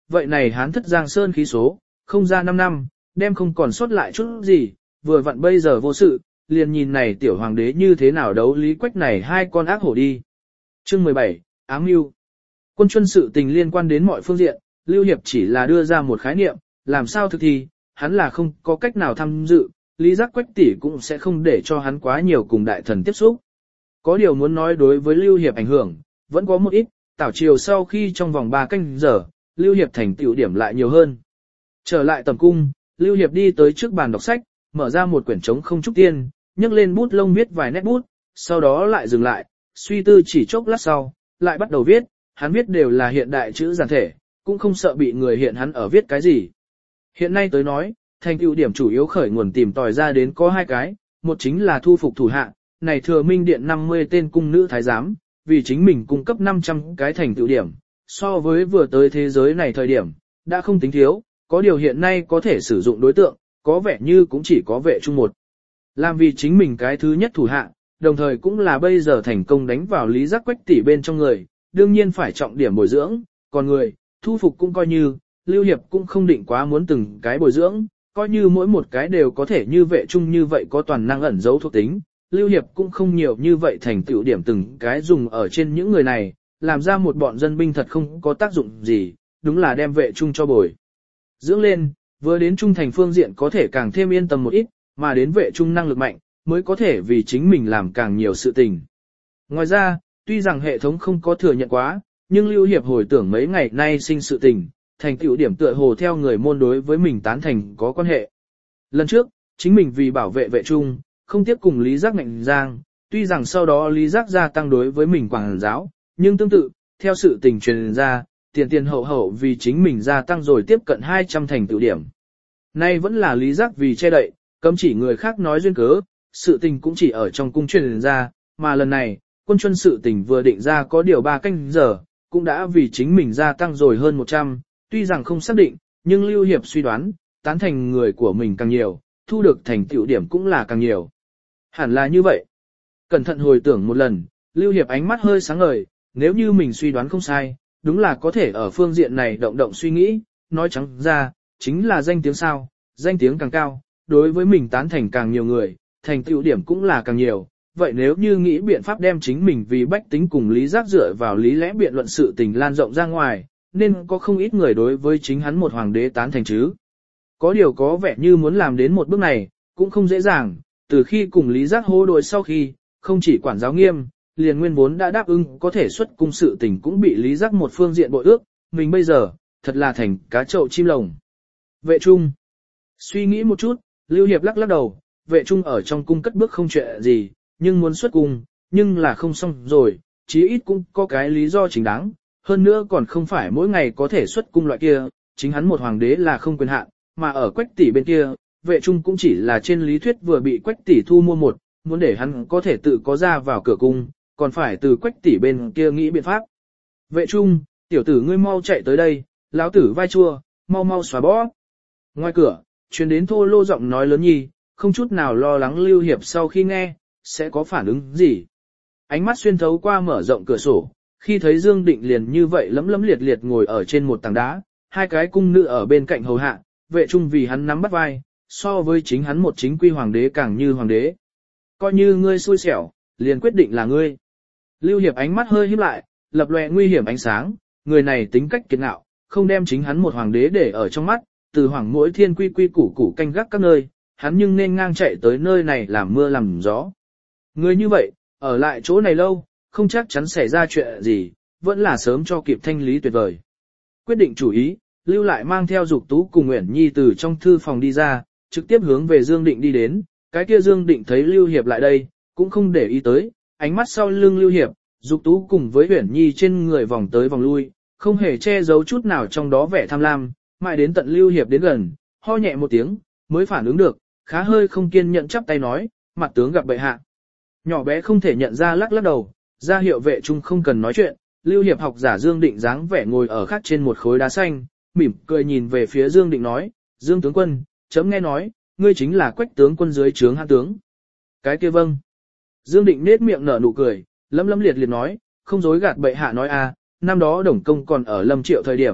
vậy này hán thất giang sơn khí số, không ra 5 năm, đem không còn sót lại chút gì, vừa vặn bây giờ vô sự, liền nhìn này tiểu hoàng đế như thế nào đấu Lý Quách này hai con ác hổ đi. Chương 17, ám mưu. Quân chuân sự tình liên quan đến mọi phương diện, Lưu Hiệp chỉ là đưa ra một khái niệm, làm sao thực thi, hắn là không có cách nào tham dự, Lý Giác Quách tỷ cũng sẽ không để cho hắn quá nhiều cùng đại thần tiếp xúc. Có điều muốn nói đối với Lưu Hiệp ảnh hưởng, vẫn có một ít, tảo triều sau khi trong vòng 3 canh giờ, Lưu Hiệp thành tựu điểm lại nhiều hơn. Trở lại tầm cung, Lưu Hiệp đi tới trước bàn đọc sách, mở ra một quyển trống không trúc tiên, nhấc lên bút lông viết vài nét bút, sau đó lại dừng lại, suy tư chỉ chốc lát sau, lại bắt đầu viết, hắn viết đều là hiện đại chữ giản thể, cũng không sợ bị người hiện hắn ở viết cái gì. Hiện nay tới nói, thành tựu điểm chủ yếu khởi nguồn tìm tòi ra đến có 2 cái, một chính là thu phục thủ hạ, này thừa minh điện 50 tên cung nữ thái giám, vì chính mình cung cấp 500 cái thành tựu điểm, so với vừa tới thế giới này thời điểm, đã không tính thiếu, có điều hiện nay có thể sử dụng đối tượng, có vẻ như cũng chỉ có vệ trung một. Làm vì chính mình cái thứ nhất thủ hạ, đồng thời cũng là bây giờ thành công đánh vào Lý Giác Quách tỷ bên trong người, đương nhiên phải trọng điểm bồi dưỡng, còn người, thu phục cũng coi như, Lưu Hiệp cũng không định quá muốn từng cái bồi dưỡng, coi như mỗi một cái đều có thể như vệ trung như vậy có toàn năng ẩn giấu thuộc tính, Lưu Hiệp cũng không nhiều như vậy thành tựu điểm từng cái dùng ở trên những người này, làm ra một bọn dân binh thật không có tác dụng gì, đúng là đem vệ trung cho bồi dưỡng lên, vừa đến trung thành phương diện có thể càng thêm yên tâm một ít, mà đến vệ trung năng lực mạnh, mới có thể vì chính mình làm càng nhiều sự tình. Ngoài ra, tuy rằng hệ thống không có thừa nhận quá, nhưng Lưu Hiệp hồi tưởng mấy ngày nay sinh sự tình, thành tựu điểm tựa hồ theo người môn đối với mình tán thành có quan hệ. Lần trước, chính mình vì bảo vệ vệ trung, không tiếp cùng Lý Giác ngạnh giang, tuy rằng sau đó Lý Giác gia tăng đối với mình quảng giáo, nhưng tương tự, theo sự tình truyền ra, tiền hậu hậu vì chính mình gia tăng rồi tiếp cận 200 thành tựu điểm. Nay vẫn là Lý Giác vì che đậy, cấm chỉ người khác nói duyên cớ, sự tình cũng chỉ ở trong cung truyền ra, mà lần này, quân chuân sự tình vừa định ra có điều 3 canh giờ, cũng đã vì chính mình gia tăng rồi hơn 100, tuy rằng không xác định, nhưng Lưu Hiệp suy đoán, tán thành người của mình càng nhiều, thu được thành tựu điểm cũng là càng nhiều. Hẳn là như vậy. Cẩn thận hồi tưởng một lần, Lưu Hiệp ánh mắt hơi sáng ngời, nếu như mình suy đoán không sai, đúng là có thể ở phương diện này động động suy nghĩ, nói trắng ra, chính là danh tiếng sao, danh tiếng càng cao, đối với mình tán thành càng nhiều người, thành tựu điểm cũng là càng nhiều. Vậy nếu như nghĩ biện pháp đem chính mình vì bách tính cùng Lý Giác dựa vào lý lẽ biện luận sự tình lan rộng ra ngoài, nên có không ít người đối với chính hắn một hoàng đế tán thành chứ. Có điều có vẻ như muốn làm đến một bước này, cũng không dễ dàng, từ khi cùng Lý Giác hô đội sau khi, không chỉ quản giáo nghiêm, liền nguyên vốn đã đáp ứng có thể xuất cung sự tình cũng bị Lý Giác một phương diện bội ước, mình bây giờ, thật là thành cá trậu chim lồng. Vệ trung. Suy nghĩ một chút, Lưu Hiệp lắc lắc đầu, vệ trung ở trong cung cất bước không chuyện gì, nhưng muốn xuất cung, nhưng là không xong rồi, chí ít cũng có cái lý do chính đáng, hơn nữa còn không phải mỗi ngày có thể xuất cung loại kia, chính hắn một hoàng đế là không quyền hạn, mà ở Quách tỷ bên kia, vệ trung cũng chỉ là trên lý thuyết vừa bị Quách tỷ thu mua một, muốn để hắn có thể tự có ra vào cửa cung, còn phải từ Quách tỷ bên kia nghĩ biện pháp. Vệ trung, tiểu tử ngươi mau chạy tới đây, lão tử vai chua, mau mau xóa bỏ. Ngoài cửa, truyền đến thô lô giọng nói lớn nhi, không chút nào lo lắng Lưu Hiệp sau khi nghe, sẽ có phản ứng gì. Ánh mắt xuyên thấu qua mở rộng cửa sổ, khi thấy Dương Định liền như vậy lấm lấm liệt liệt ngồi ở trên một tảng đá, 2 cái cung nữ ở bên cạnh hầu hạ, vệ trung vì hắn nắm bắt vai, so với chính hắn một chính quy hoàng đế càng như hoàng đế. Coi như ngươi xui xẻo, liền quyết định là ngươi. Lưu Hiệp ánh mắt hơi híp lại, lập lòe nguy hiểm ánh sáng, người này tính cách kiệt ngạo, không đem chính hắn một hoàng đế để ở trong mắt, từ hoàng mỗi thiên quy quy củ củ canh gác các nơi, hắn nhưng nên ngang chạy tới nơi này làm mưa làm gió. Người như vậy, ở lại chỗ này lâu, không chắc chắn xảy ra chuyện gì, vẫn là sớm cho kịp thanh lý tuyệt vời. Quyết định chủ ý, Lưu lại mang theo Dục Tú cùng Uyển Nhi từ trong thư phòng đi ra, trực tiếp hướng về Dương Định đi đến, cái kia Dương Định thấy Lưu Hiệp lại đây, cũng không để ý tới, ánh mắt sau lưng Lưu Hiệp, Dục Tú cùng với Uyển Nhi trên người vòng tới vòng lui, không hề che giấu chút nào trong đó vẻ tham lam, mãi đến tận Lưu Hiệp đến gần, ho nhẹ một tiếng, mới phản ứng được, khá hơi không kiên nhẫn chắp tay nói, mặt tướng gặp bệ hạ. Nhỏ bé không thể nhận ra lắc lắc đầu, ra hiệu vệ trung không cần nói chuyện, Lưu Hiệp học giả Dương Định dáng vẻ ngồi ở khác trên một khối đá xanh, mỉm cười nhìn về phía Dương Định nói, Dương tướng quân, chấm nghe nói, ngươi chính là Quách tướng quân dưới trướng hạ tướng. Cái kia vâng. Dương Định nết miệng nở nụ cười, lấm lấm liệt liệt nói, không dối gạt bệ hạ nói a, năm đó Đồng Công còn ở Lâm Triệu thời điểm,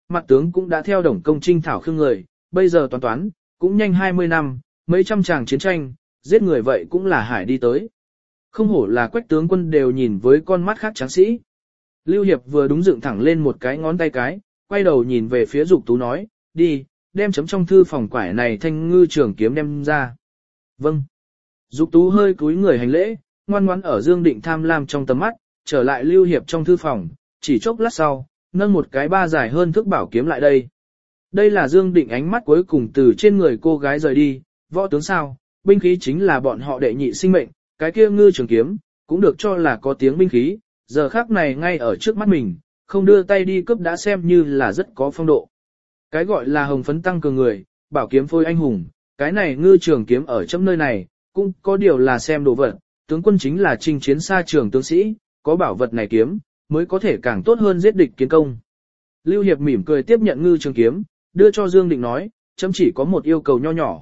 mặt tướng cũng đã theo Đồng Công Trinh thảo khương người, bây giờ toán, cũng nhanh 20 năm, mấy trăm tràng chiến tranh, giết người vậy cũng là hải đi tới. Không hổ là Quách tướng quân đều nhìn với con mắt khác tráng sĩ. Lưu Hiệp vừa đúng dựng thẳng lên một cái ngón tay cái, quay đầu nhìn về phía Dục Tú nói, đi, đem chấm trong thư phòng quải này thanh ngư trường kiếm đem ra. Vâng. Dục Tú hơi cúi người hành lễ, ngoan ngoãn ở Dương Định tham lam trong tầm mắt, trở lại Lưu Hiệp trong thư phòng, chỉ chốc lát sau, nâng một cái ba dài hơn thước bảo kiếm lại đây. Đây là Dương Định ánh mắt cuối cùng từ trên người cô gái rời đi, võ tướng sao, binh khí chính là bọn họ đệ nhị sinh mệnh, cái kia ngư trường kiếm, cũng được cho là có tiếng binh khí, giờ khắc này ngay ở trước mắt mình, không đưa tay đi cướp đã xem như là rất có phong độ. Cái gọi là hồng phấn tăng cường người, bảo kiếm phôi anh hùng, cái này ngư trường kiếm ở trong nơi này, cũng có điều là xem đồ vật, tướng quân chính là chinh chiến xa trường tướng sĩ, có bảo vật này kiếm, mới có thể càng tốt hơn giết địch kiến công. Lưu Hiệp mỉm cười tiếp nhận ngư trường kiếm, đưa cho Dương Định nói, chấm chỉ có một yêu cầu nho nhỏ.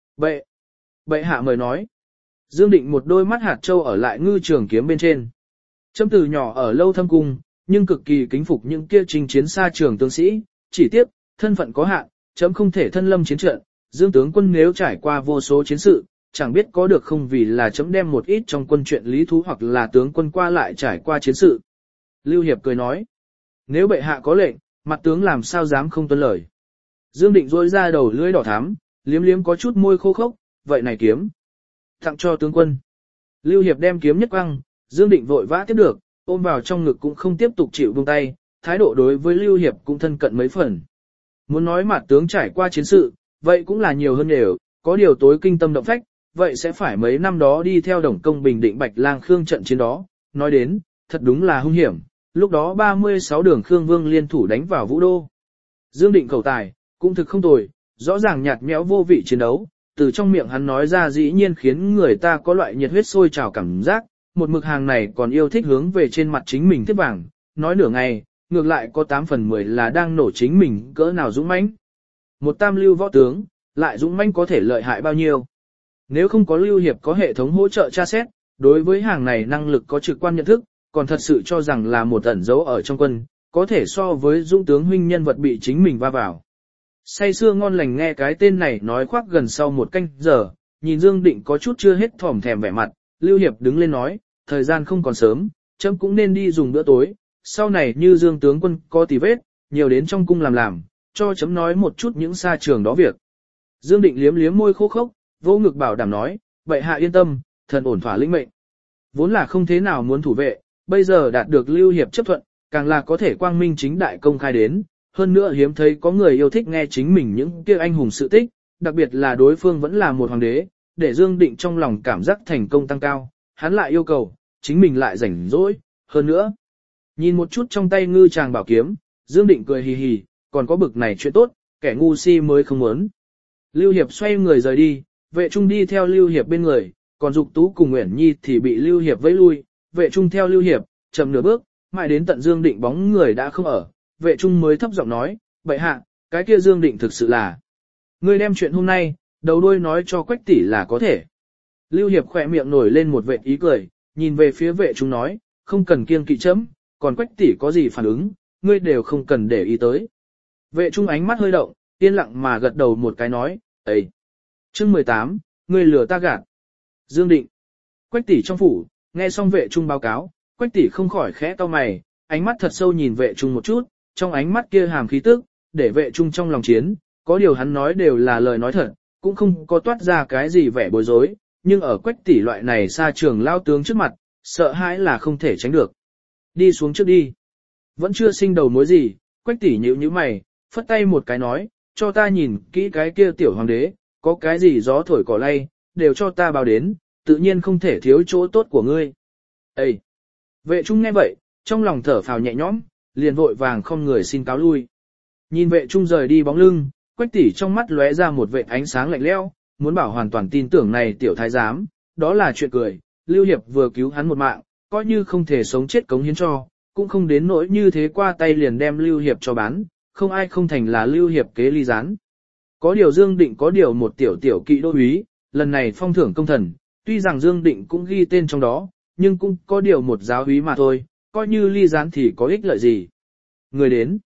Bệ hạ mời nói. Dương Định một đôi mắt hạt châu ở lại ngư trường kiếm bên trên. Chấm từ nhỏ ở lâu thâm cung, nhưng cực kỳ kính phục những kia chinh chiến xa trường tướng sĩ, chỉ tiếc, thân phận có hạn, chấm không thể thân lâm chiến trận, Dương tướng quân nếu trải qua vô số chiến sự, chẳng biết có được không vì là chấm đem một ít trong quân chuyện lý thú hoặc là tướng quân qua lại trải qua chiến sự. Lưu Hiệp cười nói, nếu bệ hạ có lệnh, mặt tướng làm sao dám không tuân lời. Dương Định rôi ra đầu lưỡi đỏ thắm, liếm liếm có chút môi khô khốc, vậy này kiếm. Tặng cho tướng quân. Lưu Hiệp đem kiếm nhất quăng, Dương Định vội vã tiếp được, ôm vào trong ngực cũng không tiếp tục chịu buông tay, thái độ đối với Lưu Hiệp cũng thân cận mấy phần. Muốn nói mặt tướng trải qua chiến sự, vậy cũng là nhiều hơn đều, có điều tối kinh tâm động phách, vậy sẽ phải mấy năm đó đi theo Đồng Công bình định Bạch Lang Khương trận chiến đó, nói đến, thật đúng là hung hiểm, lúc đó 36 đường Khương Vương liên thủ đánh vào Vũ Đô. Dương Định khẩu tài, cũng thực không tồi, rõ ràng nhạt nhẽo vô vị chiến đấu, từ trong miệng hắn nói ra dĩ nhiên khiến người ta có loại nhiệt huyết sôi trào cảm giác, một mực hàng này còn yêu thích hướng về trên mặt chính mình tiếp vàng, nói nửa ngày, ngược lại có 8 phần 10 là đang nổ chính mình cỡ nào dũng mãnh. Một tam lưu võ tướng, lại dũng mãnh có thể lợi hại bao nhiêu. Nếu không có Lưu Hiệp có hệ thống hỗ trợ tra xét, đối với hàng này năng lực có trực quan nhận thức, còn thật sự cho rằng là một ẩn dấu ở trong quân, có thể so với dũng tướng huynh nhân vật bị chính mình va vào. Say sưa ngon lành nghe cái tên này nói khoác gần sau một canh giờ, nhìn Dương Định có chút chưa hết thòm thèm vẻ mặt, Lưu Hiệp đứng lên nói, thời gian không còn sớm, chấm cũng nên đi dùng bữa tối, sau này như Dương tướng quân có tì vết, nhiều đến trong cung làm, cho chấm nói một chút những xa trường đó việc. Dương Định liếm liếm môi khô khốc, vô ngực bảo đảm nói, bệ hạ yên tâm, thần ổn thỏa lĩnh mệnh. Vốn là không thế nào muốn thủ vệ, bây giờ đạt được Lưu Hiệp chấp thuận, càng là có thể quang minh chính đại công khai đến, hơn nữa hiếm thấy có người yêu thích nghe chính mình những kia anh hùng sự tích, đặc biệt là đối phương vẫn là một hoàng đế, để Dương Định trong lòng cảm giác thành công tăng cao, hắn lại yêu cầu, chính mình lại rảnh rỗi, hơn nữa. Nhìn một chút trong tay ngư tràng bảo kiếm, Dương Định cười hì hì, còn có bực này chuyện tốt, kẻ ngu si mới không muốn. Lưu Hiệp xoay người rời đi, vệ trung đi theo Lưu Hiệp bên người, còn Dục Tú cùng Uyển Nhi thì bị Lưu Hiệp vẫy lui, vệ trung theo Lưu Hiệp, chậm nửa bước, mãi đến tận Dương Định bóng người đã không ở, vệ trung mới thấp giọng nói, bệ hạ, cái kia Dương Định thực sự là. Ngươi đem chuyện hôm nay, đầu đuôi nói cho Quách tỷ là có thể. Lưu Hiệp khỏe miệng nổi lên một vệt ý cười, nhìn về phía vệ trung nói, không cần kiêng kỵ chấm, còn Quách tỷ có gì phản ứng, ngươi đều không cần để ý tới. Vệ trung ánh mắt hơi động, yên lặng mà gật đầu một cái nói, ấy. Chương 18, ngươi lừa ta gạt. Dương Định. Quách tỷ trong phủ, nghe xong vệ trung báo cáo, Quách tỷ không khỏi khẽ cau mày, ánh mắt thật sâu nhìn vệ trung một chút, trong ánh mắt kia hàm khí tức, để vệ trung trong lòng chiến, có điều hắn nói đều là lời nói thật, cũng không có toát ra cái gì vẻ bối rối, nhưng ở Quách tỷ loại này xa trường lao tướng trước mặt, sợ hãi là không thể tránh được. Đi xuống trước đi. Vẫn chưa sinh đầu mối gì, Quách tỷ nhíu nhíu mày, phất tay một cái nói, cho ta nhìn kỹ cái kia tiểu hoàng đế, có cái gì gió thổi cỏ lay, đều cho ta báo đến, tự nhiên không thể thiếu chỗ tốt của ngươi. Ê! Vệ trung nghe vậy, trong lòng thở phào nhẹ nhõm, liền vội vàng không người xin cáo lui. Nhìn vệ trung rời đi bóng lưng, Quách tỷ trong mắt lóe ra một vệt ánh sáng lạnh lẽo, muốn bảo hoàn toàn tin tưởng này tiểu thái giám, đó là chuyện cười, Lưu Hiệp vừa cứu hắn một mạng, coi như không thể sống chết cống hiến cho, cũng không đến nỗi như thế qua tay liền đem Lưu Hiệp cho bán, không ai không thành là Lưu Hiệp kế ly gián. Có điều Dương Định có điều một tiểu kỵ đô úy, lần này phong thưởng công thần, tuy rằng Dương Định cũng ghi tên trong đó, nhưng cũng có điều một giáo úy mà thôi, coi như ly gián thì có ích lợi gì. Người đến.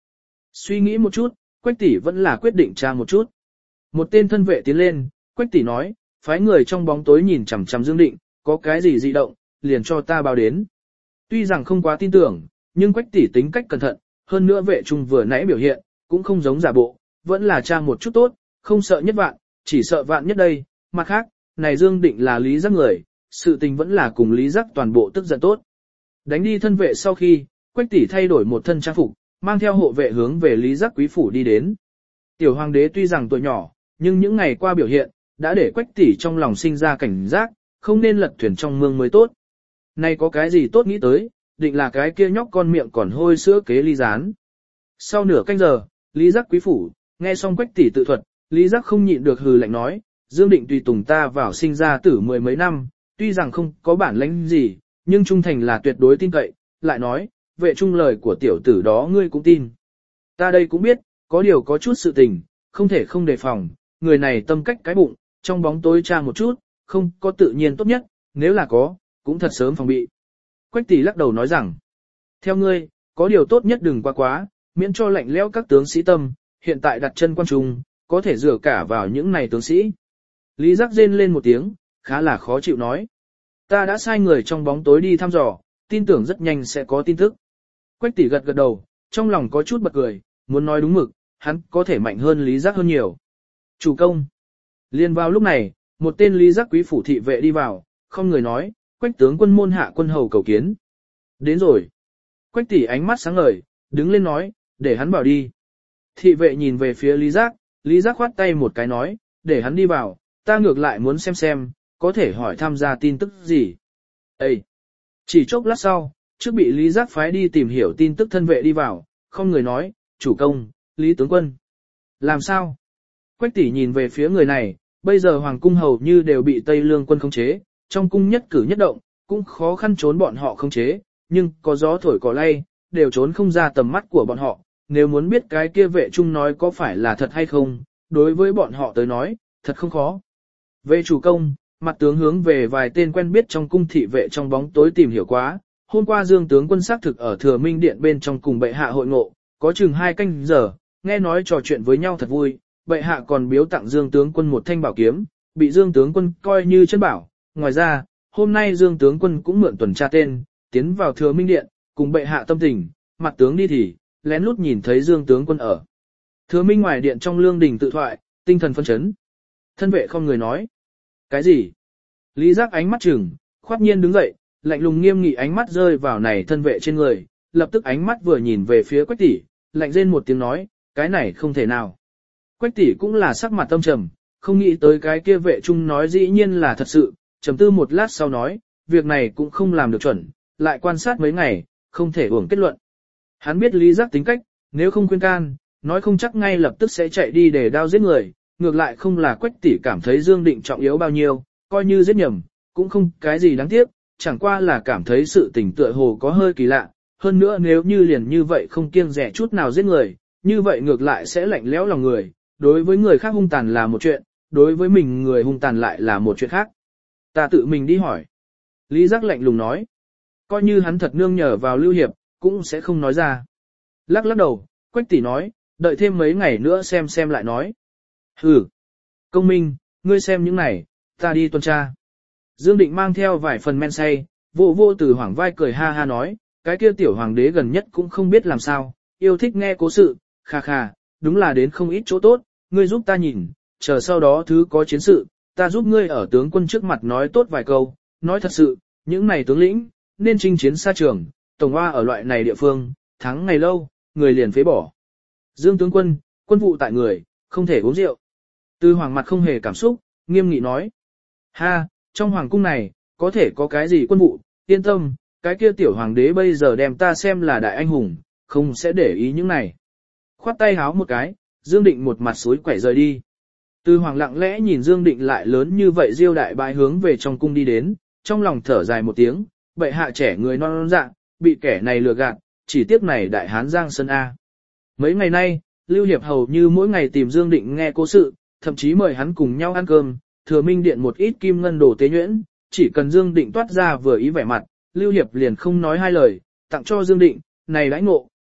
Suy nghĩ một chút, Quách tỷ vẫn là quyết định tra một chút. Một tên thân vệ tiến lên, Quách tỷ nói, phái người trong bóng tối nhìn chằm chằm Dương Định, có cái gì dị động, liền cho ta báo đến. Tuy rằng không quá tin tưởng, nhưng Quách tỷ tính cách cẩn thận, hơn nữa vệ trung vừa nãy biểu hiện, cũng không giống giả bộ, vẫn là tra một chút tốt, không sợ nhất vạn, chỉ sợ vạn nhất đây. Mặt khác, này Dương Định là Lý Giác người, sự tình vẫn là cùng Lý Giác toàn bộ tức giận tốt. Đánh đi thân vệ sau khi, Quách tỷ thay đổi một thân trang phục, mang theo hộ vệ hướng về Lý Giác quý phủ đi đến. Tiểu hoàng đế tuy rằng tuổi nhỏ, nhưng những ngày qua biểu hiện, đã để Quách tỷ trong lòng sinh ra cảnh giác, không nên lật thuyền trong mương mới tốt. Nay có cái gì tốt nghĩ tới, định là cái kia nhóc con miệng còn hôi sữa kế Lý Gián. Sau nửa canh giờ, Lý Giác quý phủ, nghe xong Quách tỷ tự thuật, Lý Giác không nhịn được hừ lạnh nói, Dương Định tùy tùng ta vào sinh ra tử mười mấy năm, tuy rằng không có bản lĩnh gì, nhưng trung thành là tuyệt đối tin cậy, lại nói, vệ trung lời của tiểu tử đó ngươi cũng tin. Ta đây cũng biết, có điều có chút sự tình, không thể không đề phòng, người này tâm cách cái bụng, trong bóng tối tra một chút, không có tự nhiên tốt nhất, nếu là có, cũng thật sớm phòng bị. Quách tỷ lắc đầu nói rằng, theo ngươi, có điều tốt nhất đừng quá quá, miễn cho lạnh lẽo các tướng sĩ tâm, hiện tại đặt chân quan trung, có thể dựa cả vào những này tướng sĩ. Lý Giác rên lên một tiếng, khá là khó chịu nói. Ta đã sai người trong bóng tối đi thăm dò, tin tưởng rất nhanh sẽ có tin tức. Quách tỷ gật gật đầu, trong lòng có chút bật cười, muốn nói đúng mực, hắn có thể mạnh hơn Lý Giác hơn nhiều. Chủ công. Liên vào lúc này, một tên Lý Giác quý phủ thị vệ đi vào, không người nói, Quách tướng quân môn hạ quân hầu cầu kiến. Đến rồi. Quách tỷ ánh mắt sáng ngời, đứng lên nói, để hắn vào đi. Thị vệ nhìn về phía Lý Giác khoát tay một cái nói, để hắn đi vào, ta ngược lại muốn xem, có thể hỏi tham gia tin tức gì. Ê! Chỉ chốc lát sau, trước bị Lý Giác phái đi tìm hiểu tin tức thân vệ đi vào, không người nói, chủ công, Lý tướng quân. Làm sao? Quách tỷ nhìn về phía người này, bây giờ hoàng cung hầu như đều bị Tây Lương quân khống chế, trong cung nhất cử nhất động, cũng khó khăn trốn bọn họ khống chế, nhưng có gió thổi cỏ lay, đều trốn không ra tầm mắt của bọn họ. Nếu muốn biết cái kia vệ trung nói có phải là thật hay không, đối với bọn họ tới nói, thật không khó. Về chủ công, mặt tướng hướng về vài tên quen biết trong cung thị vệ trong bóng tối tìm hiểu quá, hôm qua Dương tướng quân xác thực ở Thừa Minh Điện bên trong cùng bệ hạ hội ngộ, có chừng 2 canh giờ, nghe nói trò chuyện với nhau thật vui, bệ hạ còn biếu tặng Dương tướng quân một thanh bảo kiếm, bị Dương tướng quân coi như chân bảo. Ngoài ra, hôm nay Dương tướng quân cũng mượn tuần tra tên, tiến vào Thừa Minh Điện, cùng bệ hạ tâm tình, mặt tướng đi thì lén lút nhìn thấy Dương tướng quân ở Thừa Minh ngoài điện trong lương đình tự thoại, tinh thần phân chấn. Thân vệ không người nói. Cái gì? Lý Giác ánh mắt chừng, khoát nhiên đứng dậy, lạnh lùng nghiêm nghị ánh mắt rơi vào này thân vệ trên người, lập tức ánh mắt vừa nhìn về phía Quách tỷ, lạnh rên một tiếng nói, cái này không thể nào. Quách tỷ cũng là sắc mặt tâm trầm, không nghĩ tới cái kia vệ trung nói dĩ nhiên là thật sự, trầm tư một lát sau nói, việc này cũng không làm được chuẩn, lại quan sát mấy ngày, không thể uổng kết luận. Hắn biết Lý Giác tính cách, nếu không khuyên can, nói không chắc ngay lập tức sẽ chạy đi để đao giết người, ngược lại không là Quách tỷ cảm thấy Dương Định trọng yếu bao nhiêu, coi như giết nhầm, cũng không cái gì đáng tiếc, chẳng qua là cảm thấy sự tình tựa hồ có hơi kỳ lạ, hơn nữa nếu như liền như vậy không kiêng dè chút nào giết người, như vậy ngược lại sẽ lạnh lẽo lòng người, đối với người khác hung tàn là một chuyện, đối với mình người hung tàn lại là một chuyện khác. Ta tự mình đi hỏi. Lý Giác lạnh lùng nói, coi như hắn thật nương nhờ vào Lưu Hiệp, cũng sẽ không nói ra. Lắc lắc đầu, Quách tỷ nói, đợi thêm mấy ngày nữa xem lại nói. Hừ, công minh, ngươi xem những này, ta đi tuần tra. Dương Định mang theo vài phần men say, vô từ hoảng vai cười ha ha nói, cái kia tiểu hoàng đế gần nhất cũng không biết làm sao, yêu thích nghe cố sự, khà, đúng là đến không ít chỗ tốt, ngươi giúp ta nhìn, chờ sau đó thứ có chiến sự, ta giúp ngươi ở tướng quân trước mặt nói tốt vài câu, nói thật sự, những này tướng lĩnh, nên chinh chiến xa trường, tổng hoa ở loại này địa phương, thắng ngày lâu, người liền phế bỏ. Dương tướng quân, quân vụ tại người, không thể uống rượu. Từ hoàng mặt không hề cảm xúc, nghiêm nghị nói. Ha, trong hoàng cung này, có thể có cái gì quân vụ, yên tâm, cái kia tiểu hoàng đế bây giờ đem ta xem là đại anh hùng, không sẽ để ý những này. Khoát tay háo một cái, Dương Định một mặt xối quẻ rời đi. Từ hoàng lặng lẽ nhìn Dương Định lại lớn như vậy diêu đại bái hướng về trong cung đi đến, trong lòng thở dài một tiếng, bệ hạ trẻ người non dạ, bị kẻ này lừa gạt, chỉ tiếc này đại hán Giang Sơn A. Mấy ngày nay, Lưu Hiệp hầu như mỗi ngày tìm Dương Định nghe cố sự, thậm chí mời hắn cùng nhau ăn cơm, Thừa Minh Điện một ít kim ngân đồ tế nhuyễn, chỉ cần Dương Định toát ra vừa ý vẻ mặt, Lưu Hiệp liền không nói hai lời, tặng cho Dương Định, này đãi ngộ,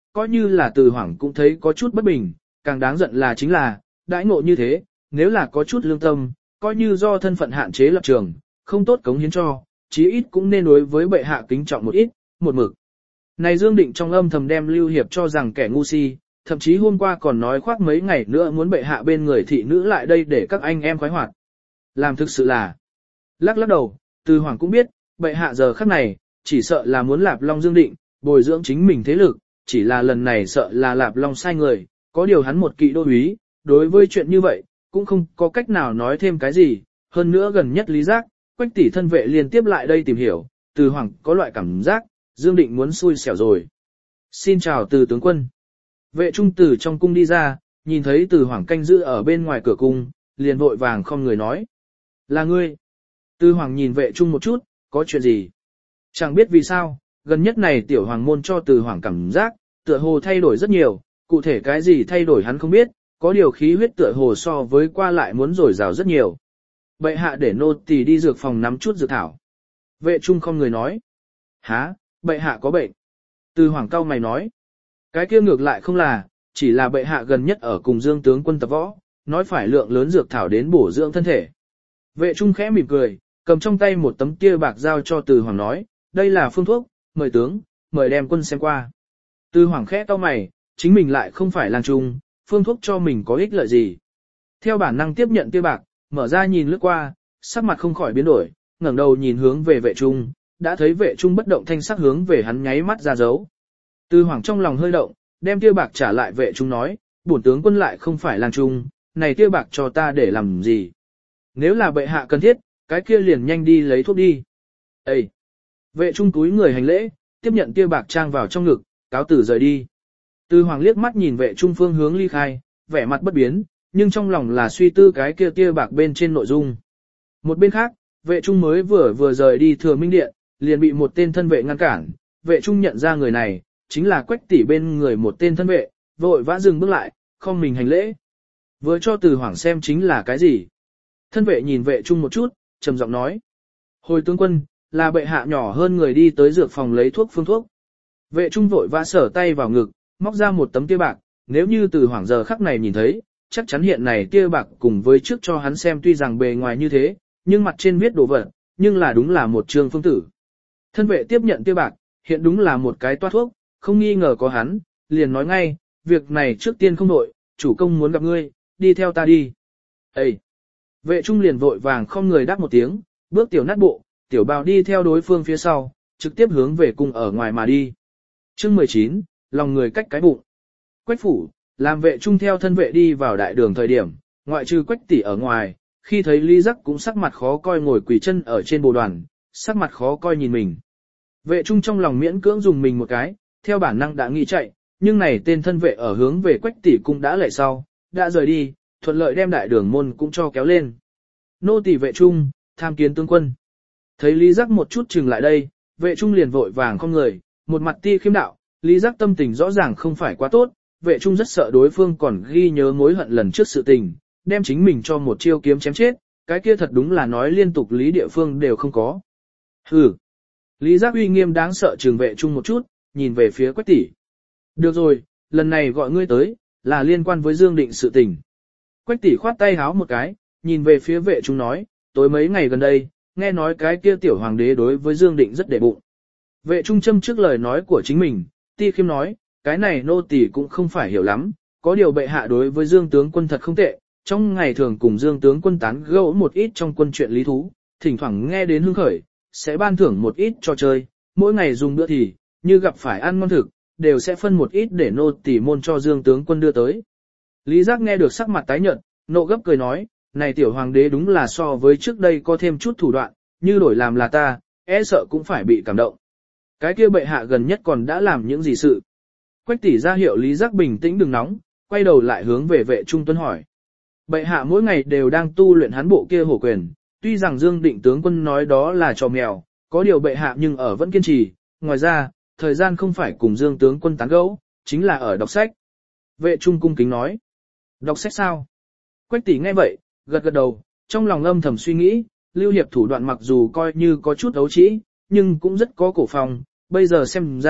coi như là Từ Hoảng cũng thấy có chút bất bình, càng đáng giận là chính là, đãi ngộ như thế, nếu là có chút lương tâm, coi như do thân phận hạn chế lập trường, không tốt cống hiến cho, chí ít cũng nên đối với bệ hạ kính trọng một ít, một mực. Này Dương Định trong âm thầm đem Lưu Hiệp cho rằng kẻ ngu si, thậm chí hôm qua còn nói khoác mấy ngày nữa muốn bệ hạ bên người thị nữ lại đây để các anh em khoái hoạt. Làm thực sự là, lắc đầu, Từ Hoàng cũng biết, bệ hạ giờ khắc này, chỉ sợ là muốn Lạp Long Dương Định, bồi dưỡng chính mình thế lực, chỉ là lần này sợ là Lạp Long sai người, có điều hắn một kỵ đô úy, đối với chuyện như vậy, cũng không có cách nào nói thêm cái gì, hơn nữa gần nhất Lý Giác, Quách tỷ thân vệ liên tiếp lại đây tìm hiểu, Từ Hoàng có loại cảm giác, Dương Định muốn xui xẻo rồi. Xin chào Từ tướng quân. Vệ trung từ trong cung đi ra, nhìn thấy Từ Hoàng canh giữ ở bên ngoài cửa cung, liền vội vàng không người nói. Là ngươi. Từ Hoàng nhìn vệ trung một chút, có chuyện gì? Chẳng biết vì sao, gần nhất này tiểu hoàng môn cho Từ Hoàng cảm giác, tựa hồ thay đổi rất nhiều, cụ thể cái gì thay đổi hắn không biết, có điều khí huyết tựa hồ so với qua lại muốn dồi dào rất nhiều. Bệ hạ để nô tỳ đi dược phòng nắm chút dược thảo. Vệ trung không người nói. Hả, bệ hạ có bệnh. Từ Hoàng cao mày nói. Cái kia ngược lại không là, chỉ là bệ hạ gần nhất ở cùng Dương tướng quân tập võ, nói phải lượng lớn dược thảo đến bổ dưỡng thân thể. Vệ trung khẽ mỉm cười, cầm trong tay một tấm tia bạc giao cho Từ Hoàng nói, đây là phương thuốc, mời tướng, mời đem quân xem qua. Từ Hoàng khẽ cau mày, chính mình lại không phải lang trung, phương thuốc cho mình có ích lợi gì. Theo bản năng tiếp nhận tia bạc, mở ra nhìn lướt qua, sắc mặt không khỏi biến đổi, ngẩng đầu nhìn hướng về vệ trung, đã thấy vệ trung bất động thanh sắc hướng về hắn nháy mắt ra dấu. Từ Hoàng trong lòng hơi động, đem tia bạc trả lại vệ trung nói, bổn tướng quân lại không phải lang trung, này tia bạc cho ta để làm gì. Nếu là bệ hạ cần thiết, cái kia liền nhanh đi lấy thuốc đi. Ê! Vệ trung túi người hành lễ, tiếp nhận tia bạc trang vào trong ngực, cáo tử rời đi. Từ Hoàng liếc mắt nhìn vệ trung phương hướng ly khai, vẻ mặt bất biến, nhưng trong lòng là suy tư cái kia tia bạc bên trên nội dung. Một bên khác, vệ trung mới vừa rời đi Thừa Minh Điện, liền bị một tên thân vệ ngăn cản, vệ trung nhận ra người này, chính là Quách tỷ bên người một tên thân vệ, vội vã dừng bước lại, không mình hành lễ. Vừa cho Từ Hoàng xem chính là cái gì. Thân vệ nhìn vệ trung một chút, trầm giọng nói. Hồi tướng quân, là bệ hạ nhỏ hơn người đi tới dược phòng lấy thuốc phương thuốc. Vệ trung vội vã sở tay vào ngực, móc ra một tấm tia bạc, nếu như Từ Hoàng giờ khắc này nhìn thấy, chắc chắn hiện này tia bạc cùng với trước cho hắn xem tuy rằng bề ngoài như thế, nhưng mặt trên viết đồ vật, nhưng là đúng là một trường phương tử. Thân vệ tiếp nhận tia bạc, hiện đúng là một cái toa thuốc, không nghi ngờ có hắn, liền nói ngay, việc này trước tiên không nội, chủ công muốn gặp ngươi, đi theo ta đi. Ê! Vệ trung liền vội vàng không người đáp một tiếng, bước tiểu nát bộ, tiểu bào đi theo đối phương phía sau, trực tiếp hướng về cung ở ngoài mà đi. Chương 19, lòng người cách cái bụng. Quách phủ, làm vệ trung theo thân vệ đi vào đại đường thời điểm, ngoại trừ Quách tỷ ở ngoài, khi thấy Lý Giác cũng sắc mặt khó coi ngồi quỳ chân ở trên bồ đoàn, sắc mặt khó coi nhìn mình. Vệ trung trong lòng miễn cưỡng dùng mình một cái, theo bản năng đã nghĩ chạy, nhưng này tên thân vệ ở hướng về Quách tỷ cung đã lệ sau, đã rời đi, thuận lợi đem đại đường môn cũng cho kéo lên. Nô tỳ vệ trung, tham kiến tướng quân. Thấy Lý Giác một chút chừng lại đây, vệ trung liền vội vàng không người, một mặt ti khiêm đạo, Lý Giác tâm tình rõ ràng không phải quá tốt, vệ trung rất sợ đối phương còn ghi nhớ mối hận lần trước sự tình, đem chính mình cho một chiêu kiếm chém chết, cái kia thật đúng là nói liên tục lý địa phương đều không có. Hừ. Lý Giác uy nghiêm đáng sợ trừng vệ trung một chút, nhìn về phía Quách tỷ. Được rồi, lần này gọi ngươi tới, là liên quan với Dương Định sự tình. Quách tỷ khoát tay háo một cái, nhìn về phía vệ trung nói, tối mấy ngày gần đây, nghe nói cái kia tiểu hoàng đế đối với Dương Định rất để bụng. Vệ trung châm trước lời nói của chính mình, ti khiêm nói, cái này nô tỳ cũng không phải hiểu lắm, có điều bệ hạ đối với Dương tướng quân thật không tệ, trong ngày thường cùng Dương tướng quân tán gẫu một ít trong quân chuyện lý thú, thỉnh thoảng nghe đến hưng khởi, sẽ ban thưởng một ít cho chơi, mỗi ngày dùng bữa thì, như gặp phải ăn ngon thực, đều sẽ phân một ít để nô tỳ môn cho Dương tướng quân đưa tới. Lý Giác nghe được sắc mặt tái nhợt, nộ gấp cười nói, này tiểu hoàng đế đúng là so với trước đây có thêm chút thủ đoạn, như đổi làm là ta, e sợ cũng phải bị cảm động. Cái kia bệ hạ gần nhất còn đã làm những gì sự? Quách tỷ ra hiệu Lý Giác bình tĩnh đừng nóng, quay đầu lại hướng về vệ trung tuân hỏi. Bệ hạ mỗi ngày đều đang tu luyện hắn bộ kia hổ quyền, tuy rằng Dương Định tướng quân nói đó là trò mèo, có điều bệ hạ nhưng ở vẫn kiên trì, ngoài ra, thời gian không phải cùng Dương tướng quân tán gẫu, chính là ở đọc sách. Vệ trung cung kính nói. Đọc sách sao? Quách tỷ nghe vậy, gật gật đầu, trong lòng âm thầm suy nghĩ, Lưu Hiệp thủ đoạn mặc dù coi như có chút ấu trĩ, nhưng cũng rất có cổ phong, bây giờ xem ra,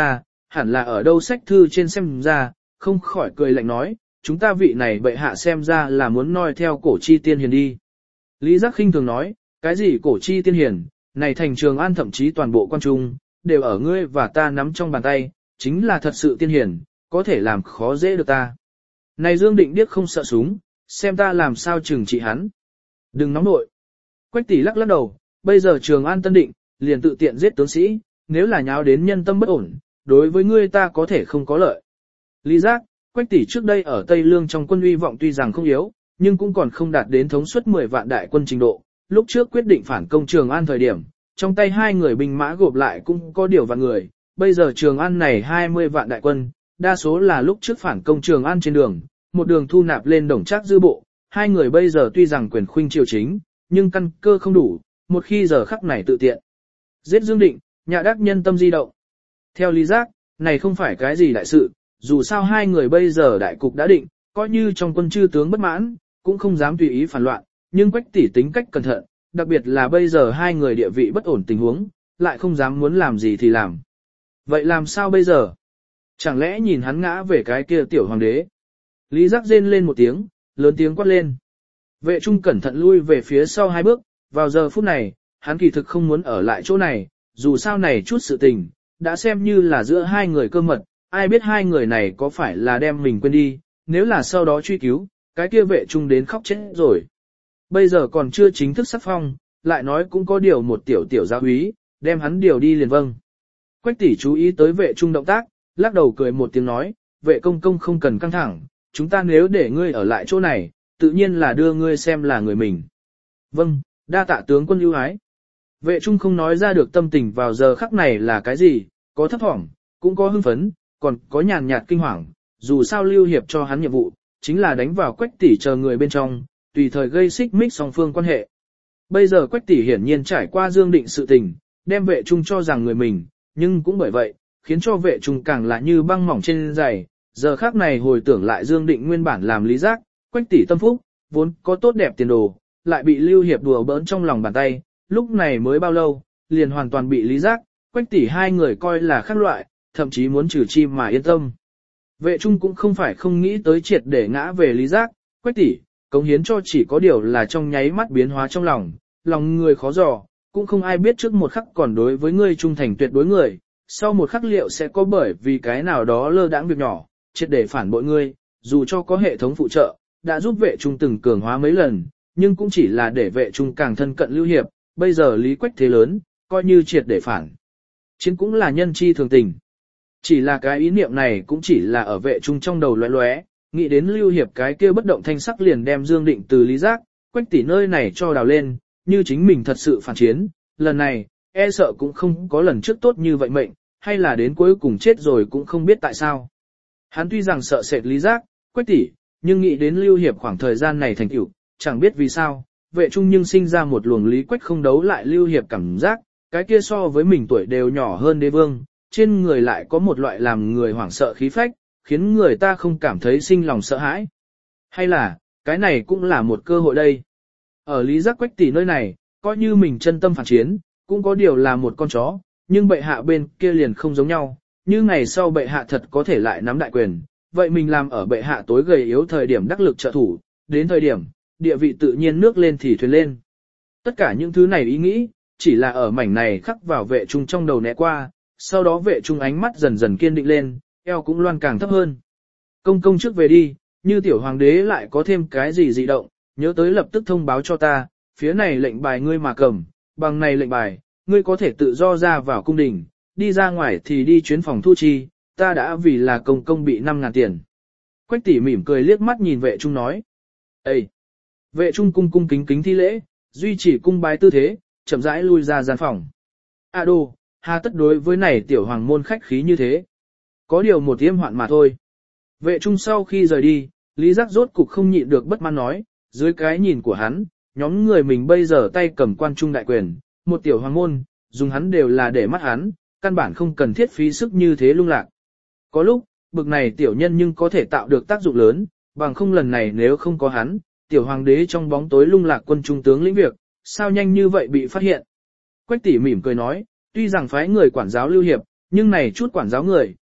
hẳn là ở đâu sách thư trên xem ra, không khỏi cười lạnh nói, chúng ta vị này bệ hạ xem ra là muốn noi theo cổ chi tiên hiền đi. Lý Giác khinh thường nói, cái gì cổ chi tiên hiền, này thành Trường An thậm chí toàn bộ quan trung, đều ở ngươi và ta nắm trong bàn tay, chính là thật sự tiên hiền, có thể làm khó dễ được ta. Này Dương Định điếc không sợ súng, xem ta làm sao trừng trị hắn. Đừng nóng nội. Quách tỷ lắc lắc đầu, bây giờ Trường An tân định, liền tự tiện giết tướng sĩ, nếu là nháo đến nhân tâm bất ổn, đối với ngươi ta có thể không có lợi. Lý Giác, Quách tỷ trước đây ở Tây Lương trong quân uy vọng tuy rằng không yếu, nhưng cũng còn không đạt đến thống suất 10 vạn đại quân trình độ. Lúc trước quyết định phản công Trường An thời điểm, trong tay hai người binh mã gộp lại cũng có điều vạn người, bây giờ Trường An này 20 vạn đại quân, đa số là lúc trước phản công Trường An trên đường, một đường thu nạp lên Đồng Trác dư bộ, hai người bây giờ tuy rằng quyền khuynh triều chính, nhưng căn cơ không đủ, một khi giờ khắc này tự tiện. Giết Dương Định, nhà đắc nhân tâm di động. Theo Lý Giác, này không phải cái gì đại sự, dù sao hai người bây giờ đại cục đã định, coi như trong quân chư tướng bất mãn, cũng không dám tùy ý phản loạn, nhưng Quách tỷ tính cách cẩn thận, đặc biệt là bây giờ hai người địa vị bất ổn tình huống, lại không dám muốn làm gì thì làm. Vậy làm sao bây giờ? Chẳng lẽ nhìn hắn ngã về cái kia tiểu hoàng đế? Lý Giác rên lên một tiếng, lớn tiếng quát lên. Vệ Trung cẩn thận lui về phía sau hai bước, vào giờ phút này, hắn kỳ thực không muốn ở lại chỗ này, dù sao này chút sự tình, đã xem như là giữa hai người cơ mật, ai biết hai người này có phải là đem mình quên đi, nếu là sau đó truy cứu, cái kia Vệ Trung đến khóc chết rồi. Bây giờ còn chưa chính thức sắc phong, lại nói cũng có điều một tiểu gia úy, đem hắn điều đi liền vâng. Quách tỷ chú ý tới Vệ Trung động tác, lắc đầu cười một tiếng nói, Vệ công công không cần căng thẳng, chúng ta nếu để ngươi ở lại chỗ này, tự nhiên là đưa ngươi xem là người mình. Vâng, đa tạ tướng quân ưu ái. Vệ Trung không nói ra được tâm tình vào giờ khắc này là cái gì, có thấp thỏm, cũng có hưng phấn, còn có nhàn nhạt kinh hoàng, dù sao Lưu Hiệp cho hắn nhiệm vụ, chính là đánh vào Quách tỷ chờ người bên trong, tùy thời gây xích mích song phương quan hệ. Bây giờ Quách tỷ hiển nhiên trải qua Dương Định sự tình, đem Vệ Trung cho rằng người mình, nhưng cũng bởi vậy, khiến cho Vệ Trung càng là như băng mỏng trên giày, giờ khắc này hồi tưởng lại Dương Định nguyên bản làm Lý Giác, Quách tỷ tâm phúc, vốn có tốt đẹp tiền đồ, lại bị Lưu Hiệp đùa bỡn trong lòng bàn tay, lúc này mới bao lâu, liền hoàn toàn bị Lý Giác, Quách tỷ hai người coi là khác loại, thậm chí muốn trừ chi mà yên tâm. Vệ Trung cũng không phải không nghĩ tới triệt để ngã về Lý Giác, Quách tỷ, cống hiến cho chỉ có điều là trong nháy mắt biến hóa trong lòng người khó dò, cũng không ai biết trước một khắc còn đối với ngươi trung thành tuyệt đối người, sau một khắc liệu sẽ có bởi vì cái nào đó lơ đãng việc nhỏ, triệt để phản bội ngươi, dù cho có hệ thống phụ trợ, đã giúp Vệ Trung từng cường hóa mấy lần, nhưng cũng chỉ là để Vệ Trung càng thân cận Lưu Hiệp, bây giờ Lý Quách thế lớn, coi như triệt để phản. Chiến cũng là nhân chi thường tình. Chỉ là cái ý niệm này cũng chỉ là ở Vệ Trung trong đầu lóe lóe, nghĩ đến Lưu Hiệp cái kia bất động thanh sắc liền đem Dương Định từ Lý Giác, Quách tỷ nơi này cho đào lên, như chính mình thật sự phản chiến, lần này, e sợ cũng không có lần trước tốt như vậy mệnh, hay là đến cuối cùng chết rồi cũng không biết tại sao. Hắn tuy rằng sợ sệt Lý Giác, Quách tỷ, nhưng nghĩ đến Lưu Hiệp khoảng thời gian này thành tựu, chẳng biết vì sao, Vệ Trung nhưng sinh ra một luồng Lý Quách không đấu lại Lưu Hiệp cảm giác, cái kia so với mình tuổi đều nhỏ hơn đế vương, trên người lại có một loại làm người hoảng sợ khí phách, khiến người ta không cảm thấy sinh lòng sợ hãi. Hay là, cái này cũng là một cơ hội đây. Ở Lý Giác Quách tỷ nơi này, coi như mình chân tâm phản chiến, cũng có điều là một con chó, nhưng bệ hạ bên kia liền không giống nhau, như ngày sau bệ hạ thật có thể lại nắm đại quyền, vậy mình làm ở bệ hạ tối gầy yếu thời điểm đắc lực trợ thủ, đến thời điểm, địa vị tự nhiên nước lên thì thuyền lên. Tất cả những thứ này ý nghĩ, chỉ là ở mảnh này khắc vào Vệ Trung trong đầu né qua, sau đó Vệ Trung ánh mắt dần dần kiên định lên, eo cũng loan càng thấp hơn. Công công trước về đi, như tiểu hoàng đế lại có thêm cái gì dị động, nhớ tới lập tức thông báo cho ta, phía này lệnh bài ngươi mà cầm, bằng này lệnh bài, ngươi có thể tự do ra vào cung đình, đi ra ngoài thì đi chuyến phòng thu chi, ta đã vì là công công bị 5.000 tiền. Quách tỷ mỉm cười liếc mắt nhìn Vệ Trung nói. Ê! Vệ Trung cung cung kính kính thi lễ, duy trì cung bái tư thế, chậm rãi lui ra gian phòng. À đồ, hà tất đối với này tiểu hoàng môn khách khí như thế. Có điều một tiêm hoạn mà thôi. Vệ Trung sau khi rời đi, Lý Giác rốt cục không nhịn được bất mãn nói, dưới cái nhìn của hắn, nhóm người mình bây giờ tay cầm quan trung đại quyền, một tiểu hoàng môn, dùng hắn đều là để mắt hắn, căn bản không cần thiết phí sức như thế lung lạc. Có lúc, bực này tiểu nhân nhưng có thể tạo được tác dụng lớn, bằng không lần này nếu không có hắn, tiểu hoàng đế trong bóng tối lung lạc quân trung tướng lĩnh việc, sao nhanh như vậy bị phát hiện. Quách tỷ mỉm cười nói, tuy rằng phái người quản giáo Lưu Hiệp, nhưng này chút quản giáo người,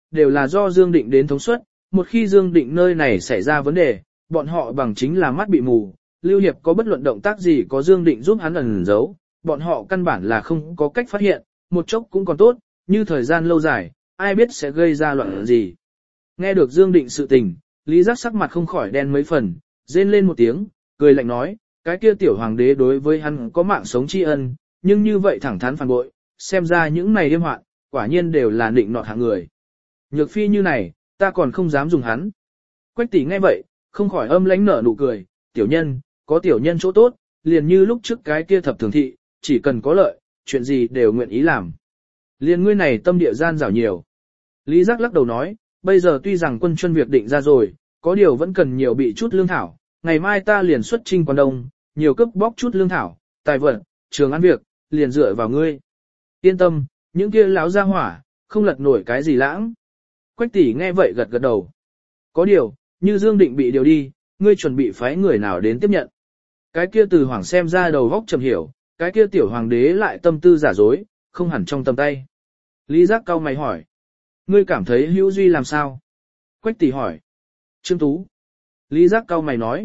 đều là do Dương Định đến thống suất, một khi Dương Định nơi này xảy ra vấn đề, bọn họ bằng chính là mắt bị mù, Lưu Hiệp có bất luận động tác gì có Dương Định giúp hắn ẩn giấu, bọn họ căn bản là không có cách phát hiện, một chốc cũng còn tốt, như thời gian lâu dài, ai biết sẽ gây ra loạn gì. Nghe được Dương Định sự tình, Lý Giác sắc mặt không khỏi đen mấy phần, rên lên một tiếng, cười lạnh nói, cái kia tiểu hoàng đế đối với hắn có mạng sống tri ân, nhưng như vậy thẳng thắn phản bội, xem ra những này đêm hoạn, quả nhiên đều là nịnh nọt hạng người. Nhược phi như này, ta còn không dám dùng hắn. Quách tỷ nghe vậy, không khỏi âm lãnh nở nụ cười, tiểu nhân, có tiểu nhân chỗ tốt, liền như lúc trước cái kia thập thường thị, chỉ cần có lợi, chuyện gì đều nguyện ý làm. Liền ngươi này tâm địa gian rảo nhiều. Lý Giác lắc đầu nói, bây giờ tuy rằng quân chuân việc định ra rồi, có điều vẫn cần nhiều bị chút lương thảo, ngày mai ta liền xuất chinh quan đông, nhiều cướp bóc chút lương thảo, tài vật, trường ăn việc, liền dựa vào ngươi. Yên tâm, những kia láo ra hỏa, không lật nổi cái gì lãng. Quách tỷ nghe vậy gật gật đầu. Có điều, như Dương Định bị điều đi, ngươi chuẩn bị phái người nào đến tiếp nhận. Cái kia Từ Hoàng xem ra đầu góc trầm hiểu, cái kia tiểu hoàng đế lại tâm tư giả dối, không hẳn trong tầm tay. Lý Giác cau mày hỏi. Ngươi cảm thấy Hữu Duy làm sao? Quách tỷ hỏi. Trương Tú. Lý Giác cau mày nói.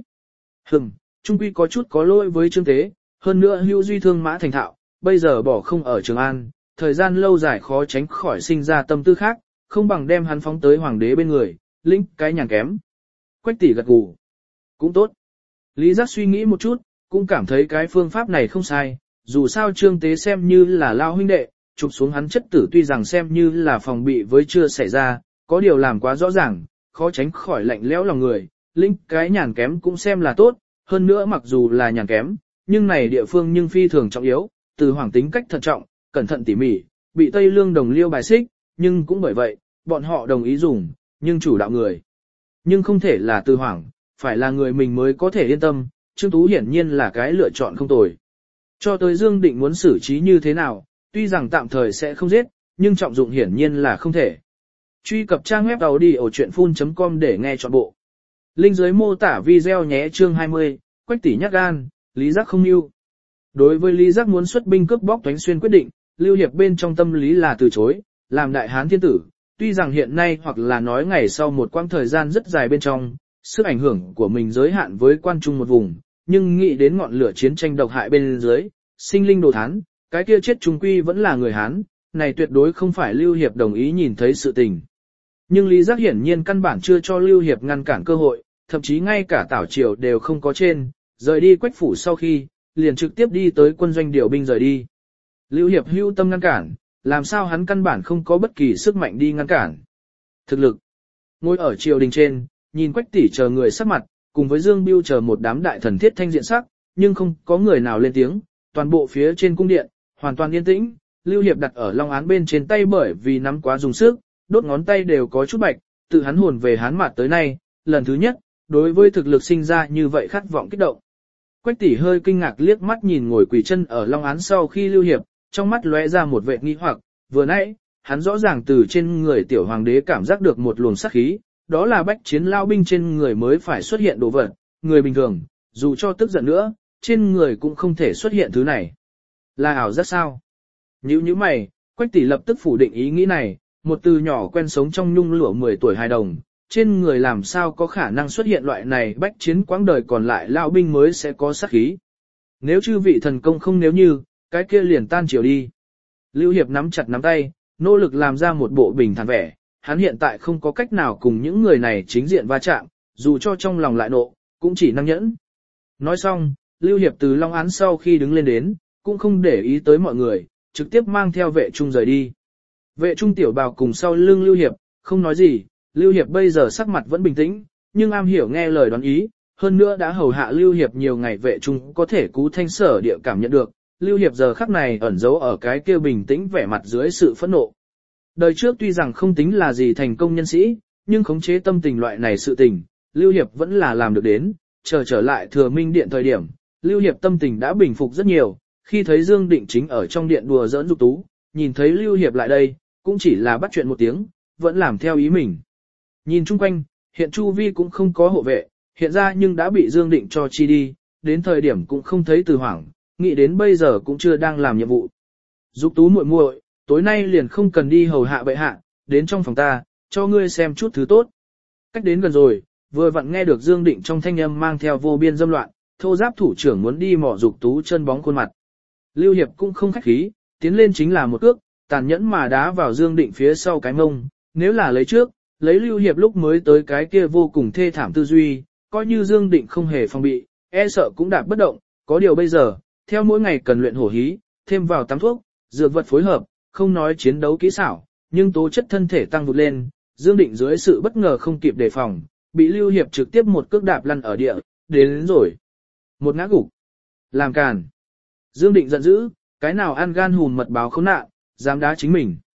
Trung quy có chút có lỗi với Trương Tế, hơn nữa Hữu Duy thương mã thành thạo, bây giờ bỏ không ở Trường An, thời gian lâu dài khó tránh khỏi sinh ra tâm tư khác, không bằng đem hắn phóng tới hoàng đế bên người, lĩnh cái nhàn kém. Quách tỷ gật gù. Cũng tốt. Lý Giác suy nghĩ một chút, cũng cảm thấy cái phương pháp này không sai, dù sao Trương Tế xem như là lao huynh đệ, chụp xuống hắn chất tử tuy rằng xem như là phòng bị với chưa xảy ra, có điều làm quá rõ ràng, khó tránh khỏi lạnh lẽo lòng người, lĩnh cái nhàn kém cũng xem là tốt, hơn nữa mặc dù là nhàn kém, nhưng này địa phương nhưng phi thường trọng yếu, Từ Hoàng tính cách thận trọng, cẩn thận tỉ mỉ, bị Tây Lương đồng liêu bài xích, nhưng cũng bởi vậy, bọn họ đồng ý dùng, nhưng chủ đạo người. Nhưng không thể là Từ Hoàng, phải là người mình mới có thể yên tâm, Trương Tú hiển nhiên là cái lựa chọn không tồi. Cho tới Dương Định muốn xử trí như thế nào, tuy rằng tạm thời sẽ không giết, nhưng trọng dụng hiển nhiên là không thể. Truy cập trang web audio.full.com để nghe trọn bộ. Link dưới mô tả video nhé. Chương 20, Quách tỷ nhát gan, Lý Giác không yêu. Đối với Lý Giác muốn xuất binh cướp bóc Toánh Xuyên quyết định, Lưu Hiệp bên trong tâm lý là từ chối, làm đại hán thiên tử, tuy rằng hiện nay hoặc là nói ngày sau một quãng thời gian rất dài bên trong, sức ảnh hưởng của mình giới hạn với quan trung một vùng, nhưng nghĩ đến ngọn lửa chiến tranh độc hại bên dưới, sinh linh đồ thán, cái kia chết trung quy vẫn là người Hán, này tuyệt đối không phải Lưu Hiệp đồng ý nhìn thấy sự tình. Nhưng Lý Giác hiển nhiên căn bản chưa cho Lưu Hiệp ngăn cản cơ hội, thậm chí ngay cả Tảo Triều đều không có trên, rời đi Quách phủ sau khi, liền trực tiếp đi tới quân doanh điều binh rời đi. Lưu Hiệp hưu tâm ngăn cản, làm sao hắn căn bản không có bất kỳ sức mạnh đi ngăn cản. Thực lực. Ngồi ở triều đình trên, nhìn Quách tỷ chờ người sắc mặt, cùng với Dương Bưu chờ một đám đại thần thiết thanh diện sắc, nhưng không có người nào lên tiếng, toàn bộ phía trên cung điện, hoàn toàn yên tĩnh. Lưu Hiệp đặt ở long án bên trên tay bởi vì nắm quá dùng sức, đốt ngón tay đều có chút bạch, tự hắn hồn về hán mặt tới nay, lần thứ nhất, đối với thực lực sinh ra như vậy khát vọng kích động. Quách tỷ hơi kinh ngạc liếc mắt nhìn ngồi quỳ chân ở long án sau khi Lưu Hiệp, trong mắt lóe ra một vẻ nghi hoặc, vừa nãy, hắn rõ ràng từ trên người tiểu hoàng đế cảm giác được một luồng sát khí, đó là bách chiến lao binh trên người mới phải xuất hiện đồ vật, người bình thường, dù cho tức giận nữa, trên người cũng không thể xuất hiện thứ này. Là ảo giác sao? Nhíu mày, Quách tỷ lập tức phủ định ý nghĩ này, một từ nhỏ quen sống trong nhung lụa 10 tuổi hài đồng, trên người làm sao có khả năng xuất hiện loại này bách chiến quãng đời còn lại lao binh mới sẽ có sát khí. Nếu chư vị thần công không nếu như, cái kia liền tan chiều đi. Lưu Hiệp nắm chặt nắm tay, nỗ lực làm ra một bộ bình thản vẻ, hắn hiện tại không có cách nào cùng những người này chính diện va chạm, dù cho trong lòng lại nộ, cũng chỉ năng nhẫn. Nói xong, Lưu Hiệp từ long án sau khi đứng lên đến, cũng không để ý tới mọi người, trực tiếp mang theo vệ trung rời đi. Vệ trung tiểu bào cùng sau lưng Lưu Hiệp, không nói gì, Lưu Hiệp bây giờ sắc mặt vẫn bình tĩnh, nhưng am hiểu nghe lời đoán ý, hơn nữa đã hầu hạ Lưu Hiệp nhiều ngày vệ trung có thể cú thanh sở địa cảm nhận được, Lưu Hiệp giờ khắc này ẩn giấu ở cái kia bình tĩnh vẻ mặt dưới sự phẫn nộ. Đời trước tuy rằng không tính là gì thành công nhân sĩ, nhưng khống chế tâm tình loại này sự tình, Lưu Hiệp vẫn là làm được đến, trở lại Thừa Minh Điện thời điểm, Lưu Hiệp tâm tình đã bình phục rất nhiều, khi thấy Dương Định chính ở trong điện đùa giỡn Dục Tú, nhìn thấy Lưu Hiệp lại đây, cũng chỉ là bắt chuyện một tiếng, vẫn làm theo ý mình. Nhìn chung quanh, hiện chu vi cũng không có hộ vệ, hiện ra nhưng đã bị Dương Định cho chi đi, đến thời điểm cũng không thấy Từ Hoảng, nghĩ đến bây giờ cũng chưa đang làm nhiệm vụ. Dục Tú muội muội, tối nay liền không cần đi hầu hạ bệ hạ, đến trong phòng ta, cho ngươi xem chút thứ tốt. Cách đến gần rồi, vừa vặn nghe được Dương Định trong thanh âm mang theo vô biên dâm loạn, thô giáp thủ trưởng muốn đi mỏ dục tú chân bóng khuôn mặt. Lưu Hiệp cũng không khách khí, tiến lên chính là một cước, tàn nhẫn mà đá vào Dương Định phía sau cái mông, nếu là lấy trước, lấy Lưu Hiệp lúc mới tới cái kia vô cùng thê thảm tư duy, coi như Dương Định không hề phòng bị, e sợ cũng đạp bất động, có điều bây giờ, theo mỗi ngày cần luyện hổ hí, thêm vào tắm thuốc, dược vật phối hợp, không nói chiến đấu kỹ xảo, nhưng tố chất thân thể tăng vụt lên, Dương Định dưới sự bất ngờ không kịp đề phòng, bị Lưu Hiệp trực tiếp một cước đạp lăn ở địa, đến rồi. Một ngã gục. Làm càn. Dương Định giận dữ, cái nào ăn gan hùn mật báo khốn nạn, dám đá chính mình.